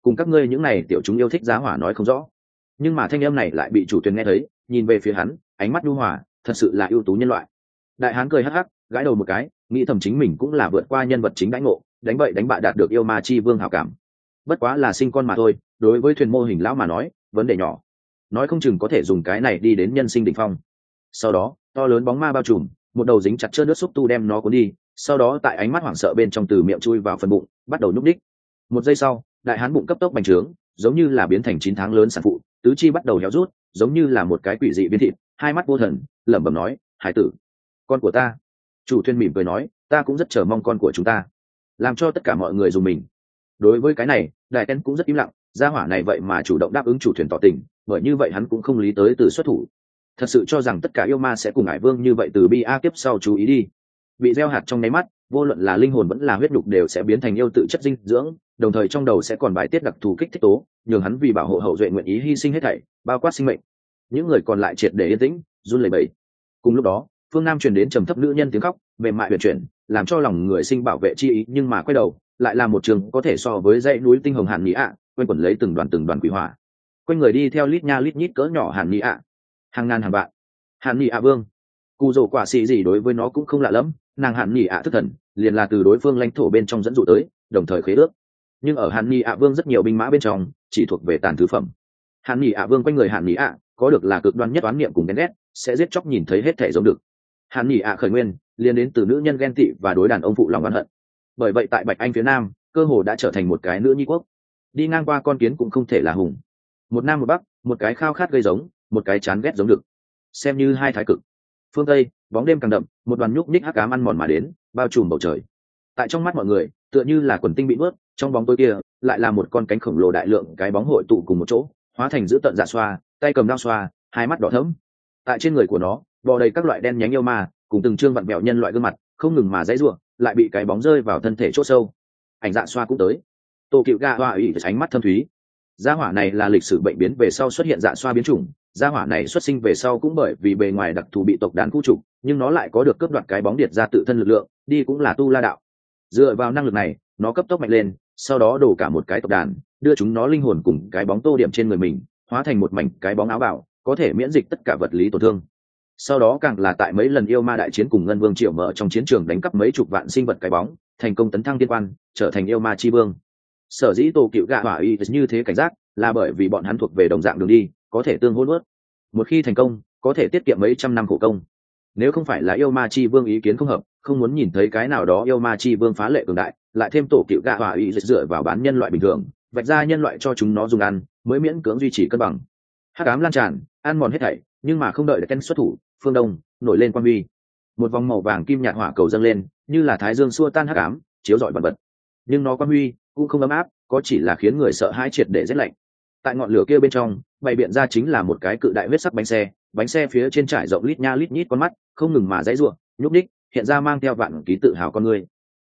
cùng các ngươi những này tiểu chúng yêu thích giá hỏa nói không rõ. Nhưng mà thanh âm này lại bị chủ thuyền nghe thấy, nhìn về phía hắn, ánh mắt nhu hòa, thật sự là ưu tú nhân loại. Đại hán cười hắc hắc, gãi đầu một cái, nghĩ thầm chính mình cũng là vượt qua nhân vật chính đãi ngộ, đánh bậy đánh bạ đạt được yêu ma chi vương hảo cảm. Bất quá là sinh con mà thôi, đối với thuyền mô hình lão mà nói, vấn đề nhỏ. Nói không chừng có thể dùng cái này đi đến nhân sinh đỉnh phong. Sau đó, to lớn bóng ma bao trùm, một đầu dính chặt trơn nước xúc tu đem nó cuốn đi, sau đó tại ánh mắt hoảng sợ bên trong từ miệng chui vào phần bụng, bắt đầu nhúc đích. Một giây sau, đại hán bụng cấp tốc bành trướng, giống như là biến thành 9 tháng lớn sản phụ, tứ chi bắt đầu héo rút, giống như là một cái quỷ dị biến thịt, hai mắt vô thần, lẩm bẩm nói, hải tử, con của ta. Chủ thuyền mỉm cười nói, ta cũng rất chờ mong con của chúng ta, làm cho tất cả mọi người dùng mình. Đối với cái này, đại ten cũng rất im lặng, gia hỏa này vậy mà chủ động đáp ứng chủ thuyền tỏ tình, bởi như vậy hắn cũng không lý tới từ xuất thủ. Thật sự cho rằng tất cả yêu ma sẽ cùng Hải Vương như vậy từ bi a kiếp sau chú ý đi. Bị gieo hạt trong nháy mắt, vô luận là linh hồn vẫn là huyết nhục đều sẽ biến thành yêu tự chất dinh dưỡng, đồng thời trong đầu sẽ còn bài tiết đặc thù kích thích tố, nhường hắn vì bảo hộ hậu duệ nguyện ý hy sinh hết thảy, bao quát sinh mệnh. Những người còn lại triệt để yên tĩnh, run lẩy bẩy. Cùng lúc đó, phương nam truyền đến trầm thấp nữ nhân tiếng khóc, mềm mại huyền chuyển, làm cho lòng người sinh bảo vệ chi ý, nhưng mà quay đầu, lại là một trường có thể so với dãy núi tinh hồng hàn mỹ ạ, quanh quẩn lấy từng đoàn quỷ hỏa. Quanh người đi theo lít nha lít nhít cỡ nhỏ hàn mỹ ạ, hàng ngàn hàng vạn. Hàn mỹ ạ vương, cụ rồ quả xì gì đối với nó cũng không lạ lắm, nàng hàn mỹ ạ thức thần, liền là từ đối phương lãnh thổ bên trong dẫn dụ tới, đồng thời khế ước. Nhưng ở hàn mỹ ạ vương rất nhiều binh mã bên trong, chỉ thuộc về tàn thứ phẩm. Hàn mỹ ạ vương quanh người hàn mỹ ạ có được là cực đoan nhất oán niệm cùng ghen ghét, sẽ giết chóc nhìn thấy hết thể giống được. Hàn mỹ ạ khởi nguyên liên đến từ nữ nhân ghen tị và đối đàn ông phụ lòng oán hận. Bởi vậy tại Bạch Anh phía nam, cơ hồ đã trở thành một cái nữ nhi quốc. Đi ngang qua con kiến cũng không thể là hùng. Một nam một bắc, một cái khao khát gây giống, một cái chán ghét giống được. Xem như hai thái cực. Phương Tây, bóng đêm càng đậm, một đoàn nhúc nhích hắc ám ăn mòn mà đến, bao trùm bầu trời. Tại trong mắt mọi người, tựa như là quần tinh bị nuốt, trong bóng tối kia, lại là một con cánh khổng lồ đại lượng cái bóng hội tụ cùng một chỗ, hóa thành dữ tợn dạ xoa, tay cầm đao xoa, hai mắt đỏ thẫm. Tại trên người của nó, bò đầy các loại đen nhánh yêu ma, cùng từng trương vặn vẹo nhân loại gương mặt, không ngừng mà dãy rủa, lại bị cái bóng rơi vào thân thể chỗ sâu. Ảnh dạ xoa cũng tới. Tô Cựu Gà Hoa ủy ánh mắt thâm thúy. Gia hỏa này là lịch sử bệnh biến về sau xuất hiện dạ xoa biến chủng, gia hỏa này xuất sinh về sau cũng bởi vì bề ngoài đặc thù bị tộc đàn khu trục, nhưng nó lại có được cướp đoạt cái bóng điệt ra tự thân lực lượng, đi cũng là tu la đạo. Dựa vào năng lực này, nó cấp tốc mạnh lên, sau đó đổ cả một cái tộc đàn, đưa chúng nó linh hồn cùng cái bóng tô điểm trên người mình, hóa thành một mảnh cái bóng áo bào, có thể miễn dịch tất cả vật lý tổn thương. Sau đó càng là tại mấy lần yêu ma đại chiến cùng Ngân Vương Triệu Mở trong chiến trường đánh cắp mấy chục vạn sinh vật cái bóng, thành công tấn thăng tiên quan, trở thành yêu ma chi vương. Sở dĩ Tô Cựu Gà Hỏa y như thế cảnh giác, là bởi vì bọn hắn thuộc về đồng dạng đường đi, có thể tương hỗ nuốt. Một khi thành công, có thể tiết kiệm mấy trăm năm khổ công. Nếu không phải là yêu ma chi vương ý kiến không hợp, không muốn nhìn thấy cái nào đó yêu ma chi vương phá lệ cường đại, lại thêm Tổ Cựu Gà Hỏa y dựa vào bán nhân loại bình thường, vạch ra nhân loại cho chúng nó dùng ăn, mới miễn cưỡng duy trì cân bằng. Hắc ám lan tràn, ăn mòn hết thảy, nhưng mà không đợi được Ken xuất thủ, phương đông nổi lên quang huy, một vòng màu vàng kim nhạt hỏa cầu dâng lên, như là thái dương xua tan hắc ám, chiếu rọi vạn vật. Nhưng nó quang huy cũng không ấm áp, có chỉ là khiến người sợ hãi triệt để rét lạnh. Tại ngọn lửa kia bên trong, bày biện ra chính là một cái cự đại huyết sắc bánh xe phía trên trải rộng lít nha lít nhít con mắt, không ngừng mà dãy rủa, nhúc nhích, hiện ra mang theo vạn ký tự hào con người.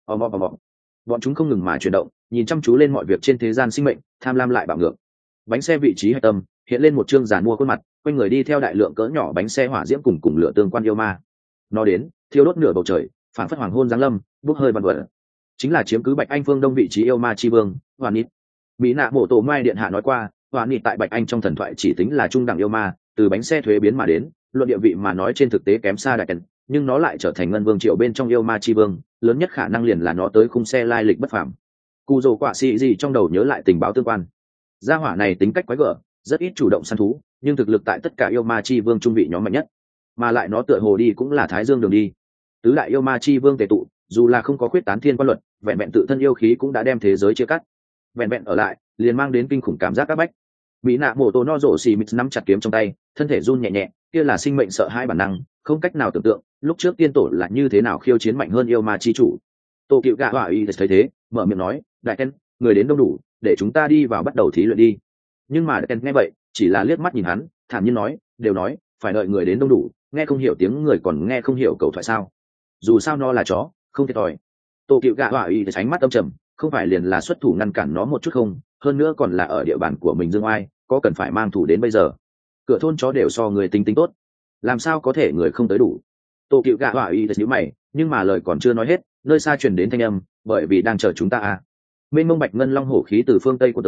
Bọn chúng không ngừng mà chuyển động, nhìn chăm chú lên mọi việc trên thế gian sinh mệnh, tham lam lại bạo ngược. Bánh xe vị trí hạch tâm hiện lên một trương giàn mua khuôn mặt, quanh người đi theo đại lượng cỡ nhỏ bánh xe hỏa diễm cùng lửa tương quan yêu ma. Nó đến, thiêu đốt nửa bầu trời, phảng phất hoàng hôn giáng lâm, bốc hơi vằn vẩn. Chính là chiếm cứ Bạch Anh phương đông vị trí yêu ma chi vương, Hoàn Nịt. Mỹ Nạ Mộ Tổ Mai điện hạ nói qua, Hoàn Nịt tại Bạch Anh trong thần thoại chỉ tính là trung đẳng yêu ma, từ bánh xe thuế biến mà đến, luận địa vị mà nói trên thực tế kém xa đại tần, nhưng nó lại trở thành Ngân Vương Triệu bên trong yêu ma chi vương, lớn nhất khả năng liền là nó tới khung xe lai lịch bất phàm. Cù Dầu Quả Xì gì trong đầu nhớ lại tình báo tương quan. Gia hỏa này tính cách quái gở, rất ít chủ động săn thú, nhưng thực lực tại tất cả yêu ma chi vương trung vị nhóm mạnh nhất, mà lại nó tựa hồ đi cũng là Thái Dương đường đi. Tứ đại yêu ma chi vương tề tụ, dù là không có khuyết tán thiên quan luật, vẹn vẹn tự thân yêu khí cũng đã đem thế giới chia cắt. Vẹn vẹn ở lại, liền mang đến kinh khủng cảm giác các bách. Mỹ Nạ Mộ Tổ no rổ xì mít nắm chặt kiếm trong tay, thân thể run nhẹ nhẹ, kia là sinh mệnh sợ hãi bản năng, không cách nào tưởng tượng, lúc trước tiên tổ là như thế nào khiêu chiến mạnh hơn yêu ma chi chủ. Tô Cựu Gà Hỏa y thấy thế, mở miệng nói, đại Ken, người đến đông đủ, để chúng ta đi vào bắt đầu thí luyện đi. Nhưng mà đại Ken nghe vậy, chỉ là liếc mắt nhìn hắn, thản nhiên nói, đều nói, phải đợi người đến đông đủ, nghe không hiểu tiếng người còn nghe không hiểu cầu thoại sao? Dù sao nó là chó, không thiệt thòi. Tô Cựu Gà Hỏa y ánh mắt âm trầm, không phải liền là xuất thủ ngăn cản nó một chút không, hơn nữa còn là ở địa bàn của mình dương oai, có cần phải mang thủ đến bây giờ? Cửa thôn chó đều so người tính tốt, làm sao có thể người không tới đủ? Tô Cựu Gà Hỏa y nhíu mày, nhưng mà lời còn chưa nói hết, nơi xa truyền đến thanh âm, bởi vì đang chờ chúng ta à? Mênh mông bạch ngân long hổ khí từ phương tây của tới,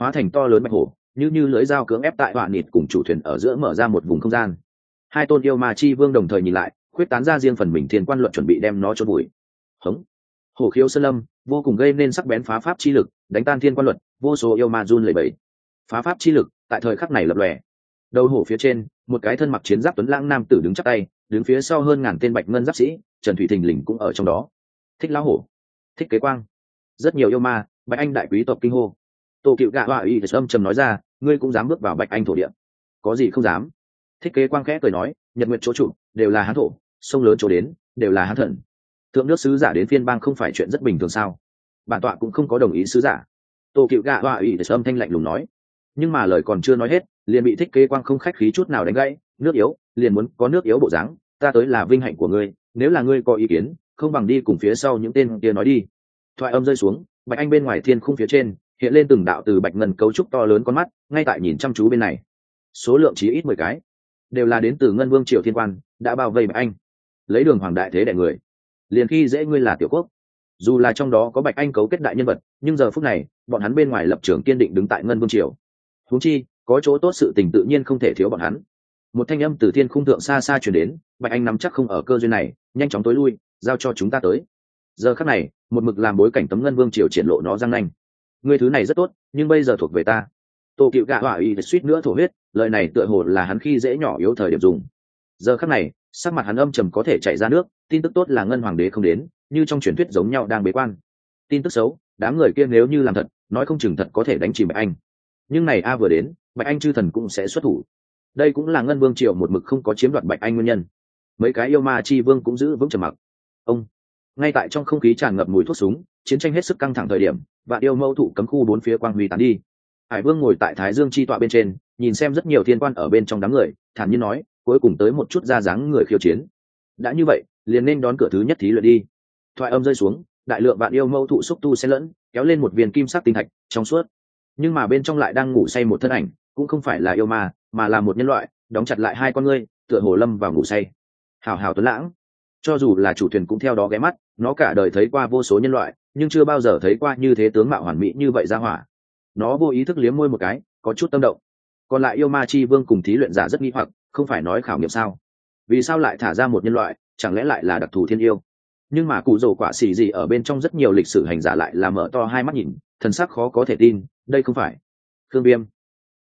hóa thành to lớn bạch hổ, như lưỡi dao cưỡng ép tại hỏa nịt cùng chủ thuyền ở giữa mở ra một vùng không gian. Hai tôn yêu ma chi vương đồng thời nhìn lại, khuyết tán ra riêng phần mình thiên quan luận chuẩn bị đem nó chôn bụi. Hống! Hổ khiếu sơn lâm vô cùng gây nên sắc bén phá pháp chi lực, đánh tan thiên quan luật, vô số yêu ma run lẩy bẩy. Phá pháp chi lực tại thời khắc này lập lòe. Đầu hổ phía trên, một cái thân mặc chiến giáp tuấn lãng nam tử đứng chắp tay, đứng phía sau hơn ngàn tên bạch ngân giáp sĩ, Trần Thủy Thình lình cũng ở trong đó. Thích lão hổ, thích kế quang, rất nhiều yêu ma, bạch anh đại quý tộc kinh hô. Tô Cựu Gạ Họa Y âm trầm nói ra, ngươi cũng dám bước vào bạch anh thổ địa? Có gì không dám? Thích kế quang khẽ cười nói, nhật nguyệt chỗ trụ đều là hán thổ, sông lớn chỗ đến đều là hán thần. Thượng nước sứ giả đến phiên bang không phải chuyện rất bình thường sao? Bản tọa cũng không có đồng ý sứ giả. Tô Cựu Gạ Họa Y âm thanh lạnh lùng nói. Nhưng mà lời còn chưa nói hết, liền bị thích kế quang không khách khí chút nào đánh gãy. Nước yếu liền muốn có nước yếu bộ dáng, ta tới là vinh hạnh của ngươi, nếu là ngươi có ý kiến, không bằng đi cùng phía sau những tên kia nói đi. Thoại âm rơi xuống, bạch anh bên ngoài thiên khung phía trên hiện lên từng đạo từ bạch ngân cấu trúc to lớn con mắt, ngay tại nhìn chăm chú bên này. Số lượng chỉ ít 10 cái, đều là đến từ ngân vương triều thiên quan, đã bao vây bạch anh, lấy đường hoàng đại thế đẻ người. Liền khi dễ ngươi là tiểu quốc, dù là trong đó có bạch anh cấu kết đại nhân vật, nhưng giờ phút này bọn hắn bên ngoài lập trường kiên định đứng tại ngân vương triều. Huống chi có chỗ tốt sự tình tự nhiên không thể thiếu bọn hắn. Một thanh âm từ thiên khung thượng xa xa truyền đến, bạch anh nắm chắc không ở cơ duyên này, nhanh chóng tối lui, giao cho chúng ta tới. Giờ khắc này một mực làm bối cảnh tấm ngân vương triều triển lộ nó răng nanh. Ngươi thứ này rất tốt, nhưng bây giờ thuộc về ta. Tô Cựu Gạ Họa Y suýt nữa thổ huyết, lời này tựa hồ là hắn khi dễ nhỏ yếu thời điểm dùng. Giờ khắc này sắc mặt hắn âm trầm có thể chảy ra nước. Tin tức tốt là ngân hoàng đế không đến, như trong truyền thuyết giống nhau đang bế quan. Tin tức xấu, đám người kia nếu như làm thật, nói không chừng thật có thể đánh chìm bạch anh. Nhưng này vừa đến, bạch anh chư thần cũng sẽ xuất thủ. Đây cũng là ngân vương triều một mực không có chiếm đoạt bạch anh nguyên nhân. Mấy cái yêu ma chi vương cũng giữ vững trầm mặc. Ông ngay tại trong không khí tràn ngập mùi thuốc súng, chiến tranh hết sức căng thẳng thời điểm, vạn yêu mâu thụ cấm khu bốn phía quang huy tán đi. Hải vương ngồi tại thái dương chi tọa bên trên, nhìn xem rất nhiều thiên quan ở bên trong đám người, thản nhiên nói, cuối cùng tới một chút ra dáng người khiêu chiến. Đã như vậy, liền nên đón cửa thứ nhất thí luyện đi. Thoại âm rơi xuống, đại lượng vạn yêu mâu thụ xúc tu xen lẫn, kéo lên một viên kim sắc tinh thạch trong suốt. Nhưng mà bên trong lại đang ngủ say một thân ảnh, cũng không phải là yêu ma, mà là một nhân loại, đóng chặt lại hai con ngươi, tựa hồ lâm vào ngủ say. Hào hào tuấn lãng, cho dù là chủ thuyền cũng theo đó ghé mắt, nó cả đời thấy qua vô số nhân loại, nhưng chưa bao giờ thấy qua như thế tướng mạo hoàn mỹ như vậy ra hỏa. Nó vô ý thức liếm môi một cái, có chút tâm động. Còn lại yêu ma chi vương cùng thí luyện giả rất nghi hoặc, không phải nói khảo nghiệm sao? Vì sao lại thả ra một nhân loại, chẳng lẽ lại là đặc thù thiên yêu? Nhưng mà cụ rồ quả xỉ gì ở bên trong rất nhiều lịch sử hành giả lại là mở to hai mắt nhìn, thần sắc khó có thể tin, đây không phải Khương Viêm.